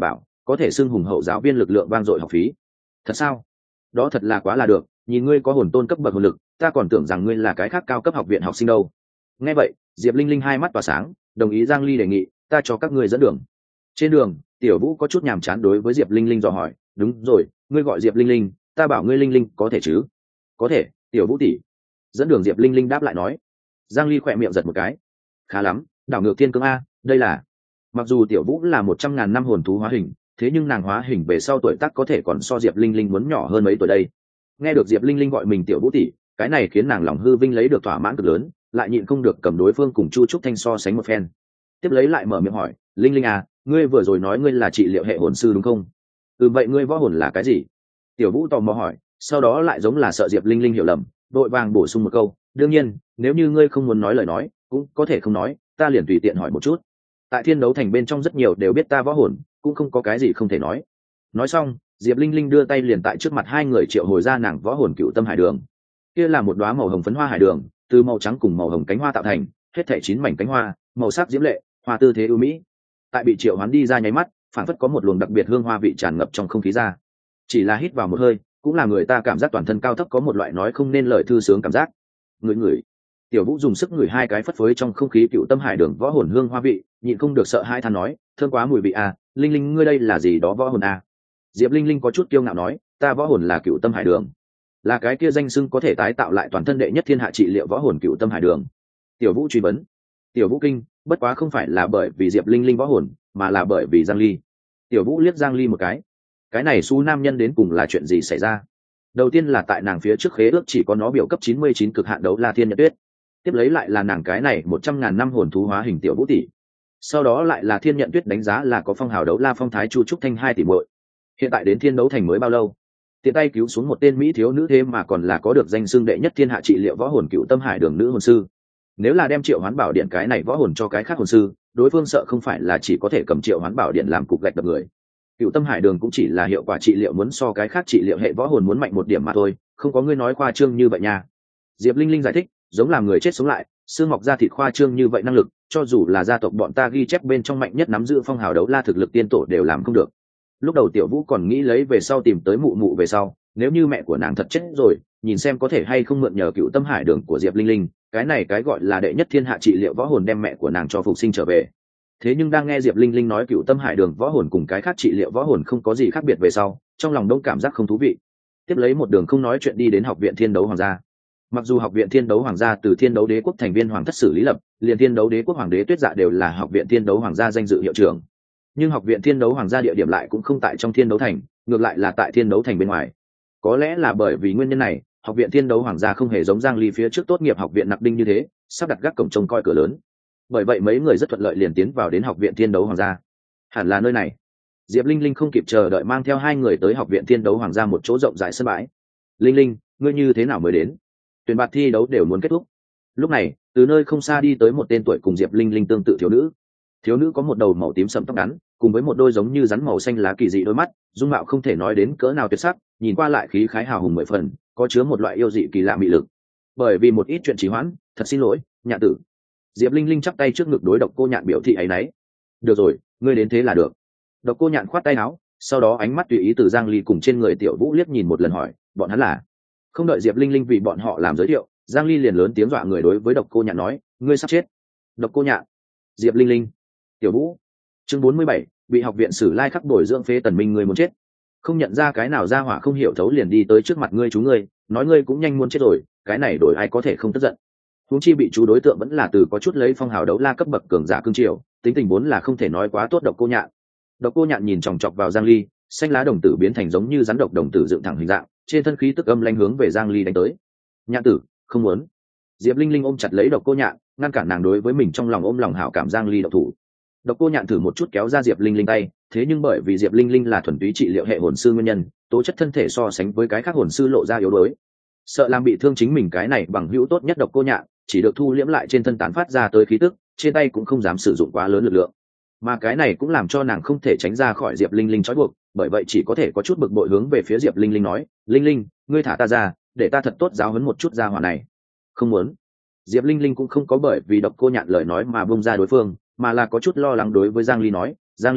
có thể xưng hùng hậu giáo viên lực lượng vang dội học phí. Thật sao? Đó thật là quá là được, nhìn ngươi có hồn tôn cấp bậc hồn lực, ta còn tưởng rằng ngươi là cái khác cao cấp học viện học sinh đâu. Nghe vậy, Diệp Linh Linh hai mắt tỏa sáng, đồng ý Giang Ly đề nghị, ta cho các ngươi dẫn đường. Trên đường, Tiểu Vũ có chút nhàm chán đối với Diệp Linh Linh dò hỏi, đúng rồi, ngươi gọi Diệp Linh Linh, ta bảo ngươi Linh Linh có thể chứ? Có thể, Tiểu Vũ tỷ. Dẫn đường Diệp Linh Linh đáp lại nói. Giang Ly khỏe miệng giật một cái. Khá lắm, đảo ngược thiên cương a, đây là. Mặc dù Tiểu Vũ là một trăm ngàn năm hồn thú hóa hình, thế nhưng nàng hóa hình về sau tuổi tác có thể còn so Diệp Linh Linh muốn nhỏ hơn mấy tuổi đây. Nghe được Diệp Linh Linh gọi mình Tiểu Vũ tỷ, cái này khiến nàng lòng hư vinh lấy được thỏa mãn cực lớn, lại nhịn không được cầm đối phương cùng Chu Trúc Thanh so sánh một phen. Tiếp lấy lại mở miệng hỏi, Linh Linh à, ngươi vừa rồi nói ngươi là trị liệu hệ hồn sư đúng không? Ừ, vậy ngươi võ hồn là cái gì? Tiểu Vũ tò mò hỏi, sau đó lại giống là sợ Diệp Linh Linh hiểu lầm, đội vàng bổ sung một câu, đương nhiên, nếu như ngươi không muốn nói lời nói, cũng có thể không nói, ta liền tùy tiện hỏi một chút. Tại Thiên Đấu Thành bên trong rất nhiều đều biết ta võ hồn, cũng không có cái gì không thể nói. Nói xong, Diệp Linh Linh đưa tay liền tại trước mặt hai người triệu hồi ra nàng võ hồn Cựu Tâm Hải Đường. Kia là một đóa màu hồng phấn hoa hải đường, từ màu trắng cùng màu hồng cánh hoa tạo thành, hết thảy chín mảnh cánh hoa, màu sắc diễm lệ, hoa tư thế ưu mỹ. Tại bị triệu hoán đi ra nháy mắt, phản phất có một luồng đặc biệt hương hoa vị tràn ngập trong không khí ra. Chỉ là hít vào một hơi, cũng là người ta cảm giác toàn thân cao thấp có một loại nói không nên lời thư sướng cảm giác. Người người, Tiểu Vũ dùng sức ngửi hai cái phất phới trong không khí Cựu Tâm Hải Đường võ hồn hương hoa vị, nhịn không được sợ hai than nói, thơm quá mùi vị à, Linh Linh ngươi đây là gì đó võ hồn à? Diệp Linh Linh có chút kiêu ngạo nói, ta võ hồn là Cựu Tâm Hải Đường, là cái kia danh xưng có thể tái tạo lại toàn thân đệ nhất thiên hạ trị liệu võ hồn Cựu Tâm Hải Đường. Tiểu Vũ truy vấn. Tiểu Vũ kinh, bất quá không phải là bởi vì Diệp Linh Linh võ hồn, mà là bởi vì Giang Ly. Tiểu Vũ liếc Giang Ly một cái. Cái này su nam nhân đến cùng là chuyện gì xảy ra? Đầu tiên là tại nàng phía trước khế ước chỉ có nó biểu cấp chín mươi chín cực hạn đấu La Thiên Nhật Tuyết. Tiếp lấy lại là nàng cái này một trăm ngàn năm hồn thú hóa hình Tiểu Vũ tỷ. Sau đó lại là Thiên Nhận Tuyết đánh giá là có phong hào đấu La Phong Thái Chu Trúc Thanh hai tỷ muội. Hiện tại đến Thiên Đấu Thành mới bao lâu? Tiện tay cứu xuống một tên mỹ thiếu nữ thế mà còn là có được danh xưng đệ nhất thiên hạ trị liệu võ hồn Cựu Tâm Hải Đường nữ hồn sư. Nếu là đem Triệu Hoán Bảo Điện cái này võ hồn cho cái khác hồn sư, đối phương sợ không phải là chỉ có thể cầm Triệu Hoán Bảo Điện làm cục gạch đập người. Cựu Tâm Hải Đường cũng chỉ là hiệu quả trị liệu muốn so cái khác trị liệu hệ võ hồn muốn mạnh một điểm mà thôi, không có ngươi nói khoa trương như vậy nha. Diệp Linh Linh giải thích, giống làm người chết sống lại, xương mọc ra thịt khoa trương như vậy năng lực, cho dù là gia tộc bọn ta ghi chép bên trong mạnh nhất nắm giữ phong hào đấu la thực lực tiên tổ đều làm không được. Lúc đầu Tiểu Vũ còn nghĩ lấy về sau tìm tới mụ mụ về sau, nếu như mẹ của nàng thật chết rồi, nhìn xem có thể hay không mượn nhờ Cựu Tâm Hải Đường của Diệp Linh Linh, cái này cái gọi là đệ nhất thiên hạ trị liệu võ hồn đem mẹ của nàng cho phục sinh trở về. Thế nhưng đang nghe Diệp Linh Linh nói Cựu Tâm Hải Đường võ hồn cùng cái khác trị liệu võ hồn không có gì khác biệt về sau, trong lòng đông cảm giác không thú vị. Tiếp lấy một đường không nói chuyện đi đến học viện Thiên Đấu Hoàng gia. Mặc dù học viện Thiên Đấu Hoàng gia từ Thiên Đấu Đế quốc thành viên hoàng thất xử lý lập, liền Thiên Đấu Đế quốc hoàng đế Tuyết Dạ đều là học viện Thiên Đấu Hoàng gia danh dự hiệu trưởng. Nhưng học viện Thiên Đấu Hoàng gia địa điểm lại cũng không tại trong Thiên Đấu Thành, ngược lại là tại Thiên Đấu Thành bên ngoài. Có lẽ là bởi vì nguyên nhân này, học viện Thiên Đấu Hoàng gia không hề giống Giang Ly phía trước tốt nghiệp học viện Nặc Đinh như thế, sắp đặt gác cổng trông coi cửa lớn. Bởi vậy mấy người rất thuận lợi liền tiến vào đến học viện Thiên Đấu Hoàng gia. Hẳn là nơi này. Diệp Linh Linh không kịp chờ đợi mang theo hai người tới học viện Thiên Đấu Hoàng gia một chỗ rộng rãi sân bãi. Linh Linh, ngươi như thế nào mới đến? Tuyển bạt thi đấu đều muốn kết thúc. Lúc này, từ nơi không xa đi tới một tên tuổi cùng Diệp Linh Linh tương tự thiếu nữ. Thiếu nữ có một đầu màu tím sẫm tóc ngắn, cùng với một đôi giống như rắn màu xanh lá kỳ dị đôi mắt, dung mạo không thể nói đến cỡ nào tuyệt sắc, nhìn qua lại khí khái hào hùng mười phần, có chứa một loại yêu dị kỳ lạ mị lực. Bởi vì một ít chuyện trì hoãn, thật xin lỗi, Nhạn tử. Diệp Linh Linh chắp tay trước ngực đối Độc Cô Nhạn biểu thị áy náy. Được rồi, ngươi đến thế là được. Độc Cô Nhạn khoát tay áo, sau đó ánh mắt tùy ý từ Giang Ly cùng trên người Tiểu Vũ liếc nhìn một lần hỏi, bọn hắn là? Không đợi Diệp Linh Linh vì bọn họ làm giới thiệu, Giang Ly liền lớn tiếng dọa người đối với Độc Cô Nhạn nói, ngươi sắp chết. Độc Cô Nhạn, Diệp Linh Linh, Tiểu Vũ. Chương bốn mươi bảy, bị học viện Sử Lai khắc bồi dưỡng phế tần minh ngươi muốn chết. Không nhận ra cái nào ra hỏa không hiểu thấu liền đi tới trước mặt ngươi chú ngươi, nói ngươi cũng nhanh muốn chết rồi, cái này đổi ai có thể không tức giận. Huống chi bị chú đối tượng vẫn là từ có chút lấy phong hào đấu la cấp bậc cường giả cương triều, tính tình vốn là không thể nói quá tốt. Độc Cô Nhạn. Độc Cô Nhạn nhìn chòng chọc vào Giang Ly, xanh lá đồng tử biến thành giống như rắn độc đồng tử dựng thẳng hình dạng, trên thân khí tức âm lanh hướng về Giang Ly đánh tới. Nhạn tử, không muốn. Diệp Linh Linh ôm chặt lấy Độc Cô Nhạn, ngăn cản nàng đối với mình trong lòng ôm lòng hảo cảm Giang Ly độc thủ. Độc Cô Nhạn thử một chút kéo ra Diệp Linh Linh tay, thế nhưng bởi vì Diệp Linh Linh là thuần túy trị liệu hệ hồn sư nguyên nhân, tố chất thân thể so sánh với cái khác hồn sư lộ ra yếu đuối. Sợ làm bị thương chính mình cái này bằng hữu tốt nhất Độc Cô Nhạn, chỉ được thu liễm lại trên thân tán phát ra tới khí tức, trên tay cũng không dám sử dụng quá lớn lực lượng. Mà cái này cũng làm cho nàng không thể tránh ra khỏi Diệp Linh Linh trói buộc, bởi vậy chỉ có thể có chút bực bội hướng về phía Diệp Linh Linh nói, Linh Linh, ngươi thả ta ra, để ta thật tốt giáo huấn một chút gia hỏa này. Không muốn. Diệp Linh Linh cũng không có bởi vì Độc Cô Nhạn lời nói mà buông ra đối phương, mà là có chút lo lắng đối với Giang Ly nói, Giang Ly,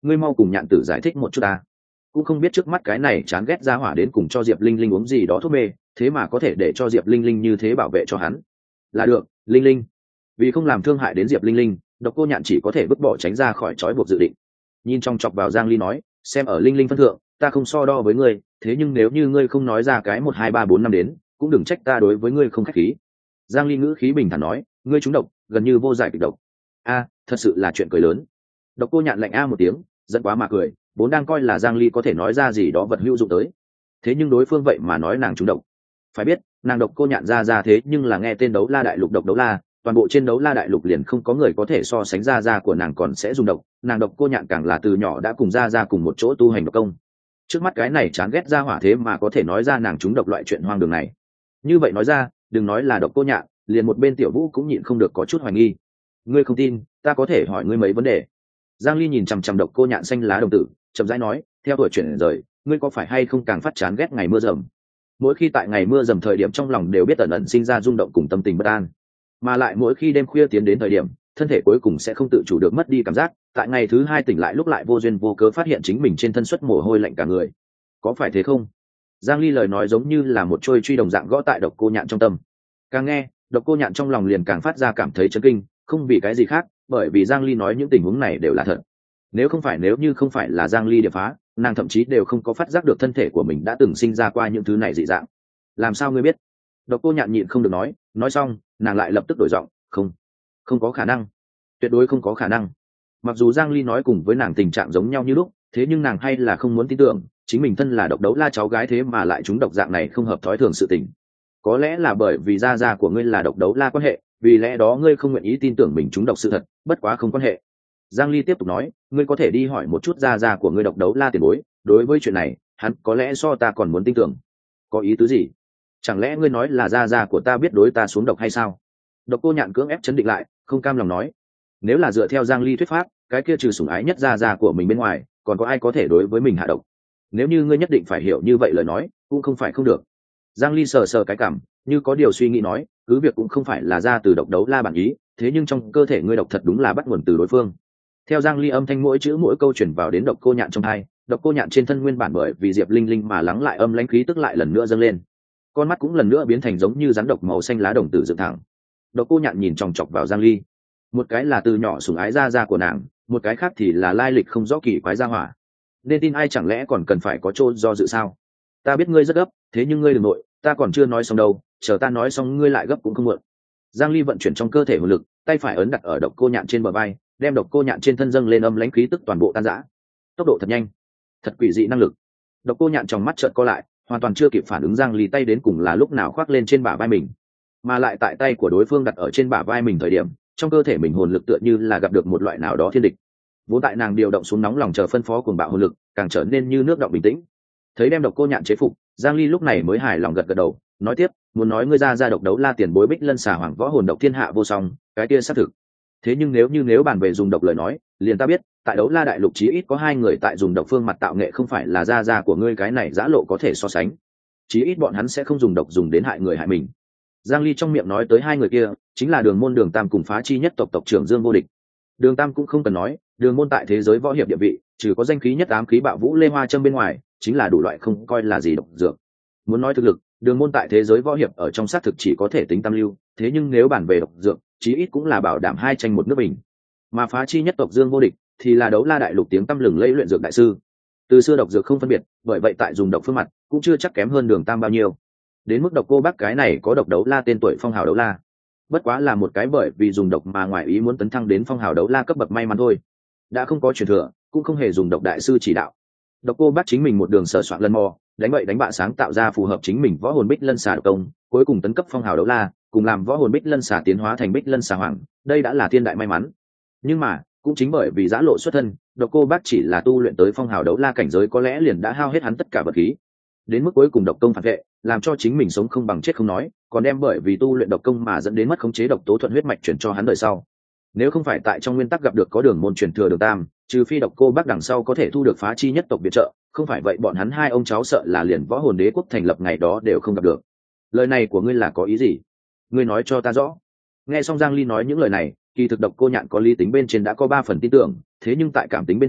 ngươi mau cùng nhạn tử giải thích một chút ta. Cũng không biết trước mắt cái này chán ghét ra hỏa đến cùng cho Diệp Linh Linh uống gì đó thuốc mê, thế mà có thể để cho Diệp Linh Linh như thế bảo vệ cho hắn. Là được, Linh Linh. Vì không làm thương hại đến Diệp Linh Linh, Độc Cô Nhạn chỉ có thể vứt bỏ tránh ra khỏi trói buộc dự định. Nhìn trong chọc vào Giang Ly nói, xem ở Linh Linh phân thượng, ta không so đo với ngươi, thế nhưng nếu như ngươi không nói ra cái một hai ba bốn năm đến, cũng đừng trách ta đối với ngươi không khách khí. Giang Ly ngữ khí bình thản nói, ngươi trúng độc, gần như vô giải kịch độc. A, thật sự là chuyện cười lớn. Độc Cô Nhạn lạnh a một tiếng, giận quá mà cười, vốn đang coi là Giang Ly có thể nói ra gì đó vật hữu dụng tới, thế nhưng đối phương vậy mà nói nàng trúng độc. Phải biết, nàng Độc Cô Nhạn ra ra thế nhưng là nghe tên đấu la đại lục độc đấu la, toàn bộ trên đấu la đại lục liền không có người có thể so sánh ra ra của nàng còn sẽ dùng độc, nàng Độc Cô Nhạn càng là từ nhỏ đã cùng ra ra cùng một chỗ tu hành độc công. Trước mắt cái này chán ghét ra hỏa thế mà có thể nói ra nàng trúng độc loại chuyện hoang đường này. Như vậy nói ra, đừng nói là Độc Cô Nhạn, liền một bên Tiểu Vũ cũng nhịn không được có chút hoài nghi. Ngươi không tin, ta có thể hỏi ngươi mấy vấn đề. Giang Ly nhìn chằm chằm Độc Cô Nhạn xanh lá đồng tử, chậm rãi nói, theo tuổi chuyển rời, ngươi có phải hay không càng phát chán ghét ngày mưa rầm? Mỗi khi tại ngày mưa rầm thời điểm trong lòng đều biết ẩn ẩn sinh ra rung động cùng tâm tình bất an, mà lại mỗi khi đêm khuya tiến đến thời điểm, thân thể cuối cùng sẽ không tự chủ được mất đi cảm giác, tại ngày thứ hai tỉnh lại lúc lại vô duyên vô cớ phát hiện chính mình trên thân xuất mồ hôi lạnh cả người. Có phải thế không? Giang Ly lời nói giống như là một trôi truy đồng dạng gõ tại Độc Cô Nhạn trong tâm. Càng nghe, Độc Cô Nhạn trong lòng liền càng phát ra cảm thấy chấn kinh, không vì cái gì khác, bởi vì Giang Ly nói những tình huống này đều là thật. Nếu không phải nếu như không phải là Giang Ly điệp phá, nàng thậm chí đều không có phát giác được thân thể của mình đã từng sinh ra qua những thứ này dị dạng. Làm sao ngươi biết? Độc Cô Nhạn nhịn không được nói, nói xong, nàng lại lập tức đổi giọng, không, không có khả năng, tuyệt đối không có khả năng. Mặc dù Giang Ly nói cùng với nàng tình trạng giống nhau như lúc, thế nhưng nàng hay là không muốn tin tưởng, chính mình thân là độc đấu la cháu gái thế mà lại trúng độc dạng này không hợp thói thường sự tình. Có lẽ là bởi vì gia gia của ngươi là độc đấu la quan hệ, vì lẽ đó ngươi không nguyện ý tin tưởng mình trúng độc sự thật, bất quá không quan hệ. Giang Ly tiếp tục nói, ngươi có thể đi hỏi một chút gia gia của ngươi độc đấu la tiền bối, đối với chuyện này, hắn có lẽ so ta còn muốn tin tưởng. Có ý tứ gì? Chẳng lẽ ngươi nói là gia gia của ta biết đối ta xuống độc hay sao? Độc Cô Nhạn cưỡng ép chấn định lại, không cam lòng nói, nếu là dựa theo Giang Ly thuyết pháp, cái kia trừ sủng ái nhất gia gia của mình bên ngoài, còn có ai có thể đối với mình hạ độc? Nếu như ngươi nhất định phải hiểu như vậy lời nói, cũng không phải không được. Giang Ly sờ sờ cái cằm, như có điều suy nghĩ nói, cứ việc cũng không phải là ra từ độc đấu la bản ý, thế nhưng trong cơ thể ngươi độc thật đúng là bắt nguồn từ đối phương. Theo Giang Ly âm thanh mỗi chữ mỗi câu truyền vào đến Độc Cô Nhạn trong tai, Độc Cô Nhạn trên thân nguyên bản bởi vì Diệp Linh Linh mà lắng lại âm lãnh khí tức lại lần nữa dâng lên, con mắt cũng lần nữa biến thành giống như rắn độc màu xanh lá đồng tử dựng thẳng. Độc Cô Nhạn nhìn chòng chọc vào Giang Ly, một cái là từ nhỏ sủng ái ra ra của nàng, một cái khác thì là lai lịch không rõ kỳ quái ra hỏa. Nên tin ai chẳng lẽ còn cần phải có chỗ do dự sao? Ta biết ngươi rất gấp, thế nhưng ngươi đừng nội, ta còn chưa nói xong đâu, chờ ta nói xong ngươi lại gấp cũng không muộn. Giang Ly vận chuyển trong cơ thể hồn lực, tay phải ấn đặt ở Độc Cô Nhạn trên bờ vai, đem Độc Cô Nhạn trên thân dâng lên âm lãnh khí tức toàn bộ tan rã. Tốc độ thật nhanh, thật quỷ dị năng lực. Độc Cô Nhạn trong mắt trợn co lại, hoàn toàn chưa kịp phản ứng Giang Ly tay đến cùng là lúc nào khoác lên trên bả vai mình, mà lại tại tay của đối phương đặt ở trên bả vai mình thời điểm, trong cơ thể mình hồn lực tựa như là gặp được một loại nào đó thiên địch. Vốn tại nàng điều động xuống nóng lòng chờ phân phó cuồng bạo hồn lực, càng trở nên như nước động bình tĩnh. Thấy đem Độc Cô Nhạn chế phục, Giang Ly lúc này mới hài lòng gật gật đầu, nói tiếp, muốn nói ngươi ra ra độc đấu la tiền bối Bích Lân xà hoàng võ hồn độc thiên hạ vô song, cái kia xác thực. Thế nhưng nếu như nếu bàn về dùng độc lời nói, liền ta biết, tại đấu la đại lục chí ít có hai người tại dùng độc phương mặt tạo nghệ không phải là ra ra của ngươi cái này giã lộ có thể so sánh. Chí ít bọn hắn sẽ không dùng độc dùng đến hại người hại mình. Giang Ly trong miệng nói tới hai người kia, chính là Đường Môn Đường Tam cùng Phá Chi nhất tộc tộc trưởng Dương Vô Địch. Đường Tam cũng không cần nói, Đường Môn tại thế giới võ hiệp địa vị, trừ có danh khí nhất ám khí bạo vũ lê hoa châm bên ngoài, chính là đủ loại không coi là gì độc dược. Muốn nói thực lực, Đường Môn tại thế giới võ hiệp ở trong xác thực chỉ có thể tính tam lưu, thế nhưng nếu bàn về độc dược, chí ít cũng là bảo đảm hai tranh một nước bình. Mà Phá Chi nhất tộc Dương Vô Địch thì là đấu la đại lục tiếng tăm lừng lẫy luyện dược đại sư. Từ xưa độc dược không phân biệt, bởi vậy tại dùng độc phương mặt cũng chưa chắc kém hơn Đường Tam bao nhiêu. Đến mức Độc Cô Bác cái này có độc đấu la tên tuổi phong hào đấu la, bất quá là một cái bởi vì dùng độc mà ngoài ý muốn tấn thăng đến phong hào đấu la cấp bậc may mắn thôi. Đã không có truyền thừa, cũng không hề dùng độc đại sư chỉ đạo. Độc Cô Bác chính mình một đường sờ soạn lần mò, đánh bậy đánh bạ sáng tạo ra phù hợp chính mình võ hồn Bích Lân xà độc công, cuối cùng tấn cấp phong hào đấu la, cùng làm võ hồn Bích Lân xà tiến hóa thành Bích Lân xà hoàng, đây đã là thiên đại may mắn. Nhưng mà, cũng chính bởi vì giã lộ xuất thân, Độc Cô Bác chỉ là tu luyện tới phong hào đấu la cảnh giới có lẽ liền đã hao hết hắn tất cả vật khí. Đến mức cuối cùng độc công phản vệ, làm cho chính mình sống không bằng chết không nói, còn đem bởi vì tu luyện độc công mà dẫn đến mất khống chế độc tố thuận huyết mạch chuyển cho hắn đời sau. Nếu không phải tại trong nguyên tắc gặp được có Đường Môn truyền thừa Đường Tam, trừ phi Độc Cô Bác đằng sau có thể thu được Phá Chi nhất tộc viện trợ, không phải vậy bọn hắn hai ông cháu sợ là liền võ hồn đế quốc thành lập ngày đó đều không gặp được. Lời này của ngươi là có ý gì? Ngươi nói cho ta rõ. Nghe xong Giang Ly nói những lời này, kỳ thực Độc Cô Nhạn có lý tính bên trên đã có ba phần tin tưởng, thế nhưng tại cảm tính bên trên,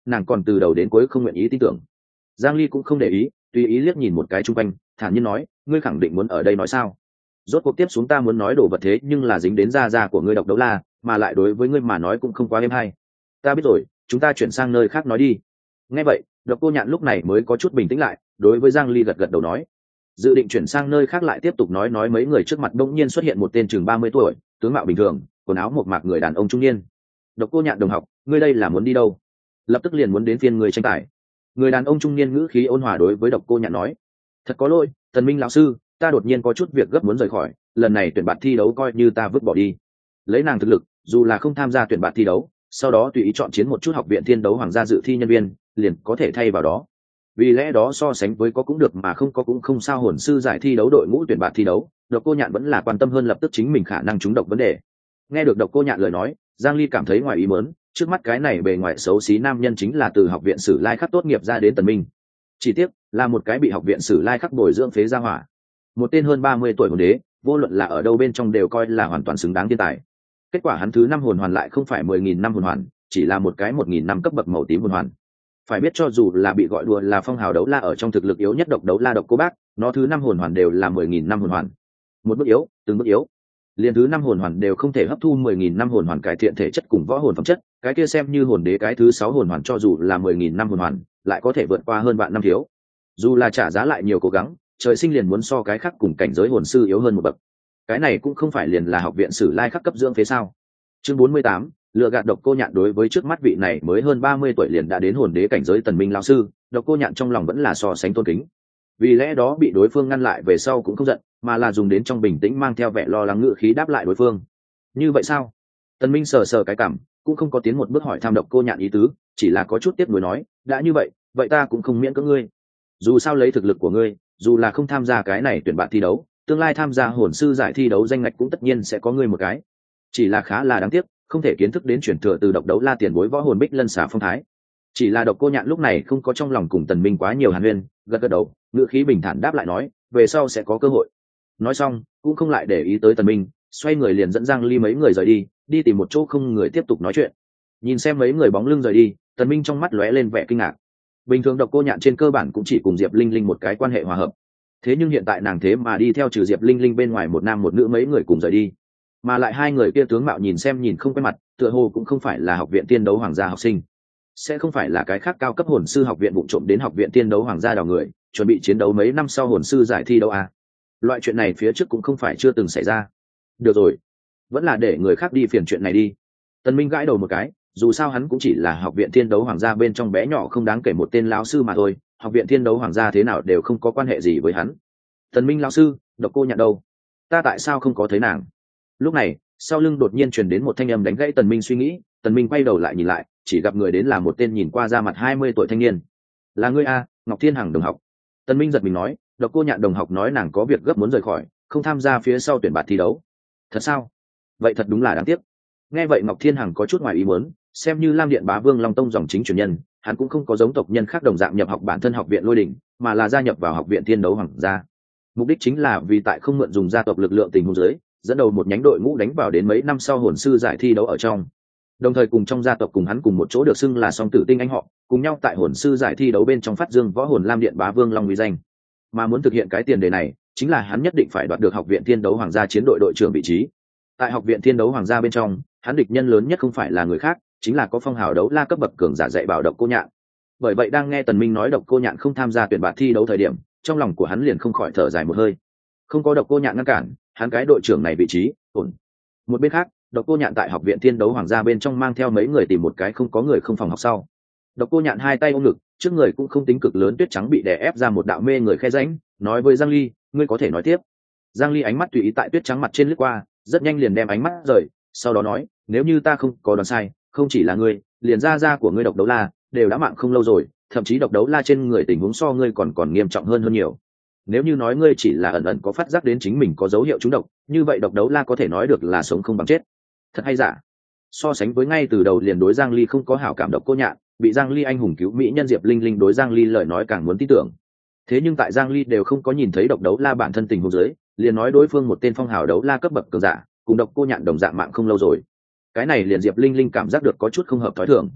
nàng còn từ đầu đến cuối không nguyện ý tin tưởng. Giang Ly cũng không để ý, tùy ý liếc nhìn một cái chung quanh, thản nhiên nói, ngươi khẳng định muốn ở đây nói sao? Rốt cuộc tiếp xuống ta muốn nói đồ vật thế nhưng là dính đến da da của ngươi Độc Đấu La, mà lại đối với ngươi mà nói cũng không quá êm hay. Ta biết rồi, chúng ta chuyển sang nơi khác nói đi. Nghe vậy, Độc Cô Nhạn lúc này mới có chút bình tĩnh lại, đối với Giang Ly gật gật đầu nói. Dự định chuyển sang nơi khác lại tiếp tục nói nói mấy người trước mặt bỗng nhiên xuất hiện một tên chừng ba mươi tuổi, tướng mạo bình thường, quần áo mộc mạc người đàn ông trung niên. Độc Cô Nhạn đồng học, ngươi đây là muốn đi đâu? Lập tức liền muốn đến phiên người tranh tài. Người đàn ông trung niên ngữ khí ôn hòa đối với Độc Cô Nhạn nói. Thật có lỗi, Tần Minh lão sư, ta đột nhiên có chút việc gấp muốn rời khỏi, lần này tuyển bạt thi đấu coi như ta vứt bỏ đi. Lấy nàng thực lực, dù là không tham gia tuyển bạt thi đấu, sau đó tùy ý chọn chiến một chút học viện thiên đấu hoàng gia dự thi nhân viên, liền có thể thay vào đó. Vì lẽ đó so sánh với có cũng được mà không có cũng không sao, hồn sư giải thi đấu đội ngũ tuyển bạt thi đấu, Độc Cô Nhạn vẫn là quan tâm hơn lập tức chính mình khả năng trúng độc vấn đề. Nghe được Độc Cô Nhạn lời nói, Giang Ly cảm thấy ngoài ý muốn, trước mắt cái này bề ngoài xấu xí nam nhân chính là từ học viện Sử Lai Khắc tốt nghiệp ra đến Tần Minh. Chỉ tiếc là một cái bị học viện Sử Lai Khắc bồi dưỡng phế gia hỏa. Một tên hơn ba mươi tuổi hồn đế, vô luận là ở đâu bên trong đều coi là hoàn toàn xứng đáng thiên tài. Kết quả hắn thứ năm hồn hoàn lại không phải mười nghìn năm hồn hoàn, chỉ là một cái một nghìn năm cấp bậc màu tím hồn hoàn. Phải biết cho dù là bị gọi đùa là phong hào đấu la ở trong thực lực yếu nhất Độc Đấu La Độc Cô Bác, nó thứ năm hồn hoàn đều là mười nghìn năm hồn hoàn. Một bước yếu, từng bước yếu. Liên thứ năm hồn hoàn đều không thể hấp thu mười nghìn năm hồn hoàn cải thiện thể chất cùng võ hồn phẩm chất, cái kia xem như hồn đế cái thứ sáu hồn hoàn cho dù là mười nghìn năm hồn hoàn, lại có thể vượt qua hơn vạn năm thiếu. Dù là trả giá lại nhiều cố gắng, trời sinh liền muốn so cái khác cùng cảnh giới hồn sư yếu hơn một bậc. Cái này cũng không phải liền là học viện Sử Lai Khắc cấp dưỡng phế sao? Chương bốn mươi tám, lựa gạt Độc Cô Nhạn. Đối với trước mắt vị này mới hơn ba mươi tuổi liền đã đến hồn đế cảnh giới Tần Minh lão sư, Độc Cô Nhạn trong lòng vẫn là so sánh tôn kính. Vì lẽ đó bị đối phương ngăn lại về sau cũng không giận, mà là dùng đến trong bình tĩnh mang theo vẻ lo lắng ngữ khí đáp lại đối phương. Như vậy sao? Tần Minh sờ sờ cái cằm, cũng không có tiến một bước hỏi thăm Độc Cô Nhạn ý tứ, chỉ là có chút tiếc nuối nói, đã như vậy, vậy ta cũng không miễn cưỡng ngươi. Dù sao lấy thực lực của ngươi, dù là không tham gia cái này tuyển bạn thi đấu, tương lai tham gia hồn sư giải thi đấu danh ngạch cũng tất nhiên sẽ có ngươi một cái. Chỉ là khá là đáng tiếc, không thể kiến thức đến chuyển thừa từ Độc Đấu La tiền bối võ hồn Bích Lân Xà phong thái. Chỉ là Độc Cô Nhạn lúc này không có trong lòng cùng Tần Minh quá nhiều hàn huyên, gật gật đầu, ngữ khí bình thản đáp lại nói, về sau sẽ có cơ hội. Nói xong, cũng không lại để ý tới Tần Minh, xoay người liền dẫn Giang Ly mấy người rời đi, đi tìm một chỗ không người tiếp tục nói chuyện. Nhìn xem mấy người bóng lưng rời đi, Tần Minh trong mắt lóe lên vẻ kinh ngạc. Bình thường Độc Cô Nhạn trên cơ bản cũng chỉ cùng Diệp Linh Linh một cái quan hệ hòa hợp. Thế nhưng hiện tại nàng thế mà đi theo trừ Diệp Linh Linh bên ngoài một nam một nữ mấy người cùng rời đi. Mà lại hai người kia tướng mạo nhìn xem nhìn không quen mặt, tựa hồ cũng không phải là học viện tiên đấu hoàng gia học sinh, sẽ không phải là cái khác cao cấp hồn sư học viện vụ trộm đến học viện tiên đấu hoàng gia đào người, chuẩn bị chiến đấu mấy năm sau hồn sư giải thi đấu à. Loại chuyện này phía trước cũng không phải chưa từng xảy ra. Được rồi, vẫn là để người khác đi phiền chuyện này đi. Tần Minh gãi đầu một cái, dù sao hắn cũng chỉ là học viện tiên đấu hoàng gia bên trong bé nhỏ không đáng kể một tên lão sư mà thôi, học viện tiên đấu hoàng gia thế nào đều không có quan hệ gì với hắn. Tần Minh lão sư, Độc Cô Nhạn đâu? Ta tại sao không có thấy nàng? Lúc này, sau lưng đột nhiên truyền đến một thanh âm đánh gãy Tần Minh suy nghĩ. Tần Minh quay đầu lại nhìn lại, chỉ gặp người đến là một tên nhìn qua da mặt hai mươi tuổi thanh niên. Là ngươi a, Ngọc Thiên Hằng đồng học. Tần Minh giật mình nói, Độc Cô Nhạn đồng học nói nàng có việc gấp muốn rời khỏi, không tham gia phía sau tuyển bạt thi đấu. Thật sao? Vậy thật đúng là đáng tiếc. Nghe vậy Ngọc Thiên Hằng có chút ngoài ý muốn, xem như Lam Điện Bá Vương Long Tông dòng chính truyền nhân, hắn cũng không có giống tộc nhân khác đồng dạng nhập học bản thân học viện Lôi Đỉnh, mà là gia nhập vào học viện Thiên Đấu Hoàng gia. Mục đích chính là vì tại không mượn dùng gia tộc lực lượng tình huống dưới, dẫn đầu một nhánh đội ngũ đánh vào đến mấy năm sau hồn sư giải thi đấu ở trong. Đồng thời cùng trong gia tộc cùng hắn cùng một chỗ được xưng là song tử tinh anh họ, cùng nhau tại hồn sư giải thi đấu bên trong phát dương võ hồn Lam Điện Bá Vương Long uy danh. Mà muốn thực hiện cái tiền đề này, chính là hắn nhất định phải đoạt được học viện Thiên Đấu Hoàng gia chiến đội đội trưởng vị trí. Tại học viện Thiên Đấu Hoàng gia bên trong, hắn địch nhân lớn nhất không phải là người khác, chính là có phong hào đấu la cấp bậc cường giả dạy bảo Độc Cô Nhạn. Bởi vậy đang nghe Tần Minh nói Độc Cô Nhạn không tham gia tuyển bạt thi đấu thời điểm, trong lòng của hắn liền không khỏi thở dài một hơi. Không có Độc Cô Nhạn ngăn cản, hắn cái đội trưởng này vị trí ổn. Một bên khác, Độc Cô Nhạn tại học viện Thiên Đấu Hoàng gia bên trong mang theo mấy người tìm một cái không có người không phòng học sau. Độc Cô Nhạn hai tay ôm ngực, trước người cũng không tính cực lớn tuyết trắng bị đè ép ra một đạo mê người khe rãnh, nói với Giang Ly, ngươi có thể nói tiếp. Giang Ly ánh mắt tùy ý tại tuyết trắng mặt trên lướt qua, rất nhanh liền đem ánh mắt rời, sau đó nói, nếu như ta không có đoán sai, không chỉ là ngươi, liền gia gia của ngươi Độc Đấu La đều đã mạng không lâu rồi, thậm chí Độc Đấu La trên người tình huống so ngươi còn còn nghiêm trọng hơn hơn nhiều. Nếu như nói ngươi chỉ là ẩn ẩn có phát giác đến chính mình có dấu hiệu trúng độc, như vậy Độc Đấu La có thể nói được là sống không bằng chết. Thật hay giả? So sánh với ngay từ đầu liền đối Giang Ly không có hảo cảm Độc Cô Nhạn, bị Giang Ly anh hùng cứu mỹ nhân Diệp Linh Linh đối Giang Ly lời nói càng muốn tin tưởng. Thế nhưng tại Giang Ly đều không có nhìn thấy Độc Đấu La bản thân tình huống dưới, liền nói đối phương một tên phong hào đấu la cấp bậc cường giả, cùng Độc Cô Nhạn đồng dạng mạng không lâu rồi. Cái này liền Diệp Linh Linh cảm giác được có chút không hợp thói thường.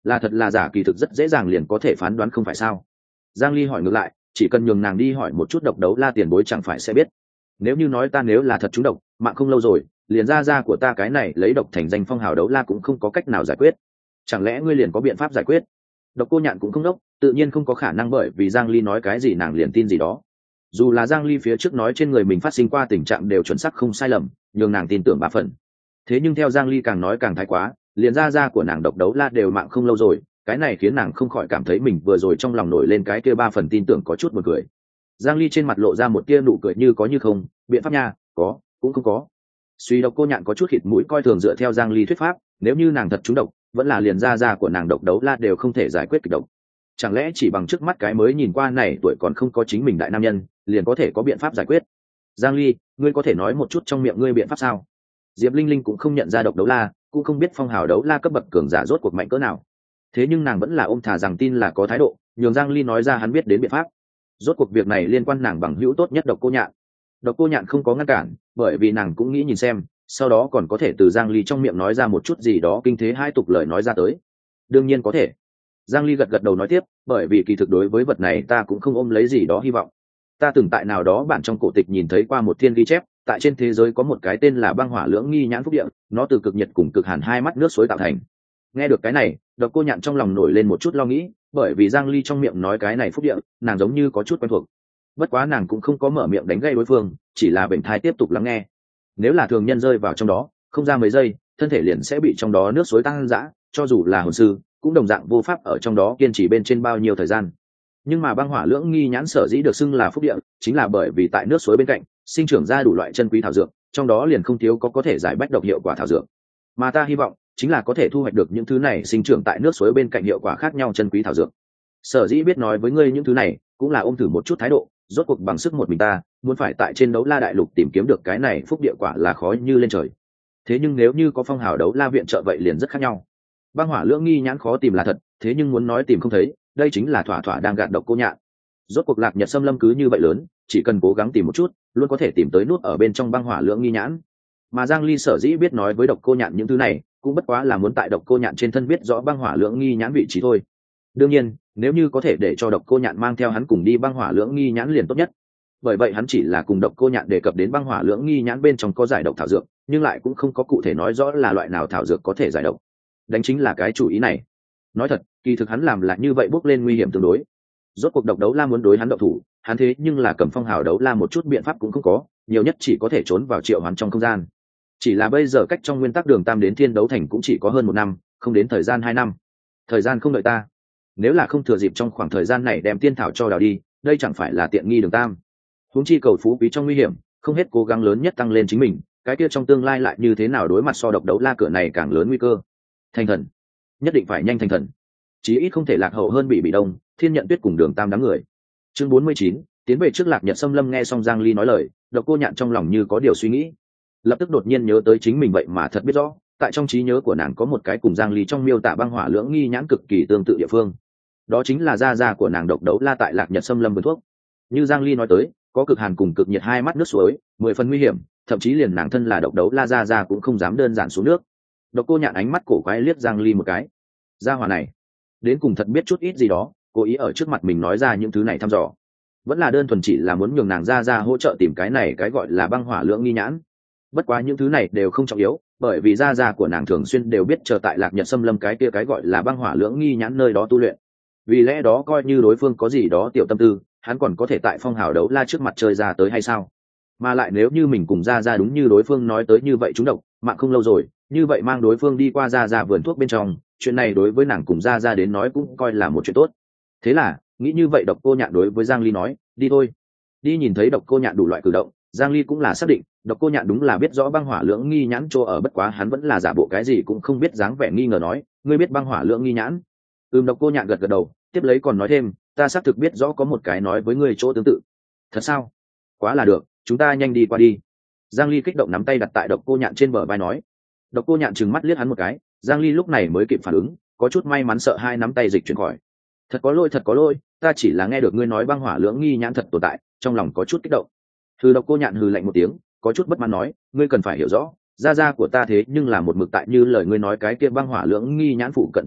là thật là giả kỳ thực rất dễ dàng liền có thể phán đoán không phải sao? Giang Ly hỏi ngược lại, chỉ cần nhường nàng đi hỏi một chút độc đấu la tiền bối chẳng phải sẽ biết. Nếu như nói ta nếu là thật trúng độc, mạng không lâu rồi, liền ra ra của ta cái này lấy độc thành danh phong hào đấu la cũng không có cách nào giải quyết. Chẳng lẽ ngươi liền có biện pháp giải quyết? Độc Cô Nhạn cũng không đốc, tự nhiên không có khả năng bởi vì Giang Ly nói cái gì nàng liền tin gì đó. Dù là Giang Ly phía trước nói trên người mình phát sinh qua tình trạng đều chuẩn xác không sai lầm, nhưng nàng tin tưởng ba phần. Thế nhưng theo Giang Ly càng nói càng thái quá, liền ra ra của nàng độc đấu la đều mạng không lâu rồi, cái này khiến nàng không khỏi cảm thấy mình vừa rồi trong lòng nổi lên cái kia ba phần tin tưởng có chút buồn cười. Giang Ly trên mặt lộ ra một tia nụ cười như có như không, biện pháp nha, có, cũng không có. Suy Độc Cô Nhạn có chút khịt mũi coi thường dựa theo Giang Ly thuyết pháp, nếu như nàng thật trúng độc, vẫn là liền ra ra của nàng độc đấu la đều không thể giải quyết kịch độc. Chẳng lẽ chỉ bằng trước mắt cái mới nhìn qua này tuổi còn không có chính mình đại nam nhân, liền có thể có biện pháp giải quyết? Giang Ly, ngươi có thể nói một chút trong miệng ngươi biện pháp sao? Diệp Linh Linh cũng không nhận ra độc đấu la, cũng không biết phong hào đấu la cấp bậc cường giả rốt cuộc mạnh cỡ nào. Thế nhưng nàng vẫn là ôm thả rằng tin là có thái độ, nhường Giang Ly nói ra hắn biết đến biện pháp. Rốt cuộc việc này liên quan nàng bằng hữu tốt nhất Độc Cô Nhạn. Độc Cô Nhạn không có ngăn cản, bởi vì nàng cũng nghĩ nhìn xem, sau đó còn có thể từ Giang Ly trong miệng nói ra một chút gì đó kinh thế hai tục lời nói ra tới. Đương nhiên có thể. Giang Ly gật gật đầu nói tiếp, bởi vì kỳ thực đối với vật này ta cũng không ôm lấy gì đó hy vọng. Ta từng tại nào đó bản trong cổ tịch nhìn thấy qua một thiên ghi chép, tại trên thế giới có một cái tên là băng hỏa lưỡng nghi nhãn phúc địa, nó từ cực nhiệt cùng cực hàn hai mắt nước suối tạo thành. Nghe được cái này, Độc Cô Nhạn trong lòng nổi lên một chút lo nghĩ, bởi vì Giang Ly trong miệng nói cái này phúc địa, nàng giống như có chút quen thuộc. Bất quá nàng cũng không có mở miệng đánh gây đối phương, chỉ là bệnh thai tiếp tục lắng nghe. Nếu là thường nhân rơi vào trong đó, không ra mấy giây, thân thể liền sẽ bị trong đó nước suối tăng dã, cho dù là hồn sư, cũng đồng dạng vô pháp ở trong đó kiên trì bên trên bao nhiêu thời gian. Nhưng mà băng hỏa lưỡng nghi nhãn sở dĩ được xưng là phúc địa, chính là bởi vì tại nước suối bên cạnh sinh trưởng ra đủ loại chân quý thảo dược, trong đó liền không thiếu có có thể giải bách độc hiệu quả thảo dược. Mà ta hy vọng chính là có thể thu hoạch được những thứ này sinh trưởng tại nước suối bên cạnh hiệu quả khác nhau chân quý thảo dược. Sở dĩ biết nói với ngươi những thứ này, cũng là ôm thử một chút thái độ, rốt cuộc bằng sức một mình ta, muốn phải tại trên đấu la đại lục tìm kiếm được cái này phúc địa quả là khó như lên trời. Thế nhưng nếu như có phong hào đấu la viện trợ vậy liền rất khác nhau. Băng hỏa lưỡng nghi nhãn khó tìm là thật, thế nhưng muốn nói tìm không thấy, đây chính là thỏa thỏa đang gạt Độc Cô Nhạn. Rốt cuộc Lạc Nhật xâm lâm cứ như vậy lớn, chỉ cần cố gắng tìm một chút, luôn có thể tìm tới nút ở bên trong băng hỏa lưỡng nghi nhãn. Mà Giang Ly sở dĩ biết nói với Độc Cô Nhạn những thứ này, cũng bất quá là muốn tại Độc Cô Nhạn trên thân biết rõ băng hỏa lưỡng nghi nhãn vị trí thôi. Đương nhiên, nếu như có thể để cho Độc Cô Nhạn mang theo hắn cùng đi băng hỏa lưỡng nghi nhãn liền tốt nhất. Bởi vậy hắn chỉ là cùng Độc Cô Nhạn đề cập đến băng hỏa lưỡng nghi nhãn bên trong có giải độc thảo dược, nhưng lại cũng không có cụ thể nói rõ là loại nào thảo dược có thể giải độc. Đánh chính là cái chủ ý này. Nói thật, kỳ thực hắn làm là như vậy bước lên nguy hiểm tương đối. Rốt cuộc Độc Đấu La muốn đối hắn động thủ, hắn thế nhưng là cầm phong hào đấu la một chút biện pháp cũng không có, nhiều nhất chỉ có thể trốn vào triệu hoán trong không gian. Chỉ là bây giờ cách trong nguyên tắc đường tam đến thiên đấu thành cũng chỉ có hơn một năm, không đến thời gian hai năm. Thời gian không đợi ta. Nếu là không thừa dịp trong khoảng thời gian này đem tiên thảo cho đào đi, đây chẳng phải là tiện nghi đường tam. Huống chi cầu phú quý trong nguy hiểm, không hết cố gắng lớn nhất tăng lên chính mình, cái kia trong tương lai lại như thế nào đối mặt so Độc Đấu La cửa này càng lớn nguy cơ. Thành thần, nhất định phải nhanh thành thần, chí ít không thể lạc hậu hơn bị bị đông, Thiên Nhận Tuyết cùng đường tam đám người. Chương bốn mươi chín, tiến về trước Lạc Nhật xâm lâm. Nghe xong Giang Ly nói lời, Độc Cô Nhạn trong lòng như có điều suy nghĩ, lập tức đột nhiên nhớ tới chính mình vậy mà thật biết rõ, tại trong trí nhớ của nàng có một cái cùng Giang Ly trong miêu tả băng hỏa lưỡng nghi nhãn cực kỳ tương tự địa phương. Đó chính là gia gia của nàng Độc Đấu La tại Lạc Nhật xâm lâm vườn thuốc. Như Giang Ly nói tới, có cực hàn cùng cực nhiệt hai mắt nước suối, mười phần nguy hiểm, thậm chí liền nàng thân là Độc Đấu La gia gia cũng không dám đơn giản xuống nước. Độc Cô Nhạn ánh mắt cổ quái liếc Giang Ly một cái. Gia hỏa này, đến cùng thật biết chút ít gì đó, cố ý ở trước mặt mình nói ra những thứ này thăm dò, vẫn là đơn thuần chỉ là muốn nhường nàng gia gia hỗ trợ tìm cái này cái gọi là băng hỏa lưỡng nghi nhãn. Bất quá những thứ này đều không trọng yếu, bởi vì gia gia của nàng thường xuyên đều biết chờ tại Lạc Nhật xâm lâm cái kia cái gọi là băng hỏa lưỡng nghi nhãn nơi đó tu luyện. Vì lẽ đó coi như đối phương có gì đó tiểu tâm tư, hắn còn có thể tại phong hào đấu la trước mặt chơi ra tới hay sao? Mà lại nếu như mình cùng gia gia đúng như đối phương nói tới như vậy chúng độc, mạng không lâu rồi, như vậy mang đối phương đi qua gia gia vườn thuốc bên trong, chuyện này đối với nàng cùng gia gia đến nói cũng coi là một chuyện tốt. Thế là, nghĩ như vậy Độc Cô Nhạn đối với Giang Ly nói, đi thôi. Đi nhìn thấy Độc Cô Nhạn đủ loại cử động, Giang Ly cũng là xác định, Độc Cô Nhạn đúng là biết rõ băng hỏa lưỡng nghi nhãn chỗ ở, bất quá hắn vẫn là giả bộ cái gì cũng không biết dáng vẻ nghi ngờ nói, ngươi biết băng hỏa lưỡng nghi nhãn? Ừm. Độc Cô Nhạn gật gật đầu, tiếp lấy còn nói thêm, ta xác thực biết rõ có một cái nói với ngươi chỗ tương tự. Thật sao? Quá là được, chúng ta nhanh đi qua đi. Giang Ly kích động nắm tay đặt tại Độc Cô Nhạn trên bờ vai nói. Độc Cô Nhạn trừng mắt liếc hắn một cái, Giang Ly lúc này mới kịp phản ứng, có chút may mắn sợ hai nắm tay dịch chuyển khỏi. Thật có lỗi, thật có lỗi, ta chỉ là nghe được ngươi nói băng hỏa lưỡng nghi nhãn thật tồn tại, trong lòng có chút kích động. Hừ. Độc Cô Nhạn hừ lạnh một tiếng, có chút bất mãn nói, ngươi cần phải hiểu rõ, gia gia của ta thế nhưng là một mực tại như lời ngươi nói cái kia băng hỏa lưỡng nghi nhãn phụ cận tu luyện,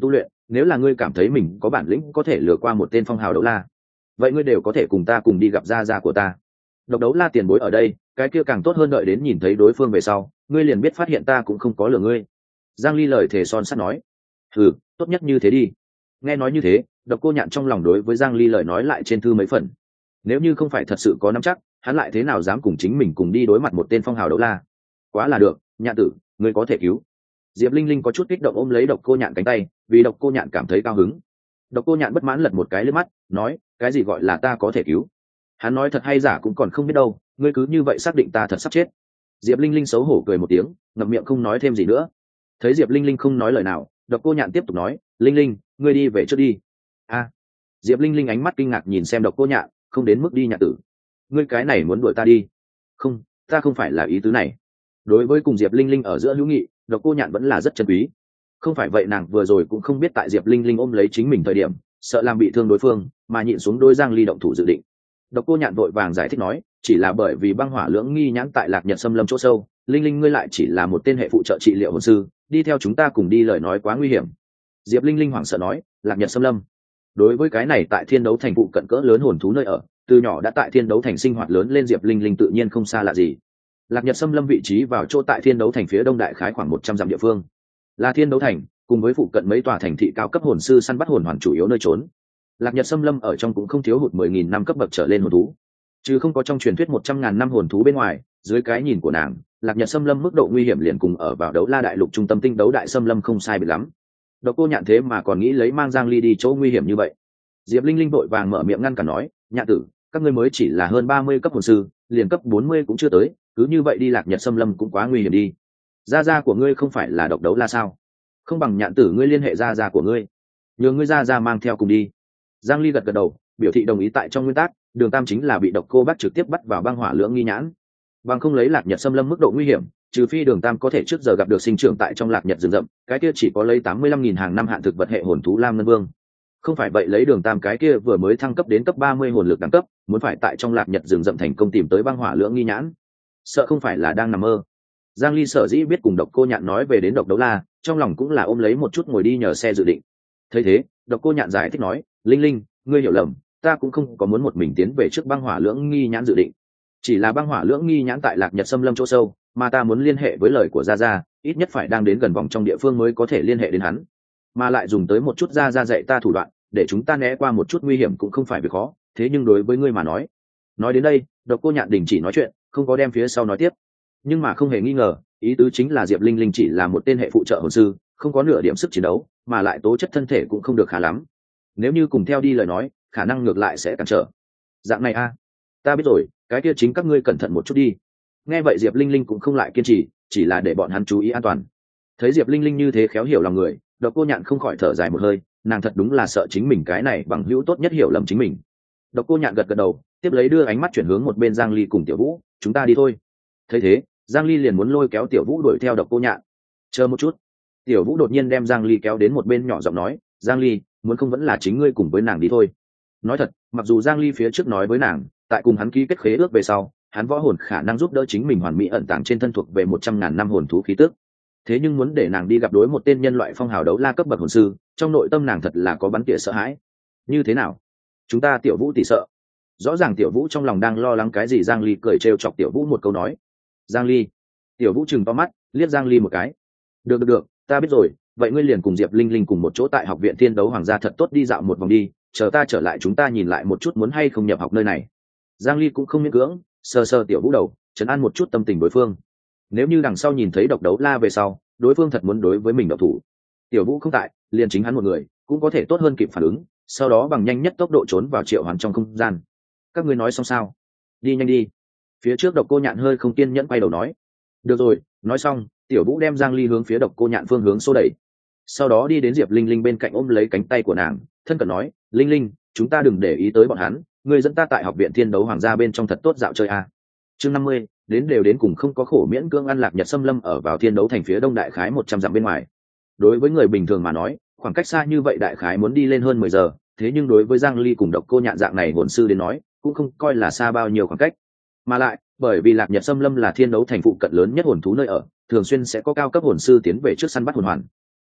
nếu là ngươi cảm thấy mình có bản lĩnh có thể lừa qua một tên phong hào đấu la, vậy ngươi đều có thể cùng ta cùng đi gặp gia gia của ta. Độc đấu la tiền bối ở đây, cái kia càng tốt hơn, đợi đến nhìn thấy đối phương về sau ngươi liền biết phát hiện ta cũng không có lừa ngươi. Giang Ly lời thề son sắt nói. Ừ, tốt nhất như thế đi. Nghe nói như thế, Độc Cô Nhạn trong lòng đối với Giang Ly lời nói lại trên thư mấy phần. Nếu như không phải thật sự có nắm chắc, hắn lại thế nào dám cùng chính mình cùng đi đối mặt một tên phong hào đấu la. Quá là được, Nhạn tử, ngươi có thể cứu. Diệp Linh Linh có chút kích động ôm lấy Độc Cô Nhạn cánh tay, vì Độc Cô Nhạn cảm thấy cao hứng. Độc Cô Nhạn bất mãn lật một cái lên mắt, nói, cái gì gọi là ta có thể cứu? Hắn nói thật hay giả cũng còn không biết đâu, ngươi cứ như vậy xác định ta thật sắp chết. Diệp Linh Linh xấu hổ cười một tiếng, ngậm miệng không nói thêm gì nữa. Thấy Diệp Linh Linh không nói lời nào, Độc Cô Nhạn tiếp tục nói, Linh Linh, ngươi đi về trước đi. A. À. Diệp Linh Linh ánh mắt kinh ngạc nhìn xem Độc Cô Nhạn, không đến mức đi Nhạn tử. Ngươi cái này muốn đuổi ta đi? Không, ta không phải là ý tứ này. Đối với cùng Diệp Linh Linh ở giữa hữu nghị, Độc Cô Nhạn vẫn là rất chân quý. Không phải vậy nàng vừa rồi cũng không biết tại Diệp Linh Linh ôm lấy chính mình thời điểm, sợ làm bị thương đối phương, mà nhịn xuống đôi Giang Ly động thủ dự định. Độc Cô Nhạn vội vàng giải thích nói, chỉ là bởi vì băng hỏa lưỡng nghi nhãn tại Lạc Nhật Xâm Lâm chỗ sâu, Linh Linh ngươi lại chỉ là một tên hệ phụ trợ trị liệu hồn sư, đi theo chúng ta cùng đi lời nói quá nguy hiểm. Diệp Linh Linh hoảng sợ nói, Lạc Nhật Xâm Lâm. Đối với cái này tại Thiên Đấu Thành phụ cận cỡ lớn hồn thú nơi ở, từ nhỏ đã tại Thiên Đấu Thành sinh hoạt lớn lên Diệp Linh Linh tự nhiên không xa lạ gì. Lạc Nhật Xâm Lâm vị trí vào chỗ tại Thiên Đấu Thành phía đông đại khái khoảng một trăm dặm địa phương, là Thiên Đấu Thành cùng với phụ cận mấy tòa thành thị cao cấp hồn sư săn bắt hồn hoàn chủ yếu nơi trốn. Lạc Nhật Xâm Lâm ở trong cũng không thiếu hụt mười nghìn năm cấp bậc trở lên hồn thú, chứ không có trong truyền thuyết một trăm ngàn năm hồn thú bên ngoài. Dưới cái nhìn của nàng, Lạc Nhật Xâm Lâm mức độ nguy hiểm liền cùng ở vào Đấu La Đại Lục trung tâm tinh đấu đại xâm lâm không sai biệt lắm. Độc Cô Nhạn thế mà còn nghĩ lấy mang Giang Ly đi chỗ nguy hiểm như vậy. Diệp Linh Linh vội vàng mở miệng ngăn cản nói, Nhạn tử, các ngươi mới chỉ là hơn ba mươi cấp hồn sư, liền cấp bốn mươi cũng chưa tới, cứ như vậy đi Lạc Nhật Xâm Lâm cũng quá nguy hiểm đi. Gia gia của ngươi không phải là độc đấu la sao? Không bằng Nhạn tử ngươi liên hệ gia gia của ngươi, nhờ ngươi gia gia mang theo cùng đi. Giang Ly gật gật đầu, biểu thị đồng ý. Tại trong nguyên tắc, Đường Tam chính là bị Độc Cô Bác trực tiếp bắt vào băng hỏa lưỡng nghi nhãn, bằng không lấy Lạc Nhật Xâm Lâm mức độ nguy hiểm, trừ phi Đường Tam có thể trước giờ gặp được sinh trưởng tại trong Lạc Nhật rừng rậm, cái kia chỉ có lấy tám mươi lăm nghìn hàng năm hạn thực vật hệ hồn thú Lam Ngân Vương. Không phải vậy lấy Đường Tam cái kia vừa mới thăng cấp đến cấp ba mươi hồn lực đẳng cấp, muốn phải tại trong Lạc Nhật rừng rậm thành công tìm tới băng hỏa lưỡng nghi nhãn, sợ không phải là đang nằm mơ. Giang Ly sở dĩ biết cùng Độc Cô Nhạn nói về đến Độc Đấu La, trong lòng cũng là ôm lấy một chút ngồi đi nhờ xe dự định. Thấy thế, Độc Cô Nhạn giải thích nói, Linh Linh, ngươi hiểu lầm, ta cũng không có muốn một mình tiến về trước băng hỏa lưỡng nghi nhãn dự định. Chỉ là băng hỏa lưỡng nghi nhãn tại Lạc Nhật Xâm Lâm chỗ sâu, mà ta muốn liên hệ với lời của Gia Gia, ít nhất phải đang đến gần vòng trong địa phương mới có thể liên hệ đến hắn, mà lại dùng tới một chút Gia Gia dạy ta thủ đoạn, để chúng ta né qua một chút nguy hiểm cũng không phải việc khó. Thế nhưng đối với ngươi mà nói, nói đến đây, Độc Cô Nhạn đình chỉ nói chuyện, không có đem phía sau nói tiếp. Nhưng mà không hề nghi ngờ, ý tứ chính là Diệp Linh Linh chỉ là một tên hệ phụ trợ hồn sư, không có nửa điểm sức chiến đấu, mà lại tố chất thân thể cũng không được khá lắm. Nếu như cùng theo đi lời nói, khả năng ngược lại sẽ cản trở. Dạng này a, à? Ta biết rồi, cái kia chính các ngươi cẩn thận một chút đi. Nghe vậy Diệp Linh Linh cũng không lại kiên trì, chỉ là để bọn hắn chú ý an toàn. Thấy Diệp Linh Linh như thế khéo hiểu lòng người, Độc Cô Nhạn không khỏi thở dài một hơi, nàng thật đúng là sợ chính mình cái này bằng hữu tốt nhất hiểu lầm chính mình. Độc Cô Nhạn gật gật đầu, tiếp lấy đưa ánh mắt chuyển hướng một bên Giang Ly cùng Tiểu Vũ, chúng ta đi thôi. Thấy thế, Giang Ly liền muốn lôi kéo Tiểu Vũ đuổi theo Độc Cô Nhạn. Chờ một chút. Tiểu Vũ đột nhiên đem Giang Ly kéo đến một bên nhỏ giọng nói, Giang Ly, muốn không vẫn là chính ngươi cùng với nàng đi thôi. Nói thật, mặc dù Giang Ly phía trước nói với nàng, tại cùng hắn ký kết khế ước về sau, hắn võ hồn khả năng giúp đỡ chính mình hoàn mỹ ẩn tàng trên thân thuộc về một trăm ngàn năm hồn thú khí tức. Thế nhưng muốn để nàng đi gặp đối một tên nhân loại phong hào đấu la cấp bậc hồn sư, trong nội tâm nàng thật là có bắn tỉa sợ hãi. Như thế nào? Chúng ta Tiểu Vũ tỷ sợ. Rõ ràng Tiểu Vũ trong lòng đang lo lắng cái gì, Giang Ly cười trêu chọc Tiểu Vũ một câu nói. Giang Ly. Tiểu Vũ trừng to mắt, liếc Giang Ly một cái. Được được được, ta biết rồi, vậy ngươi liền cùng Diệp Linh Linh cùng một chỗ tại học viện Thiên Đấu Hoàng gia thật tốt đi dạo một vòng đi, chờ ta trở lại chúng ta nhìn lại một chút muốn hay không nhập học nơi này. Giang Ly cũng không miễn cưỡng, sờ sờ Tiểu Vũ đầu, trấn an một chút tâm tình đối phương. Nếu như đằng sau nhìn thấy Độc Đấu La về sau, đối phương thật muốn đối với mình động thủ, Tiểu Vũ không tại, liền chính hắn một người cũng có thể tốt hơn kịp phản ứng, sau đó bằng nhanh nhất tốc độ trốn vào triệu hoán trong không gian. Các ngươi nói xong sao? Đi nhanh đi. Phía trước Độc Cô Nhạn hơi không kiên nhẫn quay đầu nói. Được rồi, nói xong, Tiểu Vũ đem Giang Ly hướng phía Độc Cô Nhạn phương hướng xô đẩy, sau đó đi đến Diệp Linh Linh bên cạnh ôm lấy cánh tay của nàng, thân cận nói, Linh Linh, chúng ta đừng để ý tới bọn hắn, ngươi dẫn ta tại học viện Thiên Đấu Hoàng gia bên trong thật tốt dạo chơi a. Chương năm mươi, đến đều đến cùng không có khổ miễn cưỡng ăn. Lạc Nhật Xâm Lâm ở vào Thiên Đấu Thành phía đông đại khái một trăm dặm bên ngoài. Đối với người bình thường mà nói, khoảng cách xa như vậy đại khái muốn đi lên hơn mười giờ, thế nhưng đối với Giang Ly cùng Độc Cô Nhạn dạng này hồn sư đến nói, cũng không coi là xa bao nhiêu khoảng cách. Mà lại, bởi vì Lạc Nhật Xâm Lâm là Thiên Đấu Thành phụ cận lớn nhất hồn thú nơi ở, thường xuyên sẽ có cao cấp hồn sư tiến về trước săn bắt hồn hoàn.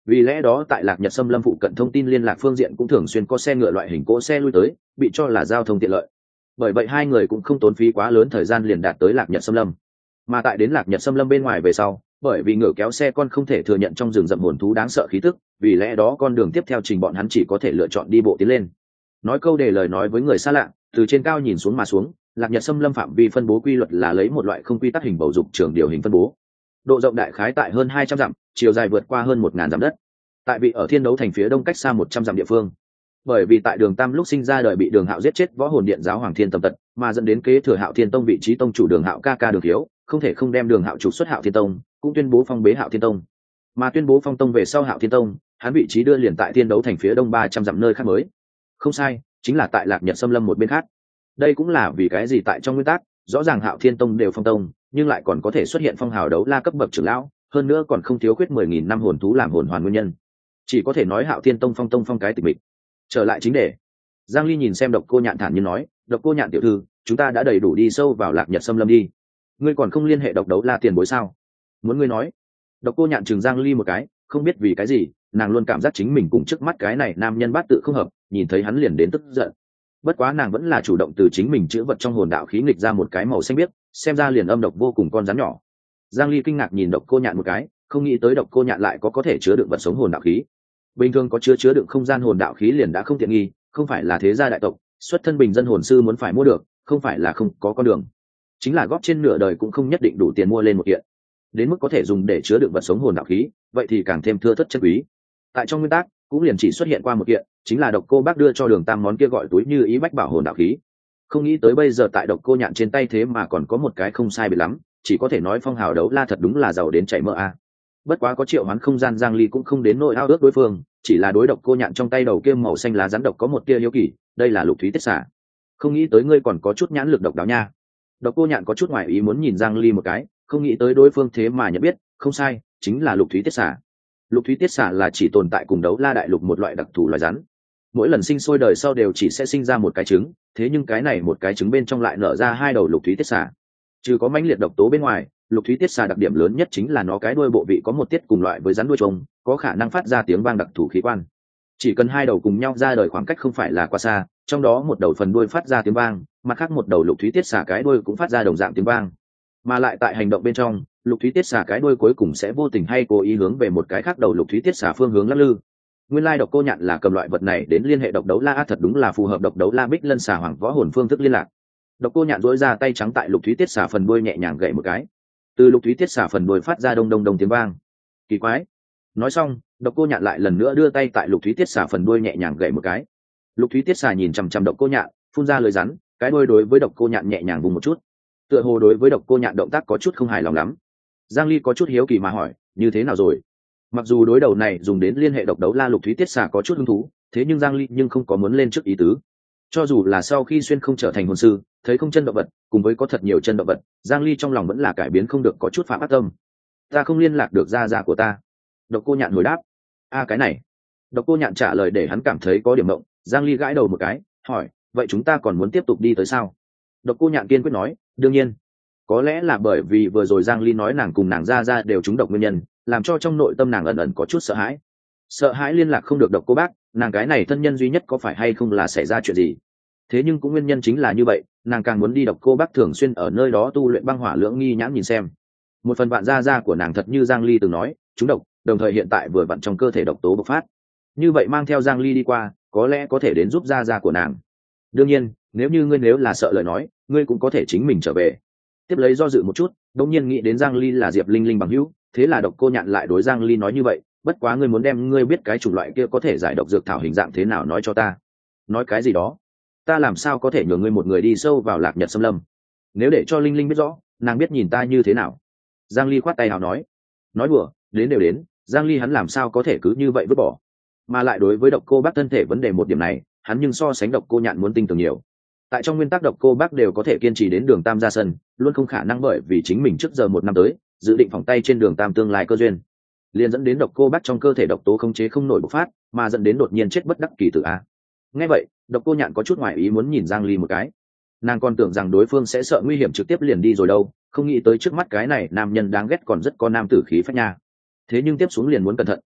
vì lẽ đó tại Lạc Nhật Xâm Lâm phụ cận thông tin liên lạc phương diện cũng thường xuyên có xe ngựa loại hình cỗ xe lui tới, bị cho là giao thông tiện lợi. Bởi vậy hai người cũng không tốn phí quá lớn thời gian liền đạt tới Lạc Nhật Xâm Lâm. Mà tại đến Lạc Nhật Xâm Lâm bên ngoài về sau, bởi vì ngựa kéo xe con không thể thừa nhận trong rừng rậm hồn thú đáng sợ khí tức, vì lẽ đó con đường tiếp theo trình bọn hắn chỉ có thể lựa chọn đi bộ tiến lên. Nói câu đề lời nói với người xa lạ, từ trên cao nhìn xuống mà xuống, Lạc Nhật Xâm Lâm phạm vi phân bố quy luật là lấy một loại không quy tắc hình bầu dục trường điều hình phân bố. Độ rộng đại khái tại hơn hai trăm dặm, chiều dài vượt qua hơn một nghìn dặm đất. Tại vị ở Thiên Đấu Thành phía đông cách xa một trăm dặm địa phương. Bởi vì tại Đường Tam lúc sinh ra đời bị Đường Hạo giết chết võ hồn điện giáo hoàng Thiên Tâm Tật, mà dẫn đến kế thừa Hạo Thiên Tông vị trí tông chủ Đường Hạo ca ca Đường Thiếu, không thể không đem Đường Hạo trục xuất Hạo Thiên Tông, cũng tuyên bố phong bế Hạo Thiên Tông. Mà tuyên bố phong tông về sau Hạo Thiên Tông, hắn vị trí đưa liền tại Thiên Đấu Thành phía đông ba trăm dặm nơi khác mới. Không sai, chính là tại Lạc Nhật Xâm Lâm một bên khác. Đây cũng là vì cái gì tại trong nguyên tắc, rõ ràng Hạo Thiên Tông đều phong tông, nhưng lại còn có thể xuất hiện phong hào đấu la cấp bậc trưởng lão, hơn nữa còn không thiếu khuyết mười nghìn năm hồn thú làm hồn hoàn nguyên nhân. Chỉ có thể nói Hạo Thiên Tông phong tông phong cái tịch mịch. Trở lại chính đề, Giang Ly nhìn xem Độc Cô Nhạn thản nhiên nói, Độc Cô Nhạn tiểu thư, chúng ta đã đầy đủ đi sâu vào Lạc Nhật Xâm Lâm đi. Ngươi còn không liên hệ Độc Đấu La tiền bối sao? Muốn ngươi nói? Độc Cô Nhạn chừng Giang Ly một cái, không biết vì cái gì, nàng luôn cảm giác chính mình cùng trước mắt cái này nam nhân bát tự không hợp, nhìn thấy hắn liền đến tức giận. Bất quá nàng vẫn là chủ động từ chính mình chữa vật trong hồn đạo khí nghịch ra một cái màu xanh biếc, xem ra liền âm độc vô cùng con rắn nhỏ. Giang Ly kinh ngạc nhìn Độc Cô Nhạn một cái, không nghĩ tới Độc Cô Nhạn lại có có thể chứa đựng vật sống hồn đạo khí. Bình thường có chứa chứa đựng không gian hồn đạo khí liền đã không tiện nghi, không phải là thế gia đại tộc, xuất thân bình dân hồn sư muốn phải mua được, không phải là không có con đường, chính là góp trên nửa đời cũng không nhất định đủ tiền mua lên một kiện. Đến mức có thể dùng để chứa đựng vật sống hồn đạo khí, vậy thì càng thêm thưa thớt chân quý. Tại trong nguyên tắc cũng liền chỉ xuất hiện qua một kiện, chính là Độc Cô Bác đưa cho Đường Tam món kia gọi túi như ý bách bảo hồn đạo khí. Không nghĩ tới bây giờ tại Độc Cô Nhạn trên tay thế mà còn có một cái không sai biệt lắm, chỉ có thể nói phong hào đấu la thật đúng là giàu đến chảy mỡ a. Bất quá có triệu hoán không gian, Giang Ly cũng không đến nỗi ao ước đối phương, chỉ là đối Độc Cô Nhạn trong tay đầu kia màu xanh lá rắn độc có một tia hiếu kỳ, đây là lục thúy tiết xả. Không nghĩ tới ngươi còn có chút nhãn lực độc đáo nha. Độc Cô Nhạn có chút ngoài ý muốn nhìn Giang Ly một cái, không nghĩ tới đối phương thế mà nhận biết, không sai, chính là lục thúy tiết xả. Lục thúy tiết xả là chỉ tồn tại cùng đấu la đại lục một loại đặc thù loài rắn. Mỗi lần sinh sôi đời sau đều chỉ sẽ sinh ra một cái trứng, thế nhưng cái này một cái trứng bên trong lại nở ra hai đầu lục thúy tiết xả. Trừ có mãnh liệt độc tố bên ngoài, lục thúy tiết xà đặc điểm lớn nhất chính là nó cái đuôi bộ vị có một tiết cùng loại với rắn đuôi trông, có khả năng phát ra tiếng vang đặc thù khí quan. Chỉ cần hai đầu cùng nhau ra đời khoảng cách không phải là quá xa, trong đó một đầu phần đuôi phát ra tiếng vang, mặt khác một đầu lục thúy tiết xà cái đuôi cũng phát ra đồng dạng tiếng vang. Mà lại tại hành động bên trong, lục thúy tiết xà cái đuôi cuối cùng sẽ vô tình hay cố ý hướng về một cái khác đầu lục thúy tiết xà phương hướng lắc lư. Nguyên lai Độc Cô Nhạn là cầm loại vật này đến liên hệ độc đấu la, thật đúng là phù hợp độc đấu la Bích Lân xà hoàng võ hồn phương thức liên lạc. Độc Cô Nhạn duỗi ra tay trắng tại lục thúy tiết xà phần đuôi nhẹ nhàng gậy một cái, từ lục thúy tiết xả phần đuôi phát ra đông đông đông tiếng vang. Kỳ quái. Nói xong, Độc Cô Nhạn lại lần nữa đưa tay tại lục thúy tiết xả phần đuôi nhẹ nhàng gậy một cái. Lục thúy tiết xả nhìn chằm chằm Độc Cô Nhạn, phun ra lời rắn, cái đuôi đối với Độc Cô Nhạn nhẹ nhàng vùng một chút. Tựa hồ đối với Độc Cô Nhạn động tác có chút không hài lòng lắm. Giang Ly có chút hiếu kỳ mà hỏi, như thế nào rồi? Mặc dù đối đầu này dùng đến liên hệ độc đấu la lục thúy tiết xả có chút hứng thú, thế nhưng Giang Ly nhưng không có muốn lên trước ý tứ. Cho dù là sau khi xuyên không trở thành hồn sư, thấy không chân động vật, cùng với có thật nhiều chân động vật, Giang Ly trong lòng vẫn là cải biến không được có chút phạm ác tâm. Ta không liên lạc được gia gia của ta. Độc Cô Nhạn hồi đáp. A cái này. Độc Cô Nhạn trả lời để hắn cảm thấy có điểm mộng. Giang Ly gãi đầu một cái, hỏi, vậy chúng ta còn muốn tiếp tục đi tới sao? Độc Cô Nhạn kiên quyết nói, đương nhiên. Có lẽ là bởi vì vừa rồi Giang Ly nói nàng cùng nàng gia gia đều trúng độc nguyên nhân, làm cho trong nội tâm nàng ẩn ẩn có chút sợ hãi. Sợ hãi liên lạc không được Độc Cô Bác, nàng cái này thân nhân duy nhất có phải hay không là xảy ra chuyện gì? Thế nhưng cũng nguyên nhân chính là như vậy, nàng càng muốn đi Độc Cô Bác thường xuyên ở nơi đó tu luyện băng hỏa lưỡng nghi nhãn nhìn xem. Một phần bạn gia gia của nàng thật như Giang Ly từng nói, trúng độc, đồng thời hiện tại vừa vặn trong cơ thể độc tố bộc phát. Như vậy mang theo Giang Ly đi qua, có lẽ có thể đến giúp gia gia của nàng. Đương nhiên, nếu như ngươi nếu là sợ lời nói, ngươi cũng có thể chính mình trở về. Tiếp lấy do dự một chút, đột nhiên nghĩ đến Giang Ly là Diệp Linh Linh bằng hữu, thế là Độc Cô Nhạn lại đối Giang Ly nói như vậy, bất quá ngươi muốn đem ngươi biết cái chủng loại kia có thể giải độc dược thảo hình dạng thế nào nói cho ta. Nói cái gì đó? Ta làm sao có thể nhường ngươi một người đi sâu vào Lạc Nhật Xâm Lâm? Nếu để cho Linh Linh biết rõ, nàng biết nhìn ta như thế nào? Giang Ly khoát tay hào nói. Nói đùa, đến đều đến, Giang Ly hắn làm sao có thể cứ như vậy vứt bỏ? Mà lại đối với Độc Cô Bác thân thể vấn đề một điểm này, hắn nhưng so sánh Độc Cô Nhạn muốn tinh tường nhiều. Tại trong nguyên tắc Độc Cô Bác đều có thể kiên trì đến Đường Tam ra sân, luôn không khả năng bởi vì chính mình trước giờ một năm tới dự định phòng tay trên Đường Tam tương lai cơ duyên, liền dẫn đến Độc Cô Bác trong cơ thể độc tố khống chế không nổi bộc phát, mà dẫn đến đột nhiên chết bất đắc kỳ tử a. Nghe vậy, Độc Cô Nhạn có chút ngoài ý muốn nhìn Giang Ly một cái. Nàng còn tưởng rằng đối phương sẽ sợ nguy hiểm trực tiếp liền đi rồi đâu, không nghĩ tới trước mắt cái này nam nhân đáng ghét còn rất có nam tử khí phách nha. Thế nhưng tiếp xuống liền muốn cẩn thận,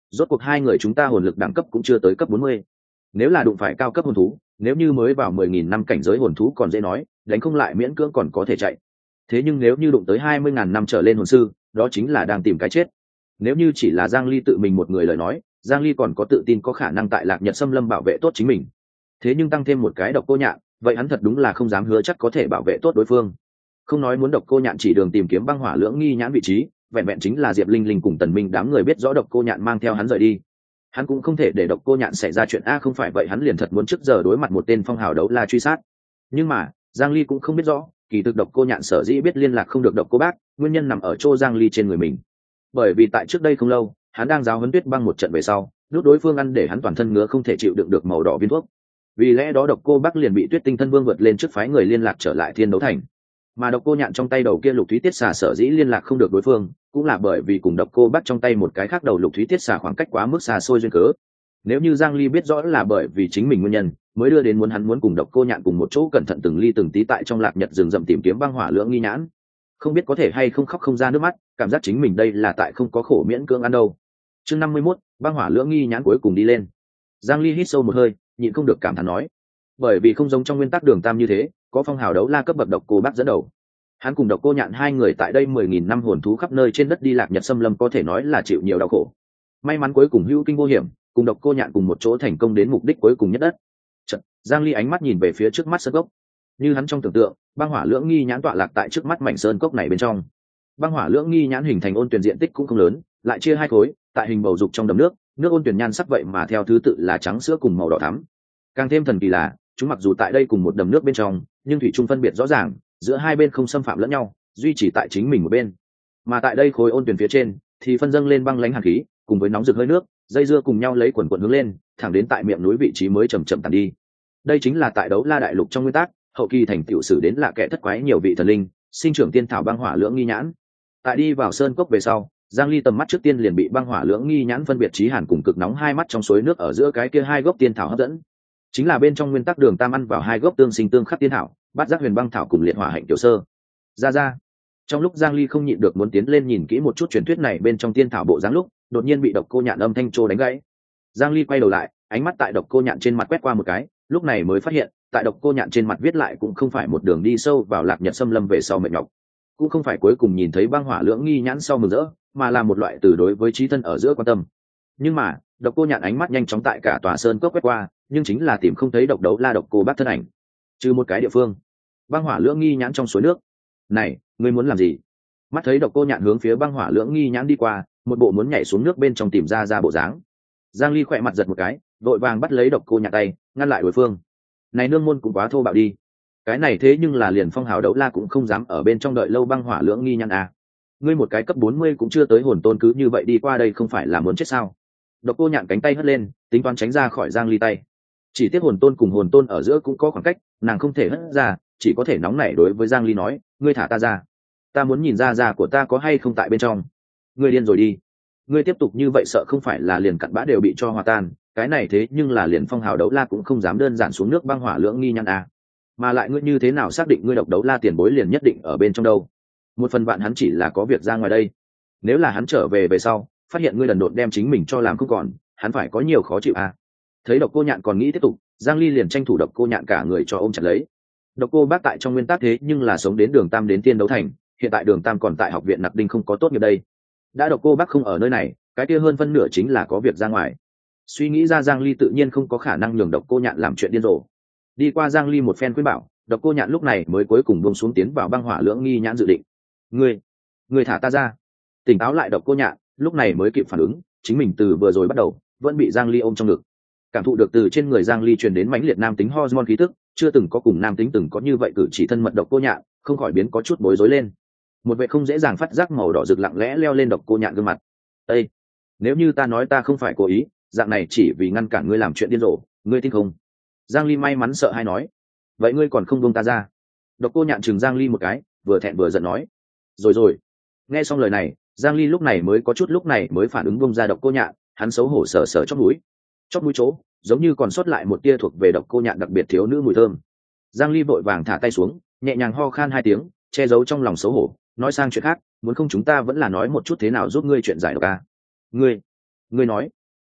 rốt cuộc hai người chúng ta hồn lực đẳng cấp cũng chưa tới cấp bốn mươi. Nếu là đụng phải cao cấp hồn thú, nếu như mới vào mười nghìn năm cảnh giới hồn thú còn dễ nói, đánh không lại miễn cưỡng còn có thể chạy. Thế nhưng nếu như đụng tới hai mươi nghìn năm trở lên hồn sư, đó chính là đang tìm cái chết. Nếu như chỉ là Giang Ly tự mình một người lời nói, Giang Ly còn có tự tin có khả năng tại Lạc Nhật Xâm Lâm bảo vệ tốt chính mình. Thế nhưng tăng thêm một cái độc cô nhạn, vậy hắn thật đúng là không dám hứa chắc có thể bảo vệ tốt đối phương. Không nói muốn độc cô nhạn chỉ đường tìm kiếm băng hỏa lưỡng nghi nhãn vị trí, vẹn vẹn chính là Diệp Linh Linh cùng Tần Minh đám người biết rõ độc cô nhạn mang theo hắn rời đi, hắn cũng không thể để độc cô nhạn xảy ra chuyện a, không phải vậy hắn liền thật muốn trước giờ đối mặt một tên phong hào đấu la truy sát. Nhưng mà Giang Ly cũng không biết rõ, kỳ thực độc cô nhạn sở dĩ biết liên lạc không được độc cô bác, nguyên nhân nằm ở chỗ Giang Ly trên người mình. Bởi vì tại trước đây không lâu, hắn đang giáo huấn Tuyết Băng một trận về sau, lúc đối phương ăn để hắn toàn thân ngứa không thể chịu đựng được màu đỏ viên thuốc. Vì lẽ đó độc cô bác liền bị Tuyết Tinh Thân Vương vượt lên trước phái người liên lạc trở lại Thiên Đấu Thành. Mà độc cô nhạn trong tay đầu kia lục thúy tiết xà sở dĩ liên lạc không được đối phương, cũng là bởi vì cùng độc cô bác trong tay một cái khác đầu lục thúy tiết xà khoảng cách quá mức xa xôi duyên cớ. Nếu như Giang Ly biết rõ là bởi vì chính mình nguyên nhân mới đưa đến muốn hắn muốn cùng độc cô nhạn cùng một chỗ cẩn thận từng ly từng tí tại trong Lạc Nhật rừng rậm tìm kiếm băng hỏa lưỡng nghi nhãn, không biết có thể hay không khóc không ra nước mắt, cảm giác chính mình đây là tại không có khổ miễn cưỡng ăn đâu. Chương năm mươi mốt, băng hỏa lưỡng nghi nhãn cuối cùng đi lên. Giang Ly hít sâu một hơi, nhịn không được cảm thán nói, bởi vì không giống trong nguyên tắc Đường Tam như thế, có phong hào đấu la cấp bậc độc cô bác dẫn đầu, hắn cùng độc cô nhạn hai người tại đây mười nghìn năm hồn thú khắp nơi trên đất đi Lạc Nhật Xâm Lâm có thể nói là chịu nhiều đau khổ. May mắn cuối cùng hữu kinh vô hiểm, cùng độc cô nhạn cùng một chỗ thành công đến mục đích cuối cùng nhất đất. Chật, Giang Ly ánh mắt nhìn về phía trước mắt sơn cốc, như hắn trong tưởng tượng, băng hỏa lưỡng nghi nhãn tọa lạc tại trước mắt mảnh sơn cốc này bên trong. Băng hỏa lưỡng nghi nhãn hình thành ôn tuyển diện tích cũng không lớn, lại chia hai khối, tại hình bầu dục trong đầm nước, nước ôn tuyển nhan sắc vậy mà theo thứ tự là trắng sữa cùng màu đỏ thắm. Càng thêm thần kỳ là, chúng mặc dù tại đây cùng một đầm nước bên trong, nhưng thủy chung phân biệt rõ ràng, giữa hai bên không xâm phạm lẫn nhau, duy trì tại chính mình một bên. Mà tại đây khối ôn tuyển phía trên thì phân dâng lên băng lãnh hàn khí, cùng với nóng rực hơi nước, dây dưa cùng nhau lấy quần quần hướng lên, thẳng đến tại miệng núi vị trí mới chậm chậm tàn đi. Đây chính là tại đấu la đại lục trong nguyên tắc, hậu kỳ thành tựu sử đến lạ kẻ thất quái nhiều vị thần linh, sinh trưởng tiên thảo băng hỏa lưỡng nghi nhãn. Tại đi vào sơn cốc về sau, Giang Ly tầm mắt trước tiên liền bị băng hỏa lưỡng nghi nhãn phân biệt chí hàn cùng cực nóng hai mắt trong suối nước ở giữa cái kia hai gốc tiên thảo hấp dẫn. Chính là bên trong nguyên tắc Đường Tam ăn vào hai gốc tương sinh tương khắc tiên thảo, bát giác huyền băng thảo cùng liệt hỏa hạnh tiểu sơ. Ra ra. Trong lúc Giang Ly không nhịn được muốn tiến lên nhìn kỹ một chút truyền thuyết này bên trong tiên thảo bộ dáng lúc, đột nhiên bị độc cô nhạn âm thanh trô đánh gãy. Giang Ly quay đầu lại, ánh mắt tại độc cô nhạn trên mặt quét qua một cái, lúc này mới phát hiện, tại độc cô nhạn trên mặt viết lại cũng không phải một đường đi sâu vào Lạc Nhật Xâm Lâm về sau mệt nhọc, cũng không phải cuối cùng nhìn thấy băng hỏa lưỡng nghi nhãn sau mừng rỡ, mà là một loại từ đối với trí thân ở giữa quan tâm. Nhưng mà, độc cô nhạn ánh mắt nhanh chóng tại cả tòa sơn cốc quét qua, nhưng chính là tìm không thấy độc đấu la độc cô bác thân ảnh, trừ một cái địa phương, băng hỏa lưỡng nghi nhãn trong suối nước. Này, ngươi muốn làm gì? Mắt thấy độc cô nhạn hướng phía băng hỏa lưỡng nghi nhãn đi qua, một bộ muốn nhảy xuống nước bên trong tìm ra ra bộ dáng. Giang Ly khỏe mặt giật một cái, vội vàng bắt lấy độc cô nhạn tay, ngăn lại đối phương. Này nương môn cũng quá thô bạo đi. Cái này thế nhưng là liền phong hào đấu la cũng không dám ở bên trong đợi lâu băng hỏa lưỡng nghi nhãn à. Ngươi một cái cấp bốn mươi cũng chưa tới hồn tôn cứ như vậy đi qua đây không phải là muốn chết sao? Độc cô nhạn cánh tay hất lên, tính toán tránh ra khỏi Giang Ly tay. Chỉ tiếc hồn tôn cùng hồn tôn ở giữa cũng có khoảng cách, nàng không thể hất ra, chỉ có thể nóng nảy đối với Giang Ly nói, ngươi thả ta ra. Ta muốn nhìn ra ra của ta có hay không tại bên trong. Ngươi điên rồi đi. Ngươi tiếp tục như vậy sợ không phải là liền cặn bã đều bị cho hòa tan, cái này thế nhưng là liền phong hào đấu la cũng không dám đơn giản xuống nước băng hỏa lưỡng nghi nhãn à. Mà lại ngươi như thế nào xác định ngươi độc đấu la tiền bối liền nhất định ở bên trong đâu? Một phần bạn hắn chỉ là có việc ra ngoài đây. Nếu là hắn trở về về sau, phát hiện ngươi lần đột đem chính mình cho làm không còn, hắn phải có nhiều khó chịu à. Thấy độc cô nhạn còn nghĩ tiếp tục, Giang Ly liền tranh thủ độc cô nhạn cả người cho ôm chặt lấy. Độc cô bác tại trong nguyên tắc thế nhưng là sống đến Đường Tam đến Tiên Đấu Thành, hiện tại Đường Tam còn tại học viện Nặc Đinh không có tốt nghiệp đây. Đã độc cô bác không ở nơi này, cái kia hơn phân nửa chính là có việc ra ngoài. Suy nghĩ ra Giang Ly tự nhiên không có khả năng nhường độc cô nhạn làm chuyện điên rồ. Đi qua Giang Ly một phen khuyên bảo, độc cô nhạn lúc này mới cuối cùng buông xuống tiến vào băng hỏa lưỡng nghi nhãn dự định. Ngươi, ngươi thả ta ra. Tỉnh táo lại độc cô nhạn, lúc này mới kịp phản ứng, chính mình từ vừa rồi bắt đầu vẫn bị Giang Ly ôm trong ngực. Cảm thụ được từ trên người Giang Ly truyền đến mãnh liệt nam tính hormone khí tức, chưa từng có cùng nam tính từng có như vậy cử chỉ thân mật độc cô nhạn, không khỏi biến có chút bối rối lên. Một vệ không dễ dàng phát giác màu đỏ rực lặng lẽ leo lên độc cô nhạn gương mặt. Ê, nếu như ta nói ta không phải cố ý, dạng này chỉ vì ngăn cản ngươi làm chuyện điên rồ, ngươi tin không? Giang Ly may mắn sợ hay nói. Vậy ngươi còn không buông ta ra? Độc cô nhạn chừng Giang Ly một cái, vừa thẹn vừa giận nói. Rồi rồi. Nghe xong lời này, Giang Ly lúc này mới có chút lúc này mới phản ứng buông ra độc cô nhạn, hắn xấu hổ sờ sờ chóp mũi. Chóp mũi chỗ, giống như còn sót lại một tia thuộc về độc cô nhạn đặc biệt thiếu nữ mùi thơm. Giang Ly vội vàng thả tay xuống, nhẹ nhàng ho khan hai tiếng, che giấu trong lòng xấu hổ, nói sang chuyện khác, muốn không chúng ta vẫn là nói một chút thế nào giúp ngươi chuyện giải độc a. Ngươi, ngươi nói,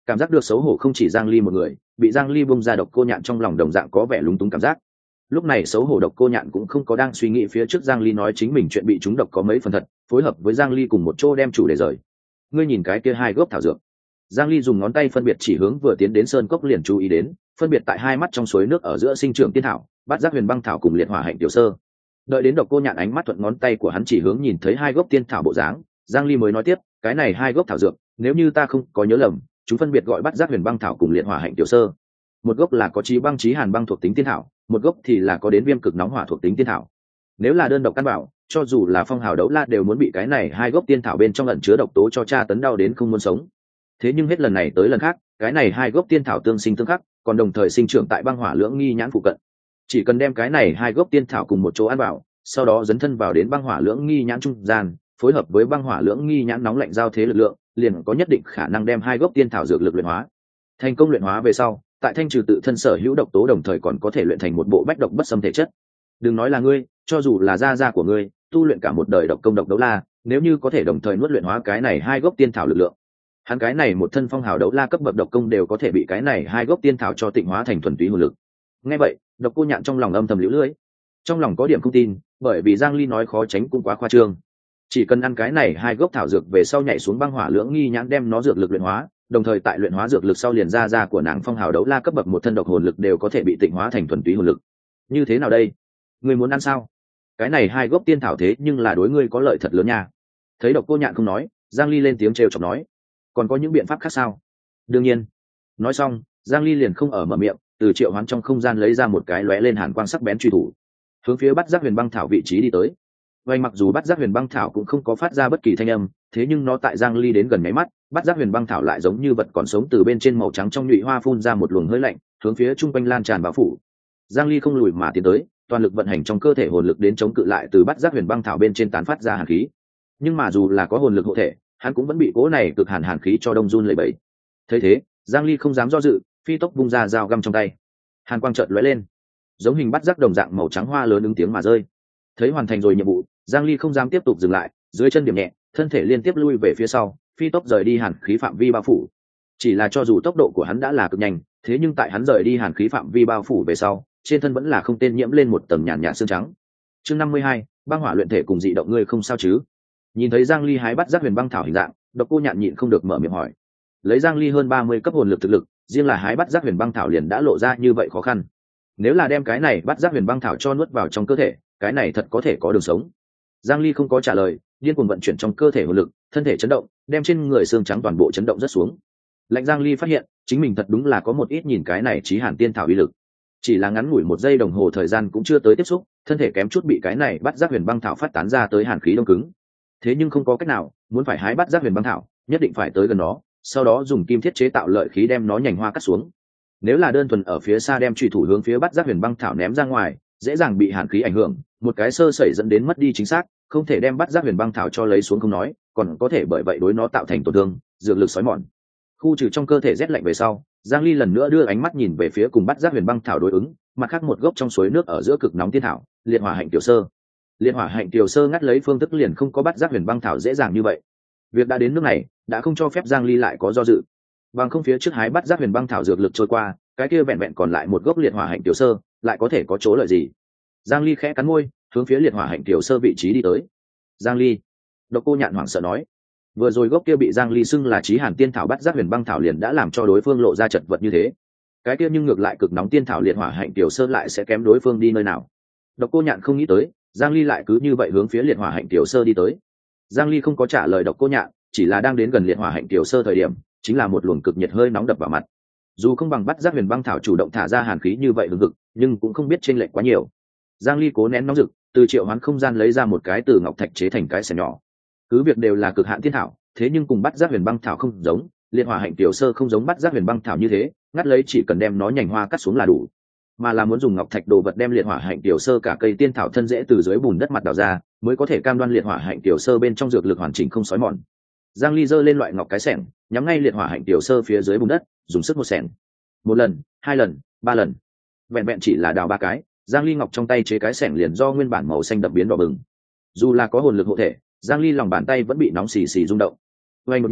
Cảm giác được xấu hổ không chỉ Giang Ly một người, bị Giang Ly bung ra độc cô nhạn trong lòng đồng dạng có vẻ lúng túng cảm giác. Lúc này xấu hổ độc cô nhạn cũng không có đang suy nghĩ phía trước Giang Ly nói chính mình chuyện bị trúng độc có mấy phần thật, phối hợp với Giang Ly cùng một chỗ đem chủ đề rời. Ngươi nhìn cái kia hai gốc thảo dược. Giang Ly dùng ngón tay phân biệt chỉ hướng vừa tiến đến sơn cốc liền chú ý đến, phân biệt tại hai mắt trong suối nước ở giữa sinh trưởng tiên thảo, bát giác huyền băng thảo cùng liệt hỏa hạnh tiểu sơ. Đợi đến độc cô nhạn ánh mắt thuận ngón tay của hắn chỉ hướng nhìn thấy hai gốc tiên thảo bộ dáng, Giang Ly mới nói tiếp, cái này hai gốc thảo dược, nếu như ta không có nhớ lầm, chúng phân biệt gọi bát giác huyền băng thảo cùng liệt hỏa hạnh tiểu sơ. Một gốc là có chí băng chí hàn băng thuộc tính tiên thảo, một gốc thì là có đến viêm cực nóng hỏa thuộc tính tiên thảo. Nếu là đơn độc căn bảo, cho dù là phong hào đấu la đều muốn bị cái này hai gốc tiên thảo bên trong ẩn chứa độc tố cho tra tấn đau đến không muốn sống. Thế nhưng hết lần này tới lần khác, cái này hai gốc tiên thảo tương sinh tương khắc, còn đồng thời sinh trưởng tại băng hỏa lưỡng nghi nhãn phụ cận. Chỉ cần đem cái này hai gốc tiên thảo cùng một chỗ ăn vào, sau đó dấn thân vào đến băng hỏa lưỡng nghi nhãn trung gian, phối hợp với băng hỏa lưỡng nghi nhãn nóng lạnh giao thế lực lượng, liền có nhất định khả năng đem hai gốc tiên thảo dược lực luyện hóa. Thành công luyện hóa về sau, tại thanh trừ tự thân sở hữu độc tố đồng thời còn có thể luyện thành một bộ bách độc bất xâm thể chất. Đừng nói là ngươi, cho dù là gia gia của ngươi, tu luyện cả một đời độc công độc đấu la, nếu như có thể đồng thời nuốt luyện hóa cái này hai gốc tiên thảo lực lượng, hắn cái này một thân phong hào đấu la cấp bậc độc công đều có thể bị cái này hai gốc tiên thảo cho tịnh hóa thành thuần túy hồn lực. Nghe vậy, độc cô nhạn trong lòng âm thầm liễu lưỡi, trong lòng có điểm không tin, bởi vì Giang Ly nói khó tránh cũng quá khoa trương. Chỉ cần ăn cái này hai gốc thảo dược về sau nhảy xuống băng hỏa lưỡng nghi nhãn đem nó dược lực luyện hóa, đồng thời tại luyện hóa dược lực sau liền ra ra của nàng phong hào đấu la cấp bậc một thân độc hồn lực đều có thể bị tịnh hóa thành thuần túy hồn lực. Như thế nào đây? Ngươi muốn ăn sao? Cái này hai gốc tiên thảo thế nhưng là đối ngươi có lợi thật lớn nha. Thấy độc cô nhạn không nói, Giang Ly lên tiếng trêu chọc nói, còn có những biện pháp khác sao? Đương nhiên. Nói xong, Giang Ly liền không ở mở miệng, từ triệu hoán trong không gian lấy ra một cái lóe lên hàn quang sắc bén truy thủ, hướng phía bát giác huyền băng thảo vị trí đi tới. Vậy mặc dù bát giác huyền băng thảo cũng không có phát ra bất kỳ thanh âm, thế nhưng nó tại Giang Ly đến gần nháy mắt, bát giác huyền băng thảo lại giống như vật còn sống từ bên trên màu trắng trong nhụy hoa phun ra một luồng hơi lạnh, hướng phía trung quanh lan tràn bao phủ. Giang Ly không lùi mà tiến tới, toàn lực vận hành trong cơ thể hồn lực đến chống cự lại từ bát giác huyền băng thảo bên trên tán phát ra hàn khí. Nhưng mà dù là có hồn lực hộ thể, hắn cũng vẫn bị cỗ này cực hàn hàn khí cho đông run lẩy bẩy. Thấy thế, Giang Ly không dám do dự, phi tốc vung ra dao găm trong tay. Hàn quang chợt lóe lên, giống hình bát giác đồng dạng màu trắng hoa lớn ứng tiếng mà rơi. Thấy hoàn thành rồi nhiệm vụ, Giang Ly không dám tiếp tục dừng lại, dưới chân điểm nhẹ, thân thể liên tiếp lui về phía sau, phi tốc rời đi hàn khí phạm vi bao phủ. Chỉ là cho dù tốc độ của hắn đã là cực nhanh, thế nhưng tại hắn rời đi hàn khí phạm vi bao phủ về sau, trên thân vẫn là không tên nhiễm lên một tầng nhàn nhạt xương trắng. Chương năm mươi hai, băng hỏa luyện thể cùng dị động, ngươi không sao chứ? Nhìn thấy Giang Ly hái bắt giác huyền băng thảo hình dạng, độc cô nhạn nhịn không được mở miệng hỏi. Lấy Giang Ly hơn ba mươi cấp hồn lực thực lực, riêng là hái bắt giác huyền băng thảo liền đã lộ ra như vậy khó khăn. Nếu là đem cái này bắt giác huyền băng thảo cho nuốt vào trong cơ thể, cái này thật có thể có đường sống. Giang Ly không có trả lời, điên cuồng vận chuyển trong cơ thể hồn lực, thân thể chấn động, đem trên người xương trắng toàn bộ chấn động rất xuống. Lạnh Giang Ly phát hiện, chính mình thật đúng là có một ít nhìn cái này chí hàn tiên thảo uy lực. Chỉ là ngắn ngủi một giây đồng hồ thời gian cũng chưa tới tiếp xúc, thân thể kém chút bị cái này bắt giác huyền băng thảo phát tán ra tới hàn khí đông cứng. Thế nhưng không có cách nào, muốn phải hái bắt giác huyền băng thảo, nhất định phải tới gần nó, sau đó dùng kim thiết chế tạo lợi khí đem nó nhành hoa cắt xuống. Nếu là đơn thuần ở phía xa đem chủy thủ hướng phía bắt giác huyền băng thảo ném ra ngoài, dễ dàng bị hàn khí ảnh hưởng, một cái sơ sẩy dẫn đến mất đi chính xác, không thể đem bắt giác huyền băng thảo cho lấy xuống không nói, còn có thể bởi vậy đối nó tạo thành tổn thương, dược lực xói mòn. Khu trừ trong cơ thể rét lạnh về sau, Giang Ly lần nữa đưa ánh mắt nhìn về phía cùng bắt giác huyền băng thảo đối ứng, mặt khác một gốc trong suối nước ở giữa cực nóng tiên thảo, liệt hỏa hạnh tiểu sơ. Liệt hỏa hạnh tiểu sơ ngắt lấy phương thức liền không có bắt giác huyền băng thảo dễ dàng như vậy. Việc đã đến nước này, đã không cho phép Giang Ly lại có do dự. Bằng không phía trước hái bắt giác huyền băng thảo dược lực trôi qua, cái kia vẹn vẹn còn lại một gốc liệt hỏa hạnh tiểu sơ, lại có thể có chỗ lợi gì? Giang Ly khẽ cắn môi, hướng phía liệt hỏa hạnh tiểu sơ vị trí đi tới. Giang Ly, độc cô nhạn hoảng sợ nói. Vừa rồi gốc kia bị Giang Ly xưng là chí hàn tiên thảo bắt giác huyền băng thảo liền đã làm cho đối phương lộ ra chật vật như thế. Cái kia nhưng ngược lại cực nóng tiên thảo liệt hỏa hạnh tiểu sơ lại sẽ kém đối phương đi nơi nào? Độc cô nhạn không nghĩ tới, Giang Ly lại cứ như vậy hướng phía liệt hỏa hạnh tiểu sơ đi tới. Giang Ly không có trả lời độc cô nhạn, chỉ là đang đến gần liệt hỏa hạnh tiểu sơ thời điểm, chính là một luồng cực nhiệt hơi nóng đập vào mặt. Dù không bằng bắt giác huyền băng thảo chủ động thả ra hàn khí như vậy hừng hực, nhưng cũng không biết chênh lệch quá nhiều. Giang Ly cố nén nóng rực, từ triệu hoán không gian lấy ra một cái từ ngọc thạch chế thành cái xẻng nhỏ. Cứ việc đều là cực hạn tiên thảo, thế nhưng cùng bắt giác huyền băng thảo không giống, liệt hỏa hạnh tiểu sơ không giống bắt giác huyền băng thảo như thế, ngắt lấy chỉ cần đem nó nhành hoa cắt xuống là đủ, mà là muốn dùng ngọc thạch đồ vật đem liệt hỏa hạnh tiểu sơ cả cây tiên thảo thân rễ từ dưới bùn đất mặt đào ra, mới có thể cam đoan liệt hỏa hạnh tiểu sơ bên trong dược lực hoàn chỉnh không xói mòn. Giang Ly giơ lên loại ngọc cái xẻng, nhắm ngay liệt hỏa hạnh tiểu sơ phía dưới bùn đất, dùng sức một xẻng. Một lần, hai lần, ba lần, vẹn vẹn chỉ là đào ba cái, Giang Ly ngọc trong tay chế cái xẻng liền do nguyên bản màu xanh đậm biến đỏ bừng. Dù là có hồn lực hộ thể, Giang Ly lòng bàn tay vẫn bị nóng xì xì rung động. Vang đột nhiên,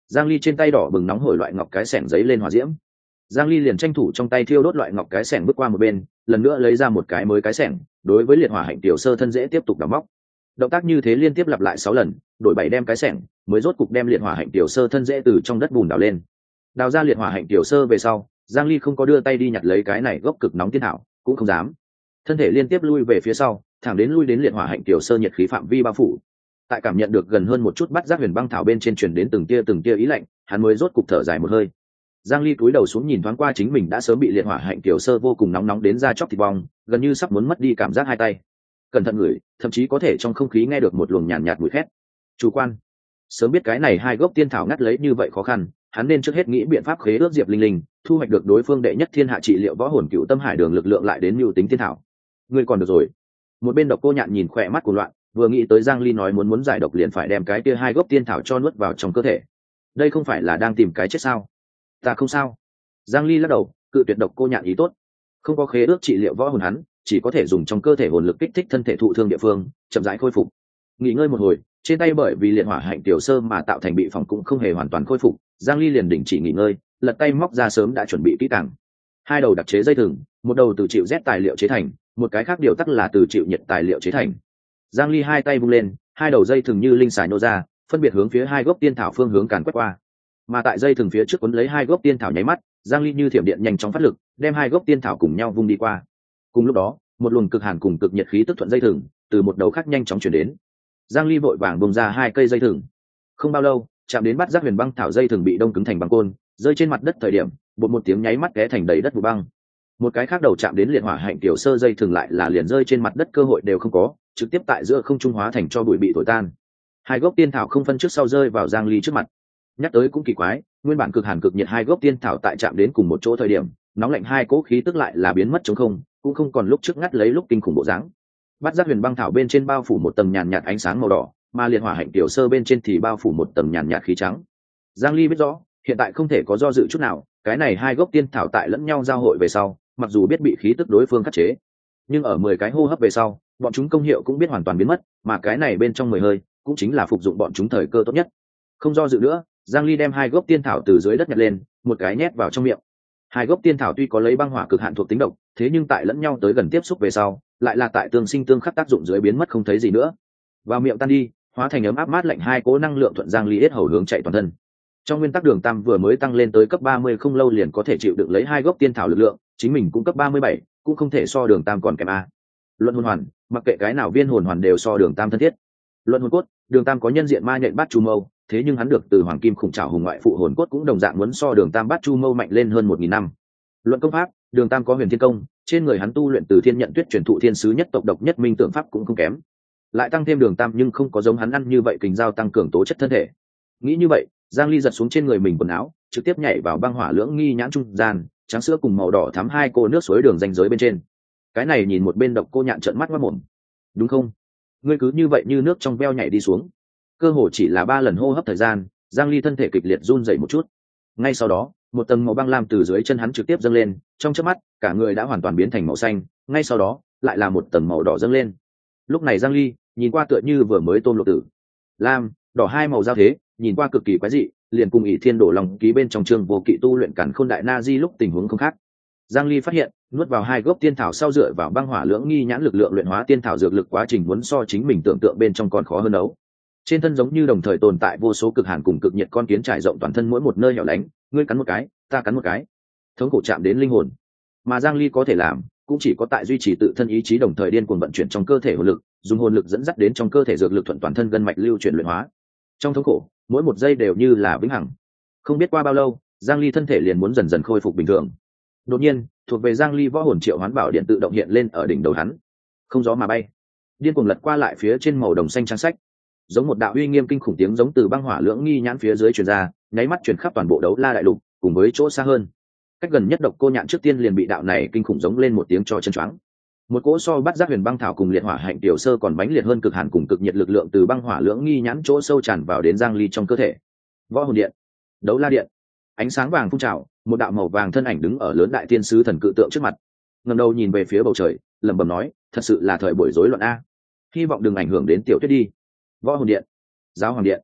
Giang Ly trên tay đỏ bừng nóng hổi loại ngọc cái xẻng giấy lên hỏa diễm. Giang Ly liền tranh thủ trong tay thiêu đốt loại ngọc cái xẻng bước qua một bên, lần nữa lấy ra một cái mới cái xẻng, đối với liệt hỏa hạnh tiểu sơ thân dễ tiếp tục đào móc. Động tác như thế liên tiếp lặp lại sáu lần, đổi bảy đem cái xẻng, mới rốt cục đem liệt hỏa hạnh tiểu sơ thân dễ từ trong đất bùn đào lên. Đào ra liệt hỏa hạnh tiểu sơ về sau, Giang Ly không có đưa tay đi nhặt lấy cái này gốc cực nóng tiên thảo, cũng không dám. Thân thể liên tiếp lui về phía sau, thẳng đến lui đến liệt hỏa hạnh tiểu sơ nhiệt khí phạm vi bao phủ. Tại cảm nhận được gần hơn một chút bắt giác huyền băng thảo bên trên truyền đến từng tia từng tia ý lạnh, hắn mới rốt cục thở dài một hơi. Giang Ly cúi đầu xuống nhìn thoáng qua chính mình đã sớm bị liệt hỏa hạnh tiểu sơ vô cùng nóng nóng đến da chóc thịt bong, gần như sắp muốn mất đi cảm giác hai tay. Cẩn thận ngửi, thậm chí có thể trong không khí nghe được một luồng nhàn nhạt, nhạt mùi khét. Chủ quan, sớm biết cái này hai gốc tiên thảo ngắt lấy như vậy khó khăn, hắn nên trước hết nghĩ biện pháp khế ước Diệp Linh Linh, thu hoạch được đối phương đệ nhất thiên hạ trị liệu võ hồn cựu tâm hải đường lực lượng lại đến mưu tính tiên thảo. Ngươi còn được rồi. Một bên Độc Cô Nhạn nhìn khỏe mắt của loạn, vừa nghĩ tới Giang Ly nói muốn muốn giải độc liền phải đem cái kia hai gốc tiên thảo cho nuốt vào trong cơ thể. Đây không phải là đang tìm cái chết sao? Ta không sao. Giang Ly lắc đầu, cự tuyệt Độc Cô Nhạn ý tốt. Không có khế ước trị liệu võ hồn hắn, chỉ có thể dùng trong cơ thể hồn lực kích thích thân thể thụ thương địa phương, chậm rãi khôi phục. Nghỉ ngơi một hồi, trên tay bởi vì liệt hỏa hạnh tiểu sơ mà tạo thành bị phòng cũng không hề hoàn toàn khôi phục, Giang Ly liền đình chỉ nghỉ ngơi, lật tay móc ra sớm đã chuẩn bị kỹ càng. Hai đầu đặc chế dây thừng, một đầu từ chịu rét tài liệu chế thành, một cái khác điều tắc là từ chịu nhiệt tài liệu chế thành. Giang Ly hai tay vung lên, hai đầu dây thừng như linh xài nô ra, phân biệt hướng phía hai gốc tiên thảo phương hướng càn quét qua. Mà tại dây thừng phía trước cuốn lấy hai gốc tiên thảo nháy mắt, Giang Ly như thiểm điện nhanh chóng phát lực, đem hai gốc tiên thảo cùng nhau vung đi qua. Cùng lúc đó, một luồng cực hàn cùng cực nhiệt khí tức thuận dây thừng, từ một đầu khác nhanh chóng chuyển đến. Giang Ly vội vàng bung ra hai cây dây thừng. Không bao lâu, chạm đến bắt giác huyền băng thảo dây thừng bị đông cứng thành băng côn, rơi trên mặt đất thời điểm, bột một tiếng nháy mắt té thành đầy đất vụ băng. Một cái khác đầu chạm đến liệt hỏa hạnh tiểu sơ dây thừng lại là liền rơi trên mặt đất cơ hội đều không có, trực tiếp tại giữa không trung hóa thành cho bụi bị thổi tan. Hai gốc tiên thảo không phân trước sau rơi vào Giang Ly trước mặt. Nhắc tới cũng kỳ quái, nguyên bản cực hàn cực nhiệt hai gốc tiên thảo tại chạm đến cùng một chỗ thời điểm, nóng lạnh hai cỗ khí tức lại là biến mất trống không, cũng không còn lúc trước ngắt lấy lúc kinh khủng bộ dáng. Bát giác huyền băng thảo bên trên bao phủ một tầng nhàn nhạt ánh sáng màu đỏ, mà liệt hỏa hạnh tiểu sơ bên trên thì bao phủ một tầng nhàn nhạt khí trắng. Giang Ly biết rõ, hiện tại không thể có do dự chút nào, cái này hai gốc tiên thảo tại lẫn nhau giao hội về sau, mặc dù biết bị khí tức đối phương khắc chế, nhưng ở mười cái hô hấp về sau, bọn chúng công hiệu cũng biết hoàn toàn biến mất, mà cái này bên trong mười hơi, cũng chính là phục dụng bọn chúng thời cơ tốt nhất. Không do dự nữa, Giang Ly đem hai gốc tiên thảo từ dưới đất nhặt lên, một cái nhét vào trong miệng. Hai gốc tiên thảo tuy có lấy băng hỏa cực hạn thuộc tính độc, thế nhưng tại lẫn nhau tới gần tiếp xúc về sau, lại là tại tương sinh tương khắc tác dụng dưới biến mất không thấy gì nữa. Vào miệng tan đi, hóa thành ấm áp mát lạnh hai cỗ năng lượng thuận Giang Ly yết hầu hướng chạy toàn thân. Trong nguyên tắc đường tam vừa mới tăng lên tới cấp ba mươi không lâu liền có thể chịu đựng lấy hai gốc tiên thảo lực lượng, chính mình cũng cấp ba mươi bảy, cũng không thể so đường tam còn kém a. Luận hồn hoàn, mặc kệ cái nào viên hồn hoàn đều so đường tam thân thiết. Luận hồn cốt, đường tam có nhân diện ma nhện bát chu mâu, thế nhưng hắn được từ hoàng kim khủng trảo hùng ngoại phụ hồn cốt cũng đồng dạng muốn so đường tam bát chu mâu mạnh lên hơn một nghìn năm. Luận công pháp, đường tam có huyền thiên công, trên người hắn tu luyện từ thiên nhận tuyết truyền thụ thiên sứ nhất tộc độc nhất minh tượng pháp cũng không kém. Lại tăng thêm đường tam nhưng không có giống hắn ăn như vậy kình dao tăng cường tố chất thân thể. Nghĩ như vậy, Giang Ly giật xuống trên người mình quần áo, trực tiếp nhảy vào băng hỏa lưỡng nghi nhãn trung gian, trắng sữa cùng màu đỏ thắm hai cô nước suối đường ranh giới bên trên. Cái này nhìn một bên Độc Cô Nhạn trợn mắt mắt mồm. Đúng không? Ngươi cứ như vậy như nước trong veo nhảy đi xuống. Cơ hồ chỉ là ba lần hô hấp thời gian, Giang Ly thân thể kịch liệt run rẩy một chút. Ngay sau đó, một tầng màu băng lam từ dưới chân hắn trực tiếp dâng lên, trong chớp mắt, cả người đã hoàn toàn biến thành màu xanh, ngay sau đó, lại là một tầng màu đỏ dâng lên. Lúc này Giang Ly, nhìn qua tựa như vừa mới tôm lộ tử. Lam, đỏ hai màu giao thế, nhìn qua cực kỳ quái dị, liền cùng ỷ thiên đổ lòng ký bên trong chương vô kỵ tu luyện cản khôn đại na di lúc tình huống không khác. Giang Ly phát hiện, nuốt vào hai gốc tiên thảo sau dựa vào băng hỏa lưỡng nghi nhãn lực lượng luyện hóa tiên thảo dược lực quá trình muốn so chính mình tưởng tượng bên trong còn khó hơn đấu. Trên thân giống như đồng thời tồn tại vô số cực hàn cùng cực nhiệt con kiến trải rộng toàn thân mỗi một nơi hẻo lánh, ngươi cắn một cái, ta cắn một cái, thống khổ chạm đến linh hồn. Mà Giang Ly có thể làm, cũng chỉ có tại duy trì tự thân ý chí đồng thời điên cuồng vận chuyển trong cơ thể hồn lực, dùng hồn lực dẫn dắt đến trong cơ thể dược lực thuận toàn thân gân mạch lưu chuyển luyện hóa. Trong thống khổ, mỗi một giây đều như là vĩnh hằng. Không biết qua bao lâu, Giang Ly thân thể liền muốn dần dần khôi phục bình thường. Đột nhiên, thuộc về Giang Ly võ hồn triệu hoán bảo điện tự động hiện lên ở đỉnh đầu hắn. Không gió mà bay, điên cuồng lật qua lại phía trên màu đồng xanh trang sách. Giống một đạo uy nghiêm kinh khủng tiếng giống từ băng hỏa lưỡng nghi nhãn phía dưới truyền ra, nháy mắt truyền khắp toàn bộ Đấu La đại lục, cùng với chỗ xa hơn. Cách gần nhất Độc Cô Nhạn trước tiên liền bị đạo này kinh khủng giống lên một tiếng cho chân choáng. Một cỗ so bắt giác huyền băng thảo cùng liệt hỏa hạnh tiểu sơ còn mãnh liệt hơn cực hàn cùng cực nhiệt lực lượng từ băng hỏa lưỡng nghi nhãn chỗ sâu tràn vào đến Giang Ly trong cơ thể. Võ hồn điện, Đấu La điện, ánh sáng vàng phun trào, một đạo màu vàng thân ảnh đứng ở lớn đại tiên sứ thần cự tượng trước mặt, ngẩng đầu nhìn về phía bầu trời, lẩm bẩm nói, thật sự là thời buổi rối loạn a, hy vọng đừng ảnh hưởng đến tiểu tuyết đi. Võ hồn điện, giáo hoàng điện,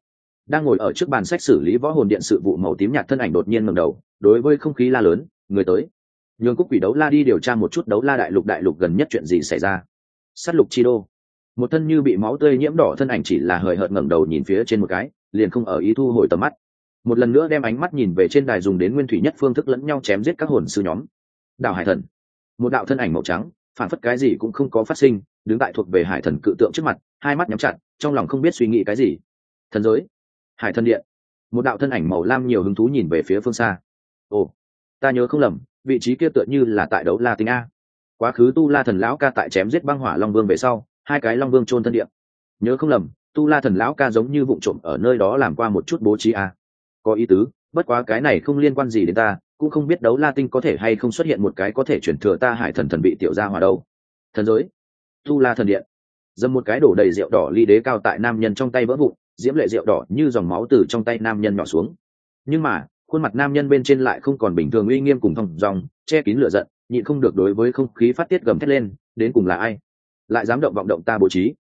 đang ngồi ở trước bàn sách xử lý võ hồn điện sự vụ màu tím nhạt thân ảnh đột nhiên ngẩng đầu, đối với không khí la lớn, người tới. Nhường Cúc Quỷ Đấu La đi điều tra một chút Đấu La đại lục đại lục gần nhất chuyện gì xảy ra. Sát lục chi đô. Một thân như bị máu tươi nhiễm đỏ thân ảnh chỉ là hời hợt ngẩng đầu nhìn phía trên một cái, liền không ở ý thu hồi tầm mắt. Một lần nữa đem ánh mắt nhìn về trên đài dùng đến nguyên thủy nhất phương thức lẫn nhau chém giết các hồn sư nhóm. Đảo Hải Thần. Một đạo thân ảnh màu trắng, phản phất cái gì cũng không có phát sinh, đứng tại thuộc về Hải Thần cự tượng trước mặt, hai mắt nhắm chặt, trong lòng không biết suy nghĩ cái gì. Thần giới. Hải Thần điện. Một đạo thân ảnh màu lam nhiều hứng thú nhìn về phía phương xa. Ồ, ta nhớ không lầm, vị trí kia tựa như là tại Đấu La Tinh a. Quá khứ Tu La Thần lão ca tại chém giết băng hỏa long vương về sau, hai cái long vương chôn thân địa. Nhớ không lầm, Tu La Thần lão ca giống như vụng trộm ở nơi đó làm qua một chút bố trí a. Có ý tứ, bất quá cái này không liên quan gì đến ta, cũng không biết Đấu La Tinh có thể hay không xuất hiện một cái có thể chuyển thừa ta Hải Thần thần bị tiểu gia hỏa đâu. Thần giới. Tu La Thần điện. Dâm một cái đổ đầy rượu đỏ ly đế cao tại nam nhân trong tay vỡ vụn, diễm lệ rượu đỏ như dòng máu từ trong tay nam nhân nhỏ xuống. Nhưng mà khuôn mặt nam nhân bên trên lại không còn bình thường uy nghiêm cùng thong dong, che kín lửa giận, nhịn không được đối với không khí phát tiết gầm thét lên, đến cùng là ai lại dám động vọng động ta bố trí.